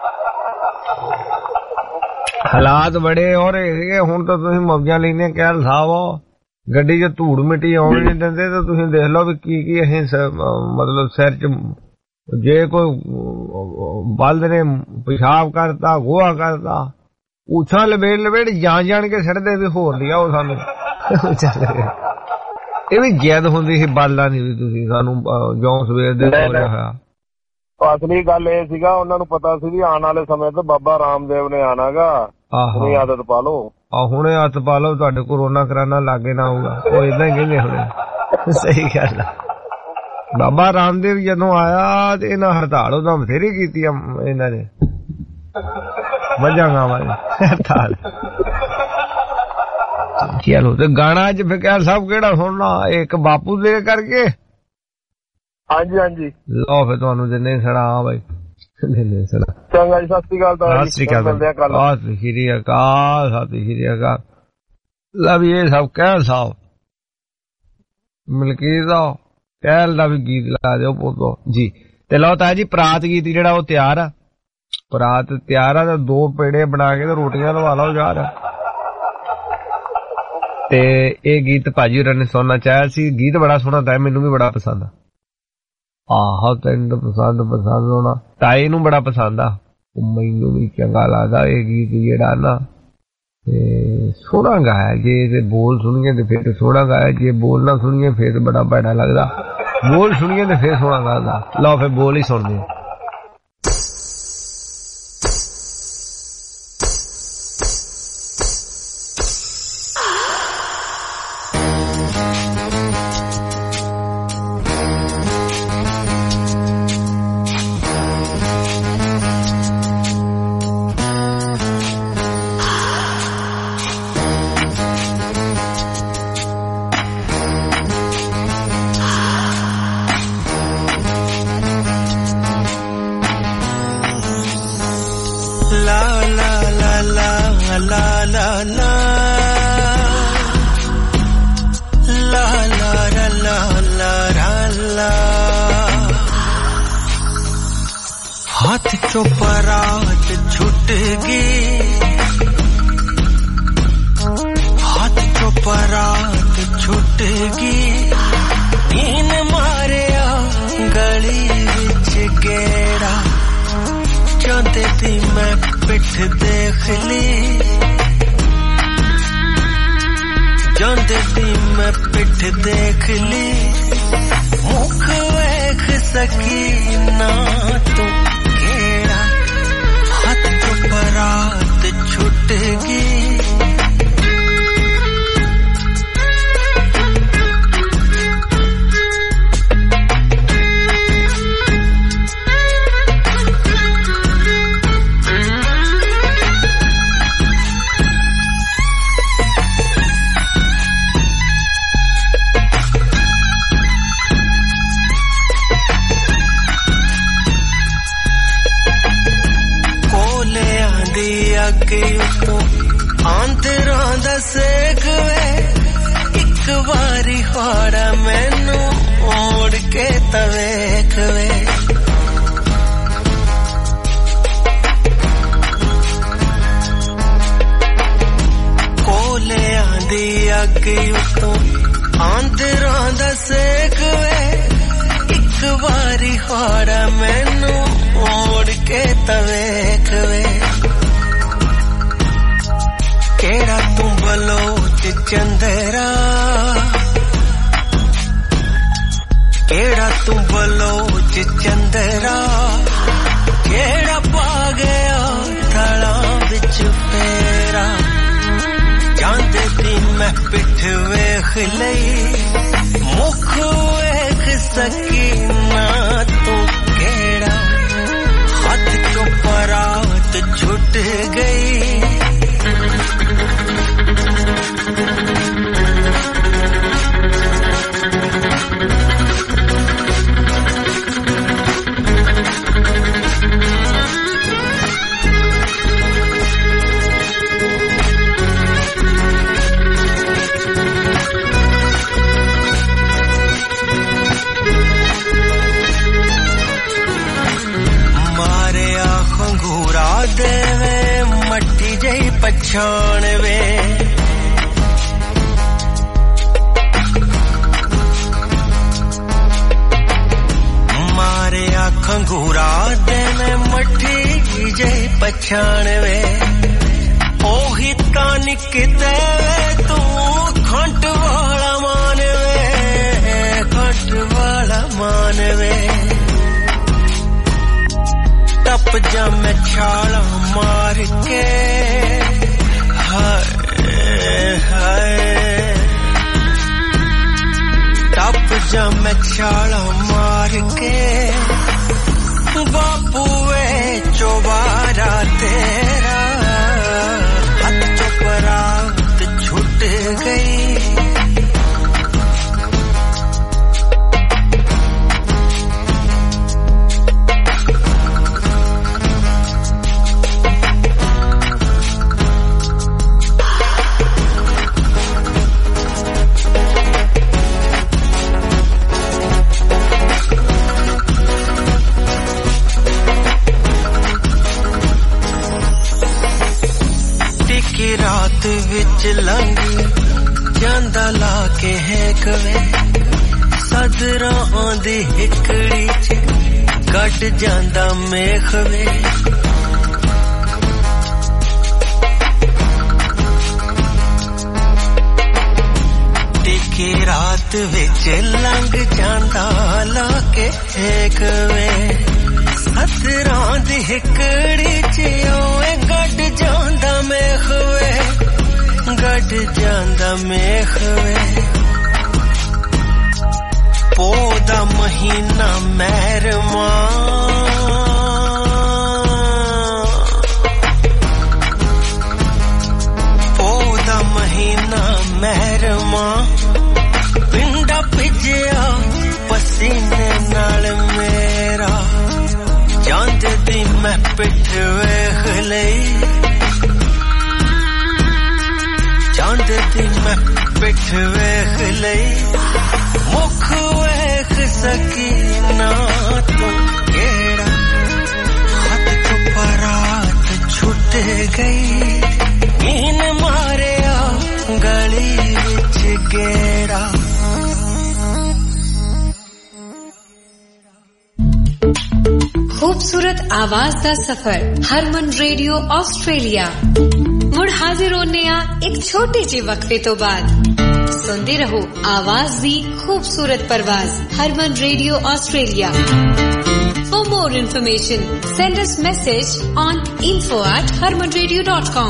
ਹਾਲਾਤ ਬੜੇ ਹੋ ਰਹੇ ਸੀਗੇ। ਹੁਣ ਤਾਂ ਤੁਸੀਂ ਮੌਜਾਂ ਲੈਂਦੇ ਕਹਿ ਸਾਹਿਬ, ਗੱਡੀ 'ਚ ਧੂੜ ਮਿੱਟੀ ਆਉਣ ਨਹੀਂ ਦਿੰਦੇ। ਤਾਂ ਤੁਸੀਂ ਦੇਖ ਲਓ ਵੀ ਕੀ ਕੀ ਅਸੀਂ ਮਤਲਬ ਸਿਰ 'ਚ ਜੇ ਕੋਈ ਬਲਦ ਨੇ ਪਿਸ਼ਾਬ ਕਰਤਾ, ਗੋਹਾ ਕਰਤਾ, ਪੂਛਾਂ ਲਵੇੜ ਲਵੇੜ ਜਾਣ ਜਾਣ ਕੇ ਛੱਡਦੇ ਵੀ ਹੋਰ ਲਿਆ ਉਹ ਸਾਨੂੰ। ਇਹ ਵੀ ਜਿੱਦ ਹੁੰਦੀ ਸੀ ਬਲਦਾਂ ਦੀ ਵੀ ਤੁਸੀਂ ਸਾਨੂੰ ਜਿਉਂ ਸਵੇਰ ਦੇ ਹੋ ਰਿਹਾ ਹੋਇਆ।
ਅਸਲੀ ਗੱਲ ਇਹ ਸੀਗਾ, ਉਹਨਾਂ ਨੂੰ ਪਤਾ ਸੀ ਵੀ ਆਉਣ ਵਾਲੇ ਸਮੇਂ ਤੇ ਬਾਬਾ ਰਾਮਦੇਵ ਨੇ ਆਣਾਗਾ, ਹੁਣੇ ਆਦਤ ਪਾ ਲਓ। ਆ ਹੁਣੇ ਹੱਥ ਪਾ ਲਓ, ਤੁਹਾਡੇ ਕੋਰੋਨਾ ਕਰਾਨਾ ਲਾਗੇ ਨਾ ਆਊਗਾ। ਉਹ ਏਦਾਂ ਹੀ ਕਹਿੰਦੇ ਹੁਣੇ। ਸਹੀ ਗੱਲ ਆ। ਬਾਬਾ ਰਾਮਦੇਵ ਜਦੋਂ ਆਇਆ ਤੇ ਇਹਨਾਂ ਹੜਤਾਲ ਉਦੋਂ ਬਥੇਰੀ ਕੀਤੀ ਆ ਇਹਨਾਂ ਨੇ, ਮੱਝਾਂ ਗਾਵਾਂ ਦੀ ਹੜਤਾਲ।
चलो तो गाना च फिर क्या साहब केड़ा सुनना एक बापू दे करके
हाँ जी हाँ जी
लो फिर तुहानू दिने सुना हाँ भाई दिने सुना
चंगा जी सत श्री अकाल
सत श्री अकाल सत श्री अकाल सत श्री अकाल लब ये सब क्या साहब मलकीत दा कहल दा भी गीत ला दो पोतो जी ते लो ताया जी परात गीत जेड़ा वो तैयार आ परात तैयार आ दो पेड़े बना के ते रोटियां लवा लो यार ते ये गीत भाजी होरां ने सुनना चाहेआ सी गीत बड़ा सोहना था मैनू भी बड़ा पसंद आ आहो तैनू पसंद पसंद होना ताई नू बड़ा पसंद आ मैनू भी चंगा लगदा ये गीत जेड़ा ना ते सोहना गाया जे ते बोल सुनिए ते फिर सोहना गाया जे बोल ना सुनिए फिर बड़ा भैड़ा लगदा बोल सुनिए ते फिर सोहना लगदा लो फिर बोल ही सुनदे
हाथ चो परात छुट गई हाथ चो परात छुट गई नीन मारिया गली विच गेड़ा चाहते थी मैं पिठ देख ली चाहते थी मैं पिठ देख ली मुख वेख सकी ना तू हाथ तो परात छुट गई के तो आंतरा दा सेक वे एक बारी हाड़ा मैनू मोड़ के तवेख वे कोले आंदी अगे तो आंतरा दा सेक वे एक बारी हाड़ा मैनू मोड़ के तवेख वे केड़ा तू बलोच चंदेरा केड़ा तू बलोच चंदेरा केड़ा पा गया थड़ा बिच फेरा जानते थी मैं पिठ वेख लई मुख वेख सकी ना तू केड़ा हाथ चो परात छुट गई देवे मट्टी जई पछाण वे मारे आँखां घूरा देवे मट्टी जई पछाण वे ओही तानी किते तू खंट वाला मान वे खंट वाला मान वे टप जा मैं छाला मार के हाय हाय टप जा मैं छाला मार के बापू वे चौबारा तेरा हाथ चो परात छुट गई
विच लंघ जांदा ला के है कवे सदरा आंदी हिकड़ी च कट जांदा मेख वे टिकी रात विच लंघ जांदा ला के है कवे सदरा दी हिकड़ी च ओए कट जांदा मेख वे गट जांदा मेख वे पौधा महीना महरमा पौधा महीना महरमा पिंडा पिजया पसीने नाल मेरा चांद दी मैं पिठ वेख लई चांद दी मैं पिठ वेख लई मुख वेख सकी ना तू केड़ा हाथ तो परात छुट गई इन मारिया गली विच गेड़ा
खूबसूरत आवाज दा सफर हरमन रेडियो ऑस्ट्रेलिया मुड़ हाजिर होने आ एक छोटे जे वक्फे तो बाद सुनते रहो आवाज दी खूबसूरत परवाज Harman radio Australia For more information send us message on info at harman radio dot com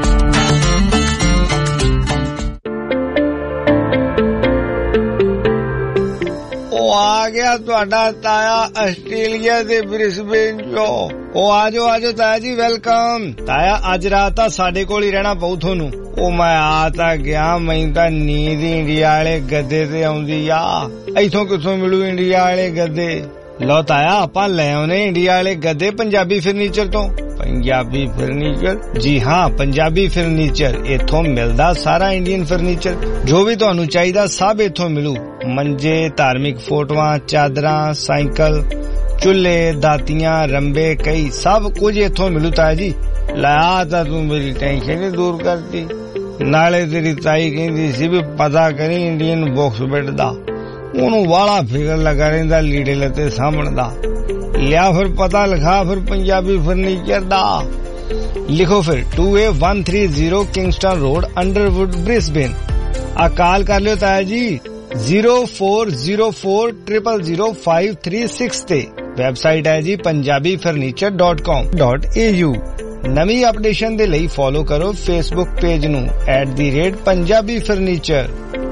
आ गया ਤੁਹਾਡਾ ਤਾਇਆ ਆਸਟ੍ਰੇਲੀਆ ਦੇ ਬ੍ਰਿਸਬੇਨ ਜੋ ਉਹ ਆਜੋ ਆਜੋ ਤਾਇਆ ਜੀ ਵੈਲਕਮ ਤਾਇਆ ਅੱਜ ਰਾਤ ਤਾਂ ਸਾਡੇ ਕੋਲ ਹੀ ਰਹਿਣਾ ਪਊ ਤੁਹਾਨੂੰ ਉਹ ਮੈਂ ਆ ਤਾਂ ਗਿਆ ਮੈਨੂੰ ਤਾਂ ਨੀਂਦ ਇੰਡੀਆ ਵਾਲੇ ਗੱਦੇ ਤੇ ਆਉਂਦੀ ਆ ਇੱਥੋਂ ਕਿੱਥੋਂ ਮਿਲੂ ਇੰਡੀਆ ਵਾਲੇ ਗੱਦੇ ਲਓ ਤਾਇਆ ਆਪਾਂ ਲੈ ਆਉਨੇ ਇੰਡੀਆ ਵਾਲੇ ਗੱਦੇ ਪੰਜਾਬੀ ਫਰਨੀਚਰ ਤੋਂ पंजाबी फर्नीचर जी हाँ पंजाबी फर्नीचर इथों मिलदा सारा इंडियन फर्नीचर जो भी तुहानू चाहिदा सब इथों मिलू मंजे धार्मिक फोटोआं चादरां साइकिल चूल्हे दातियां रंबे कई सब कुछ इथों मिलू ताया जी ला ता तू मेरी टेंशन ही दूर करती नाले तेरी ताई कहंदी सी भी पता करी इंडियन बॉक्स बेड दा ओनू वाला फिकर लगा रहिंदा लीड़े लते सामण दा लिया फिर पता लिखा फिर पंजाबी फर्नीचर दा लिखो फिर two A one three zero Kingston Road Underwood Brisbane आ कॉल कर लियो ताया जी zero four zero four triple zero five three six ते वेबसाइट है जी Punjabi furniture dot com dot A U नवी अपडेशन दे लई फॉलो करो फेसबुक पेज नू at the rate Punjabi furniture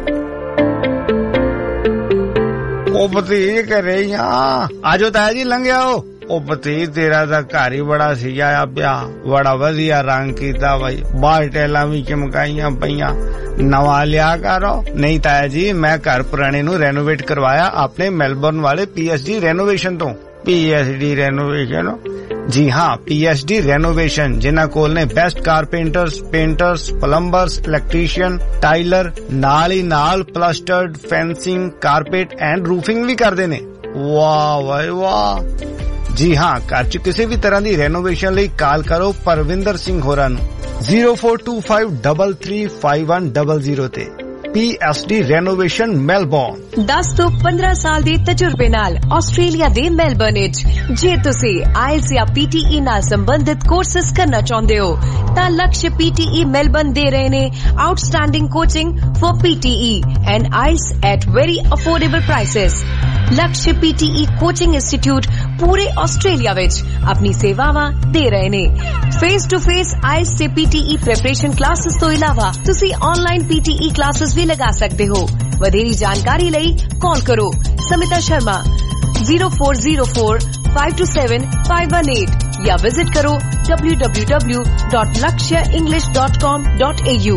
ਉਹ ਭਤੀਜ ਘਰੇ ਹੀ ਆ ਆਜੋ ਤਾਇਆ ਜੀ ਲੰਘਿਆ ਉਹ ਭਤੀਜ ਤੇਰਾ ਤਾਂ ਘਰ ਹੀ ਬੜਾ ਸਜਾਇਆ ਪਿਆ ਬੜਾ ਵਧੀਆ ਰੰਗ ਕੀਤਾ ਬਾਈ ਬਾਹਰ ਟੈਲਾਂ ਵੀ ਚਮਕਾਈਆਂ ਪਈਆਂ ਨਵਾਂ ਲਿਆ ਕਰੋ ਨਹੀਂ ਤਾਇਆ ਜੀ ਮੈਂ ਘਰ ਪੁਰਾਣੇ ਨੂੰ ਰੈਨੋਵੇਟ ਕਰਵਾਇਆ ਆਪਣੇ ਮੈਲਬੌਰਨ ਵਾਲੇ ਪੀਐਸਡੀ ਰੈਨੋਵੇਸ਼ਨ ਤੋਂ ਪੀਐਸਡੀ ਰੈਨੋਵੇਸ਼ਨ जी हाँ पीएचडी रेनोवेशन जिन्हां कोल ने best carpenters painters plumbers electrician tiler नाल ही नाल plastered fencing carpet and roofing भी करदे ने वाह वाह वाह जी हाँ घर च किसी भी तरह दी रेनोवेशन लई कॉल करो परविंदर सिंह होरां नूं zero four two five double three five one double zero ते पीएसडी रेनोवेशन मेलबॉर्न
दस ਤੋਂ ਪੰਦਰਾਂ ਸਾਲ ਦੇ ਤਜਰਬੇ ਨਾਲ ਆਸਟ੍ਰੇਲੀਆ ਦੇ ਮੈਲਬਰਨ ਵਿੱਚ ਜੇ ਤੁਸੀਂ ਆਇਲਸ ਜਾਂ ਪੀਟੀਈ ਨਾਲ ਸੰਬੰਧਿਤ ਕੋਰਸਸ ਕਰਨਾ ਚਾਹੁੰਦੇ ਹੋ ਤਾਂ ਲਕਸ਼ ਪੀਟੀਈ ਮੈਲਬਰਨ ਦੇ ਰਹੇ ਨੇ outstanding coaching for PTE and IELTS at very affordable prices Laksh PTE coaching institute ਪੂਰੇ ਆਸਟ੍ਰੇਲੀਆ ਵਿੱਚ ਆਪਣੀ ਸੇਵਾਵਾਂ ਦੇ ਰਹੇ ਨੇ ਫੇਸ ਟੂ ਫੇਸ ਆਇਲਸ ਤੇ ਪੀਟੀਈ ਪ੍ਰੈਪਰੇਸ਼ਨ ਕਲਾਸਿਸ ਤੋਂ ਇਲਾਵਾ ਤੁਸੀਂ ਆਨਲਾਈਨ ਪੀਟੀਈ ਕਲਾਸਿਸ ਵੀ ਲਗਾ ਸਕਦੇ ਹੋ ਵਧੇਰੀ ਜਾਣਕਾਰੀ ਲਈ ਕਾਲ ਕਰੋ Smita Sharma zero four zero four five two seven five one eight या विजिट करो w w w dot lakshya english dot com dot a u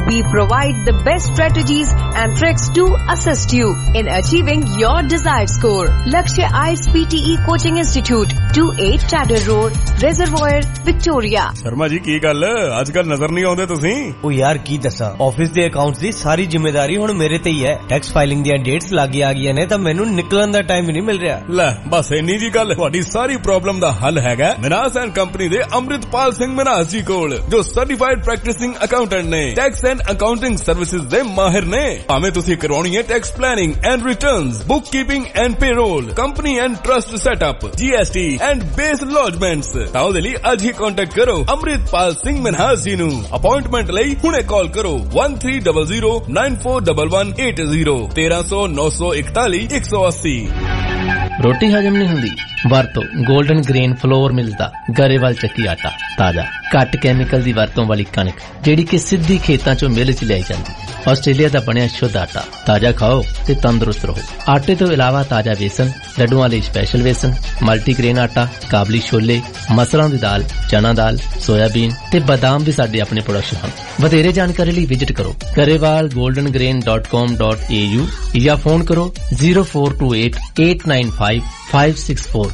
We provide the best strategies and tricks to assist you in achieving your desired score. Lakshya I E L T S P T E Coaching Institute, twenty-eight Chatter Road, Reservoir, Victoria.
Sharma ji की गल आजकल नजर नहीं आउंदे तुसीं?
ओ यार की दसा office दे accounts दी सारी जिम्मेदारी हुण मेरे ते ही है। टैक्स फाइलिंग दी डेट्स लागे आ गईयां ने तां मैनूं निकलण दा टाइम ही नहीं मिल रिहा।
ले बस इन्नी जी गल, तुहाडी सारी प्रॉब्लम दा हल हैगा मिनास एंड कंपनी दे अमृतपाल सिंह मिनास जी कोल, जो सर्टिफाइड प्रैक्टिसिंग अकाउंटेंट ने, टैक्स एंड अकाउंटिंग सर्विसेज दे माहिर ने। भावें तुसीं करवाउणी है tax planning and returns, book keeping and payroll, company and trust setup, GST and BAS lodgements, तां ओहदे लई अज ही कांटेक्ट करो अमृतपाल सिंह मिनास जी नूं। अपॉइंटमेंट लई हुणे कॉल करो one three zero zero nine four one one eight zero तेरह सौ नौ सौ इकतालीस एक सौ अस्सी।
रोटी हजम नहीं हुंदी? ਵਰਤੋ 골ਡਨ ਗ੍ਰੇਨ ਫਲੋਰ ਮਿਲਦਾ ਗਰੇਵਾਲ ਚੱਕੀ ਆਟਾ, ਤਾਜ਼ਾ ਘੱਟ ਕੈਮੀਕਲ ਦੀ ਵਰਤੋਂ ਵਾਲੀ ਕਣਕ ਜਿਹੜੀ ਕਿ ਸਿੱਧੀ ਖੇਤਾਂ ਚੋਂ ਮਿਲ ਚ ਲਿਆਈ ਜਾਂਦੀ। ਆਸਟ੍ਰੇਲੀਆ ਦਾ ਬਣਿਆ ਸ਼ੁੱਧ ਆਟਾ, ਤਾਜ਼ਾ ਖਾਓ ਤੇ ਤੰਦਰੁਸਤ ਰਹੋ। ਆਟੇ ਤੋਂ ਇਲਾਵਾ ਤਾਜ਼ਾ ਵੇਸਣ, ਲੱਡੂਆਂ ਲਈ ਸਪੈਸ਼ਲ ਵੇਸਣ, ਮਲਟੀਗ੍ਰੇਨ ਆਟਾ, ਕਾਬਲੀ ਛੋਲੇ, ਮਸਰਾਂ ਦੀ ਦਾਲ, ਚਨਾ ਦਾਲ, ਸੋਇਆਬੀਨ ਤੇ ਬਾਦਾਮ ਵੀ ਸਾਡੇ ਆਪਣੇ ਪ੍ਰੋਡਕਸ਼ਨ ਹਨ। ਵਧੇਰੇ ਜਾਣਕਾਰੀ ਲਈ ਵਿਜ਼ਿਟ ਕਰੋ Grewal golden grain dot com dot a u ਜਾਂ ਫੋਨ ਕਰੋ zero four two eight eight nine five five six four।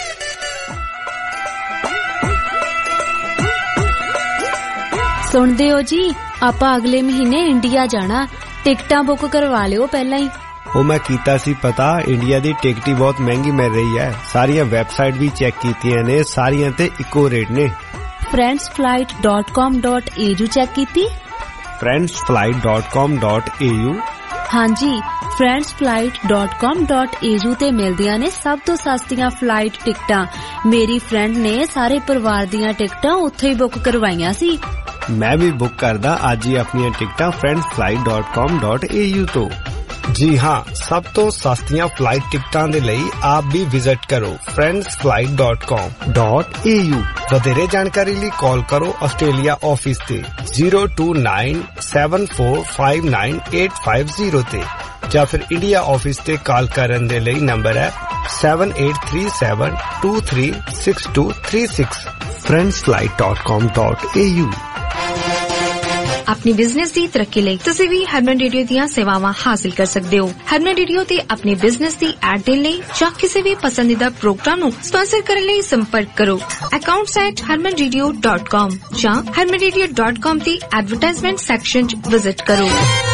ਸੁਣਦੇ ਹੋ ਜੀ, ਆਪਾਂ ਅਗਲੇ ਮਹੀਨੇ ਇੰਡੀਆ ਜਾਣਾ, ਟਿਕਟਾਂ ਬੁੱਕ ਕਰਵਾ ਲਿਓ ਪਹਿਲਾਂ ਹੀ।
ਉਹ ਮੈਂ ਕੀਤਾ ਸੀ ਪਤਾ, ਇੰਡੀਆ ਦੀ ਟਿਕਟ ਹੀ ਬਹੁਤ ਮਹਿੰਗੀ ਮਿਲ ਰਹੀ ਹੈ। ਸਾਰੀਆਂ ਵੈਬਸਾਈਟ ਵੀ ਚੈੱਕ ਕੀਤੀਆਂ ਨੇ, ਸਾਰੀਆਂ ਤੇ ਇੱਕੋ ਰੇਟ ਨੇ।
friends flight dot com dot a u ਚੈੱਕ ਕੀਤੀ?
friends flight dot com dot a u
ਹਾਂਜੀ, friends flight dot com dot a u ਤੇ ਮਿਲਦੀਆਂ ਨੇ ਸਭ ਤੋਂ ਸਸਤੀਆਂ ਫਲਾਈਟ ਟਿਕਟਾਂ। ਮੇਰੀ ਫਰੈਂਡ ਨੇ ਸਾਰੇ ਪਰਿਵਾਰ ਦੀਆਂ ਟਿਕਟਾਂ ਉੱਥੇ ਹੀ ਬੁੱਕ ਕਰਵਾਈਆਂ ਸੀ।
ਮੈਂ ਵੀ ਬੁੱਕ ਕਰਦਾ ਅੱਜ ਹੀ ਆਪਣੀਆਂ ਟਿਕਟਾਂ friends flight dot com dot a u ਤੋਂ। ਜੀ ਹਾਂ, ਸਭ ਤੋਂ ਸਸਤੀਆਂ ਫਲਾਈਟ ਟਿਕਟਾਂ ਦੇ ਲਈ ਆਪ ਵੀ ਵਿਜ਼ਿਟ ਕਰੋ friends flight dot com dot a u। ਵਧੇਰੇ ਜਾਣਕਾਰੀ ਲਈ ਕਾਲ ਕਰੋ ਆਸਟ੍ਰੇਲੀਆ ਆਫਿਸ ਤੇ zero two nine seven four five nine eight five zero ਤੇ, ਜਾਂ ਫਿਰ ਇੰਡੀਆ ਆਫਿਸ ਤੇ ਕਾਲ ਕਰਨ ਦੇ ਲਈ ਨੰਬਰ ਹੈ seven eight three seven two three six two three six friends flight dot com dot a u।
अपनी बिजनेस की तरक्की ਲਈ ਤੁਸੀਂ ਵੀ ਹਰਮਨ ਰੇਡੀਓ ਦੀਆਂ ਸੇਵਾਵਾਂ ਹਾਸਲ ਕਰ ਸਕਦੇ ਹੋ। ਹਰਮਨ ਰੇਡੀਓ ਤੇ ਆਪਣੇ ਬਿਜ਼ਨਸ ਦੀ ਐਡ ਦੇਣ ਲਈ ਜਾਂ ਕਿਸੇ ਵੀ ਪਸੰਦੀਦਾ ਪ੍ਰੋਗਰਾਮ ਨੂੰ ਸਪਾਂਸਰ ਕਰਨ ਲਈ ਸੰਪਰਕ ਕਰੋ accounts at harman radio dot com ਜਾਂ harman radio dot com ਦੀ ਐਡਵਰਟਾਈਜ਼ਮੈਂਟ ਸੈਕਸ਼ਨ 'ਚ ਵਿਜ਼ਿਟ ਕਰੋ।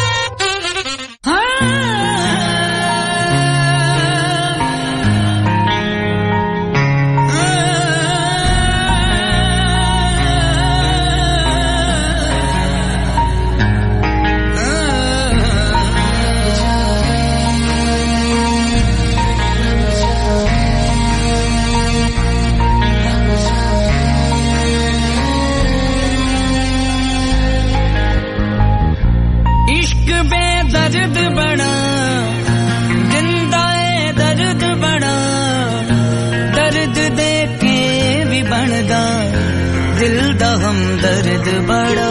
ਹਮਦਰਦ ਬੜਾ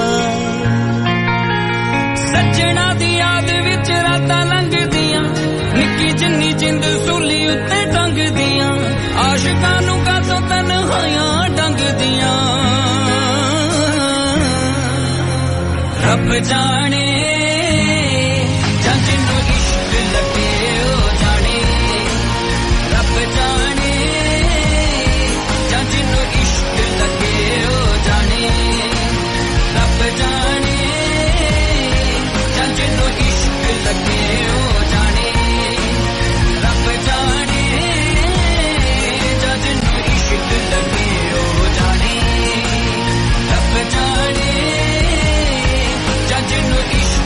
ਸੱਜਣਾ ਦੀ ਯਾਦ ਵਿੱਚ ਰਾਤਾਂ ਲੰਘਦੀਆਂ, ਨਿੱਕੀ ਜਿੰਨੀ ਜਿੰਦ ਸੂਲੀ ਉੱਤੇ ਟੰਗਦੀਆਂ, ਆਸ਼ਿਕਾਂ ਨੂੰ ਕਾਤੋਂ ਤਨਹਾਈਆਂ ਡੰਗਦੀਆਂ। ਰੱਬ ਜਾਣੇ ਜਾਂ ਜਿਹਨੂੰ ਇਸ਼ਕ ਲੱਗੇ ਉਹ ਜਾਣੇ, ਰੱਬ ਜਾਣੇ ਜਾਂ ਜਿਹਨੂੰ ਇਸ਼ਕ ਲੱਗੇ ਉਹ ਜਾਣੇ, ਰੱਬ ਜਾਣੇ ਜਾਂ ਜਿਹਨੂੰ ਇਸ਼ਕ ਲੱਗੇ ਉਹ ਜਾਣੇ, ਰੱਬ ਜਾਣੇ ਜਾਂ ਜਿਹਨੂੰ ਇਸ਼ਕ ਲੱਗੇ ਉਹ ਜਾਣੇ, ਰੱਬ ਜਾਣੇ ਜਾਂ ਜਿਹਨੂੰ ਇਸ਼ਕ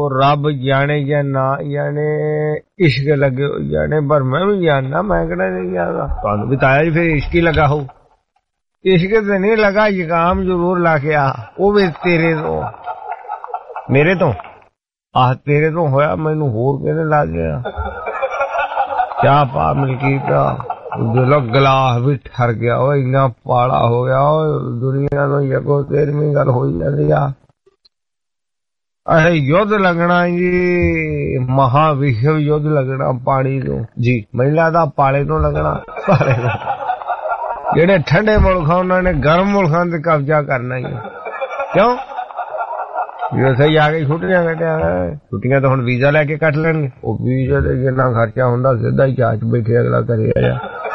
रब जाने या ना जाने इश्क लगे जाने पर मैं भी जानना मैं कहना नहीं जानता तुहानू भी ताया जी फिर इश्क ही लगा हो इश्क ते नहीं लगा यकाम जरूर ला के आ वो भी तेरे तो मेरे तो आह तेरे तो होया मैनू होर कहने लग गया क्या पा मिलकी का दिलो गलास भी ठर गया वो इन्ना पाला हो गया दुनिया तो यको तेरहवीं गल हो जाती आ अरे युद्ध लगना जी महाविश्व युद्ध लगना पानी तो जी महिला दा पाले तो लगना पाले तो जेडे ठंडे मुल्क उन्होंने गर्म मुल्कों से कब्जा करना ही क्यों सही आ गई छुट्टियां कटिया छुट्टियां तो हुण वीजा लैके कट लेंगे वो वीजा ते जिन्ना खर्चा हुंदा सीधा ही चाच बैठे अगला करे आया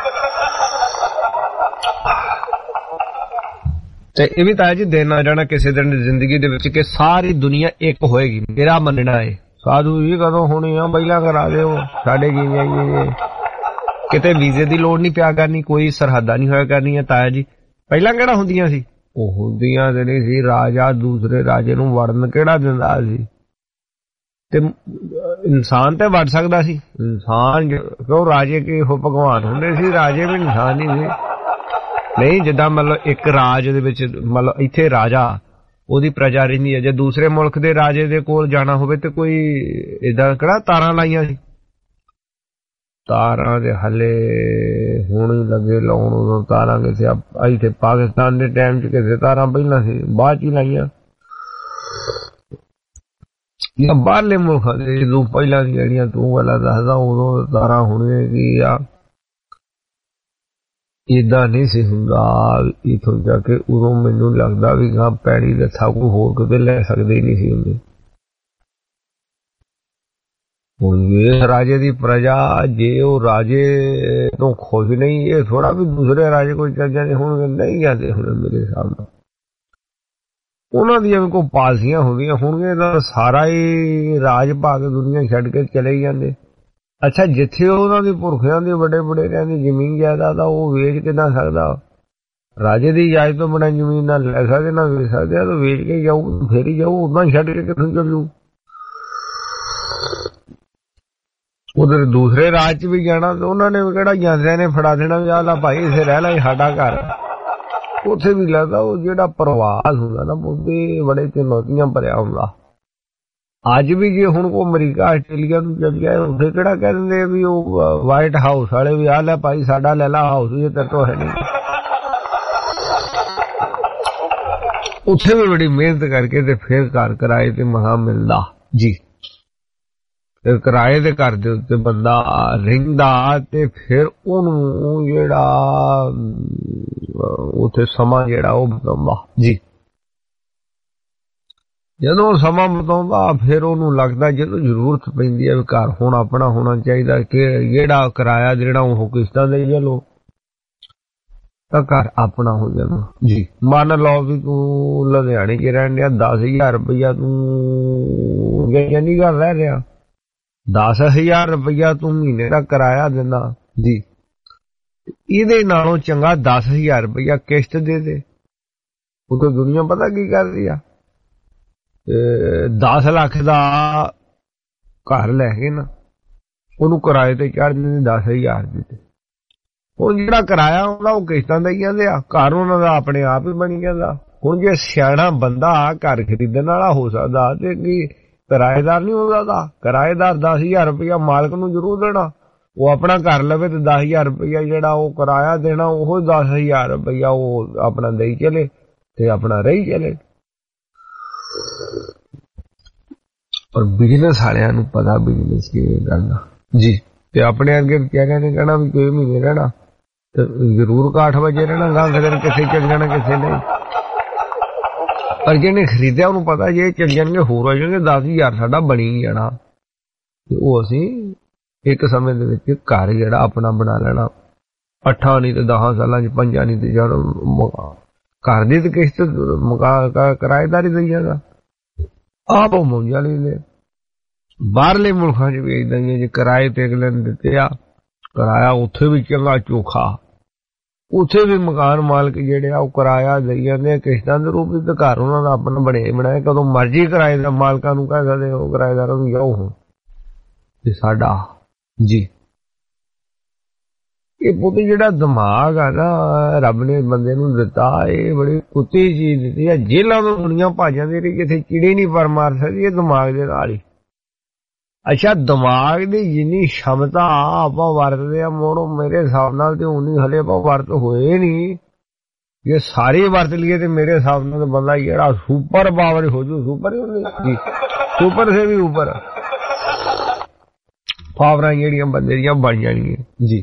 ते ये भी ताया जी देना जाना किसी दिन जिंदगी दे विच कि सारी दुनिया एक होएगी मेरा मनना है साधु जी कदों होनी आ पहिला करा दिओ साडे की जाइए किते वीजे दी लोड़ नहीं पिया करनी कोई सरहदा नहीं होया करनी है ताया जी पहिला किहड़ा हुंदियां सी ਉਹ ਹੁੰਦੀਆਂ ਤੇ ਨਹੀਂ ਸੀ ਰਾਜਾ ਦੂਸਰੇ ਰਾਜੇ ਨੂੰ ਵੜਨ ਕਿਹੜਾ ਦਿੰਦਾ ਸੀ ਤੇ ਇਨਸਾਨ ਤੇ ਵੜ ਸਕਦਾ ਸੀ ਇਨਸਾਨ ਕਿਉਂ ਰਾਜੇ ਕੀ ਉਹ ਭਗਵਾਨ ਹੁੰਦੇ ਸੀ ਰਾਜੇ ਵੀ ਇਨਸਾਨ ਹੀ ਸੀ ਨਹੀਂ ਜਿੱਦਾਂ ਮਤਲਬ ਇੱਕ ਰਾਜ ਦੇ ਵਿੱਚ ਮਤਲਬ ਇੱਥੇ ਰਾਜਾ ਉਹਦੀ ਪ੍ਰਜਾ ਰਹਿੰਦੀ ਹੈ ਜੇ ਦੂਸਰੇ ਮੁਲਕ ਦੇ ਰਾਜੇ ਦੇ ਕੋਲ ਜਾਣਾ ਹੋਵੇ ਤੇ ਕੋਈ ਏਦਾਂ ਕਿਹੜਾ ਤਾਰਾਂ ਲਾਈਆਂ ਸੀ ਤਾਰਾਂ ਦੇ ਹਲੇ ਹੁਣ ਹੀ ਲੱਗੇ ਲਾਉਣ ਉਦੋਂ ਤਾਰਾਂ ਕਿਸੇ ਇੱਥੇ ਪਾਕਿਸਤਾਨ ਦੇ ਟਾਈਮ ਚ ਕਿਸੇ ਤਾਰਾਂ ਪਹਿਲਾਂ ਸੀ ਬਾਅਦ ਚ ਹੀ ਲਾਈਆਂ ਜਾਂ ਬਾਹਰਲੇ ਮੁਲਕਾਂ ਦੇ ਜਦੋਂ ਪਹਿਲਾਂ ਜਿਹੜੀਆਂ ਤੂੰ ਵਾਲਾ ਦੱਸਦਾ ਉਦੋਂ ਤਾਰਾਂ ਹੋਣੀਆਂ ਕੀ ਆ ਏਦਾਂ ਨਹੀਂ ਸੀ ਹੁੰਦਾ ਇੱਥੋਂ ਜਾ ਕੇ ਉਦੋਂ ਮੈਨੂੰ ਲੱਗਦਾ ਵੀ ਗਾਂ ਪੈੜੀ ਲੱਥਾ ਕੋਈ ਹੋਰ ਕਿਤੇ ਲੈ ਸਕਦੇ ਨਹੀਂ ਸੀ ਹੁੰਦੇ ਹੁਣ ਇਹ ਰਾਜੇ ਦੀ ਪ੍ਰਜਾ ਜੇ ਉਹ ਰਾਜੇ ਤੋਂ ਖੁਸ਼ ਨਹੀਂ ਇਹ ਥੋੜਾ ਵੀ ਦੂਸਰੇ ਰਾਜੇ ਕੋਲ ਚੱਲ ਜਾਂਦੇ ਹੁਣ ਨਹੀਂ ਜਾਂਦੇ ਹੁਣ ਮੇਰੇ ਹਿਸਾਬ ਨਾਲ ਉਹਨਾਂ ਦੀਆਂ ਵੀ ਕੋਈ ਪਾਲਸੀਆਂ ਹੁੰਦੀਆਂ ਹੋਣਗੀਆਂ ਤਾਂ ਸਾਰਾ ਹੀ ਰਾਜ ਭਾਗ ਦੁਨੀਆ ਛੱਡ ਕੇ ਚਲੇ ਜਾਂਦੇ ਅੱਛਾ ਜਿੱਥੇ ਉਹਨਾਂ ਦੇ ਪੁਰਖਿਆਂ ਦੇ ਵੱਡੇ ਵਡੇਰਿਆਂ ਦੀ ਜ਼ਮੀਨ ਜਾਇਦਾਦ ਆ ਉਹ ਵੇਚ ਕਿੱਦਾਂ ਸਕਦਾ ਰਾਜੇ ਦੀ ਇਜਾਜ਼ਤ ਤੋਂ ਬਿਨਾਂ ਜ਼ਮੀਨ ਨਾ ਲੈ ਸਕਦੇ ਨਾ ਵੇਚ ਸਕਦੇ ਆ ਤਾਂ ਵੇਚ ਕੇ ਜਾਊ ਫੇਰ ਹੀ ਜਾਊ ਉਦਾਂ ਛੱਡ ਕੇ ਕਿੱਥੋਂ ਚੱਲੂ ਉਧਰ ਦੂਸਰੇ ਰਾਜ ਚ ਵੀ ਜਾਣਾ ਤੇ ਉਹਨਾਂ ਨੇ ਵੀ ਕਿਹੜਾ ਜਾਂਦਿਆਂ ਨੇ ਫੜਾ ਦੇਣਾ ਵੀ ਆਹ ਲਾ ਭਾਈ ਇਸੇ ਰਹਿ ਲੈ ਸਾਡਾ ਘਰ ਉੱਥੇ ਵੀ ਲੱਗਦਾ ਉਹ ਜਿਹੜਾ ਪ੍ਰਵਾਸ ਹੁੰਦਾ ਨਾ ਉਹਦੇ ਬੜੇ ਚੁਣੌਤੀਆਂ ਭਰਿਆ ਹੁੰਦਾ ਅੱਜ ਵੀ ਜੇ ਹੁਣ ਕੋ ਅਮਰੀਕਾ ਆਸਟ੍ਰੇਲੀਆ ਨੂੰ ਚੱਲ ਗਿਆ ਉੱਥੇ ਕਿਹੜਾ ਕਹਿ ਦਿੰਦੇ ਵੀ ਉਹ ਵਾਈਟ ਹਾਊਸ ਵਾਲੇ ਵੀ ਆਹ ਲੈ ਭਾਈ ਸਾਡਾ ਲੈ ਲਾ ਹਾਊਸ ਜੇ ਤੇਰੇ ਤੋਂ ਹੈ ਨਹੀਂ ਉੱਥੇ ਵੀ ਬੜੀ ਮਿਹਨਤ ਕਰਕੇ ਤੇ ਫਿਰ ਘਰ ਕਿਰਾਏ ਤੇ ਮਹਾ ਮਿਲਦਾ ਜੀ ਕਿਰਾਏ ਦੇ ਘਰ ਦੇ ਉੱਤੇ ਬੰਦਾ ਰਹਿੰਦਾ ਤੇ ਫਿਰ ਉਹਨੂੰ ਜਿਹੜਾ ਉੱਥੇ ਸਮਾਂ ਜਿਹੜਾ ਉਹ ਬਤਾਉਂਦਾ ਜੀ ਜਦੋਂ ਸਮਾਂ ਬਤਾਉਂਦਾ ਫਿਰ ਉਹਨੂੰ ਲੱਗਦਾ ਜਦੋਂ ਜ਼ਰੂਰਤ ਪੈਂਦੀ ਹੈ ਵੀ ਘਰ ਹੁਣ ਆਪਣਾ ਹੋਣਾ ਚਾਹੀਦਾ ਕਿ ਜਿਹੜਾ ਕਿਰਾਇਆ ਜਿਹੜਾ ਉਹ ਕਿਸ਼ਤਾਂ ਦੇ ਚਲੋ ਤਾਂ ਘਰ ਆਪਣਾ ਹੋ ਜਾਣਾ ਜੀ ਮੰਨ ਲਓ ਵੀ ਤੂੰ ਲੁਧਿਆਣੇ 'ਚ ਰਹਿਣ ਡਿਆ ਦਸ ਹਜ਼ਾਰ ਰੁਪਈਆ ਤੂੰ ਚੰਡੀਗੜ੍ਹ ਰਹਿ ਰਿਹਾ ਦਸ ਹਜ਼ਾਰ ਰੁਪਈਆ ਤੂੰ ਮਹੀਨੇ ਦਾ ਕਿਰਾਇਆ ਦਿੰਦਾ ਜੀ ਇਹਦੇ ਨਾਲੋਂ ਚੰਗਾ ਦਸ ਹਜ਼ਾਰ ਰੁਪਈਆ ਕਿਸ਼ਤ ਦੇ ਦੇ ਉਹ ਤਾਂ ਦੁਨੀਆ ਪਤਾ ਕੀ ਕਰਦੀ ਆ ਦਸ ਲੱਖ ਦਾ ਘਰ ਲੈ ਕੇ ਨਾ ਉਹਨੂੰ ਕਿਰਾਏ ਤੇ ਚੜ੍ਹ ਦਿੰਦੇ ਦਸ ਹਜ਼ਾਰ ਦੇ ਹੁਣ ਜਿਹੜਾ ਕਿਰਾਇਆ ਹੁੰਦਾ ਉਹ ਕਿਸ਼ਤਾਂ ਦੇਈ ਜਾਂਦੇ ਆ ਘਰ ਉਹਨਾਂ ਦਾ ਆਪਣੇ ਆਪ ਹੀ ਬਣੀ ਜਾਂਦਾ ਹੁਣ ਜੇ ਸਿਆਣਾ ਬੰਦਾ ਘਰ ਖਰੀਦਣ ਵਾਲਾ ਹੋ ਸਕਦਾ ਤੇ ਕੀ ਕਿਰਾਏਦਾਰ ਨਹੀਂ ਹੁੰਦਾ ਕਿਰਾਏਦਾਰ ਦਸ ਹਜ਼ਾਰ ਰੁਪਇਆ ਮਾਲਕ ਨੂੰ ਜ਼ਰੂਰ ਦੇਣਾ ਉਹ ਆਪਣਾ ਘਰ ਲਵੇ ਤੇ ਦਸ ਹਜ਼ਾਰ ਰੁਪਇਆ ਜਿਹੜਾ ਉਹ ਕਿਰਾਇਆ ਦੇਣਾ ਉਹ ਦਸ ਹਜ਼ਾਰ ਰੁਪਇਆ ਉਹ ਆਪਣਾ ਦੇਈ ਚਲੇ ਤੇ ਆਪਣਾ ਰਹੀ ਚਲੇ ਪਰ ਬਿਜ਼ਨਸ ਵਾਲਿਆਂ ਨੂੰ ਪਤਾ ਬਿਜ਼ਨਸ ਕਿਵੇਂ ਕਰਨਾ ਜੀ ਤੇ ਆਪਣੇ ਅੱਗੇ ਕਿਆ ਕਹਿੰਦੇ ਕਹਿਣਾ ਵੀ ਕੋਈ ਮਹੀਨੇ ਰਹਿਣਾ ਤੇ ਜ਼ਰੂਰ ਕਾਠ ਵਜੇ ਰਹਿਣਾ ਗਾਂ ਫਿਰ ਕਿਸੇ ਚੱਲ ਜਾਣਾ ਕਿਸੇ ਨਹੀਂ ਪਰ ਜਿਹਨੇ ਖਰੀਦਿਆ ਉਹਨੂੰ ਪਤਾ ਜੇ ਚੱਲ ਜਾਣਗੇ ਹੋਰ ਆ ਜਾਣਗੇ ਦਸ ਹਜ਼ਾਰ ਸਾਡਾ ਬਣੀ ਜਾਣਾ ਤੇ ਉਹ ਅਸੀਂ ਇੱਕ ਸਮੇਂ ਦੇ ਵਿੱਚ ਘਰ ਜਿਹੜਾ ਆਪਣਾ ਬਣਾ ਲੈਣਾ ਅੱਠਾਂ ਨਹੀਂ ਤੇ ਦਸਾਂ ਸਾਲਾਂ ਚ ਪੰਜਾਂ ਨਹੀਂ ਤੇ ਯਾਰ ਘਰ ਦੀ ਤੇ ਕਿਸ਼ਤ ਕਿਰਾਏਦਾਰੀ ਦਈ ਜਾਂਦਾ ਆਪ ਉਹ ਮੌਜਾਂ ਲੈਂਦੇ ਬਾਹਰਲੇ ਮੁਲਕਾਂ ਚ ਵੀ ਏਦਾਂ ਹੀ ਜੇ ਕਿਰਾਏ ਤੇ ਅਗਲੇ ਨੇ ਦਿੱਤੇ ਆ ਕਿਰਾਇਆ ਉੱਥੇ ਵੀ ਚੰਗਾ ਚੋਖਾ ਉੱਥੇ ਵੀ ਮਕਾਨ ਮਾਲਕ ਜਿਹੜੇ ਆ ਉਹ ਕਿਰਾਇਆ ਦੇਈ ਜਾਂਦੇ ਕਿਸ਼ਤਾਂ ਦੇ ਰੂਪ ਵਿੱਚ। ਘਰ ਉਹਨਾਂ ਦਾ ਆਪਣਾ ਬਣੇ ਬਣਾਏ, ਕਦੋਂ ਮਰਜ਼ੀ ਕਿਰਾਏ ਦਾ ਮਾਲਕਾਂ ਨੂੰ ਕਹਿ ਸਕਦੇ ਹੋ ਕਿਰਾਏਦਾਰਾਂ ਨੂੰ ਜਾਓ ਹੁਣ ਤੇ ਸਾਡਾ ਜੀ। ਇਹ ਪੁੱਤ ਜਿਹੜਾ ਦਿਮਾਗ ਆ ਨਾ ਰੱਬ ਨੇ ਬੰਦੇ ਨੂੰ ਦਿੱਤਾ, ਇਹ ਬੜੀ ਕੁੱਤੀ ਚੀਜ਼ ਦਿੱਤੀ ਆ। ਜੇਲਾਂ ਤੋਂ ਦੁਨੀਆਂ ਭੱਜ ਜਾਂਦੀ ਰਹੀ, ਕਿਤੇ ਕੀੜੇ ਨਹੀਂ ਪਰ ਮਾਰ ਸਕਦੀ, ਇਹ ਦਿਮਾਗ ਦੇ ਨਾਲ ਹੀ। ਅੱਛਾ, ਦਿਮਾਗ ਦੀ ਜਿੰਨੀ क्षमता ਆਪਾਂ ਵਰਤਦੇ ਆ ਮੋੜੋ ਮੇਰੇ ਹਿਸਾਬ ਨਾਲ ਤੇ ਉਨੀ ਹਲੇ ਆਪਾਂ ਵਰਤ ਹੋਏ ਨਹੀਂ। ਜੇ ਸਾਰੇ ਵਰਤ ਲਈਏ ਤੇ ਮੇਰੇ ਹਿਸਾਬ ਨਾਲ ਬੰਦਾ ਜਿਹੜਾ ਸੁਪਰ ਪਾਵਰ ਹੋ ਜੂ। ਸੁਪਰ ਹੀ ਸੁਪਰ ਸੇ ਵੀ ਉੱਪਰ ਪਾਵਰਾਂ ਜਿਹੜੀਆਂ ਬੰਦੇ ਦੀਆਂ ਬਣ ਜਾਣਗੀਆਂ ਜੀ।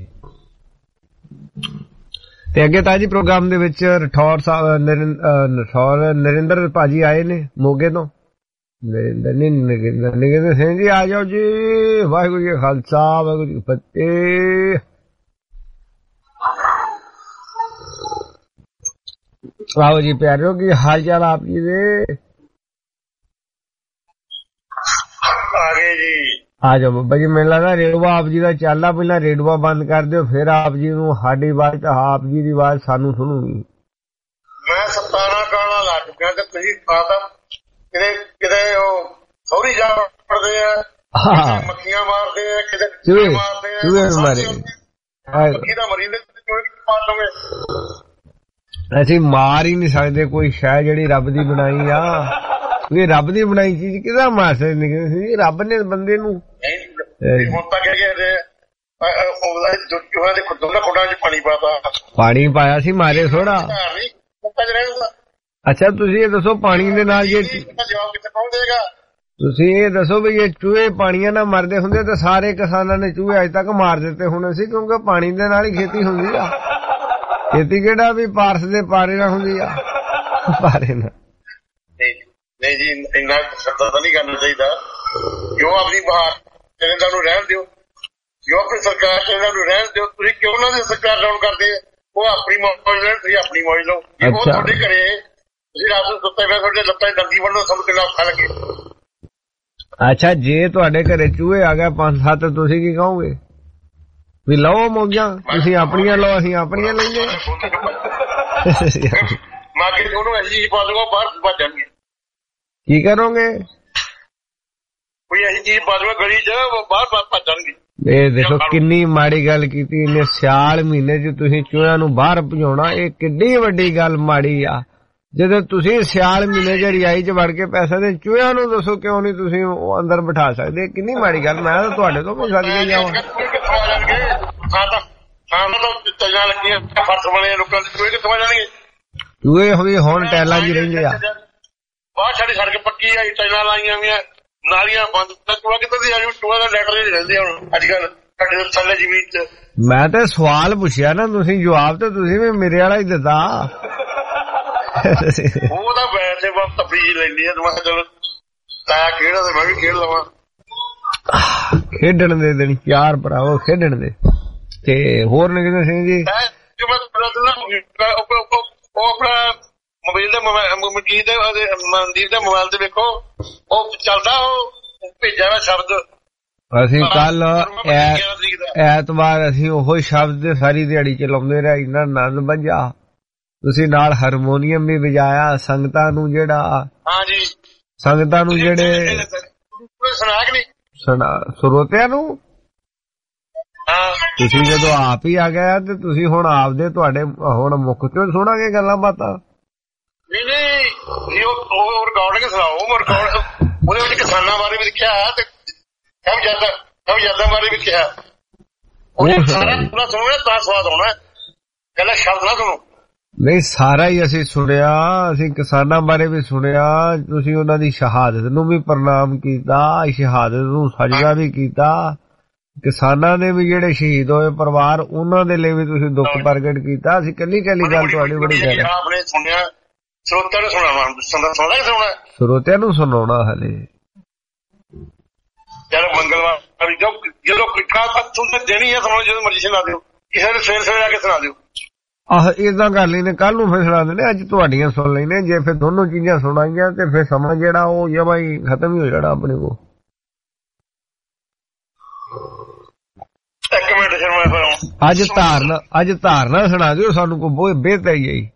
ਤੇ ਅੱਗੇ ਤਾਂ ਜੀ ਪ੍ਰੋਗਰਾਮ ਦੇ ਵਿੱਚ ਰਠੌਰ ਸਾਹਿਬ ਰਠੌਰ ਨਰਿੰਦਰ ਭਾਜੀ ਆਏ ਨੇ ਮੋਗੇ ਤੋਂ। ਨਰਿੰਦਰ ਨਹੀਂ ਨਰਿੰਦਰ ਸਿੰਘ ਜੀ ਆ ਜਾਓ ਜੀ। ਵਾਹਿਗੁਰੂ ਜੀ ਖਾਲਸਾ ਵਾਹਿਗੁਰੂ ਜੀ ਫਤਿਹ। ਆਓ ਜੀ ਪਿਆਰਿਓ, ਕੀ ਹਾਲ ਚਾਲ ਆਪ ਜੀ ਦੇ?
ਆ ਗਏ ਜੀ।
ਆ ਜਾਓ ਬਾਬਾ ਜੀ। ਮੈਨੂੰ ਲੱਗਦਾ ਰੇਡੂਆ ਆਪ ਜੀ ਦਾ ਚੱਲਦਾ, ਪਹਿਲਾਂ ਰੇਡੂਆ ਬੰਦ ਕਰ ਦਿਓ, ਫਿਰ ਆਪ ਜੀ ਨੂੰ ਸਾਡੀ ਆਵਾਜ਼ ਤਾਂ ਆਪ ਜੀ ਦੀ ਆਵਾਜ਼ ਸਾਨੂੰ ਸੁਣੂਗੀ।
ਮੈਂ ਸਤਾਰਾਂ ਗਾਣਾ ਲਾ ਚੁੱਕਿਆ ਤੇ ਤੁਸੀਂ ਖਾਤਾ ਕਿਤੇ ਕਿਤੇ ਉਹ ਸੌਰੀ ਜਾ ਪੜਦੇ ਆ, ਮੱਖੀਆਂ ਮਾਰਦੇ ਆ, ਕਿਤੇ
ਚੂਹੇ
ਮਾਰਦੇ ਆ,
ਚੂਹੇ ਮਾਰੇ
ਮੱਖੀ ਦਾ ਮਰੀਂਦੇ ਚੂਹੇ ਮਾਰ ਦੋਗੇ।
ਅਸੀਂ ਮਾਰ ਹੀ ਨਹੀਂ ਸਕਦੇ ਕੋਈ ਸ਼ੈ ਜਿਹੜੀ ਰੱਬ ਦੀ ਬਣਾਈ ਆ। ਇਹ ਰੱਬ ਦੀ ਬਣਾਈ ਚੀਜ਼ ਕਿਹਦਾ ਮਾਰ ਸਕਦੇ? ਰੱਬ ਨੇ ਬੰਦੇ ਨੂੰ
ਹੁਣ ਤਾਂ ਕਹਿ ਗਏ ਦੇ ਖੁੱਡਾਂ ਖੁੱਡਾਂ ਚ ਪਾਣੀ ਪਾਤਾ,
ਪਾਣੀ ਪਾਇਆ ਸੀ ਮਾਰੇ ਥੋੜਾ। ਅੱਛਾ, ਤੁਸੀਂ ਇਹ ਦੱਸੋ ਪਾਣੀ ਦੇ ਨਾਲ ਜੇ
ਜਵਾਬ ਕਿੱਥੇ ਪਹੁੰਚ ਜਾਏਗਾ?
ਤੁਸੀਂ ਇਹ ਦੱਸੋ ਵੀ ਇਹ ਚੂਹੇ ਪਾਣੀਆਂ ਨਾਲ ਮਰਦੇ ਹੁੰਦੇ ਤਾਂ ਸਾਰੇ ਕਿਸਾਨਾਂ ਨੇ ਚੂਹੇ ਅੱਜ ਤੱਕ ਮਾਰ ਦਿੱਤੇ ਹੋਣੇ ਸੀ, ਕਿਉਂਕਿ ਪਾਣੀ ਦੇ ਨਾਲ ਹੀ ਖੇਤੀ ਹੁੰਦੀ ਆ। ਖੇਤੀ ਕਿਹੜਾ ਵੀ ਪਾਰਸ ਦੇ ਪਾਰੇ ਨਾਲ ਹੁੰਦੀ ਆ, ਪਾਰੇ ਨਾਲ।
ਨਹੀਂ ਜੀ, ਇੰਨਾ ਸ਼ਬਦਾਂ ਤਾਂ ਨਹੀਂ ਕਰਨਾ ਚਾਹੀਦਾ। ਜੋ ਆਪਣੀ ਬਹਾਰ ਇਹਨਾਂ ਨੂੰ ਰਹਿਣ ਦਿਓ, ਜੋ ਆਪਣੀ ਸਰਕਾਰ ਚ ਇਹਨਾਂ ਨੂੰ ਰਹਿਣ ਦਿਓ। ਤੁਸੀਂ ਕਿਉਂ ਉਹਨਾਂ ਦੀ ਸਰਕਾਰ ਡਾਊਨ ਕਰਦੇ? ਉਹ ਆਪਣੀ ਮੌਜ ਲੈਣ, ਤੁਸੀਂ ਆਪਣੀ ਮੌਜ ਲਓ। ਉਹ ਤੁਹਾਡੇ ਘਰੇ ਤੁਸੀਂ ਰਾਤ ਨੂੰ ਸੁੱਤੇ ਪਏ, ਤੁਹਾਡੇ ਲੱਤਾਂ ਦੰਦੀ ਵੱਢੋ, ਸਭ ਕਿੰਨਾ ਔਖਾ ਲੱਗੇ।
ਅੱਛਾ, ਜੇ ਤੁਹਾਡੇ ਘਰੇ ਚੂਹੇ ਆ ਗਏ ਪੰਜ ਸੱਤ, ਤੁਸੀਂ ਕੀ ਕਹੋਗੇ? ਵੀ ਲਓ ਮੌਜਾਂ, ਤੁਸੀਂ ਆਪਣੀਆਂ ਲਓ, ਅਸੀਂ ਆਪਣੀਆਂ ਲੈਂਦੇ।
ਮਾਂ ਕੇ ਉਹਨੂੰ ਐਸੀ ਚੀਜ਼ ਪਾ ਦੂੰਗਾ, ਬਾਹਰ ਭੱਜ ਜਾਣਗੇ।
ਕੀ ਕਰੋਗੇ?
ਕੋਈ ਐਸੀ ਚੀਜ਼ ਪਾ ਦੂੰਗਾ ਗਲੀ ਚ, ਬਾਹਰ ਭੱਜ ਜਾਣਗੇ।
ਇਹ ਦੇਖੋ ਕਿੰਨੀ ਮਾੜੀ ਗੱਲ ਕੀਤੀ ਇਹਨੇ। ਸਿਆਲ ਮਹੀਨੇ ਚ ਤੁਸੀਂ ਚੂਹਿਆਂ ਨੂੰ ਬਾਹਰ ਭਜਾਉਣਾ, ਇਹ ਕਿੱਡੀ ਵੱਡੀ ਗੱਲ ਮਾੜੀ ਆ। ਜਦੋਂ ਤੁਸੀਂ ਸਿਆਲ ਮਹੀਨੇ ਚ ਰਜਾਈ ਚ ਵੜ ਕੇ ਪੈ ਸਕਦੇ, ਚੂਹਿਆਂ ਨੂੰ ਦੱਸੋ ਕਿਉਂ ਨਹੀਂ ਤੁਸੀਂ ਉਹ ਅੰਦਰ ਬਿਠਾ ਸਕਦੇ? ਕਿੰਨੀ ਮਾੜੀ ਗੱਲ। ਮੈਂ ਤਾਂ ਤੁਹਾਡੇ ਤੋਂ ਪੁੱਛ ਕੇ ਜਾਵਾਂ। ਚੂਹੇ ਵੀ ਹੁਣ ਟੈਲਾਂ ਚ ਰਹਿੰਦੇ ਆ।
ਬਾਹਰ ਸਾਡੀ ਸੜਕ ਪੱਕੀ ਆ, ਟੈਲਾਂ ਲਾਈਆਂ ਹੋਈਆਂ, ਨਾਲੀਆਂ ਬੰਦ। ਚੂਹਾ ਕਿੱਥੇ ਦੀ ਆ? ਚੂਹਾ ਦਾ ਲੈਟਰ ਹੀ ਰਹਿੰਦੇ ਹੁਣ ਅੱਜ ਕੱਲ ਸਾਡੇ ਥੱਲੇ ਜ਼ਮੀਨ ਚ।
ਮੈਂ ਤਾਂ ਸਵਾਲ ਪੁੱਛਿਆ ਨਾ, ਤੁਸੀਂ ਜਵਾਬ ਤੇ ਤੁਸੀਂ ਵੀ ਮੇਰੇ ਵਾਲਾ ਹੀ ਦਿੱਤਾ।
ਉਹ ਤਾਂ ਵੈਸੇ ਬਹੁਤ ਤਫਰੀਜ ਲੈਂਦੀ ਆ। ਮੈਂ ਚਲੋ ਤਾਇਆ ਖੇਡਦਾ ਤੇ ਮੈਂ ਵੀ ਖੇਡ ਲਵਾਂ।
ਖੇਡਣ ਦੇ ਦਿਨ ਚਾਰ ਭਰਾਵੋ, ਖੇਡਣ ਦੇ। ਤੇ ਹੋਰ ਨਰਿੰਦਰ ਸਿੰਘ ਜੀ, ਉਹ ਆਪਣਾ ਮੋਬਾਈਲ ਦਾ ਮਨਜੀਤ ਦੇ ਮਨਦੀਪ ਦੇ ਮੋਬਾਈਲ ਤੇ ਵੇਖੋ, ਉਹ ਚੱਲਦਾ, ਉਹ ਭੇਜਿਆ ਵਾ ਸ਼ਬਦ। ਅਸੀਂ ਕੱਲ ਐਤਵਾਰ ਅਸੀਂ ਉਹੋ ਸ਼ਬਦ ਸਾਰੀ ਦਿਹਾੜੀ ਚਲਾਉਂਦੇ ਰਹੇ, ਇੰਨਾ ਆਨੰਦ ਵੱਜਾ। ਤੁਸੀਂ ਨਾਲ ਹਾਰਮੋਨੀਅਮ ਵੀ ਵਜਾਇਆ, ਸੰਗਤਾਂ ਨੂੰ ਜਿਹੜਾ
ਹਾਂਜੀ
ਸੰਗਤਾਂ ਨੂੰ ਜਿਹੜੇ
ਸੁਣਾ ਕਿ ਨਹੀਂ
ਸੁਣਾ ਸਰੋਤਿਆਂ ਨੂੰ। ਤੁਸੀਂ ਜਦੋਂ ਆਪ ਹੀ ਆ ਗਿਆ ਤੇ ਤੁਸੀਂ ਹੁਣ ਆਪਦੇ ਤੁਹਾਡੇ ਹੁਣ ਮੁੱਖ ਚੋਂ ਸੁਣਾਂਗੇ ਗੱਲਾਂ ਬਾਤਾਂ।
ਨਹੀਂ ਨਹੀਂ, ਉਹ ਰਿਕਾਰਡਿੰਗ ਸੁਣਾਓ। ਰਿਕਾਰਡ ਉਹਦੇ ਵਿੱਚ ਕਿਸਾਨਾਂ ਬਾਰੇ ਵੀ ਲਿਖਿਆ ਤੇ ਸਾਹਿਬਜ਼ਾਦਾ ਸਾਹਿਬਜ਼ਾਦਾ ਬਾਰੇ ਵੀ ਲਿਖਿਆ। ਉਹ ਸਾਰਾ ਪੂਰਾ ਸੁਣੋਗੇ ਤਾਂ ਸਵਾਦ ਆਉਣਾ, ਪਹਿਲਾਂ ਸ਼ਬਦ ਨਾ ਸੁਣੋ।
ਨਹੀਂ, ਸਾਰਾ ਹੀ ਅਸੀਂ ਸੁਣਿਆ। ਅਸੀਂ ਕਿਸਾਨਾਂ ਬਾਰੇ ਵੀ ਸੁਣਿਆ। ਤੁਸੀਂ ਉਹਨਾਂ ਦੀ ਸ਼ਹਾਦਤ ਨੂੰ ਵੀ ਪ੍ਰਣਾਮ ਕੀਤਾ, ਸ਼ਹਾਦਤ ਨੂੰ ਸਜਦਾ ਵੀ ਕੀਤਾ। ਕਿਸਾਨਾਂ ਦੇ ਵੀ ਜਿਹੜੇ ਸ਼ਹੀਦ ਹੋਏ ਪਰਿਵਾਰ, ਉਹਨਾਂ ਦੇ ਲਈ ਵੀ ਤੁਸੀਂ ਦੁੱਖ ਪ੍ਰਗਟ ਕੀਤਾ। ਅਸੀਂ ਕੱਲੀ ਕੱਲੀ ਗੱਲ ਤੁਹਾਡੀ ਬੜੀ ਗੱਲ
ਆਪਨੇ ਸੁਣਿਆ, ਸਰੋਤਿਆਂ ਨੂੰ ਸੁਣਾਉਣਾ, ਸੁਣਨਾ ਹੀ ਸੁਣਨਾ,
ਸਰੋਤਿਆਂ ਨੂੰ ਸੁਣਾਉਣਾ। ਹਲੇ
ਚਲੋ ਮੰਗਲਵਾਰ ਜਦੋਂ ਤੁਸੀਂ ਦੇਣੀ ਹੈ ਸੁਣੋ, ਜਦੋਂ ਮਰਜ਼ੀ ਸੁਣਾ ਦਿਓ। ਕਿਸੇ ਨੂੰ ਸਵੇਰ ਸਵੇਰ ਆ ਕੇ ਸੁਣਾ ਦਿਓ।
ਆਹ ਏਦਾਂ ਕਰ ਲੈਨੇ, ਕੱਲ ਨੂੰ ਫਿਰ ਸੁਣਾ ਦਿੰਦੇ। ਅੱਜ ਤੁਹਾਡੀਆਂ ਸੁਣ ਲੈਨੇ। ਜੇ ਫਿਰ ਦੋਨੋਂ ਚੀਜ਼ਾਂ ਸੁਣਾਈਆਂ ਤੇ ਫਿਰ ਸਮਾਂ ਜਿਹੜਾ ਉਹ ਜਮਾ ਹੀ ਖਤਮ ਹੀ ਹੋ ਜਾਣਾ ਆਪਣੇ ਕੋਲ।
ਇੱਕ ਮਿੰਟ ਸ਼ਰਮਾ ਫਿਰ
ਅੱਜ ਧਾਰਨਾ ਅੱਜ ਧਾਰਨਾ ਸੁਣਾ ਦਿਓ ਸਾਨੂੰ ਕੋਈ ਬਹੁਤ ਬਿਹਤਰ ਹੀ ਹੈ।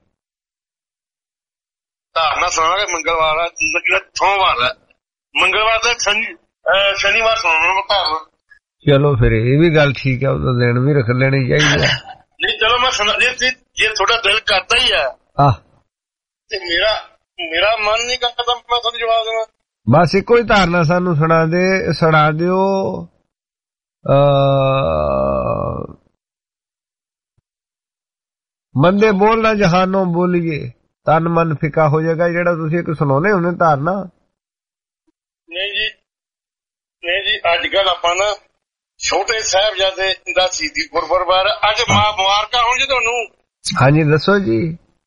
ਧਾਰਨਾ ਸੁਣਾਵਾਂਗੇ ਮੰਗਲਵਾਰ ਆ, ਸੋਮਵਾਰ ਹੈ, ਮੰਗਲਵਾਰ ਤੇ ਸ਼ਨੀਵਾਰ ਸੁਣਾਉਣਾ ਧਾਰਨਾ।
ਚਲੋ ਫਿਰ ਇਹ ਵੀ ਗੱਲ ਠੀਕ ਹੈ, ਉਹਦਾ ਦਿਨ ਵੀ ਰੱਖ ਲੈਣੀ ਚਾਹੀਦੀ ਹੈ।
ਨਹੀਂ ਚਲੋ ਮੈਂ ਸੁਣਾ, ਜੇ ਜੇ ਤੁਹਾਡਾ ਦਿਲ ਕਰਦਾ ਹੀ ਹੈ
ਆਹ
ਤੇ ਮੇਰਾ ਮੇਰਾ ਮਨ ਨਹੀਂ ਕਰਦਾ ਮੈਂ ਤੁਹਾਨੂੰ ਜਵਾਬ ਦੇਵਾਂ।
ਬਸ ਇੱਕੋ ਹੀ ਧਾਰਨਾ ਸਾਨੂੰ ਸੁਣਾ ਦੇ ਸੁਣਾ ਦਿਓ। ਮੰਦੇ ਬੋਲਣਾ ਜਹਾਨੋਂ ਬੋਲੀਏ, ਤਨ ਮਨ ਫਿੱਕਾ ਹੋ ਜਾਏਗਾ, ਜਿਹੜਾ ਤੁਸੀਂ ਇੱਕ ਸੁਣਾਉਣੇ ਹੁੰਦੇ ਧਾਰਨਾ।
ਨਹੀਂ ਜੀ ਨਹੀਂ ਜੀ, ਅੱਜ ਕੱਲ ਆਪਾਂ ਨਾ ਛੋਟੇ ਸਾਹਿਬਜ਼ਾਦੇ ਦਾ ਸ਼ਹੀਦੀ ਗੁਰਪੁਰਬ ਅੱਜ ਮੁਬਾਰਕਾਂ ਹੋਣ ਜੀ ਤੁਹਾਨੂੰ।
ਹਾਂਜੀ ਦੱਸੋ ਜੀ।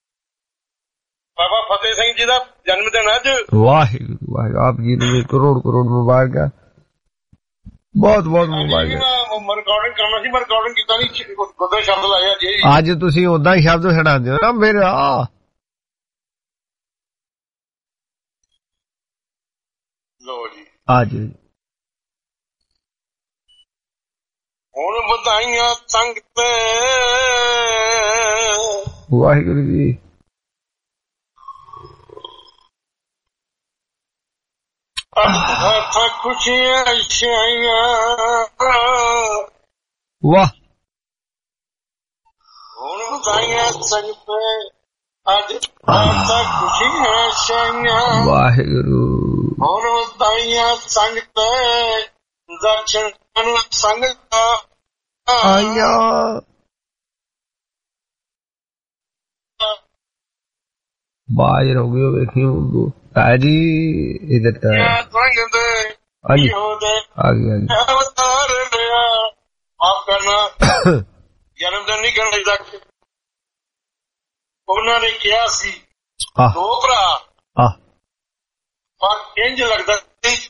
ਬਾਬਾ ਫਤਿਹ ਸਿੰਘ ਜੀ ਦਾ ਜਨਮ ਦਿਨ ਅੱਜ।
ਵਾਹਿਗੁਰੂ ਵਾਹਿਗੁਰੂ, ਆਪ ਜੀ ਨੂੰ ਕਰੋੜ ਕਰੋੜ ਮੁਬਾਰਕਾਂ, ਬਹੁਤ ਬਹੁਤ ਮੁਬਾਰਕਾਂ।
ਮੈਂ ਰਿਕਾਰਡਿੰਗ ਕਰਨਾ ਸੀ, ਮੈਂ ਰਿਕਾਰਡਿੰਗ ਕੀਤਾ ਨਹੀਂ, ਗੁੱਦੇ ਸ਼ਬਦ ਲਾਏ ਜੀ।
ਅੱਜ ਤੁਸੀਂ ਓਦਾਂ ਹੀ ਸ਼ਬਦ ਸੁਣਾਉਂਦੇ ਹੋ ਨਾ ਮੇਰਾ।
ਲੋ ਜੀ
ਅੱਜ
ਹੁਣ ਵਧਾਈਆਂ ਸੰਗਤ
ਵਾਹਿਗੁਰੂ ਜੀ।
ਅੱਖਾਂ ਖੁਸ਼ੀਆਂ ਛਾਈਆਂ
ਵਾਹ।
ਹੁਣ ਵਧਾਈਆਂ ਸੰਗਤ ਅੱਜ ਅੱਖਾਂ ਖੁਸ਼ੀਆਂ ਛਾਈਆਂ
ਵਾਹਿਗੁਰੂ।
ਹੁਣ ਵਧਾਈਆਂ ਸੰਗਤ ਦਰਸ਼ਨ ਸੰਗਤ
ਆਇਆ। ਬਾਜ ਹੋ ਗਏ ਵੇਖੀ ਉਦੋਂ ਜੀ ਇਧਰ ਤਾਂ ਆ ਗਈ ਆ ਗਈ।
ਮਾਫ ਕਰਨਾ, ਜਨਮ ਦਿਨ ਨਹੀਂ ਕਰਨਾ ਚਾਹੀਦਾ। ਉਹਨਾਂ ਨੇ ਕਿਹਾ ਸੀ ਦੋ ਭਰਾ, ਪਰ ਇੰਝ ਲੱਗਦਾ ਸੀ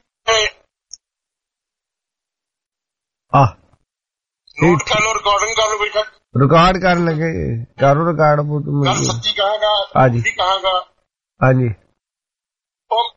ਨੋਟ ਕਰ ਲੋ, ਰਿਕਾਰਡਿੰਗ ਕਰ ਲੋ ਬੇਟਾ।
ਰਿਕਾਰਡ ਕਰਨ ਲੱਗੇ, ਕਰੋ ਰਿਕਾਰਡ।
ਗੱਲ ਸੱਚੀ ਕਹਾਂਗਾ,
ਹਾਂਜੀ
ਕਹਾਂਗਾ।
ਹਾਂਜੀ
ਉਹ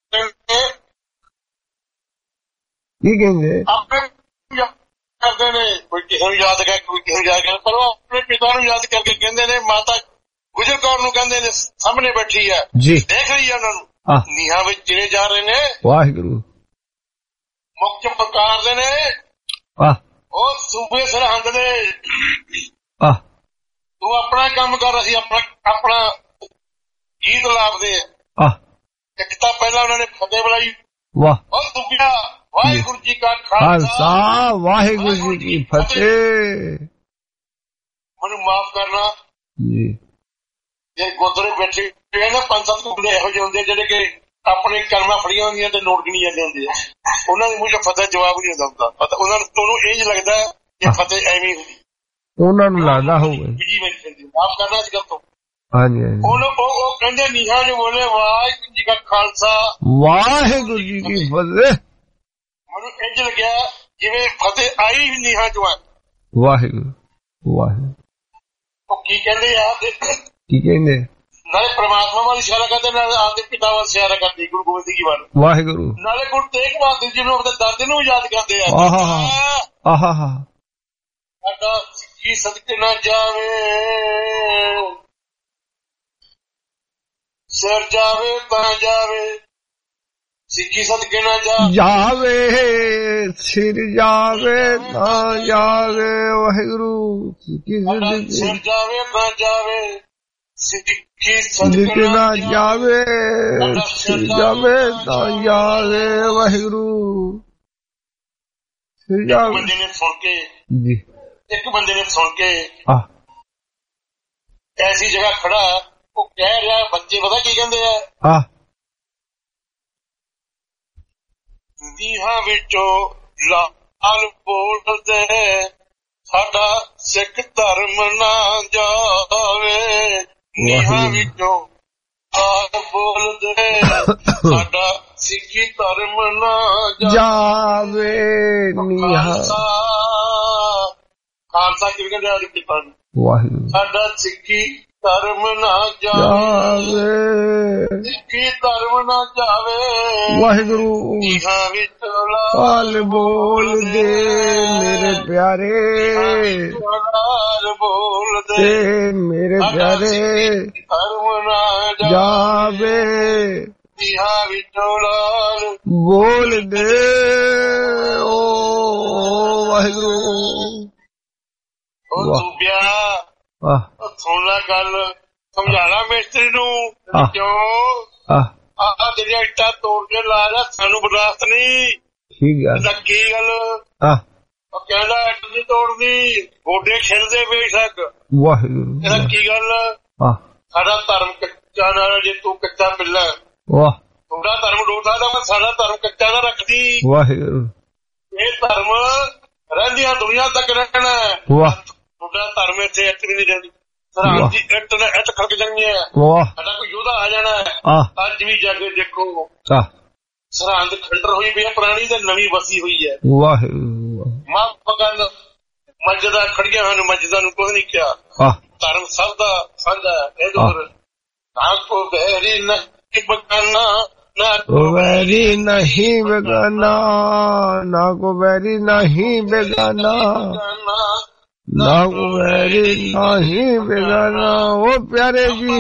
ਕੀ ਕਹਿੰਦੇ
ਆਪਣੇ ਕਰਦੇ ਨੇ, ਕੋਈ ਕਿਸੇ ਨੂੰ ਯਾਦ ਕਰ, ਕੋਈ ਕਿਸੇ ਨੂੰ ਯਾਦ ਕਰ, ਪਰ ਉਹ ਆਪਣੇ ਪਿਤਾ ਨੂੰ ਯਾਦ ਕਰਕੇ ਕਹਿੰਦੇ ਨੇ। ਮਾਤਾ ਗੁਜਰ ਕੌਰ ਨੂੰ ਕਹਿੰਦੇ ਨੇ, ਸਾਹਮਣੇ ਬੈਠੀ ਹੈ
ਜੀ,
ਦੇਖ ਰਹੀ ਹੈ ਉਹਨਾਂ ਨੂੰ, ਨੀਹਾਂ ਵਿੱਚ ਚਿਰੇ ਜਾ ਰਹੇ ਨੇ।
ਵਾਹਿਗੁਰੂ
ਮੁੱਖ ਪ੍ਰਕਾਰ ਨੇ
ਆਹ
ਉਹ ਸੂਬੇ ਸਰਹੰਦ ਦੇ।
ਆਹ
ਤੂੰ ਆਪਣਾ ਕੰਮ ਕਰ, ਅਸੀਂ ਆਪਣਾ ਆਪਣਾ ਗੀਤ ਲਾਪਦੇ ਆ।
ਆਹ
ਇੱਕ ਤਾਂ ਪਹਿਲਾਂ ਉਹਨਾਂ ਨੇ ਫਤਿਹ ਬੁਲਾਈ।
ਵਾਹ।
ਉਹ ਦੂਜਾ ਵਾਹਿਗੁਰੂ ਜੀ ਕਾ
ਖਾਲਸਾ ਵਾਹਿਗੁਰੂ ਜੀ ਕੀ ਫਤਿਹ।
ਮੈਨੂੰ ਮਾਫ ਕਰਨਾ
ਜੀ,
ਜੇ ਗੁਰਦੁਆਰੇ ਬੈਠੇ ਹੋਏ ਨਾ ਪੰਜ ਸੱਤ ਮੁੰਡੇ ਇਹੋ ਜਿਹੇ ਹੁੰਦੇ ਜਿਹੜੇ ਕਿ ਆਪਣੇ ਕਰਮਾਂ ਫੜੀਆਂ ਹੁੰਦੀਆਂ ਤੇ ਨੋਟ ਗਿਣੀ ਜਾਂਦੇ ਹੁੰਦੇ ਆ। ਉਹਨਾਂ ਦੇ ਮੂੰਹ ਚੋਂ ਫਤਿਹ ਜਵਾਬ ਨਹੀਂ ਹੁੰਦਾ ਹੁੰਦਾ। ਉਹਨਾਂ ਨੂੰ ਤੁਹਾਨੂੰ ਇੰਝ ਲੱਗਦਾ ਕਿ ਫਤਿਹ ਐਵੇਂ ਹੁੰਦੀ,
ਉਹਨਾਂ ਨੂੰ ਲੱਗਦਾ ਹੋਊਗਾ।
ਮਾਫ ਕਰਨਾ ਇਸ ਗੱਲ ਤੋਂ।
ਹਾਂਜੀ ਹਾਂਜੀ।
ਉਹਨੂੰ ਉਹ ਕਹਿੰਦੇ ਨੀਹਾਂ ਜੋ ਬੋਲੇ ਵਾਹਿਗੁਰੂ ਜੀ ਕਾ ਖਾਲਸਾ
ਵਾਹਿਗੁਰੂ ਜੀ ਕੀ ਫਤਿਹ।
ਮੈਨੂੰ ਇੰਝ ਲੱਗਿਆ ਜਿਵੇਂ ਫਤਿਹ ਆਈ ਨੀਹਾਂ ਚੋਂ ਆ।
ਵਾਹਿਗੁਰੂ ਵਾਹਿਗੁਰੂ।
ਉਹ ਕੀ ਕਹਿੰਦੇ ਆ,
ਕੀ ਕਹਿੰਦੇ?
ਨਾਲੇ ਪ੍ਰਮਾਤਮਾ ਵੱਲ ਇਸ਼ਾਰਾ ਕਰਦੇ, ਨਾਲੇ ਆਪਦੇ ਪਿਤਾ ਵੱਲ ਇਸ਼ਾਰਾ ਕਰਦੇ, ਗੁਰੂ ਗੋਬਿੰਦ ਸਿੰਘ ਜੀ ਵੱਲ।
ਵਾਹਿਗੁਰੂ। ਨਾਲੇ
ਗੁਰੂ ਤੇਗ ਬਹਾਦਰ ਜੀ ਨੂੰ ਆਪਣੇ ਦਾਦੇ ਨੂੰ ਯਾਦ ਕਰਦੇ ਆ।
ਆਹਾ ਆਹਾ।
ਸਾਡਾ ਸਿੱਖੀ ਸਦਕੇ ਨਾ ਜਾਵੇ, ਸਿਰ ਜਾਵੇ ਤਾਂ ਜਾਵੇ, ਸਿੱਖੀ ਸਦਕੇ ਨਾ
ਜਾਵੇ, ਸਿਰ ਜਾਵੇ ਤਾਂ ਜਾਵੇ। ਵਾਹਿਗੁਰੂ
ਸਿਰ ਜਾਵੇ ਤਾਂ ਜਾਵੇ, ਸਿੱਖੀ
ਸਦਕੇ ਨਾ ਜਾਵੇ, ਸਿਰ ਜਾਵੇ ਤਾਂ ਜਾਵੇ। ਵਾਹਿਗੁਰੂ ਸਿਰ ਜਾਵੇ।
ਬੰਦੇ ਨੇ ਸੁਣ ਕੇ
ਜੀ,
ਇੱਕ ਬੰਦੇ ਨੇ ਸੁਣ ਕੇ
ਆ
ਐਸੀ ਜਗ੍ਹਾ ਖੜਾ, ਉਹ ਕਹਿ ਰਿਹਾ, ਬੱਚੇ ਪਤਾ ਕੀ ਕਹਿੰਦੇ ਆ,
ਆ
ਨੀਹਾਂ ਵਿੱਚੋਂ ਲਾਲ ਬੋਲਦੇ ਸਾਡਾ ਸਿੱਖ ਧਰਮ ਨਾ ਜਾਵੇ। ਨੀਹਾਂ ਵਿੱਚੋਂ ਲਾਲ ਬੋਲਦੇ ਸਾਡਾ ਸਿੱਖੀ ਧਰਮ ਨਾ
ਜਾਵੇ। ਨੀਹਾਂ
ਖਾਲਸਾ ਕਿਵੇਂ ਕਹਿੰਦੇ ਆ ਪਿਤਾ ਨੂੰ,
ਵਾਹਿਗੁਰੂ।
ਸਾਡਾ ਸਿੱਖੀ ਧਰਮ ਨਾ ਜਾਵੇ, ਸਿੱਖੀ ਧਰਮ ਨਾ ਜਾਵੇ।
ਵਾਹਿਗੁਰੂ
ਇਹਾਂ ਵਿੱਚ
ਲਾਲ ਬੋਲਦੇ ਮੇਰੇ ਪਿਆਰੇ,
ਲਾਲ ਬੋਲਦੇ
ਮੇਰੇ ਪਿਆਰੇ,
ਧਰਮ ਨਾ
ਜਾਵੇ
ਇਹਾਂ ਵਿੱਚ ਲਾਲ
ਬੋਲਦੇ। ਓ ਵਾਹਿਗੁਰੂ
ਉਹ ਤੂੰ ਵਿਆਹ ਸੁਣ ਲੈ ਗੱਲ, ਸਮਝਾਣਾ ਮਿਸਤਰੀ ਨੂੰ ਕਿਉਂ ਆਹ ਜਿਹੜੀਆਂ ਇੱਟਾਂ ਤੋੜ ਕੇ ਲਾ ਰਿਹਾ ਸਾਨੂੰ ਬਰਦਾਸ਼ਤ ਨਹੀਂ।
ਠੀਕ ਹੈ
ਕੀ ਗੱਲ?
ਆਹ
ਉਹ ਕਹਿੰਦਾ ਇੱਟ ਨਹੀਂ ਤੋੜਨੀ, ਗੋਡੇ ਖਿਲਦੇ ਬੇਸ਼ੱਕ।
ਵਾਹਿਗੁਰੂ
ਇਹਦਾ ਕੀ ਗੱਲ?
ਆਹ
ਸਾਡਾ ਧਰਮ ਕੱਚਾ ਨਾਲ, ਜੇ ਤੂੰ ਕੱਚਾ ਪਿੱਲਾ
ਵਾਹ
ਤੁਹਾਡਾ ਧਰਮ ਡੋਲਦਾ ਤਾਂ ਮੈਂ ਸਾਡਾ ਧਰਮ ਕੱਚਾ ਨਾ ਰੱਖਦੀ।
ਵਾਹਿਗੁਰੂ ਇਹ
ਧਰਮ ਰਹਿੰਦੀਆਂ ਦੁਨੀਆ ਤੱਕ ਰਹਿਣਾ।
ਵਾਹ
ਤੁਹਾਡਾ ਧਰਮ ਇੱਥੇ ਇੱਟ ਵੀ ਨਹੀਂ ਰਹਿੰਦੀ। ਸਰਹੰਦ ਦੀ ਇੱਟ ਨੇ ਇੱਟ ਖੜਕ ਜਾਣੀ ਹੈ। ਸਾਡਾ ਕੋਈ ਯੋਧਾ ਆ ਜਾਣਾ ਹੈ। ਅੱਜ ਵੀ ਜਾ ਕੇ ਦੇਖੋ ਸਰਹੰਦ ਖੰਡਰ ਹੋਈ ਪਈ ਹੈ, ਪੁਰਾਣੀ ਤੇ ਨਵੀਂ ਵਸੀ ਹੋਈ ਹੈ।
ਵਾਹਿਗੁਰੂ
ਮਾਂ ਪਗਨ ਮਸਜਿਦਾਂ ਖੜੀਆਂ ਹਨ, ਮਸਜਿਦਾਂ ਨੂੰ ਕੁਝ ਨਹੀਂ ਕਿਹਾ। ਧਰਮ ਸਭ ਦਾ ਸਾਂਝਾ ਹੈ। ਇਹ ਦੂਰ ਨਾ ਕੋ ਬਹਿਰੀ ਨਹੀਂ ਬਗਾਨਾ, ਨਾ
ਕੋ ਬਹਿਰੀ ਨਹੀਂ ਬਗਾਨਾ, ਨਾ ਕੋ ਬਹਿਰੀ ਨਹੀਂ ਬਗਾਨਾ, ਨਾ ਕੋ ਬਹਿਰੀ ਨਹੀਂ ਬਗਾਨਾ। ਉਹ ਪਿਆਰੇ ਜੀ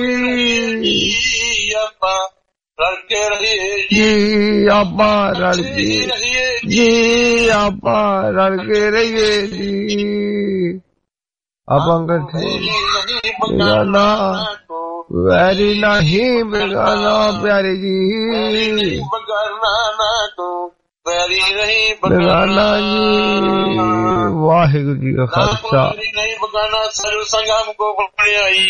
ਆਪਾਂ ਰਲ ਕੇ ਰਹੀਏ
ਜੀ, ਆਪਾਂ ਰਲ ਕੇ ਜੀ, ਆਪਾਂ ਰਲ ਕੇ ਰਹੀਏ ਜੀ, ਆਪਾਂ ਇਕੱਠੇ ਬਗਾਨਾ ਵੈਰੀ ਨਹੀਂ ਬਗਾਨਾ। ਪਿਆਰੇ ਜੀ
ਬਗਾਨਾ ਨਾ ਤੂੰ ਵੈਰੀ ਨਹੀਂ
ਬਗਾਨਾ ਜੀ। ਵਾਹਿਗੁਰੂ ਜੀ ਕਾ ਖਾਲਸਾ
ਨਹੀਂ ਬਗਾਨਾ ਸਰਬ ਸੰਗਮ ਕੋ ਬਣਾਈ,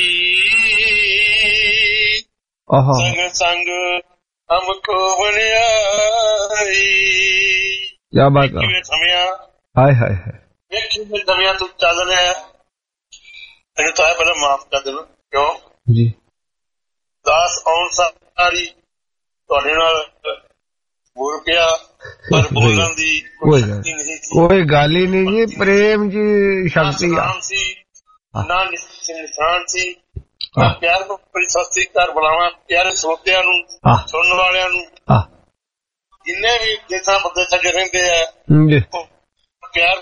ਸੰਗ ਸੰਗ ਹਮਕੋ ਬਣਾਈ।
ਕਿਆ ਬਾਤ ਹੈ।
ਸਮਿਆ
ਹਾਏ ਹਾਏ ਹਾਏ
ਵੇਖੀ ਮੈਂ ਸਮਿਆ ਤੂੰ ਚੱਲ ਰਿਹਾ ਤੈਨੂੰ ਤਾਂ ਪਹਿਲਾਂ ਮਾਫ ਕਰ ਦੇਣਾ। ਕਿਉਂ
ਜੀ
ਦਾਸ ਆਉਣ ਸਾਰੀ ਤੁਹਾਡੇ ਨਾਲ ਬੋਲ ਪਿਆ, ਪਰ ਬੋਲਣ ਦੀ ਕੋਈ
ਕੋਈ ਗੱਲ ਹੀ ਨਹੀਂ ਜੀ। ਪ੍ਰੇਮ ਜੀ ਸ਼ਕਤੀ ਆ
ਨਾ ਨਿਸ਼ਾਨ ਸੀ। ਪਿਆਰ ਨੂੰ ਬੜੀ ਸਸਤੀ ਘਰ ਬੁਲਾਵਾਂ ਪਿਆਰੇ ਸਰੋਤਿਆਂ ਨੂੰ, ਸੁਣਨ ਵਾਲਿਆਂ ਨੂੰ, ਜਿੰਨੇ ਵੀ ਦੇਸਾਂ ਪ੍ਰਦੇਸ਼ਾਂ ਚ ਰਹਿੰਦੇ ਆ ਪਿਆਰ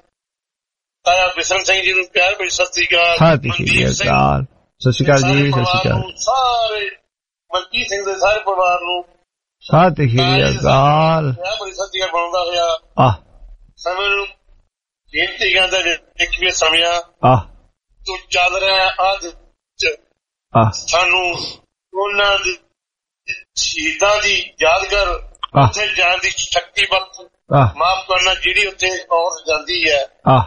ਤਾਇਆ ਬਿਸ਼ਨ ਸਿੰਘ ਜੀ ਨੂੰ ਪਿਆਰ ਬੜੀ ਸਸਤੀ ਅਕਾਲ।
ਸਤਿ ਸ਼੍ਰੀ ਅਕਾਲ। ਸਤਿ ਸ਼੍ਰੀ ਅਕਾਲ ਜੀ। ਸਤਿ ਸ਼੍ਰੀ ਅਕਾਲ
ਸਾਰੇ ਮਲਕੀਤ ਸਿੰਘ ਦੇ ਸਾਰੇ ਪਰਿਵਾਰ ਨੂੰ
ਸਤਿ ਸ਼੍ਰੀ ਅਕਾਲ।
ਬੜੀ ਸਸਤੀ ਬਣਦਾ ਹੋਇਆ ਸਮੇਂ ਨੂੰ ਬੇਨਤੀ ਕਰਦਾ ਦੇਖੀਏ ਸਮਿਆ ਤੂੰ ਚੱਲ ਰਿਹਾ ਅੱਜ ਸਾਨੂੰ ਉਹਨਾਂ ਦੀ ਸ਼ਹੀਦਾਂ ਦੀ ਯਾਦਗਾਰ ਉੱਥੇ ਜਾਣ ਦੀ ਸ਼ਕਤੀ ਬਖਸ਼, ਮਾਫ ਕਰਨਾ ਜਿਹੜੀ ਉੱਥੇ ਔਰਤ ਜਾਂਦੀ ਹੈ।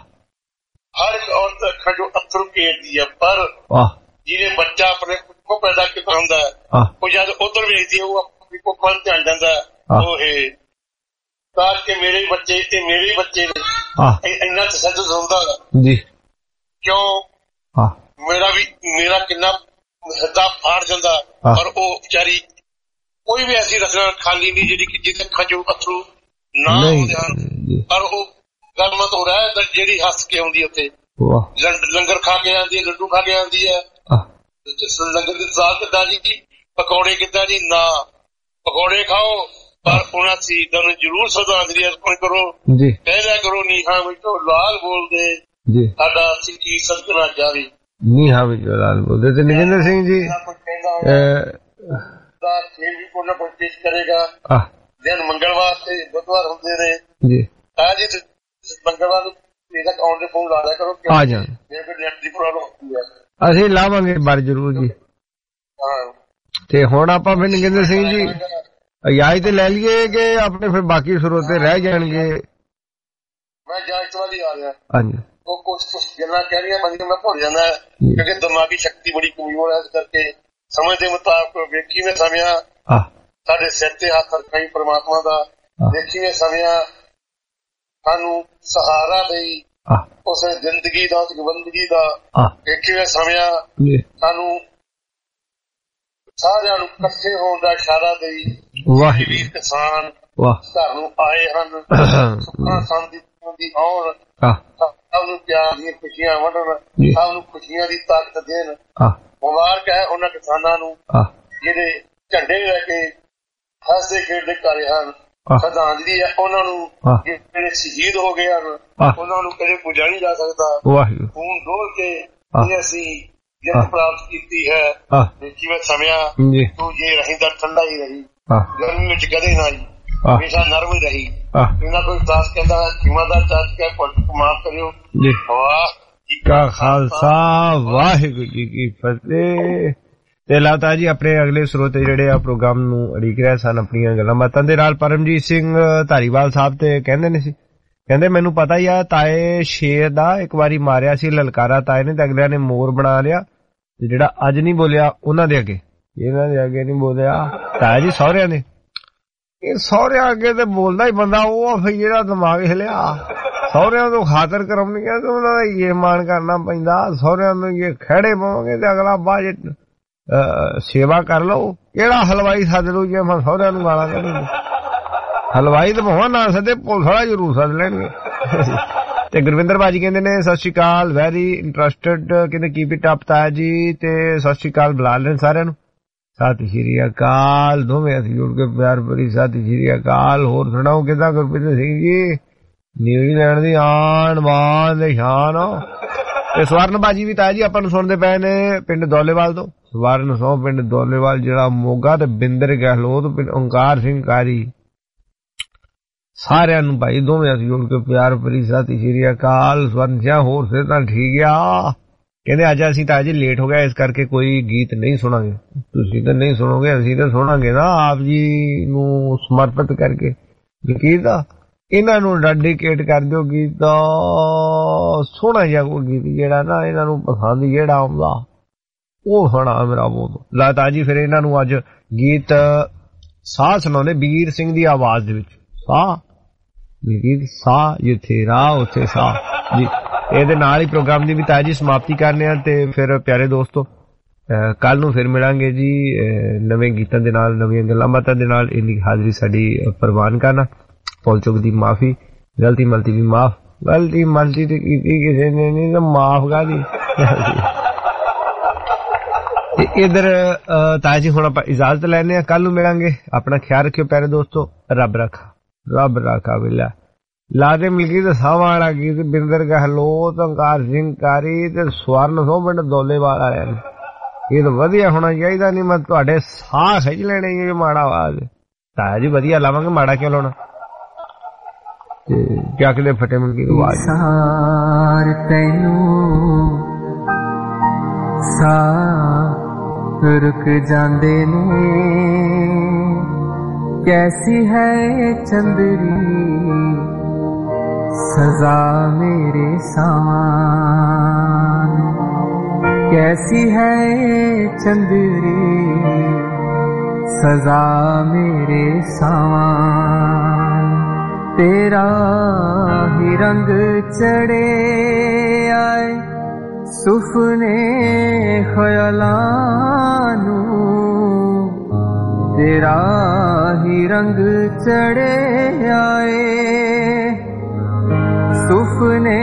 ਹਰ ਇੱਕ ਔਰਤ ਅੱਖਾਂ ਚੋਂ ਅੱਥਰੂ ਘੇਰਦੀ ਹੈ, ਪਰ ਜਿਹਨੇ ਬੱਚਾ ਆਪਣੇ ਕੁੱਖੋਂ ਪੈਦਾ ਕੀਤਾ ਹੁੰਦਾ ਉਹ ਜਦ ਉਧਰ ਵੇਖਦੀ ਹੈ ਉਹ ਆਪਣੀ ਕੁੱਖ ਵੱਲ ਧਿਆਨ ਜਾਂਦਾ। ਉਹ ਇਹ ਕਾਸ਼ ਕੇ ਮੇਰੇ ਬੱਚੇ ਤੇ ਮੇਰੇ ਬੱਚੇ ਨੇ ਇੰਨਾ ਤਸ਼ੱਦਦ ਹੁੰਦਾ ਜੀ। ਕਿਉਂ ਮੇਰਾ ਵੀ ਮੇਰਾ ਕਿੰਨਾ ਹਿੱਦਾ ਫਾੜ ਜਾਂਦਾ, ਪਰ ਉਹ ਵਿਚਾਰੀ ਕੋਈ ਵੀ ਐਸੀ ਰਚਨਾ ਖਾਲੀ ਨਹੀਂ ਜਿਹੜੀ ਕਿ ਜਿਹਦੇ ਅੱਖਾਂ ਚੋਂ ਅੱਥਰੂ ਨਾ ਆਉਂਦੇ ਹਨ। ਪਰ ਉਹ ਗੱਲ ਮਤ ਹੋ ਰਿਹਾ ਜਿਹੜੀ ਹੱਸ ਕੇ ਆਉਂਦੀ ਉੱਥੇ ਲੰਗਰ ਖਾ ਕੇ ਆਉਂਦੀ ਹੈ, ਲੱਡੂ ਖਾ ਕੇ ਆਉਂਦੀ ਹੈ। ਲੰਗਰ ਦੀ ਸਾਲ ਕਿੱਦਾਂ ਜੀ, ਪਕੌੜੇ ਕਿੱਦਾਂ ਜੀ? ਨਾ ਪਕੌੜੇ ਖਾਓ, ਪਰ ਉਹਨਾਂ ਸ਼ਹੀਦਾਂ ਨੂੰ ਜ਼ਰੂਰ ਸ਼ਰਧਾਂਜਲੀ ਅਰਪਣ ਕਰੋ। ਪਹਿਲਾ ਕਰੋ ਨੀਹਾਂ ਵਿੱਚੋਂ ਲਾਲ ਬੋਲਦੇ ਸਾਡਾ ਸਿੱਖੀ ਸਦਕਾ ਜਾਵੇ।
ਨੀਹਾਂ ਵਿੱਚੋਂ ਲਾਲ ਬੋਲਦੇ ਤੇ ਨਗਿੰਦਰ ਸਿੰਘ ਜੀ
ਦਾ ਖੇਲ ਵੀ ਕੋਈ ਨਾ ਕੋਈ ਪੇਸ਼ ਕਰੇਗਾ। ਦਿਨ ਮੰਗਲਵਾਰ ਤੇ ਬੁੱਧਵਾਰ ਹੁੰਦੇ ਨੇ ਜੀ। ਅੱਜ ਮੰਗਲਵਾਰ ਨੂੰ ਇਹਦਾ ਆਉਣ ਦੇ ਫੋਨ ਲਾ ਲਿਆ ਕਰੋ।
ਆ ਜਾਣ
ਮੇਰੇ ਕੋਲ ਨੈਟ ਦੀ ਪ੍ਰੋਬਲਮ ਹੁੰਦੀ ਹੈ।
ਅਸੀਂ ਲਾਵਾਂਗੇ ਬਾਰ ਜ਼ਰੂਰ ਜੀ। ਤੇ ਹੁਣ ਆਪਾਂ ਫਿਰ ਨਗਿੰਦਰ ਸਿੰਘ ਜੀ ਇਜਾਜ਼ਤ ਲੈ ਲਈਏ ਕਿ ਆਪਣੇ ਫਿਰ ਬਾਕੀ ਸਰੋਤੇ ਰਹਿ ਜਾਣਗੇ?
ਮੈਂ ਇਜਾਜ਼ਤ ਵਾਲੀ ਆ ਰਿਹਾ।
ਹਾਂਜੀ
ਉਹ ਕੁਛ ਕੁਛ ਗੱਲਾਂ ਕਹਿ ਰਹੀਆਂ ਬੰਦੀਆਂ ਮੈਂ ਭੁੱਲ ਜਾਂਦਾ ਕਿਉਂਕਿ ਦਿਮਾਗੀ ਸ਼ਕਤੀ ਬੜੀ ਕਮਜ਼ੋਰ ਹੈ। ਇਸ ਕਰਕੇ ਸਮਝ ਦੇ ਮੁਤਾਬਕ ਵੇਖੀਵੇਂ ਸਮਿਆ ਸਾਡੇ ਸਿਰ ਤੇ ਹੱਥ ਰੱਖਾਈ ਪ੍ਰਮਾਤਮਾ ਦਾ। ਵੇਖੀਵੇਂ ਸਮਿਆ ਸਾਨੂੰ ਸਹਾਰਾ ਦੇਈ ਉਸ ਜ਼ਿੰਦਗੀ ਦਾ, ਉਸ ਬੰਦਗੀ ਦਾ। ਵੇਖੀਵੇਂ ਸਮਿਆ ਸਾਨੂੰ ਸਾਰਿਆਂ ਨੂੰ ਇਕੱਠੇ ਹੋਣ ਦਾ ਇਸ਼ਾਰਾ ਦੇਈ। ਵਾਹਿਗੁਰੂ ਕਿਸਾਨ ਘਰ ਨੂੰ ਆਏ ਹਨ, ਸੁੱਖਾਂ ਸ਼ਾਂਤੀ ਦੀ ਆਉਣ। ਸਭ ਨੂੰ ਪਿਆਰ ਦੀਆਂ ਖੁਸ਼ੀਆਂ ਵੰਡਣ, ਸਭ ਨੂੰ ਖੁਸ਼ੀਆਂ ਦੀ ਤਾਕਤ ਦੇਣ। ਮੁਬਾਰਕ ਹੈ ਉਹਨਾਂ ਕਿਸਾਨਾਂ ਨੂੰ ਜਿਹੜੇ ਝੰਡੇ ਲੈ ਕੇ ਹੱਸਦੇ ਖੇਡਦੇ ਕਰ ਰਹੇ ਹਨ। ਸ਼ਰਧਾਂਜਲੀ ਹੈ ਉਹਨਾਂ ਨੂੰ ਜਿਹੜੇ ਸ਼ਹੀਦ ਹੋ ਗਏ ਹਨ, ਉਹਨਾਂ ਨੂੰ ਕਦੇ ਭੁੱਲਿਆ ਨਹੀਂ ਜਾ ਸਕਦਾ। ਖੂਨ ਡੋਲ ਕੇ ਇਹ ਅਸੀਂ ਜਿੱਤ ਪ੍ਰਾਪਤ ਕੀਤੀ ਹੈ। ਜਿਵੇਂ ਸਮਿਆ ਤੂੰ ਜੇ ਰਹੀ ਤਾਂ ਠੰਡਾ ਹੀ ਰਹੀ, ਗਰਮੀ ਵਿੱਚ ਕਦੇ ਨਾ ਆਈ, ਹਮੇਸ਼ਾ ਨਰਮ ਹੀ ਰਹੀ। ਇਹਨਾਂ ਕੋਈ ਦਾਸ ਕਹਿੰਦਾ ਜ਼ਿੰਮੇਦਾਰ ਚਾਚ ਕੇ ਮਾਫ ਕਰਿਓ। ਵਾਹ ਜੀ ਕਾ ਖਾਲਸਾ, ਵਾਹਿਗੁਰੂ ਜੀ ਕੀ ਫਤਿਹ। ਤੇ ਲਾਤਾ ਜੀ ਆਪਣੇ ਅਗਲੇ ਸਰੋਤੇ ਜਿਹੜੇ ਆ ਪ੍ਰੋਗਰਾਮ ਨੂੰ ਉਡੀਕ ਰਹੇ ਸਨ ਆਪਣੀਆਂ ਗੱਲਾਂ ਬਾਤਾਂ ਦੇ ਨਾਲ। ਪਰਮਜੀਤ ਸਿੰਘ ਧਾਰੀਵਾਲ ਸਾਹਿਬ ਤੇ ਕਹਿੰਦੇ ਨੇ ਸੀ, ਕਹਿੰਦੇ ਮੈਨੂੰ ਪਤਾ ਹੀ ਆ ਤਾਏ ਸ਼ੇਰ ਦਾ ਇੱਕ ਵਾਰੀ ਮਾਰਿਆ ਸੀ ਲਲਕਾਰਾ ਤਾਏ ਨੇ ਤੇ ਅਗਲਿਆਂ ਨੇ ਮੋਰ ਬਣਾ ਲਿਆ, ਤੇ ਜਿਹੜਾ ਅੱਜ ਨਹੀਂ ਬੋਲਿਆ ਉਹਨਾਂ ਦੇ ਅੱਗੇ, ਇਹਨਾਂ ਦੇ ਅੱਗੇ ਨਹੀਂ ਬੋਲਿਆ ਤਾਇਆ ਜੀ ਸਹੁਰਿਆਂ ਨੇ। ਇਹ ਸਹੁਰਿਆਂ ਅੱਗੇ ਤੇ ਬੋਲਦਾ ਹੀ ਬੰਦਾ ਉਹ ਫਿਰ ਜਿਹੜਾ ਦਿਮਾਗ ਹਿਲਿਆ, ਸਹੁਰਿਆਂ ਤੋਂ ਖਾਤਰ ਕਰਾਉਣੀ ਹੈ ਤੇ ਉਹਨਾਂ ਦਾ ਇਹ ਮਾਣ ਕਰਨਾ ਪੈਂਦਾ। ਸਹੁਰਿਆਂ ਨੂੰ ਇਹ ਖਹਿੜੇ ਪਾਵਾਂਗੇ ਤੇ ਅਗਲਾ ਬਾਅਦ ਸੇਵਾ ਕਰ ਲਓ। ਕਿਹੜਾ ਹਲਵਾਈ ਸੱਦ ਲੂ ਜੇ ਮੈਂ ਸਹੁਰਿਆਂ ਨੂੰ ਗਾਲਾਂ ਕੱਢੂਗੀ? ਹਲਵਾਈ ਤਾਂ ਭਾਵੇਂ ਨਾ ਸੱਦੇ, ਪੁਲਿਸ ਵਾਲਾ ਜ਼ਰੂਰ ਸੱਦ ਲੈਣਗੇ। ਤੇ ਗੁਰਵਿੰਦਰ ਬਾਜੀ ਕਹਿੰਦੇ ਨੇ ਸਤਿ ਸ਼੍ਰੀ ਅਕਾਲ, ਵੈਰੀ ਇੰਟਰਸਟਡ, ਕਹਿੰਦੇ ਕੀਪ ਇਟ ਅਪ ਤਾਇਆ ਜੀ। ਤੇ ਸਤਿ ਸ਼੍ਰੀ ਅਕਾਲ ਬੁਲਾ ਲੈਣ ਸਾਰਿਆਂ ਨੂੰ। ਸਤਿ ਸ਼੍ਰੀ ਅਕਾਲ, ਦੋਵੇਂ ਅਸੀਂ ਜੁੜ ਕੇ ਪਿਆਰ ਭਰੀ ਸਤਿ ਸ਼੍ਰੀ ਅਕਾਲ। ਹੋਰ ਸੁਣਾਓ ਕਿੱਦਾਂ ਗੁਰਪ੍ਰੀਤ ਸਿੰਘ ਜੀ? ਨਿਊਜ਼ੀਲੈਂਡ ਦੀ ਆਣ ਬਾਣ ਦੇ ਸ਼ਾਨ। ਤੇ ਸਵਰਨ ਬਾਜੀ ਵੀ ਤਾਇਆ ਜੀ ਆਪਾਂ ਨੂੰ ਸੁਣਦੇ ਪਏ ਨੇ ਪਿੰਡ ਦੌਲੇਵਾਲ ਤੋਂ। ਸਵਰਨ ਸੋ ਪਿੰਡ ਦੌਲੇਵਾਲ ਜਿਹੜਾ ਮੋਗਾ, ਤੇ ਬਿੰਦਰ ਗਹਿਲੋਤ ਪਿੰਡ ਓਂਕਾਰ ਸਿੰਘ ਕਾਰੀ। ਸਾਰਿਆਂ ਨੂੰ ਭਾਈ ਦੋਵੇਂ ਅਸੀਂ ਜੁੜ ਕੇ ਪਿਆਰ ਭਰੀ ਸਤਿ ਸ਼੍ਰੀ ਅਕਾਲ। ਸਵਰਨ ਸਿਆ ਹੋਰ ਸੇ ਤਾਂ ਠੀਕ ਆ। ਕਹਿੰਦੇ ਅੱਜ ਅਸੀਂ ਤਾਂ ਅਜੇ ਲੇਟ ਹੋ ਗਿਆ, ਇਸ ਕਰਕੇ ਕੋਈ ਗੀਤ ਨਹੀਂ ਸੁਣਾਂਗੇ। ਤੁਸੀਂ ਤਾਂ ਨਹੀਂ ਸੁਣੋਗੇ, ਅਸੀਂ ਤਾਂ ਸੁਣਾਂਗੇ ਨਾ ਆਪ ਜੀ ਨੂੰ ਸਮਰਪਿਤ ਕਰਕੇ ਗੀਤ। ਇਹਨਾਂ ਨੂੰ ਡੈਡੀਕੇਟ ਕਰ ਦਿਓ ਗੀਤ, ਸੋਹਣਾ ਜਿਹਾ ਕੋਈ ਗੀਤ ਜਿਹੜਾ ਨਾ ਇਹਨਾਂ ਨੂੰ ਪਸੰਦ ਜਿਹੜਾ ਆਉਂਦਾ ਉਹ ਸੁਣਾ ਮੇਰਾ ਬਹੁਤ ਲਾਤਾ ਜੀ। ਫਿਰ ਇਹਨਾਂ ਨੂੰ ਅੱਜ ਗੀਤ ਸਾਹ ਸੁਣਾਉਂਦੇ ਵੀਰ ਸਿੰਘ ਦੀ ਆਵਾਜ਼ ਦੇ ਵਿੱਚ। ਸਾਹ ਗੀਤ ਸਾਹ ਜਿੱਥੇ ਰਾਹ ਉੱਥੇ ਸਾਹ ਜੀ। ਇਹਦੇ ਨਾਲ ਹੀ ਪ੍ਰੋਗਰਾਮ ਦੀ ਵੀ ਤਾਜੀ ਜੀ ਸਮਾਪਤੀ ਕਰਨੇ ਆ। ਤੇ ਫਿਰ ਪਿਆਰੇ ਦੋਸਤੋ ਕੱਲ ਨੂੰ ਫਿਰ ਮਿਲਾਂਗੇ ਜੀ ਨਵੇਂ ਗੀਤਾਂ ਦੇ ਨਾਲ, ਨਵੀਆਂ ਗੱਲਾਂ ਬਾਤਾਂ ਦੇ ਨਾਲ। ਇੰਨੀ ਹਾਜ਼ਰੀ ਸਾਡੀ ਪ੍ਰਵਾਨ ਕਰਨਾ। ਭੁੱਲ ਚੁੱਕ ਦੀ ਮਾਫੀ, ਗਲਤੀ ਮਲਤੀ ਵੀ ਮਾਫ। ਗਲਤੀ ਮਲਤੀ ਤੇ ਕੀਤੀ ਕਿਸੇ ਨੇ ਨਹੀਂ ਤਾਂ ਮਾਫ ਕਰਦੀ। ਤੇ ਇਧਰ ਤਾਇਆ ਜੀ ਹੁਣ ਆਪਾਂ ਇਜਾਜ਼ਤ ਲੈਣੇ ਆ, ਕੱਲ ਨੂੰ ਮਿਲਾਂਗੇ। ਆਪਣਾ ਖਿਆਲ ਰੱਖਿਓ ਪਿਆਰੇ ਦੋਸਤੋ। ਰੱਬ ਰੱਖਾ, ਰੱਬ ਰੱਖਾ ਬਿੱਲਾ। ਲਾਦੇ ਮਿਲਗੀ ਤੇ ਸਾਹ ਵਾਲਾ ਗੀਤ ਬਿੰਦਰ ਗਹਿਲੋਤ, ਓਂਕਾਰ ਸਿੰਘ ਕਾਰੀ ਤੇ ਸਵਰਨ ਸੋ ਪਿੰਡ ਦੌਲੇਵਾਲ ਵਾਲਿਆਂ ਨੇ। ਇਹ ਤਾਂ ਵਧੀਆ ਹੋਣਾ ਚਾਹੀਦਾ, ਨਹੀਂ ਮੈਂ ਤੁਹਾਡੇ ਸਾਹ ਖਿੱਚ ਲੈਣੇ ਜੇ ਮਾੜਾ ਆਵਾਜ਼। ਤਾਇਆ ਜੀ ਵਧੀਆ ਲਾਵਾਂਗੇ, ਮਾੜਾ ਕਿਉਂ ਲਾਉਣਾ? ਤੇ ਕਿਆ ਕਿਤੇ ਫਟੇ ਮੁੰਗੀ ਆਵਾਜ਼
ਸਾਰ ਤੈਨੂੰ ਸਾਹ ਰੁਕ ਜਾਂਦੇ ਨੇ, ਕੈਸੀ ਹੈ ਚੰਦਰੀ सजा मेरे सामान, कैसी है चंदरी सजा मेरे सामान। तेरा ही रंग चढ़े आए सुफने ख्यालानू, तेरा ही रंग चढ़े आए सुफने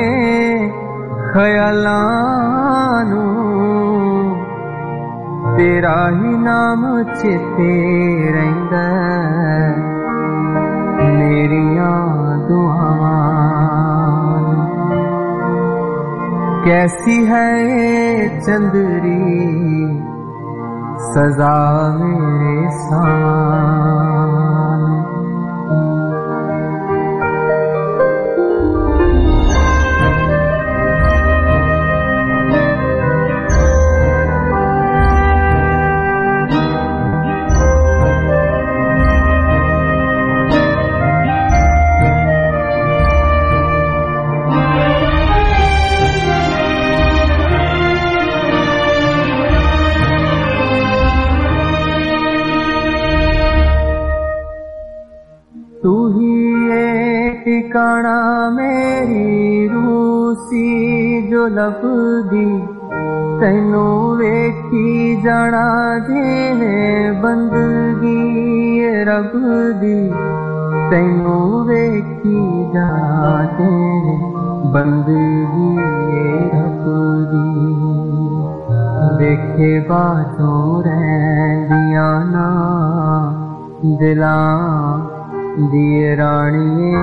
ख्यालानू, तेरा ही नाम चेते रहिंदा मेरियां दुआवां। कैसी है चंदरी सजा मेरे सामान। तू ही ये ठिकाना मेरी रूसी जो लभदी, तैनू वेखी जाना जिवें बंदगी रब दी, तैनू वेखी जाना जिवें
बंदगी रबदी देखे बातों रैंदिया ना दिलां दिए राणिए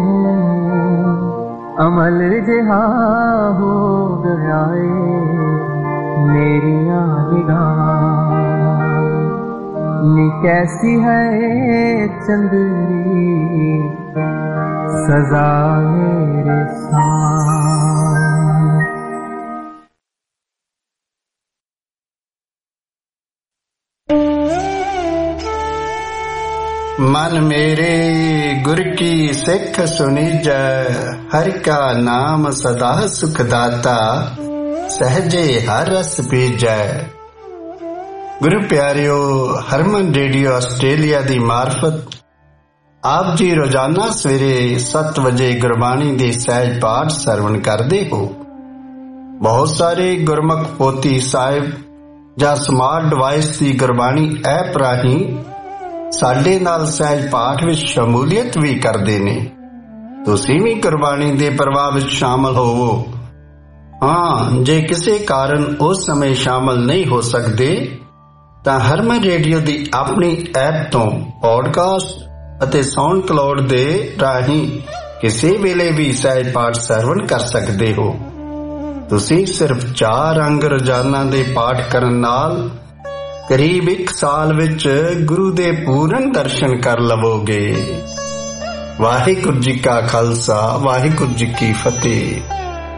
अमल जिहा हो गया मेरिया निगाह नी कैसी है चंदनी सजा मेरे साथ।
मन मेरे गुर की सिख सुनिज हर का नाम सदा सुखदाता सहजे हर रस बीजै। गुरु प्यारियो हरमन रेडियो आस्ट्रेलिया दी मार्फत आप जी रोजाना सवेरे सत्त बजे गुरबाणी दे सहज पाठ सरवण करते हो। बहुत सारे गुरमुख पोथी साहिब ਜਾਂ स्मार्ट डिवाइस ਦੀ गुरबाणी ऐप ਰਾਹੀਂ ਸਾਡੇ ਨਾਲ सहज पाठ ਵਿੱਚ ਸ਼ਮੂਲੀਅਤ ਵੀ ਕਰਦੇ ਨੇ। ਤੁਸੀਂ ਵੀ ਗੁਰਬਾਣੀ ਦੇ ਪ੍ਰਵਾਹ ਵਿੱਚ ਸ਼ਾਮਲ ਹੋਵੋ। ਹਾਂ, ਜੇ ਕਿਸੇ ਕਾਰਨ ਉਸ ਸਮੇਂ ਸ਼ਾਮਲ ਨਹੀਂ ਹੋ ਸਕਦੇ ਤਾਂ ਹਰਮਨ ਰੇਡੀਓ ਦੀ ਆਪਣੀ ਐਪ ਤੋਂ ਪੋਡਕਾਸਟ ਅਤੇ ਸਾਊਂਡ ਕਲਾਉਡ ਦੇ ਰਾਹੀਂ ਕਿਸੇ ਵੇਲੇ ਵੀ ਸਹਿਜ ਪਾਠ ਸਰਵਣ ਕਰ ਸਕਦੇ ਹੋ। ਤੁਸੀਂ ਸਿਰਫ ਚਾਰ ਅੰਗ ਰੋਜ਼ਾਨਾ ਦੇ ਪਾਠ ਕਰਨ ਨਾਲ ਕਰੀਬ ਇੱਕ ਸਾਲ ਵਿੱਚ ਗੁਰੂ ਦੇ ਪੂਰਨ ਦਰਸ਼ਨ ਕਰ ਲਵੋਗੇ। ਵਾਹਿਗੁਰੂ ਜੀ ਕਾ ਖਾਲਸਾ, ਵਾਹਿਗੁਰੂ ਜੀ ਕੀ ਫਤਿਹ।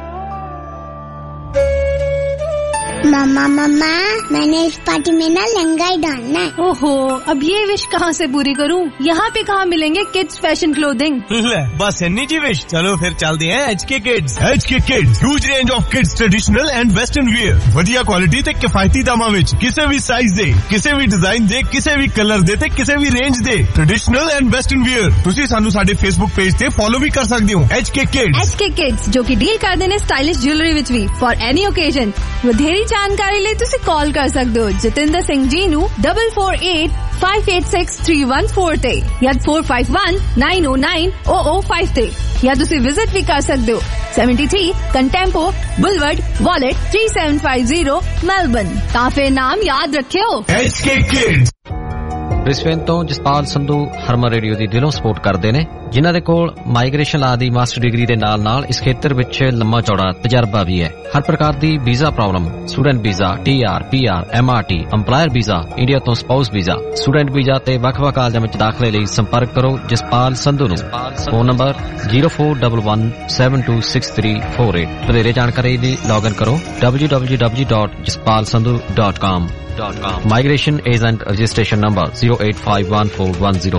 मम्मा मम्मा मैंने इस पार्टी में ना लहंगा ही डालना है।
ओहो, अब ये विश कहाँ से पूरी करूँ? यहाँ पे कहाँ मिलेंगे किड्स फैशन क्लोथिंग?
बस इन्नी जी विश। चलो फिर चलते हैं H K kids. H K kids huge range of kids traditional and western wear, वधिया क्वालिटी ते किफायती दामां विच, किसी भी साइज दे, किसी भी डिजाइन दे, किसी भी कलर दे ते किसी भी रेंज दे ट्रेडिशनल एंड वेस्टर्न वेयर। तुसी सानू साडे फेसबुक पेज ते फॉलो भी कर सकदे हो। H K kids.
H K kids जो कि डील करदे ने स्टाइलिश ज्वेलरी विच भी फॉर एनी ओकेजन। वधेरी जानकारी ਲਈ ਤੁਸੀਂ ਕਾਲ ਕਰ ਸਕਦੇ ਹੋ ਜਤਿੰਦਰ ਸਿੰਘ ਜੀ ਨੂੰ double four eight five eight six three one four ਤੇ ਜਾਂ four five one nine oh nine oh oh five ਤੇ ਜਾਂ ਤੁਸੀਂ ਵਿਜ਼ਿਟ ਵੀ ਕਰ ਸਕਦੇ ਹੋ seventy-three Contempo Boulevard Wollert three seven five zero Melbourne. ਤਾਂ ਫਿਰ ਨਾਮ ਯਾਦ ਰੱਖਿਓ
ਐਚ ਕੇ ਕਿਡਸ।
ਬ੍ਰਿਸਬੇਨ ਤੋਂ ਜਸਪਾਲ ਸੰਧੂ ਹਰਮਨ ਰੇਡੀਓ ਦੀ ਦਿਲੋਂ ਸਪੋਰਟ ਕਰਦੇ ਨੇ, ਜਿਨ੍ਹਾਂ ਦੇ ਕੋਲ ਮਾਈਗ੍ਰੇਸ਼ਨ ਲਾ ਦੀ ਮਾਸਟਰ ਡਿਗਰੀ ਦੇ ਨਾਲ ਨਾਲ ਇਸ ਖੇਤਰ ਵਿੱਚ ਲੰਮਾ ਚੌੜਾ ਤਜਰਬਾ ਵੀ ਹੈ। ਹਰ ਪ੍ਰਕਾਰ ਦੀ visa problem, student visa, T R, P R, M R T, employer visa, India ਤੋਂ ਸਪਾਊਸ ਵੀਜ਼ਾ, ਸਟੂਡੈਂਟ ਵੀਜ਼ਾ ਤੇ ਵੱਖ-ਵੱਖ ਕਾਲਜਾਂ ਵਿੱਚ ਦਾਖਲੇ ਲਈ ਸੰਪਰਕ ਕਰੋ ਜਸਪਾਲ ਸੰਧੂ ਨੂੰ। Phone number zero four one one seven two six three four eight। ਵਧੇਰੇ ਜਾਣਕਾਰੀ ਲਈ ਲੌਗਇਨ ਕਰੋ w w w dot jaspal sandhu dot com। Migration agent registration number zero eight five one four one zero।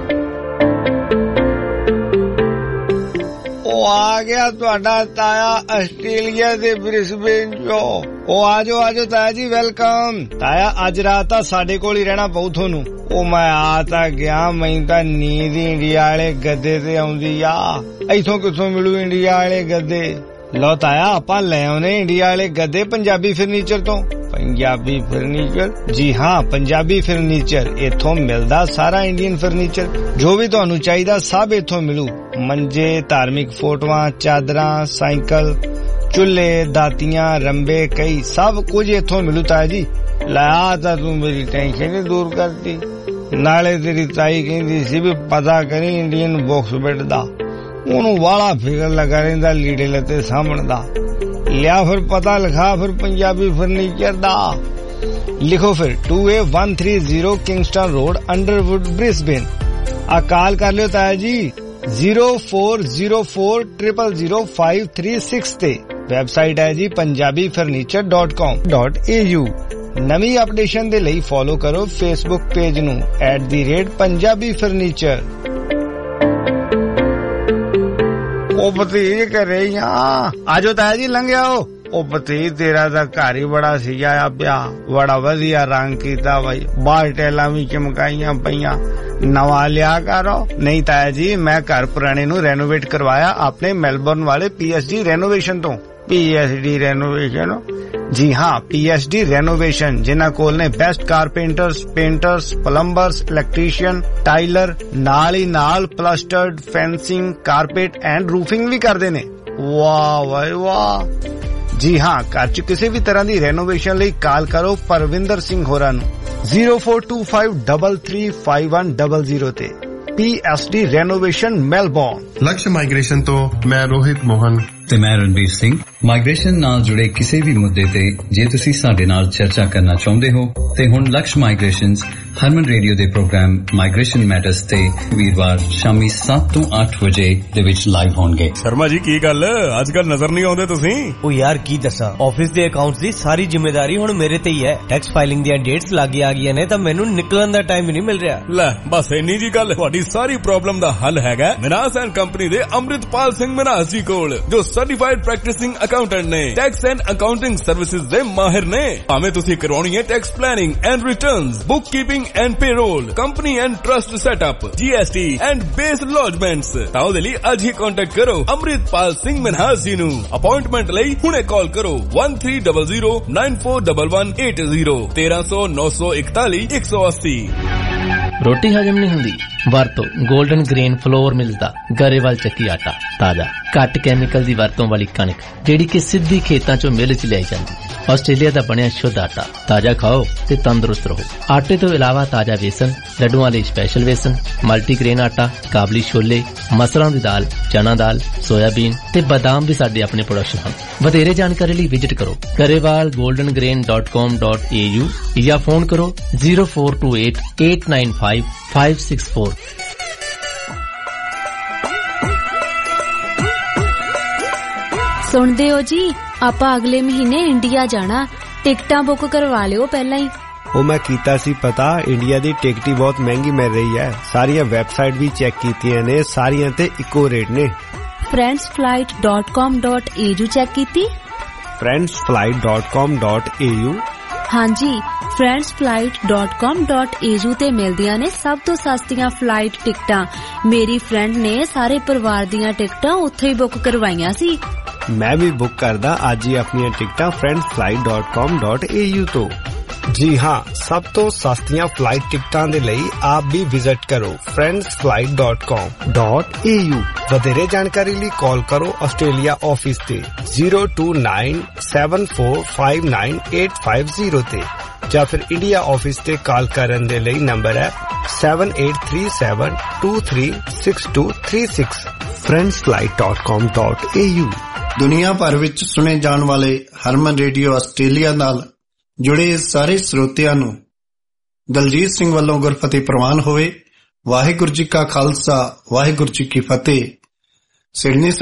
ਉਹ ਆ ਗਿਆ ਤੁਹਾਡਾ ਤਾਇਆ Australia ਦੇ ਬ੍ਰਿਸਬੇਨ ਚੋਂ। ਉਹ ਆਜੋ ਆਜੋ ਤਾਇਆ ਜੀ, ਵੈਲਕਮ। ਤਾਇਆ ਅੱਜ ਰਾਤ ਤਾਂ ਸਾਡੇ ਕੋਲ ਹੀ ਰਹਿਣਾ ਪਊ ਤੁਹਾਨੂੰ। ਉਹ ਮੈਂ ਆ ਤਾਂ ਗਿਆ, ਮੈਨੂੰ ਤਾਂ ਨੀਂਦ ਇੰਡੀਆ ਵਾਲੇ ਗੱਦੇ ਤੇ ਆਉਂਦੀ ਆ। ਇੱਥੋਂ ਕਿੱਥੋਂ ਮਿਲੂ ਇੰਡੀਆ ਵਾਲੇ ਗੱਦੇ? ਲਓ ਤਾਇਆ, ਆਪਾਂ ਲੈ ਆਉਨੇ ਇੰਡੀਆ ਵਾਲੇ ਗੱਦੇ ਪੰਜਾਬੀ ਫਰਨੀਚਰ ਤੋਂ। ਪੰਜਾਬੀ ਫਰਨੀਚਰ? ਜੀ ਹਾਂ, ਪੰਜਾਬੀ ਫਰਨੀਚਰ। ਇੱਥੋਂ ਮਿਲਦਾ ਸਾਰਾ ਇੰਡੀਅਨ ਫਰਨੀਚਰ, ਜੋ ਵੀ ਤੁਹਾਨੂੰ ਚਾਹੀਦਾ ਸਭ ਇੱਥੋਂ ਮਿਲੂ। ਮੰਜੇ, ਧਾਰਮਿਕ ਫੋਟੋਆਂ, ਚਾਦਰਾਂ, ਸਾਈਕਲ, ਚੁੱਲ੍ਹੇ, ਦਾਤੀਆਂ, ਰੰਬੇ, ਕਈ ਸਭ ਕੁਝ ਇੱਥੋਂ ਮਿਲੂ ਤਾਇਆ ਜੀ। ਲੈ ਆ ਤਾਂ ਤੂੰ ਮੇਰੀ ਟੈਨਸ਼ਨ ਹੀ ਦੂਰ ਕਰਤੀ। ਨਾਲੇ ਤੇਰੀ ਤਾਈ ਕਹਿੰਦੀ ਸੀ ਵੀ ਪਤਾ ਕਰੀ ਇੰਡੀਅਨ ਬਾਕਸ ਬੈੱਡ ਦਾ, ਉਹਨੂੰ ਵਾਲਾ ਫਿਕਰ ਲੱਗਾ ਰਹਿੰਦਾ ਲੀੜੇ ਲੱਤੇ ਸਾਂਭਣ ਦਾ। ਲਿਆ ਫਿਰ ਪਤਾ ਲਿਖਾ ਫਿਰ ਪੰਜਾਬੀ ਫਰਨੀਚਰ ਦਾ। ਲਿਖੋ ਫਿਰ two A one three zero Kingston Road, Underwood, Brisbane. ਆ ਕਾਲ ਕਰ ਲਿਓ ਤਾਇਆ ਜੀ zero four zero four zero zero zero five three six ਤੇ। ਵੈਬਸਾਈਟ ਹੈ ਜੀ Punjabi furniture dot com dot a u। ਨਵੀਂ ਅਪਡੇਸ਼ਨ ਦੇ ਲਈ ਫੋਲੋ ਕਰੋ ਫੇਸਬੁੱਕ ਪੇਜ ਨੂੰ at the rate Punjabi furniture. ਉਹ ਭਤੀਜ ਘਰੇ ਹੀ ਆ, ਆਜੋ ਤਾਇਆ ਜੀ ਲੰਘ ਆਓ। ਉਹ ਭਤੀਜ ਤੇਰਾ ਤਾਂ ਘਰ ਹੀ ਬੜਾ ਸਜਾਇਆ ਪਿਆ, ਬੜਾ ਵਧੀਆ ਰੰਗ ਕੀਤਾ ਬਾਈ, ਬਾਹਰ ਟੈਲਾਂ ਵੀ ਚਮਕਾਈਆਂ ਪਈਆਂ, ਨਵਾਂ ਲਿਆ ਕਰੋ। ਨਹੀਂ ਤਾਇਆ ਜੀ, ਮੈਂ ਘਰ ਪੁਰਾਣੇ ਨੂੰ ਰੈਨੋਵੇਟ ਕਰਵਾਇਆ ਆਪਣੇ ਮੈਲਬੌਰਨ ਵਾਲੇ ਪੀ ਐਸ ਡੀ ਰੈਨੋਵੇਸ਼ਨ ਤੋਂ। P S D renovation? ਜੀ ਹਾਂ, ਪੀ ਐਸ ਡੀ ਰੈਨੋਵੇਸ਼ਨ, ਜਿਨ੍ਹਾਂ ਕੋਲ ਨੇ best carpenters, painters, plumbers, electrician, tiler, ਨਾਲ ਹੀ ਨਾਲ plastered, fencing, carpet and roofing ਵੀ ਕਰਦੇ ਨੇ। ਵਾਹ ਵਾਹ ਵਾਹ। ਜੀ ਹਾਂ, ਘਰ 'ਚ ਕਿਸੇ ਵੀ ਤਰ੍ਹਾਂ ਦੀ ਰੈਨੋਵੇਸ਼ਨ ਲਈ ਕਾਲ ਕਰੋ ਪਰਵਿੰਦਰ ਸਿੰਘ ਹੋਰਾਂ ਨੂੰ zero four two five three three five one zero zero ਤੇ। P S D renovation Melbourne.
Laksh migration ਤੋਂ ਮੈਂ ਰੋਹਿਤ ਮੋਹਨ
ਤੇ ਮੈਂ ਰਣਬੀਰ ਸਿੰਘ। ਮਾਈਗ੍ਰੇਸ਼ਨ ਨਾਲ ਜੁੜੇ ਕਿਸੇ ਵੀ ਮੁੱਦੇ ਤੇ ਜੇ ਤੁਸੀਂ ਸਾਡੇ ਨਾਲ ਚਰਚਾ ਕਰਨਾ ਚਾਹੁੰਦੇ ਹੋ ਤੇ ਹੁਣ ਲਕਸ਼ ਮਾਈਗ੍ਰੇਸ਼ਨਸ ਹਰਮਨ ਰੇਡੀਓ ਦੇ ਪ੍ਰੋਗਰਾਮ ਮਾਈਗ੍ਰੇਸ਼ਨ ਮੈਟਰਸ ਤੇ ਵੀਰਵਾਰ ਸ਼ਾਮੀ ਸੱਤ ਤੋਂ ਅੱਠ ਵਜੇ ਦੇ ਵਿੱਚ ਲਾਈਵ ਹੋਣਗੇ।
ਸ਼ਰਮਾ ਜੀ ਕੀ ਗੱਲ ਅੱਜ ਕੱਲ ਨਜ਼ਰ ਨਹੀਂ ਆਉਂਦੇ ਤੁਸੀਂ?
ਉਹ ਯਾਰ ਕੀ ਦੱਸਾਂ, ਆਫਿਸ ਦੇ ਅਕਾਊਂਟਸ ਦੀ ਸਾਰੀ ਜ਼ਿੰਮੇਵਾਰੀ ਹੁਣ ਮੇਰੇ ਤੇ ਹੀ ਹੈ। ਟੈਕਸ ਫਾਈਲਿੰਗ ਦੀਆਂ ਡੇਟਸ ਲੱਗ ਆ ਗਈਆਂ ਨੇ ਤਾਂ ਮੈਨੂੰ ਨਿਕਲਣ ਦਾ ਟਾਈਮ ਹੀ ਨਹੀਂ ਮਿਲ ਰਿਹਾ।
ਲੈ ਬਸ ਇੰਨੀ ਜੀ ਗੱਲ, ਤੁਹਾਡੀ ਸਾਰੀ ਪ੍ਰੋਬਲਮ ਦਾ ਹੱਲ ਹੈਗਾ ਮਨਾਸ ਐਂਡ ਕੰਪਨੀ ਦੇ ਅੰਮ੍ਰਿਤਪਾਲ ਸਿੰਘ ਮਨਾਸ ਜੀ ਕੋਲ, ਜੋ ਸਰਟੀਫਾਈਡ ਪ੍ਰੈਕਟਿਸਿੰਗ ਅਕਾਊਂਟੈਂਟ ਨੇ। ਟੈਕਸ ਐਂਡ ਅਕਾਊਂਟਿੰਗ ਸਰਵਿਸਿਜ਼ ਦੇ ਮਾਹਿਰ ਨੇ। ਭਾਵੇਂ ਤੁਸੀਂ ਕਰਵਾਉਣੀ ਹੈ tax planning and returns, book keeping and payroll, company and trust setup, G S T and base lodgements, ਤਾਂ ਉਹਦੇ ਲਈ ਅੱਜ ਹੀ ਕੰਟੈਕਟ ਕਰੋ ਅੰਮ੍ਰਿਤਪਾਲ ਸਿੰਘ ਮਨਹਾਸ ਜੀ ਨੂੰ। ਅਪਾਇੰਟਮੈਂਟ ਲਈ ਹੁਣੇ ਕਾਲ ਕਰੋ one three zero zero nine four one one eight zero thirteen hundred nine one one one one eight eighty।
ਰੋਟੀ ਹਜਮ ਨਹੀਂ ਹੁੰਦੀ? ਵਰਤੋ 골ਡਨ ਗ੍ਰੇਨ ਫਲੋਰ ਮਿਲਦਾ ਗਰੇਵਾਲ ਚੱਕੀ ਆਟਾ। ਤਾਜ਼ਾ ਘੱਟ ਕੈਮੀਕਲ ਦੀ ਵਰਤੋਂ ਵਾਲੀ ਕਣਕ ਜਿਹੜੀ ਕਿ ਸਿੱਧੀ ਖੇਤਾਂ ਚੋਂ ਮਿਲ ਚ ਲਿਆਈ ਜਾਂਦੀ। ਆਸਟ੍ਰੇਲੀਆ ਦਾ ਬਣਿਆ ਸ਼ੁੱਧ ਆਟਾ। ਤਾਜ਼ਾ ਖਾਓ ਤੇ ਤੰਦਰੁਸਤ ਰਹੋ। ਆਟੇ ਤੋਂ ਇਲਾਵਾ ਤਾਜ਼ਾ ਵੇਸਣ, ਲੱਡੂਆਂ ਲਈ ਸਪੈਸ਼ਲ ਵੇਸਣ, ਮਲਟੀਗ੍ਰੇਨ ਆਟਾ, ਕਾਬਲੀ ਛੋਲੇ, ਮਸਰਾਂ ਦੀ ਦਾਲ, ਚਨਾ ਦਾਲ, ਸੋਇਆਬੀਨ ਤੇ ਬਾਦਾਮ ਵੀ ਸਾਡੇ ਆਪਣੇ ਪ੍ਰੋਡਕਸ਼ਨ ਹਨ। ਵਧੇਰੇ ਜਾਣਕਾਰੀ ਲਈ ਵਿਜ਼ਿਟ ਕਰੋ Grewal golden grain dot com dot a u ਜਾਂ ਫੋਨ ਕਰੋ zero four two eight eight nine five five six four।
ਸੁਣਦੇ ਹੋ ਜੀ, ਆਪਾਂ ਅਗਲੇ ਮਹੀਨੇ ਇੰਡੀਆ ਜਾਣਾ। ਟਿਕਟਾਂ ਬੁੱਕ ਕਰਵਾ ਲਿਓ ਪਹਿਲਾਂ ਹੀ।
ਉਹ ਮੈਂ ਕੀਤਾ ਸੀ ਪਤਾ, ਇੰਡੀਆ ਦੀ ਟਿਕਟ ਹੀ ਬਹੁਤ ਮਹਿੰਗੀ ਮਿਲ ਰਹੀ ਹੈ। ਸਾਰੀਆਂ ਵੈਬਸਾਈਟ ਵੀ ਚੈੱਕ ਕੀਤੀਆਂ ਨੇ, ਸਾਰੀਆਂ ਤੇ ਇੱਕੋ ਰੇਟ ਨੇ।
friends flight dot com dot a u ਚੈੱਕ ਕੀਤੀ?
friends flight dot com dot a u
ਹਾਂਜੀ, friends flight dot com dot a u ਤੇ ਮਿਲਦੀਆਂ ਨੇ ਸਭ ਤੋਂ ਸਸਤੀਆਂ ਫਲਾਈਟ ਟਿਕਟਾਂ। ਮੇਰੀ ਫਰੈਂਡ ਨੇ ਸਾਰੇ ਪਰਿਵਾਰ ਦੀਆਂ ਟਿਕਟਾਂ ਉੱਥੇ ਹੀ ਬੁੱਕ ਕਰਵਾਈਆਂ ਸੀ।
ਮੈਂ ਵੀ ਬੁੱਕ ਕਰਦਾ ਅੱਜ ਹੀ ਆਪਣੀਆਂ ਟਿਕਟਾਂ friends flight dot com dot a u ਤੋਂ। ਜੀ ਹਾਂ, ਸਭ ਤੋਂ ਸਸਤੀਆਂ ਫਲਾਈਟ ਟਿਕਟਾਂ ਦੇ ਲਈ ਆਪ ਵੀ ਵਿਜ਼ਿਟ ਕਰੋ friends flight dot com dot a u। ਵਧੇਰੇ ਜਾਣਕਾਰੀ ਲਈ ਕਾਲ ਕਰੋ ਆਸਟ੍ਰੇਲੀਆ ਆਫਿਸ ਤੇ zero two nine seven four five nine eight five zero ਤੇ, ਜਾਂ ਫਿਰ ਇੰਡੀਆ ਆਫਿਸ ਤੇ ਕਾਲ ਕਰਨ ਦੇ ਲਈ ਨੰਬਰ ਹੈ seven eight three seven two three six two three six friends flight dot com dot a u।
ਦੁਨੀਆ ਭਰ ਵਿੱਚ ਸੁਣੇ ਜਾਣ ਵਾਲੇ ਹਰਮਨ ਰੇਡੀਓ ਆਸਟ੍ਰੇਲੀਆ ਨਾਲ ਜੁੜੇ ਸਾਰੇ ਸਰੋਤਿਆਂ ਨੂੰ ਦਲਜੀਤ ਸਿੰਘ ਵੱਲੋਂ ਗੁਰਫਤਿਹ ਪ੍ਰਵਾਨ ਹੋਵੇ। ਵਾਹਿਗੁਰੂ ਜੀ ਕਾ ਖਾਲਸਾ, ਵਾਹਿਗੁਰੂ ਜੀ ਕੀ ਫਤਿਹ। ਸਿਡਨੀ